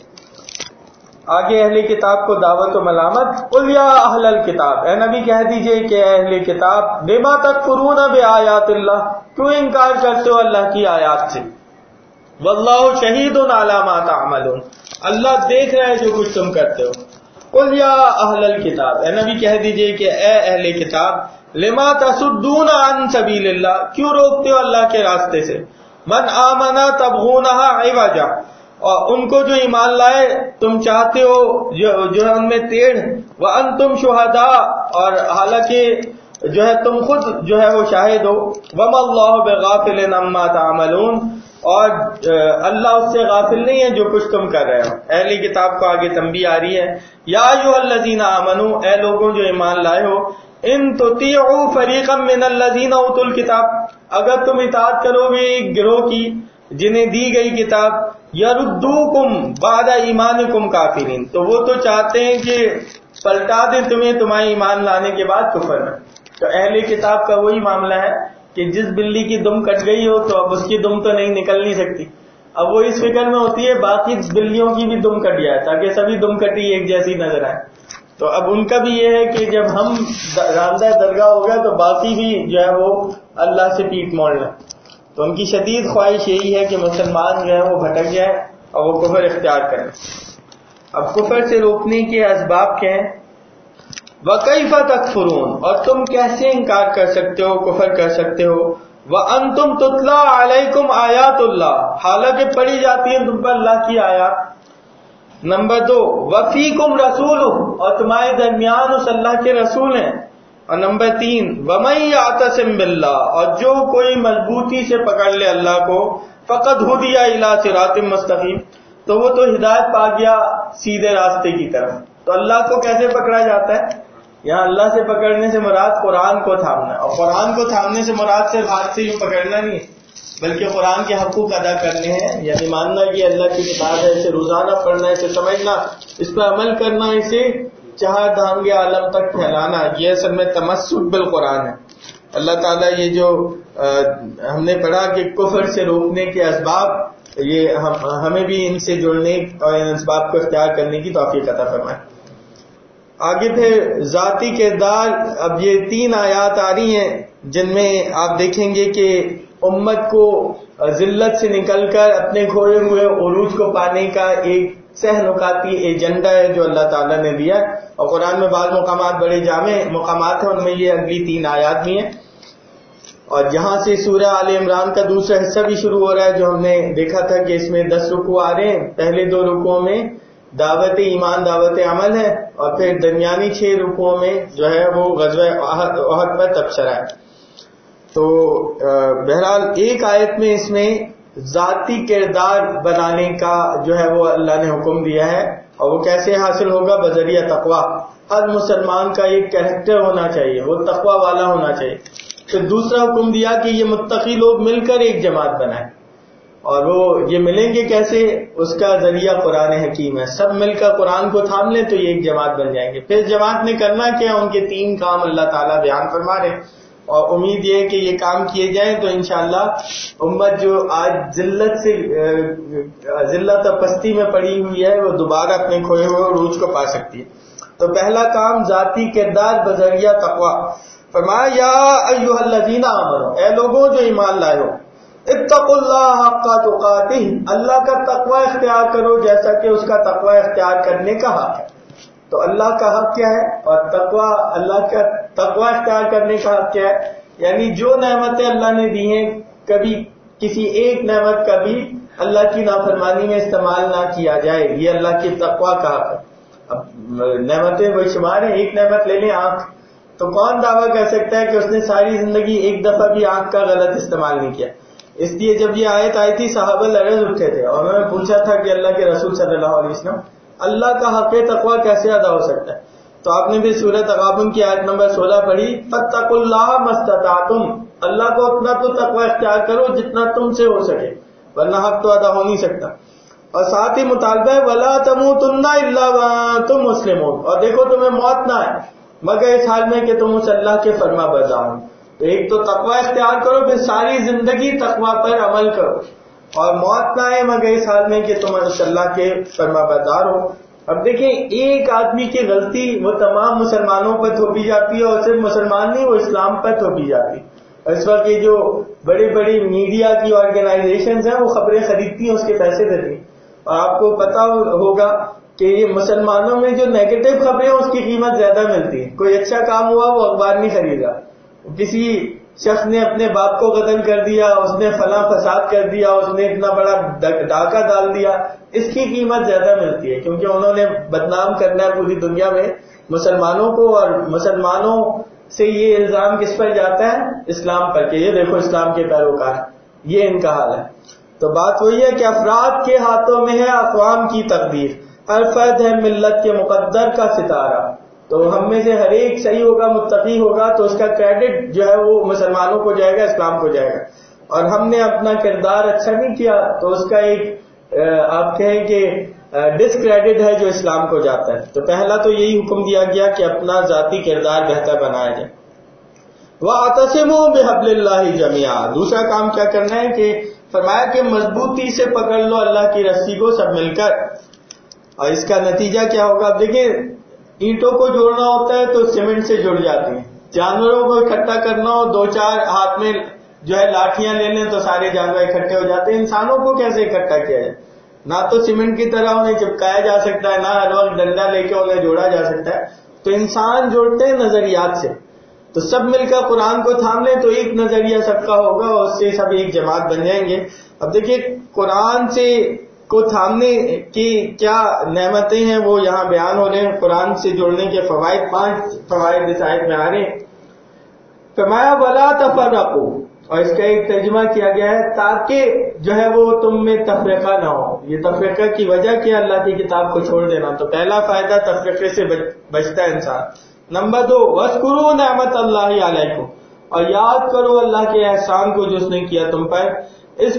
آگے اہل کتاب کو دعوت و ملامت. قُلْ يَا أَهْلَ الْكِتَابِ، اے نبی کہہ دیجئے کہ اے اہل کتاب، لِمَ تَكْفُرُونَ بِآيَاتِ اللَّهِ، کیوں انکار کرتے ہو اللہ کی آیات سے. وَاللَّهُ شَهِيدٌ عَلَى مَا تَعْمَلُونَ، اللہ دیکھ رہا ہے جو کچھ تم کرتے ہو. قُلْ يَا أَهْلَ الْكِتَابِ، اے نبی کہہ دیجئے کہ اے اہل کتاب، لِمَا تَصُدُّونَ عَن سَبِيلِ اللَّهِ، کیوں روکتے ہو اللہ کے راستے سے. مَنْ آمَنَ تَبْغُونَهَا عِوَجًا، اور ان کو جو ایمان لائے تم چاہتے ہو جو, جو ہے ان میں ٹیڑھ. وَأَنْتُمْ شُهَدَاء، اور حالانکہ جو ہے تم خود جو ہے وہ شاہد ہو. وَمَا اللَّهُ بِغَافِلٍ عَمَّا تَعْمَلُونَ، اور اللہ اس سے غافل نہیں ہے جو کچھ تم کر رہے ہو. اہل کتاب کو آگے تنبیہ آ رہی ہے. یا ایھا الذین آمنوا، اے لوگوں جو ایمان لائے ہو، ان تطیعوا فریقا من الذین اوتوا الکتاب، اگر تم اطاعت کرو گے ایک گروہ کی جنہیں دی گئی کتاب، یردوکم بعد ایمانکم کافرین، تو وہ تو چاہتے ہیں کہ پلٹا دیں تمہیں تمہارے ایمان لانے کے بعد کفر میں. تو اہل کتاب کا وہی معاملہ ہے کہ جس بلی کی دم کٹ گئی ہو تو اب اس کی دم تو نہیں نکل نہیں سکتی، اب وہ اس فکر میں ہوتی ہے باقی بلیوں کی بھی دم کٹ جائے تاکہ سبھی دم کٹی ایک جیسی نظر آئے. تو اب ان کا بھی یہ ہے کہ جب ہم راندہ درگاہ ہو گئے تو باقی بھی جو ہے وہ اللہ سے پیٹ موڑ لیں. تو ان کی شدید خواہش یہی ہے کہ مسلمان جو ہے وہ بھٹک جائے اور وہ کفر اختیار کریں. اب کفر سے روکنے کے اسباب کیا ہیں؟ وَكَيْفَ تَكْفُرُونَ، اور تم کیسے انکار کر سکتے ہو، کفر کر سکتے ہو. وَأَنْتُمْ تُتْلَىٰ عَلَيْكُمْ آيَاتُ اللَّهِ، حالانکہ پڑھی جاتی ہیں تم پر اللہ کی آیات. نمبر دو، وَفِيكُمْ رَسُولُهُ، اور تمہارے درمیان اس اللہ کے رسول ہیں. اور نمبر تین، وَمَن يَعْتَصِم بِاللَّهِ، اور جو کوئی مضبوطی سے پکڑ لے اللہ کو، فَقَدْ هُدِيَ إِلَىٰ صِرَاطٍ مُّسْتَقِيمٍ، تو وہ تو ہدایت پا گیا سیدھے راستے کی طرف. تو اللہ کو کیسے پکڑا جاتا ہے؟ یہاں اللہ سے پکڑنے سے مراد قرآن کو تھامنا، اور قرآن کو تھامنے سے مراد صرف ہاتھ سے یوں پکڑنا نہیں ہے بلکہ قرآن کے حقوق ادا کرنے ہیں. یعنی ماننا کہ اللہ کی کتاب ہے، اسے روزانہ پڑھنا، اسے سمجھنا، اس پر عمل کرنا، اسے چہار دھام کے عالم تک پھیلانا، یہ اصل میں تمسک بالقرآن ہے. اللہ تعالیٰ یہ جو ہم نے پڑھا کہ کفر سے روکنے کے اسباب، یہ ہمیں بھی ان سے جڑنے اور ان اسباب کو اختیار کرنے کی توفیق عطا فرمائے۔ آگے پھر ذاتی کردار، اب یہ تین آیات آ رہی ہیں جن میں آپ دیکھیں گے کہ امت کو ذلت سے نکل کر اپنے کھوئے ہوئے عروج کو پانے کا ایک سہ نکاتی ایجنڈا ہے جو اللہ تعالیٰ نے دیا، اور قرآن میں بعض مقامات بڑے جامع مقامات ہیں، ان میں یہ اگلی تین آیات بھی ہیں۔ اور جہاں سے سورہ آل عمران کا دوسرا حصہ بھی شروع ہو رہا ہے، جو ہم نے دیکھا تھا کہ اس میں دس رکوع آ رہے ہیں۔ پہلے دو رکوعوں میں دعوت ایمان دعوت عمل ہے، اور پھر درمیانی چھ رکوعوں میں جو ہے وہ غزوہ احد پر تبصرہ ہے۔ تو بہرحال ایک آیت میں اس میں ذاتی کردار بنانے کا جو ہے وہ اللہ نے حکم دیا ہے، اور وہ کیسے حاصل ہوگا؟ بذریعہ تقویٰ۔ ہر مسلمان کا ایک کریکٹر ہونا چاہیے، وہ تقویٰ والا ہونا چاہیے۔ پھر دوسرا حکم دیا کہ یہ متقی لوگ مل کر ایک جماعت بنائیں، اور وہ یہ ملیں گے کیسے؟ اس کا ذریعہ قرآن حکیم ہے۔ سب مل کر قرآن کو تھام لیں تو یہ ایک جماعت بن جائیں گے۔ پھر جماعت نے کرنا کیا؟ ان کے تین کام اللہ تعالیٰ بیان فرما رہے ہیں، اور امید یہ ہے کہ یہ کام کیے جائیں تو انشاءاللہ امت جو آج ذلت سے ذلت اور پستی میں پڑی ہوئی ہے وہ دوبارہ اپنے کھوئے ہوئے عروج کو پا سکتی ہے۔ تو پہلا کام ذاتی کردار بذریعہ تقویٰ۔ فرمایا یا ایھا الذین آمنوا، اے لوگوں جو ایمان لائے ہو، اتقوا اللہ حق تقاتہ، اللہ کا تقوی اختیار کرو جیسا کہ اس کا تقوی اختیار کرنے کا حق ہے۔ تو اللہ کا حق کیا ہے اور تقوی اللہ کا تقوی اختیار کرنے کا حق کیا ہے؟ یعنی جو نعمتیں اللہ نے دی ہیں کبھی کسی ایک نعمت کا بھی اللہ کی نافرمانی میں استعمال نہ کیا جائے، یہ اللہ کی تقوی کا حق ہے۔ اب نعمتیں بے شمار ہیں، ایک نعمت لے لیں آنکھ، تو کون دعویٰ کر سکتا ہے کہ اس نے ساری زندگی ایک دفعہ بھی آنکھ کا غلط استعمال نہیں کیا؟ اس لیے جب یہ آیت آئی تھی صحابہ لرز اٹھے تھے، اور انہوں نے پوچھا تھا کہ اللہ کے رسول صلی اللہ علیہ وسلم اللہ کا حق تقویٰ کیسے ادا ہو سکتا ہے؟ تو آپ نے بھی سورہ تغابن کی آیت نمبر سولہ پڑھی، فاتقوا اللہ ما استطعتم، اللہ کو اتنا تو تقویٰ اختیار کرو جتنا تم سے ہو سکے، ورنہ حق تو ادا ہو نہیں سکتا۔ اور ساتھ ہی مطالبہ ہے ولا تموتن الا وانتم مسلمون، اور دیکھو تمہیں موت نہ آئے مگر اس حال میں کہ تم اس اللہ کے فرما بردار ہو۔ تو ایک تو تقویٰ اختیار کرو، پھر ساری زندگی تقویٰ پر عمل کرو، اور موت نہ آئے مگر اس حال میں کہ تم اس اللہ کے فرما بردار ہو۔ اب دیکھیں ایک آدمی کی غلطی وہ تمام مسلمانوں پر تھوپی جاتی ہے، اور صرف مسلمان نہیں وہ اسلام پر تھوپی جاتی ہے۔ اس وقت یہ جو بڑی بڑی میڈیا کی آرگنائزیشنز ہیں وہ خبریں خریدتی ہیں، اس کے پیسے دیتی ہیں، اور آپ کو پتا ہوگا کہ یہ مسلمانوں میں جو نیگیٹو خبریں ہیں اس کی قیمت زیادہ ملتی ہے۔ کوئی اچھا کام ہوا وہ اخبار نہیں خریدا، کسی شخص نے اپنے باپ کو قتل کر دیا، اس نے فلاں فساد کر دیا، اس نے اتنا بڑا ڈاکہ ڈال دیا، اس کی قیمت زیادہ ملتی ہے، کیونکہ انہوں نے بدنام کرنا ہے پوری دنیا میں مسلمانوں کو، اور مسلمانوں سے یہ الزام کس پر جاتا ہے؟ اسلام پر، کہ یہ دیکھو اسلام کے پیروکار، یہ ان کا حال ہے۔ تو بات وہی ہے کہ افراد کے ہاتھوں میں ہے اقوام کی تقدیر، ہر فرد ہے ملت کے مقدر کا ستارہ۔ تو ہم میں سے ہر ایک صحیح ہوگا، متقی ہوگا، تو اس کا کریڈٹ جو ہے وہ مسلمانوں کو جائے گا، اسلام کو جائے گا۔ اور ہم نے اپنا کردار اچھا نہیں کیا تو اس کا ایک آپ کہیں کہ ڈسکریڈٹ ہے جو اسلام کو جاتا ہے۔ تو پہلا تو یہی حکم دیا گیا کہ اپنا ذاتی کردار بہتر بنایا جائے۔ وَاعْتَصِمُوا بِحَبْلِ اللَّهِ جَمِيعًا، دوسرا کام کیا کرنا ہے کہ فرمایا کہ مضبوطی سے پکڑ لو اللہ کی رسی کو سب مل کر، اور اس کا نتیجہ کیا ہوگا؟ اب دیکھیں اینٹوں کو جوڑنا ہوتا ہے تو سیمنٹ سے جڑ جاتی ہیں، جانوروں کو اکٹھا کرنا ہو دو چار ہاتھ میں جو ہے لاٹھیاں لے لیں تو سارے جانور اکٹھے ہو جاتے ہیں۔ انسانوں کو کیسے اکٹھا کیا جائے؟ نہ تو سیمنٹ کی طرح انہیں چپکایا جا سکتا ہے، نہ ہر وقت ڈنڈا لے کے انہیں جوڑا جا سکتا ہے۔ تو انسان جوڑتے ہیں نظریات سے، تو سب مل کر قرآن کو تھام لیں تو ایک نظریہ سب کا ہوگا، اور اس سے سب ایک جماعت بن جائیں گے۔ اب دیکھیے قرآن سے کو تھامنے کی کیا نعمتیں ہیں وہ یہاں بیان ہو رہے ہیں، قرآن سے جڑنے کے فوائد، پانچ فوائد اس آیت میں آ رہے ہیں۔ فرمایا ولا تفرقوا، اور اس کا ایک ترجمہ کیا گیا ہے تاکہ جو ہے وہ تم میں تفرقہ نہ ہو۔ یہ تفرقہ کی وجہ کیا؟ اللہ کی کتاب کو چھوڑ دینا۔ تو پہلا فائدہ تفرقے سے بچتا ہے انسان۔ نمبر دو وَاذْكُرُوا نعمت اللہ علیکم، اور یاد کرو اللہ کے احسان کو جو اس نے کیا تم پر۔ اذ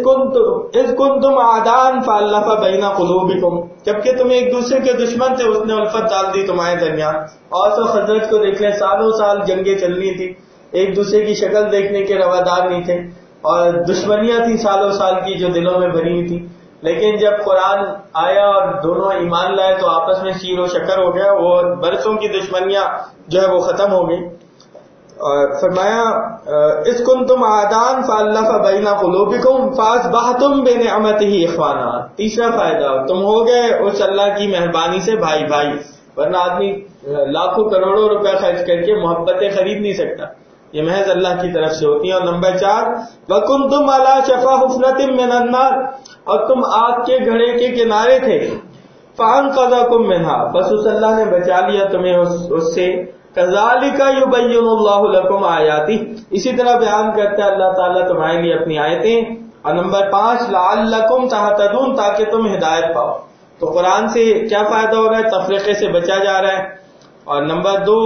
کنتم اعداء فالف بین قلوبکم، جبکہ تم ایک دوسرے کے دشمن تھے اس نے الفت ڈال دی تمہارے درمیان۔ اوس و خزرج کو دیکھ لیں، سالوں سال جنگیں چلنی تھی، ایک دوسرے کی شکل دیکھنے کے روادار نہیں تھے، اور دشمنیاں تھیں سالوں سال کی جو دلوں میں بھری ہوئی تھی. لیکن جب قرآن آیا اور دونوں ایمان لائے تو آپس میں شیر و شکر ہو گیا، وہ برسوں کی دشمنیاں جو ہے وہ ختم ہو گئی. اور فرمایا اس کنتم عادان فالف بین قلوبکم فاصبحتم بنعمتہ اخوانا. تیسرا فائدہ، تم ہو گئے اس اللہ کی مہربانی سے بھائی بھائی، ورنہ آدمی لاکھوں کروڑوں روپے خرچ کر کے محبتیں خرید نہیں سکتا، یہ محض اللہ کی طرف سے ہوتی ہیں. اور نمبر چار، وَكُنْتُمْ عَلَى شَفَا حُفْرَةٍ مِّنَ النَّارِ، اور تم آگ کے گھڑے کے کنارے تھے. فَأَنْقَذَكُم مِّنْهَا، بس اس اللہ نے بچا لیا تمہیں اس, اس سے. كَذَلِكَ يُبَيِّنُ اللَّهُ لَكُمْ آيَاتِهِ، اسی طرح بیان کرتا ہے اللہ تعالیٰ تمہارے لیے اپنی آیتیں. اور نمبر پانچ، لَعَلَّكُمْ تَهْتَدُونَ، تاکہ تم ہدایت پاؤ. تو قرآن سے کیا فائدہ ہو رہا ہے؟ تفریقے سے بچا جا رہا ہے. اور نمبر دو،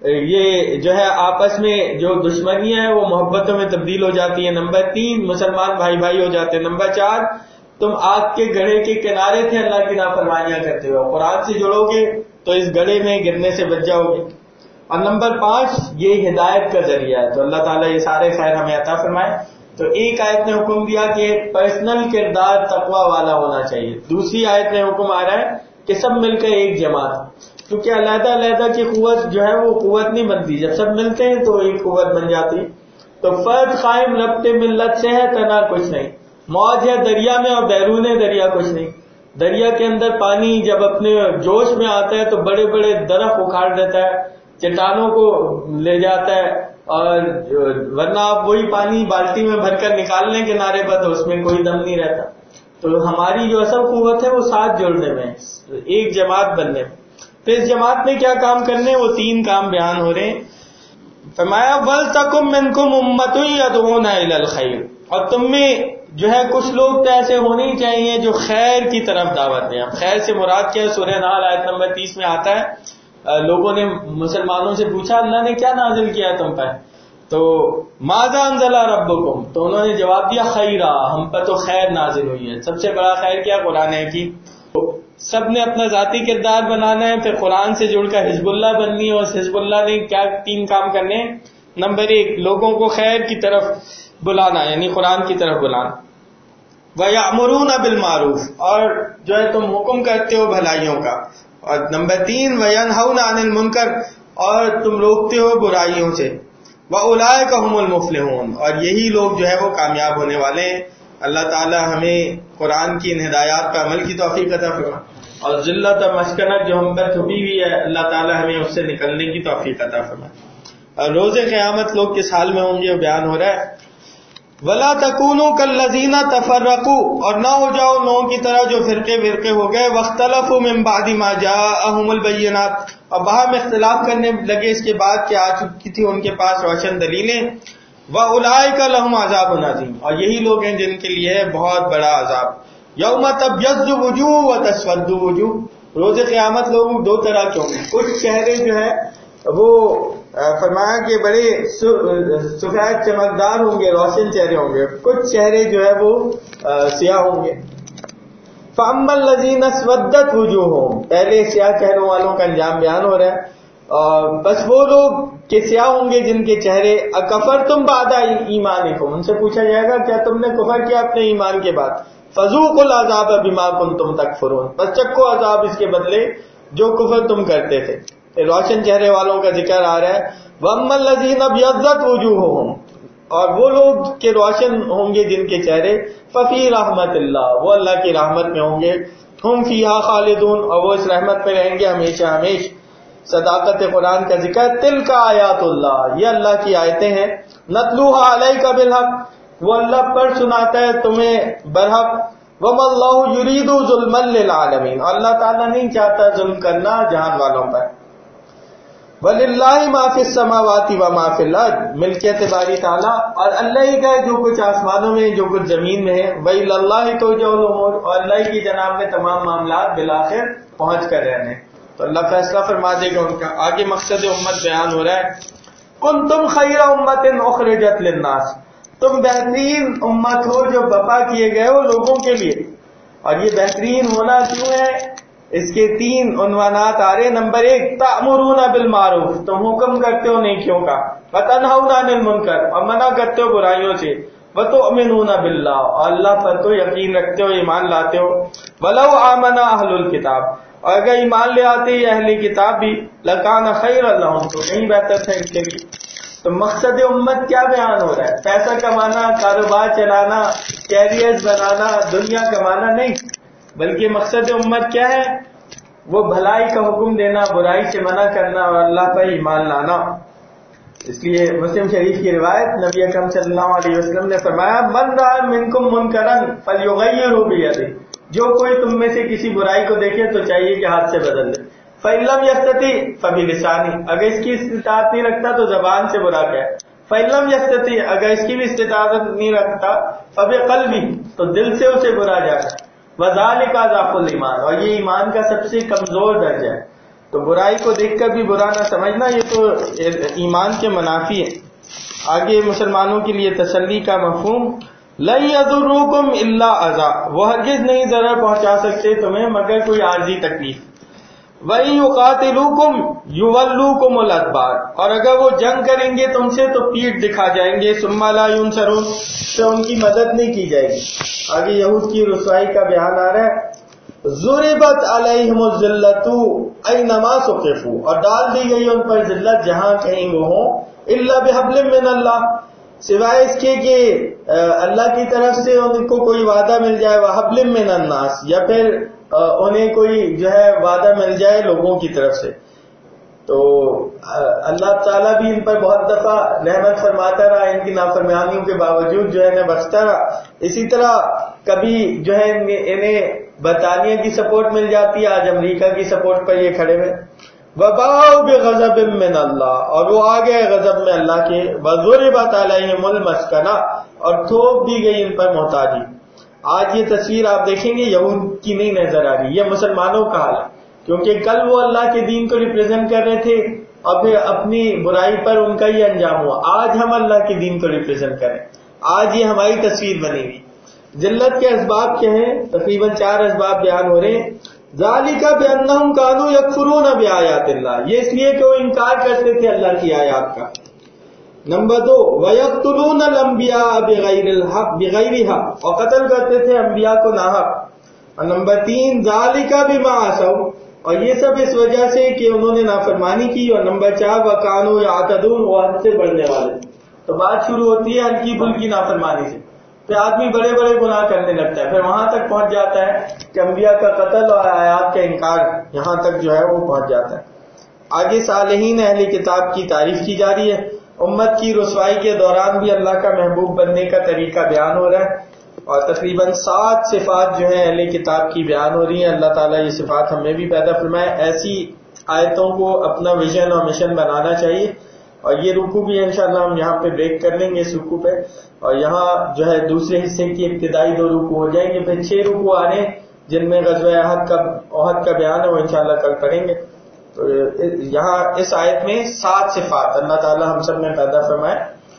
یہ جو ہے آپس میں جو دشمنیاں ہیں وہ محبتوں میں تبدیل ہو جاتی ہیں. نمبر تین، مسلمان بھائی بھائی ہو جاتے ہیں. نمبر چار، تم آگ کے گڑھے کے کنارے تھے اللہ کی نافرمانیاں کرتے ہوئے، قرآن سے جڑو گے تو اس گڑھے میں گرنے سے بچ جاؤ گے. اور نمبر پانچ، یہ ہدایت کا ذریعہ ہے. تو اللہ تعالیٰ یہ سارے خیر ہمیں عطا فرمائے. تو ایک آیت نے حکم دیا کہ پرسنل کردار تقوی والا ہونا چاہیے. دوسری آیت میں حکم آ رہا ہے کہ سب مل کر ایک جماعت، کیونکہ علیحدہ علیحدہ کی قوت جو ہے وہ قوت نہیں بنتی، جب سب ملتے ہیں تو ایک قوت بن جاتی. تو فرد قائم ربط ملت سے ہے، تنہا کچھ نہیں. موج ہے دریا میں اور بیرون دریا کچھ نہیں. دریا کے اندر پانی جب اپنے جوش میں آتا ہے تو بڑے بڑے درخت اکھاڑ دیتا ہے، چٹانوں کو لے جاتا ہے، اور ورنہ آپ وہی پانی بالٹی میں بھر کر نکال لیں کنارے پر تو اس میں کوئی دم نہیں رہتا. تو ہماری جو اصل قوت ہے وہ ساتھ جوڑنے میں، ایک جماعت بننے میں. تو اس جماعت میں کیا کام کرنے، وہ تین کام بیان ہو رہے ہیں. فرمایا وَلْتَكُن مِّنكُمْ أُمَّةٌ يَدْعُونَ إِلَى الْخَيْرِ، اور تم میں جو ہے کچھ لوگ تو ایسے ہونے ہی چاہیے جو خیر کی طرف دعوت دیں. اب خیر سے مراد کیا ہے؟ سورہ نحل آیت نمبر تیس میں آتا ہے، لوگوں نے مسلمانوں سے پوچھا اللہ نے کیا نازل کیا تم پر، تو ماذا انزل ربکم، تو انہوں نے جواب دیا خیرا، ہم پر تو خیر نازل ہوئی ہے. سب سے بڑا خیر کیا؟ قرآن ہے کی. سب نے اپنا ذاتی کردار بنانا ہے، پھر قرآن سے جڑ کر حزب اللہ بننی ہے. اور حزب اللہ نے کیا تین کام کرنے ہیں؟ نمبر ایک، لوگوں کو خیر کی طرف بلانا، یعنی قرآن کی طرف بلانا. وَيَأْمُرُونَ بِالْمَعْرُوفِ، اور جو ہے تم حکم کرتے ہو بھلائیوں کا. اور نمبر تین، وَيَنْهَوْنَ عَنِ الْمُنْكَرِ، اور تم روکتے ہو برائیوں سے. وَأُولَٰئِكَ هُمُ الْمُفْلِحُونَ، اور یہی لوگ جو ہے وہ کامیاب ہونے والے ہیں. اللہ تعالی ہمیں قرآن کی ان ہدایات پر عمل کی توفیق عطا فرمائے، اور ذلت اور مسکنت جو ہم پر چھپی ہوئی ہے اللہ تعالی ہمیں اس سے نکلنے کی توفیق عطا فرمائے. اور روز قیامت لوگ کس حال میں ہوں گے وہ بیان ہو رہا ہے. وَلَا تَكُونُوا كَالَّذِينَ تَفَرَّقُوا، اور نہ ہو جاؤ لوگوں کی طرح جو فرقے فرقے ہو گئے. وَاخْتَلَفُوا مِن بَعْدِ مَا جَاءَهُمُ الْبَيِّنَاتُ، اور باہم اختلاف کرنے لگے اس کے بعد کہ آ چکی تھی ان کے پاس روشن دلیلیں. وَأُولَٰئِكَ لَهُمْ عَذَابٌ عَظِيمٌ، اور یہی لوگ ہیں جن کے لیے ہے بہت بڑا عذاب. یوم تبیض وجوہ وتسود وجوہ، روز قیامت لوگ دو طرح کے ہوں گے. کچھ چہرے جو ہے وہ فرمایا کہ بڑے سفید چمکدار ہوں گے، روشن چہرے ہوں گے. کچھ چہرے جو ہے وہ سیاہ ہوں گے. فَأَمَّا الَّذِينَ اسْوَدَّتْ وُجُوهُهُمْ، پہلے سیاہ چہروں والوں کا انجام بیان ہو رہا ہے. بس وہ لوگ کہ سیاہ ہوں گے جن کے چہرے اکفرتم بعد ایمانکم، ان سے پوچھا جائے گا کیا تم نے کفر کیا اپنے ایمان کے بعد. فذوقوا العذاب بما کنتم تکفرون، بس چکھو عذاب اس کے بدلے جو کفر تم کرتے تھے. روشن چہرے والوں کا ذکر آ رہا ہے. وَأَمَّا الَّذِينَ ابْيَضَّتْ وُجُوهُهُمْ، اور وہ لوگ کہ روشن ہوں گے جن کے چہرے ففی رحمت اللہ، وہ اللہ کی رحمت میں ہوں گے. ہم فیہا خالدون، اور وہ اس رحمت میں رہیں گے ہمیشہ ہمیشہ. صداقت قرآن کا ذکر. تلک آیات اللہ، یہ اللہ کی آیتیں ہیں. نتلوہا علیک بالحق، وہ اللہ پر سناتا ہے تمہیں برحق. وما اللہ یرید ظلما للعالمین، اللہ تعالیٰ نہیں چاہتا ظلم کرنا جہان والوں پر. وللہ ما فی السماوات وما فی الارض، ملکیت باری تعالیٰ اور اللہ ہی کا ہے جو کچھ آسمانوں میں جو کچھ زمین میں ہے. وإلی ترجع الامور، اور اللہ کی جناب میں تمام معاملات بالآخر پہنچ کر رہنے. تو اللہ فیصلہ فرما دے گا ان کا. آگے مقصد امت بیان ہو رہا ہے. کنتم خیر امت اخرجت للناس، تم بہترین امت ہو جو بپا کیے گئے ہو لوگوں کے لیے. اور یہ بہترین ہونا کیوں ہے؟ اس کے تین عنوانات آ رہے. نمبر ایک تأمرون بالمعروف، تم حکم کرتے ہو نیکیوں کا، وتنہون عن المنکر اور منع کرتے ہو برائیوں سے، وتؤمنون باللہ اور اللہ پر تو یقین رکھتے ہو، ایمان لاتے ہو. ولو آمن اہل الکتاب، اور اگر ایمان لے آتے یہ اہل کتاب بھی، لکان خیر لہم تو نہیں بہتر تھا ان کے لیے. تو مقصد امت کیا بیان ہو رہا ہے؟ پیسہ کمانا، کاروبار چلانا، کیریئر بنانا، دنیا کمانا نہیں، بلکہ مقصد امت کیا ہے؟ وہ بھلائی کا حکم دینا، برائی سے منع کرنا اور اللہ پر ایمان لانا. اس لیے مسلم شریف کی روایت، نبی اکرم صلی اللہ علیہ وسلم نے فرمایا من رأى منکم منکرا فلیغیرہ بیدہ، جو کوئی تم میں سے کسی برائی کو دیکھے تو چاہیے کہ ہاتھ سے بدل دے. فإن لم يستطع فبلسانہ، اگر اس کی استطاعت نہیں رکھتا تو زبان سے برا کہے. فإن لم يستطع، اگر اس کی بھی استطاعت نہیں رکھتا فبقلبہ، تو دل سے اسے برا جاتا. وذالک ضعف الایمان، اور یہ ایمان کا سب سے کمزور درجہ ہے. تو برائی کو دیکھ کر بھی برا نہ سمجھنا، یہ تو ایمان کے منافی ہے. آگے مسلمانوں کے لیے تسلی کا مفہوم، لن یضرکم الا اذى، وہ ہرگز نہیں ضرر پہنچا سکتے تمہیں مگر کوئی عارضی تکلیف. وَإِن يُقَاتِلُوكُمْ يُوَلُّوكُمُ الْأَدْبَارَ، اور اگر وہ جنگ کریں گے تم سے تو پیٹھ دکھا جائیں گے. ثُمَّ لَا يُنصَرُونَ، تو ان کی مدد نہیں کی جائے گی. آگے یہود کی رسوائی کا بیان آ رہا ہے. ضُرِبَتْ عَلَيْهِمُ الذِّلَّةُ أَيْنَمَا ثُقِفُوا، اور ڈال دی گئی ان پر ذلت جہاں کہیں وہ ہوں. إِلَّا بِحَبْلٍ مِّنَ اللَّهِ، سوائے اس کے کہ اللہ کی طرف سے ان کو کوئی وعدہ مل جائے، وَحَبْلٍ مِّنَ النَّاسِ، یا پھر انہیں کوئی جو ہے وعدہ مل جائے لوگوں کی طرف سے. تو اللہ تعالیٰ بھی ان پر بہت دفعہ رحمت فرماتا رہا، ان کی نافرمانیوں کے باوجود جو ہے انہیں بخشتا رہا. اسی طرح کبھی جو ہے انہیں برطانیہ کی سپورٹ مل جاتی ہے، آج امریکہ کی سپورٹ پر یہ کھڑے ہوئے. وَبَاءُوا بِغَضَبٍ مِّنَ اللَّهِ، اور وہ آ گئے غضب میں اللہ کے. وَضُرِبَتْ عَلَيْهِمُ الْمَسْكَنَةُ، اور تھوپ دی گئی ان پر محتاجی. آج یہ تصویر آپ دیکھیں گے یہود کی نہیں نظر آ رہی، یہ مسلمانوں کا حال ہے، کیونکہ کل وہ اللہ کے دین کو ریپرزینٹ کر رہے تھے اور پھر اپنی برائی پر ان کا ہی انجام ہوا. آج ہم اللہ کے دین کو ریپرزینٹ کریں، آج یہ ہماری تصویر بنی ہوئی. ذلت کے اسباب کیا ہیں؟ تقریباً چار اسباب بیان ہو رہے ہیں. ذالک بانہم کانوا یکفرون بآیات اللہ، یہ اس لیے کہ وہ انکار کرتے تھے اللہ کی آیات کا. نمبر دو، وَيَقْتُلُونَ الْأَنْبِيَاءَ بِغَيْرِ الْحَقِّ بِغَيْرِ حَقٍّ، اور قتل کرتے تھے انبیاء کو ناحق. اور نمبر تین، ذَلِكَ بِمَا عَصَوْا، اور یہ سب اس وجہ سے کہ انہوں نے نافرمانی کی. اور نمبر چار، وَكَانُوا يَعْتَدُونَ، وہ حد سے بڑھنے والے. تو بات شروع ہوتی ہے ہلکی پھلکی نافرمانی سے، پھر آدمی بڑے بڑے گناہ کرنے لگتا ہے، پھر وہاں تک پہنچ جاتا ہے کہ انبیاء کا قتل اور آیات کا انکار، یہاں تک جو ہے وہ پہنچ جاتا ہے. آگے صالحین اہل کتاب کی تعریف کی جا رہی ہے. امت کی رسوائی کے دوران بھی اللہ کا محبوب بننے کا طریقہ بیان ہو رہا ہے، اور تقریباً سات صفات جو ہیں اہل کتاب کی بیان ہو رہی ہیں. اللہ تعالیٰ یہ صفات ہمیں بھی پیدا فرمائے. ایسی آیتوں کو اپنا ویژن اور مشن بنانا چاہیے. اور یہ رکوع بھی انشاءاللہ ہم یہاں پہ بریک کر لیں گے اس رکوع پہ، اور یہاں جو ہے دوسرے حصے کی ابتدائی دو رکوع ہو جائیں گے. پھر چھ رکوع آ رہے ہیں جن میں غزوہ احد کا احد کا بیان ہے، وہ انشاءاللہ کل پڑھیں گے. تو یہاں اس آیت میں سات صفات اللہ تعالیٰ ہم سب میں پیدا فرمائے.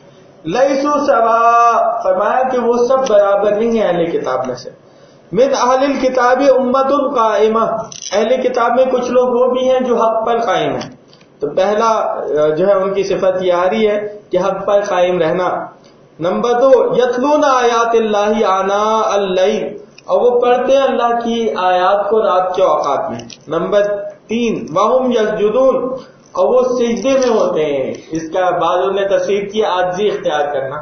لیسو سوا، فرمایا کہ وہ سب برابر نہیں ہیں اہل کتاب میں سے. من اہل الکتاب امت قائمہ، اہل کتاب میں کچھ لوگ وہ بھی ہیں جو حق پر قائم ہیں. تو پہلا جو ہے ان کی صفت یہ آ رہی ہے کہ حق پر قائم رہنا. نمبر دو، یتلون آیات اللہ آناء اللیل، اور وہ پڑھتے ہیں اللہ کی آیات کو رات کے اوقات میں. نمبر تین، وہم یسجدون، اور وہ سجدے میں ہوتے ہیں. اس کا بعضوں نے تفسیر کی عاجزی اختیار کرنا.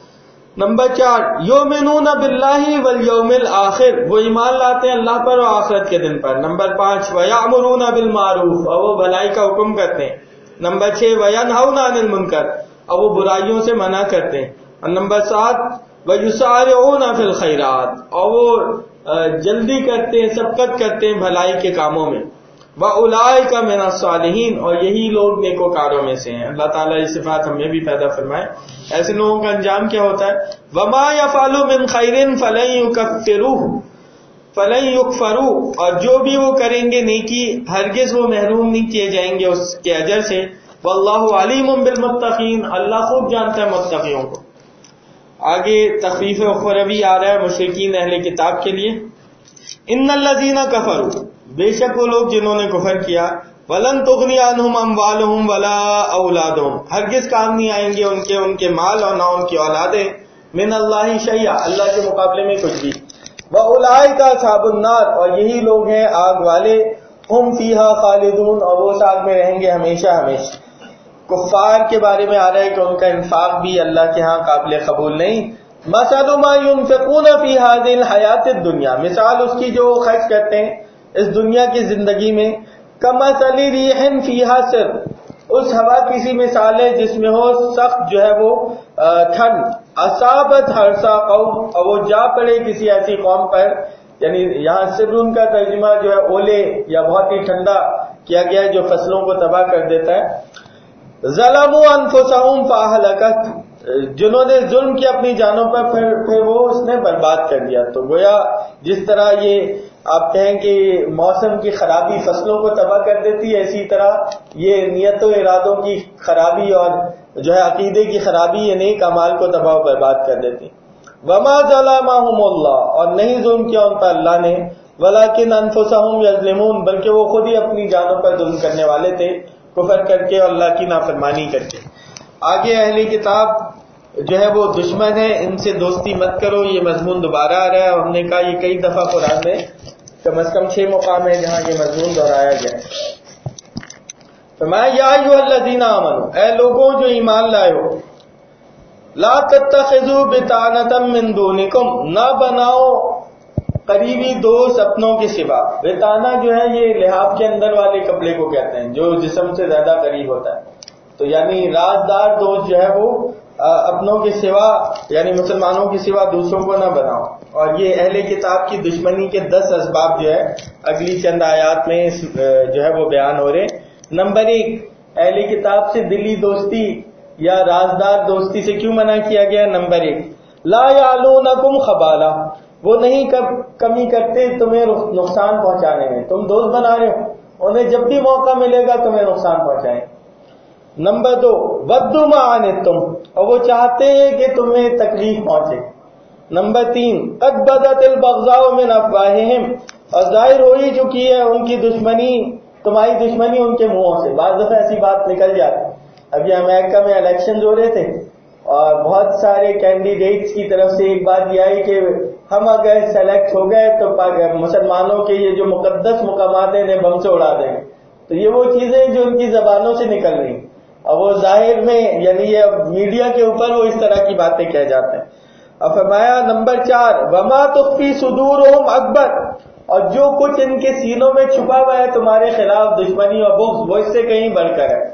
نمبر چار، یؤمنون باللہ والیوم الآخر، وہ ایمان لاتے ہیں اللہ پر اور آخرت کے دن پر. نمبر پانچ، ویأمرون بالمعروف، اور وہ بھلائی کا حکم کرتے ہیں. نمبر چھ، وینہون عن المنکر، اور وہ برائیوں سے منع کرتے ہیں. اور نمبر سات، ویسارعون فی الخیرات، اور وہ جلدی کرتے ہیں، سبقت کرتے ہیں بھلائی کے کاموں میں. وَأُولَٰئِکَ مِنَ الصَّالِحِینَ، اور یہی لوگ نیکوکاروں میں سے ہیں. اللہ تعالیٰ یہ صفات ہمیں بھی پیدا فرمائے. ایسے لوگوں کا انجام کیا ہوتا ہے؟ وَمَا يَفْعَلُ مِنْ خَيْرٍ فَلَن يُكَفِّرُوهُ فَلَن يُكْفَرُوا، اور جو بھی وہ کریں گے نیکی ہرگز وہ محروم نہیں کیے جائیں گے اس کے اجر سے. وَاللَّهُ عَلِيمٌ بِالْمُتَّقِينَ، اللہ خوب جانتا ہے متقیوں کو. آگے تخفیف اخروی آ رہا ہے مشرکین اہل کتاب کے لیے. ان الذین کفروا، بے شک وہ لوگ جنہوں نے کفر کیا، ولن تغنی عنہم اموالہم ولا اولادہم، ہرگز کام نہیں آئیں گے ان کے ان کے مال اور نہ ان کی اولادیں، من اللہ شیئا، اللہ کے مقابلے میں کچھ بھی، وَأُولَٰئِكَ أَصْحَابُ النَّارِ، اور یہی لوگ ہیں آگ والے، ہم فیہا خالدون، اور وہ اس آگ میں رہیں گے ہمیشہ ہمیشہ۔ کفار کے بارے میں آ رہا ہے کہ ان کا انفاق بھی اللہ کے ہاں قابل قبول نہیں۔ مَثَلُ مَا يُنْفِقُونَ فِي هَٰذِهِ الْحَيَاةِ الدُّنْيَا، مثال اس کی جو وہ خرچ کرتے ہیں اس دنیا کی زندگی میں، كَمَثَلِ رِيحٍ فِيهَا صِرٌ، اس ہوا کی سی مثال ہے جس میں ہو سخت جو ہے وہ ٹھنڈ، اصابت ہرسا قوم، اور وہ جا پڑے کسی ایسی قوم پر، یعنی یہاں سرون کا ترجمہ جو ہے اولے یا بہت ہی ٹھنڈا کیا گیا ہے جو فصلوں کو تباہ کر دیتا ہے، ظلموا انفسہم فاہلکت، جنہوں نے ظلم کیا اپنی جانوں پر پھر پھر وہ اس نے برباد کر دیا۔ تو گویا جس طرح یہ آپ کہیں کہ موسم کی خرابی فصلوں کو تباہ کر دیتی ہے، اسی طرح یہ نیت و ارادوں کی خرابی اور جو ہے عقیدے کی خرابی یہ نیک اعمال کو تباہ و برباد کر دیتی۔ وما ظلمهم اللہ، اور نہیں ظلم کیا ان پر اللہ نے، ولکن انفسہم یظلمون، بلکہ وہ خود ہی اپنی جانوں پر ظلم کرنے والے تھے، کفر کر کے اور اللہ کی نافرمانی کر کے۔ آگے اہل کتاب جو ہے وہ دشمن ہے، ان سے دوستی مت کرو، یہ مضمون دوبارہ آ رہا ہے، اور ہم نے کہا یہ کئی دفعہ قرآن میں کم از کم چھ مقام ہے جہاں یہ مضمون دہرایا گیا ہے۔ فرمایا یا ایھا الذین آمنوا، اے لوگوں جو ایمان لائے ہو، لا تتخذوا بطانۃ من دونکم، نہ بناؤ قریبی دوست اپنوں کے سوا۔ بطانہ جو ہے یہ لحاف کے اندر والے کپڑے کو کہتے ہیں جو جسم سے زیادہ قریب ہوتا ہے، تو یعنی رازدار دوست جو ہے وہ اپنوں کے سوا یعنی مسلمانوں کے سوا دوسروں کو نہ بناؤ۔ اور یہ اہل کتاب کی دشمنی کے دس اسباب جو ہے اگلی چند آیات میں جو ہے وہ بیان ہو رہے۔ نمبر ایک، اہل کتاب سے دلی دوستی یا رازدار دوستی سے کیوں منع کیا گیا؟ نمبر ایک، لا یعلونکم خبالا، وہ نہیں کمی کرتے تمہیں نقصان پہنچانے میں، تم دوست بنا رہے ہو انہیں جب بھی موقع ملے گا تمہیں نقصان پہنچائیں۔ نمبر دو، ودوا ما عنتم، اور وہ چاہتے ہیں کہ تمہیں تکلیف پہنچے۔ نمبر تین، قد بدت البغضاء من افواہہم، اور ظاہر ہو ہی چکی ہے ان کی دشمنی، تمہاری دشمنی ان کے منہوں سے۔ بعض دفعہ ایسی بات نکل جاتی۔ ابھی امریکہ میں الیکشن ہو رہے تھے اور بہت سارے کینڈیڈیٹس کی طرف سے ایک بات یہ آئی کہ ہم اگر سلیکٹ ہو گئے تو مسلمانوں کے یہ جو مقدس مقامات ہیں انہیں بم سے اڑا دیں گے۔ تو یہ وہ چیزیں جو ان کی زبانوں سے نکل رہی، اور وہ ظاہر میں یعنی یہ میڈیا کے اوپر وہ اس طرح کی باتیں کہہ جاتے ہیں۔ اور فرمایا نمبر چار، وما تخفی صدورہم اکبر، اور جو کچھ ان کے سینوں میں چھپا ہوا ہے تمہارے خلاف دشمنی اور بغض وہ اس سے کہیں بڑھ کر ہے۔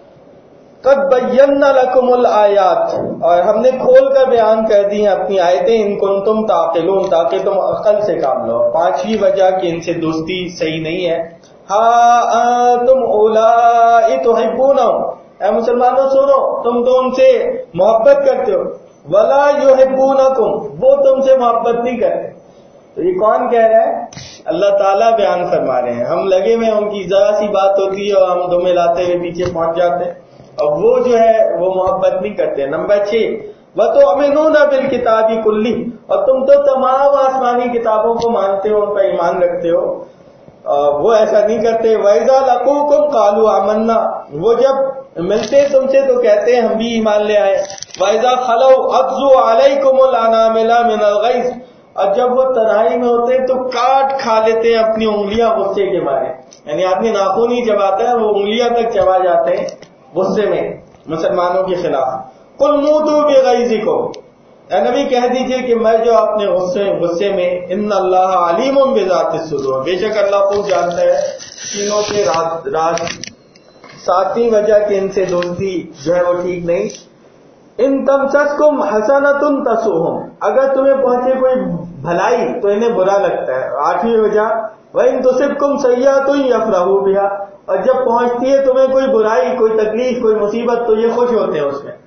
قد بینا لکم الآیات، اور ہم نے کھول کر بیان کر دی ہیں اپنی آیتیں، ان کنتم تعقلون، تاکہ تم عقل سے کام لو۔ پانچویں وجہ کہ ان سے دوستی صحیح نہیں ہے، ہاں انتم اولائی تحبونہم، اے مسلمانوں سنو تم تو ان سے محبت کرتے ہو، ولا یحبونکم، وہ تم سے محبت نہیں کرتے۔ تو یہ کون کہہ رہا ہے؟ اللہ تعالیٰ بیان فرما رہے ہیں۔ ہم لگے میں ان کی ذرا سی بات ہوتی ہے اور ہم دو ملاتے ہوئے پیچھے پہنچ جاتے ہیں، اور وہ جو ہے وہ محبت نہیں کرتے۔ نمبر چھ، وَتُؤْمِنُونَ بِالْكِتَابِ كُلِّهِ، اور تم تو تمام آسمانی کتابوں کو مانتے ہو، ان پر ایمان رکھتے ہو، وہ ایسا نہیں کرتے۔ وَإِذَا لَقُوكُمْ قَالُوا آمَنَّا، وہ جب ملتے تم سے تو کہتے ہیں ہم بھی ایمان لے آئے۔ وَإِذَا خَلَوْا عَضُّوا عَلَيْكُمُ الْأَنَامِلَ مِنَ الْغَيْظِ، اور جب وہ تنہائی میں ہوتے تو کاٹ کھا لیتے ہیں اپنی انگلیاں غصے کے مارے، یعنی آدمی ناخن ہی چباتا ہے وہ انگلیاں تک چبا جاتے ہیں غصے میں مسلمانوں کے خلاف۔ قُلْ مُوتُوا بِغَيْظِكُمْ، اے نبی کہہ دیجئے کہ مر جاؤ اپنے غصے غصے میں۔ ان اللہ علیم بذات الصدور، بے شک اللہ خوب جانتا ہے سینوں کے راز راز۔ ساتویں وجہ کہ ان سے دوستی جو ہے وہ ٹھیک نہیں، ان تمسسکم حسنۃ تسؤہم، اگر تمہیں پہنچے کوئی بھلائی تو انہیں برا لگتا ہے۔ آٹھویں وجہ، وَإِن تُصِبْكُمْ سَیِّئَةٌ یفرحوا بِہَا، اور جب پہنچتی ہے تمہیں کوئی برائی، کوئی تکلیف، کوئی مصیبت تو یہ خوش ہوتے ہیں اس میں۔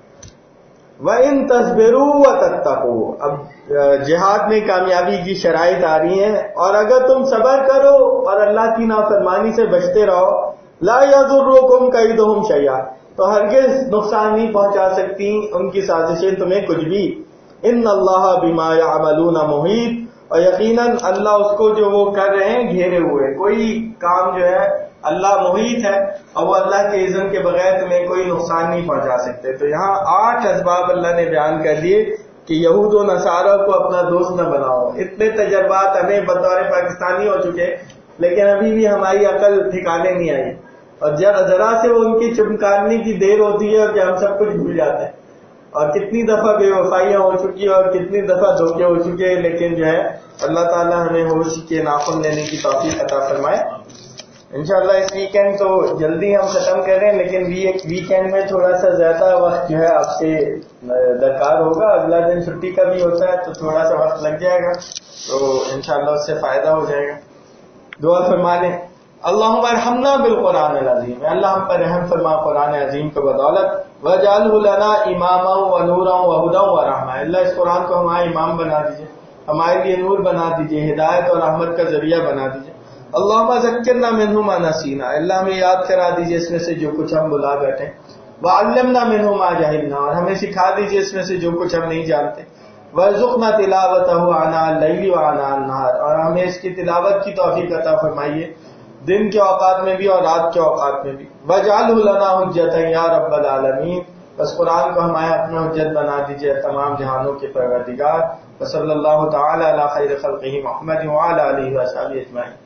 وَإِن تَصْبِرُوا وَتَتَّقُوا، اب جہاد میں کامیابی کی شرائط آ رہی ہیں، اور اگر تم صبر کرو اور اللہ کی نافرمانی سے بچتے رہو، لا يَضُرُّكُمْ كَيْدُهُمْ شَيْئًا، تو ہرگز نقصان نہیں پہنچا سکتی ان کی سازشیں تمہیں کچھ بھی۔ ان اللہ بما يعملون محیط، اور یقیناً اللہ اس کو جو وہ کر رہے ہیں گھیرے ہوئے، کوئی کام جو ہے اللہ محیط ہے اور وہ اللہ کے اذن کے بغیر تمہیں کوئی نقصان نہیں پہنچا سکتے۔ تو یہاں آٹھ اسباب اللہ نے بیان کر دیے کہ یہود و نصارہ کو اپنا دوست نہ بناؤ۔ اتنے تجربات ہمیں بطور پاکستانی ہو چکے لیکن ابھی بھی ہماری عقل ٹھکانے نہیں آئی، اور ذرا سے وہ ان کی چمکارنے کی دیر ہوتی ہے کہ ہم سب کچھ بھول جاتے ہیں، اور کتنی دفعہ بے وفائیاں ہو چکی اور کتنی دفعہ دھوکے ہو چکے ہیں، لیکن جو ہے اللہ تعالیٰ ہمیں ہوش کے ناخن لینے کی توفیق عطا فرمائے۔ انشاءاللہ اس ویکینڈ تو جلدی ہم ختم کریں، لیکن ویکینڈ میں تھوڑا سا زیادہ وقت جو ہے آپ سے درکار ہوگا، اگلا دن چھٹی کا بھی ہوتا ہے تو تھوڑا سا وقت لگ جائے گا، تو انشاءاللہ اس سے فائدہ ہو جائے گا۔ دعا فرما لیں، اللہم ارحمنا بالقرآن العظیم، اللہ ہم پر رحم فرما قرآن عظیم کی بدولت، وجعلہ لنا اماما ونورا وہدی ورحمہ، اللہ اس قرآن کو ہمارا امام بنا دیجئے، ہمارے لیے نور بنا دیجئے، ہدایت اور رحمت کا ذریعہ بنا دیجئے۔ اللہم ذکرنا منہ ما نسینا، اللہ ہمیں یاد کرا دیجئے اس میں سے جو کچھ ہم بلا بیٹھے، وعلمنا منہ ما جہلنا، اور ہمیں سکھا دیجئے اس میں سے جو کچھ ہم نہیں جانتے، وارزقنا تلاوتہ آناء اللیل وآناء النہار، اور ہمیں اس کی تلاوت کی توفیق عطا فرمائیے دن کے اوقات میں بھی اور رات کے اوقات میں بھی، واجعلہ لنا حجۃ یا رب العالمین، بس قرآن کو ہمارا اپنا حجت بنا دیجئے تمام جہانوں کے پروردگار۔ وصلی اللہ تعالی علی خیر خلقہ محمد وعلی آلہ وصحبہ اجمعین۔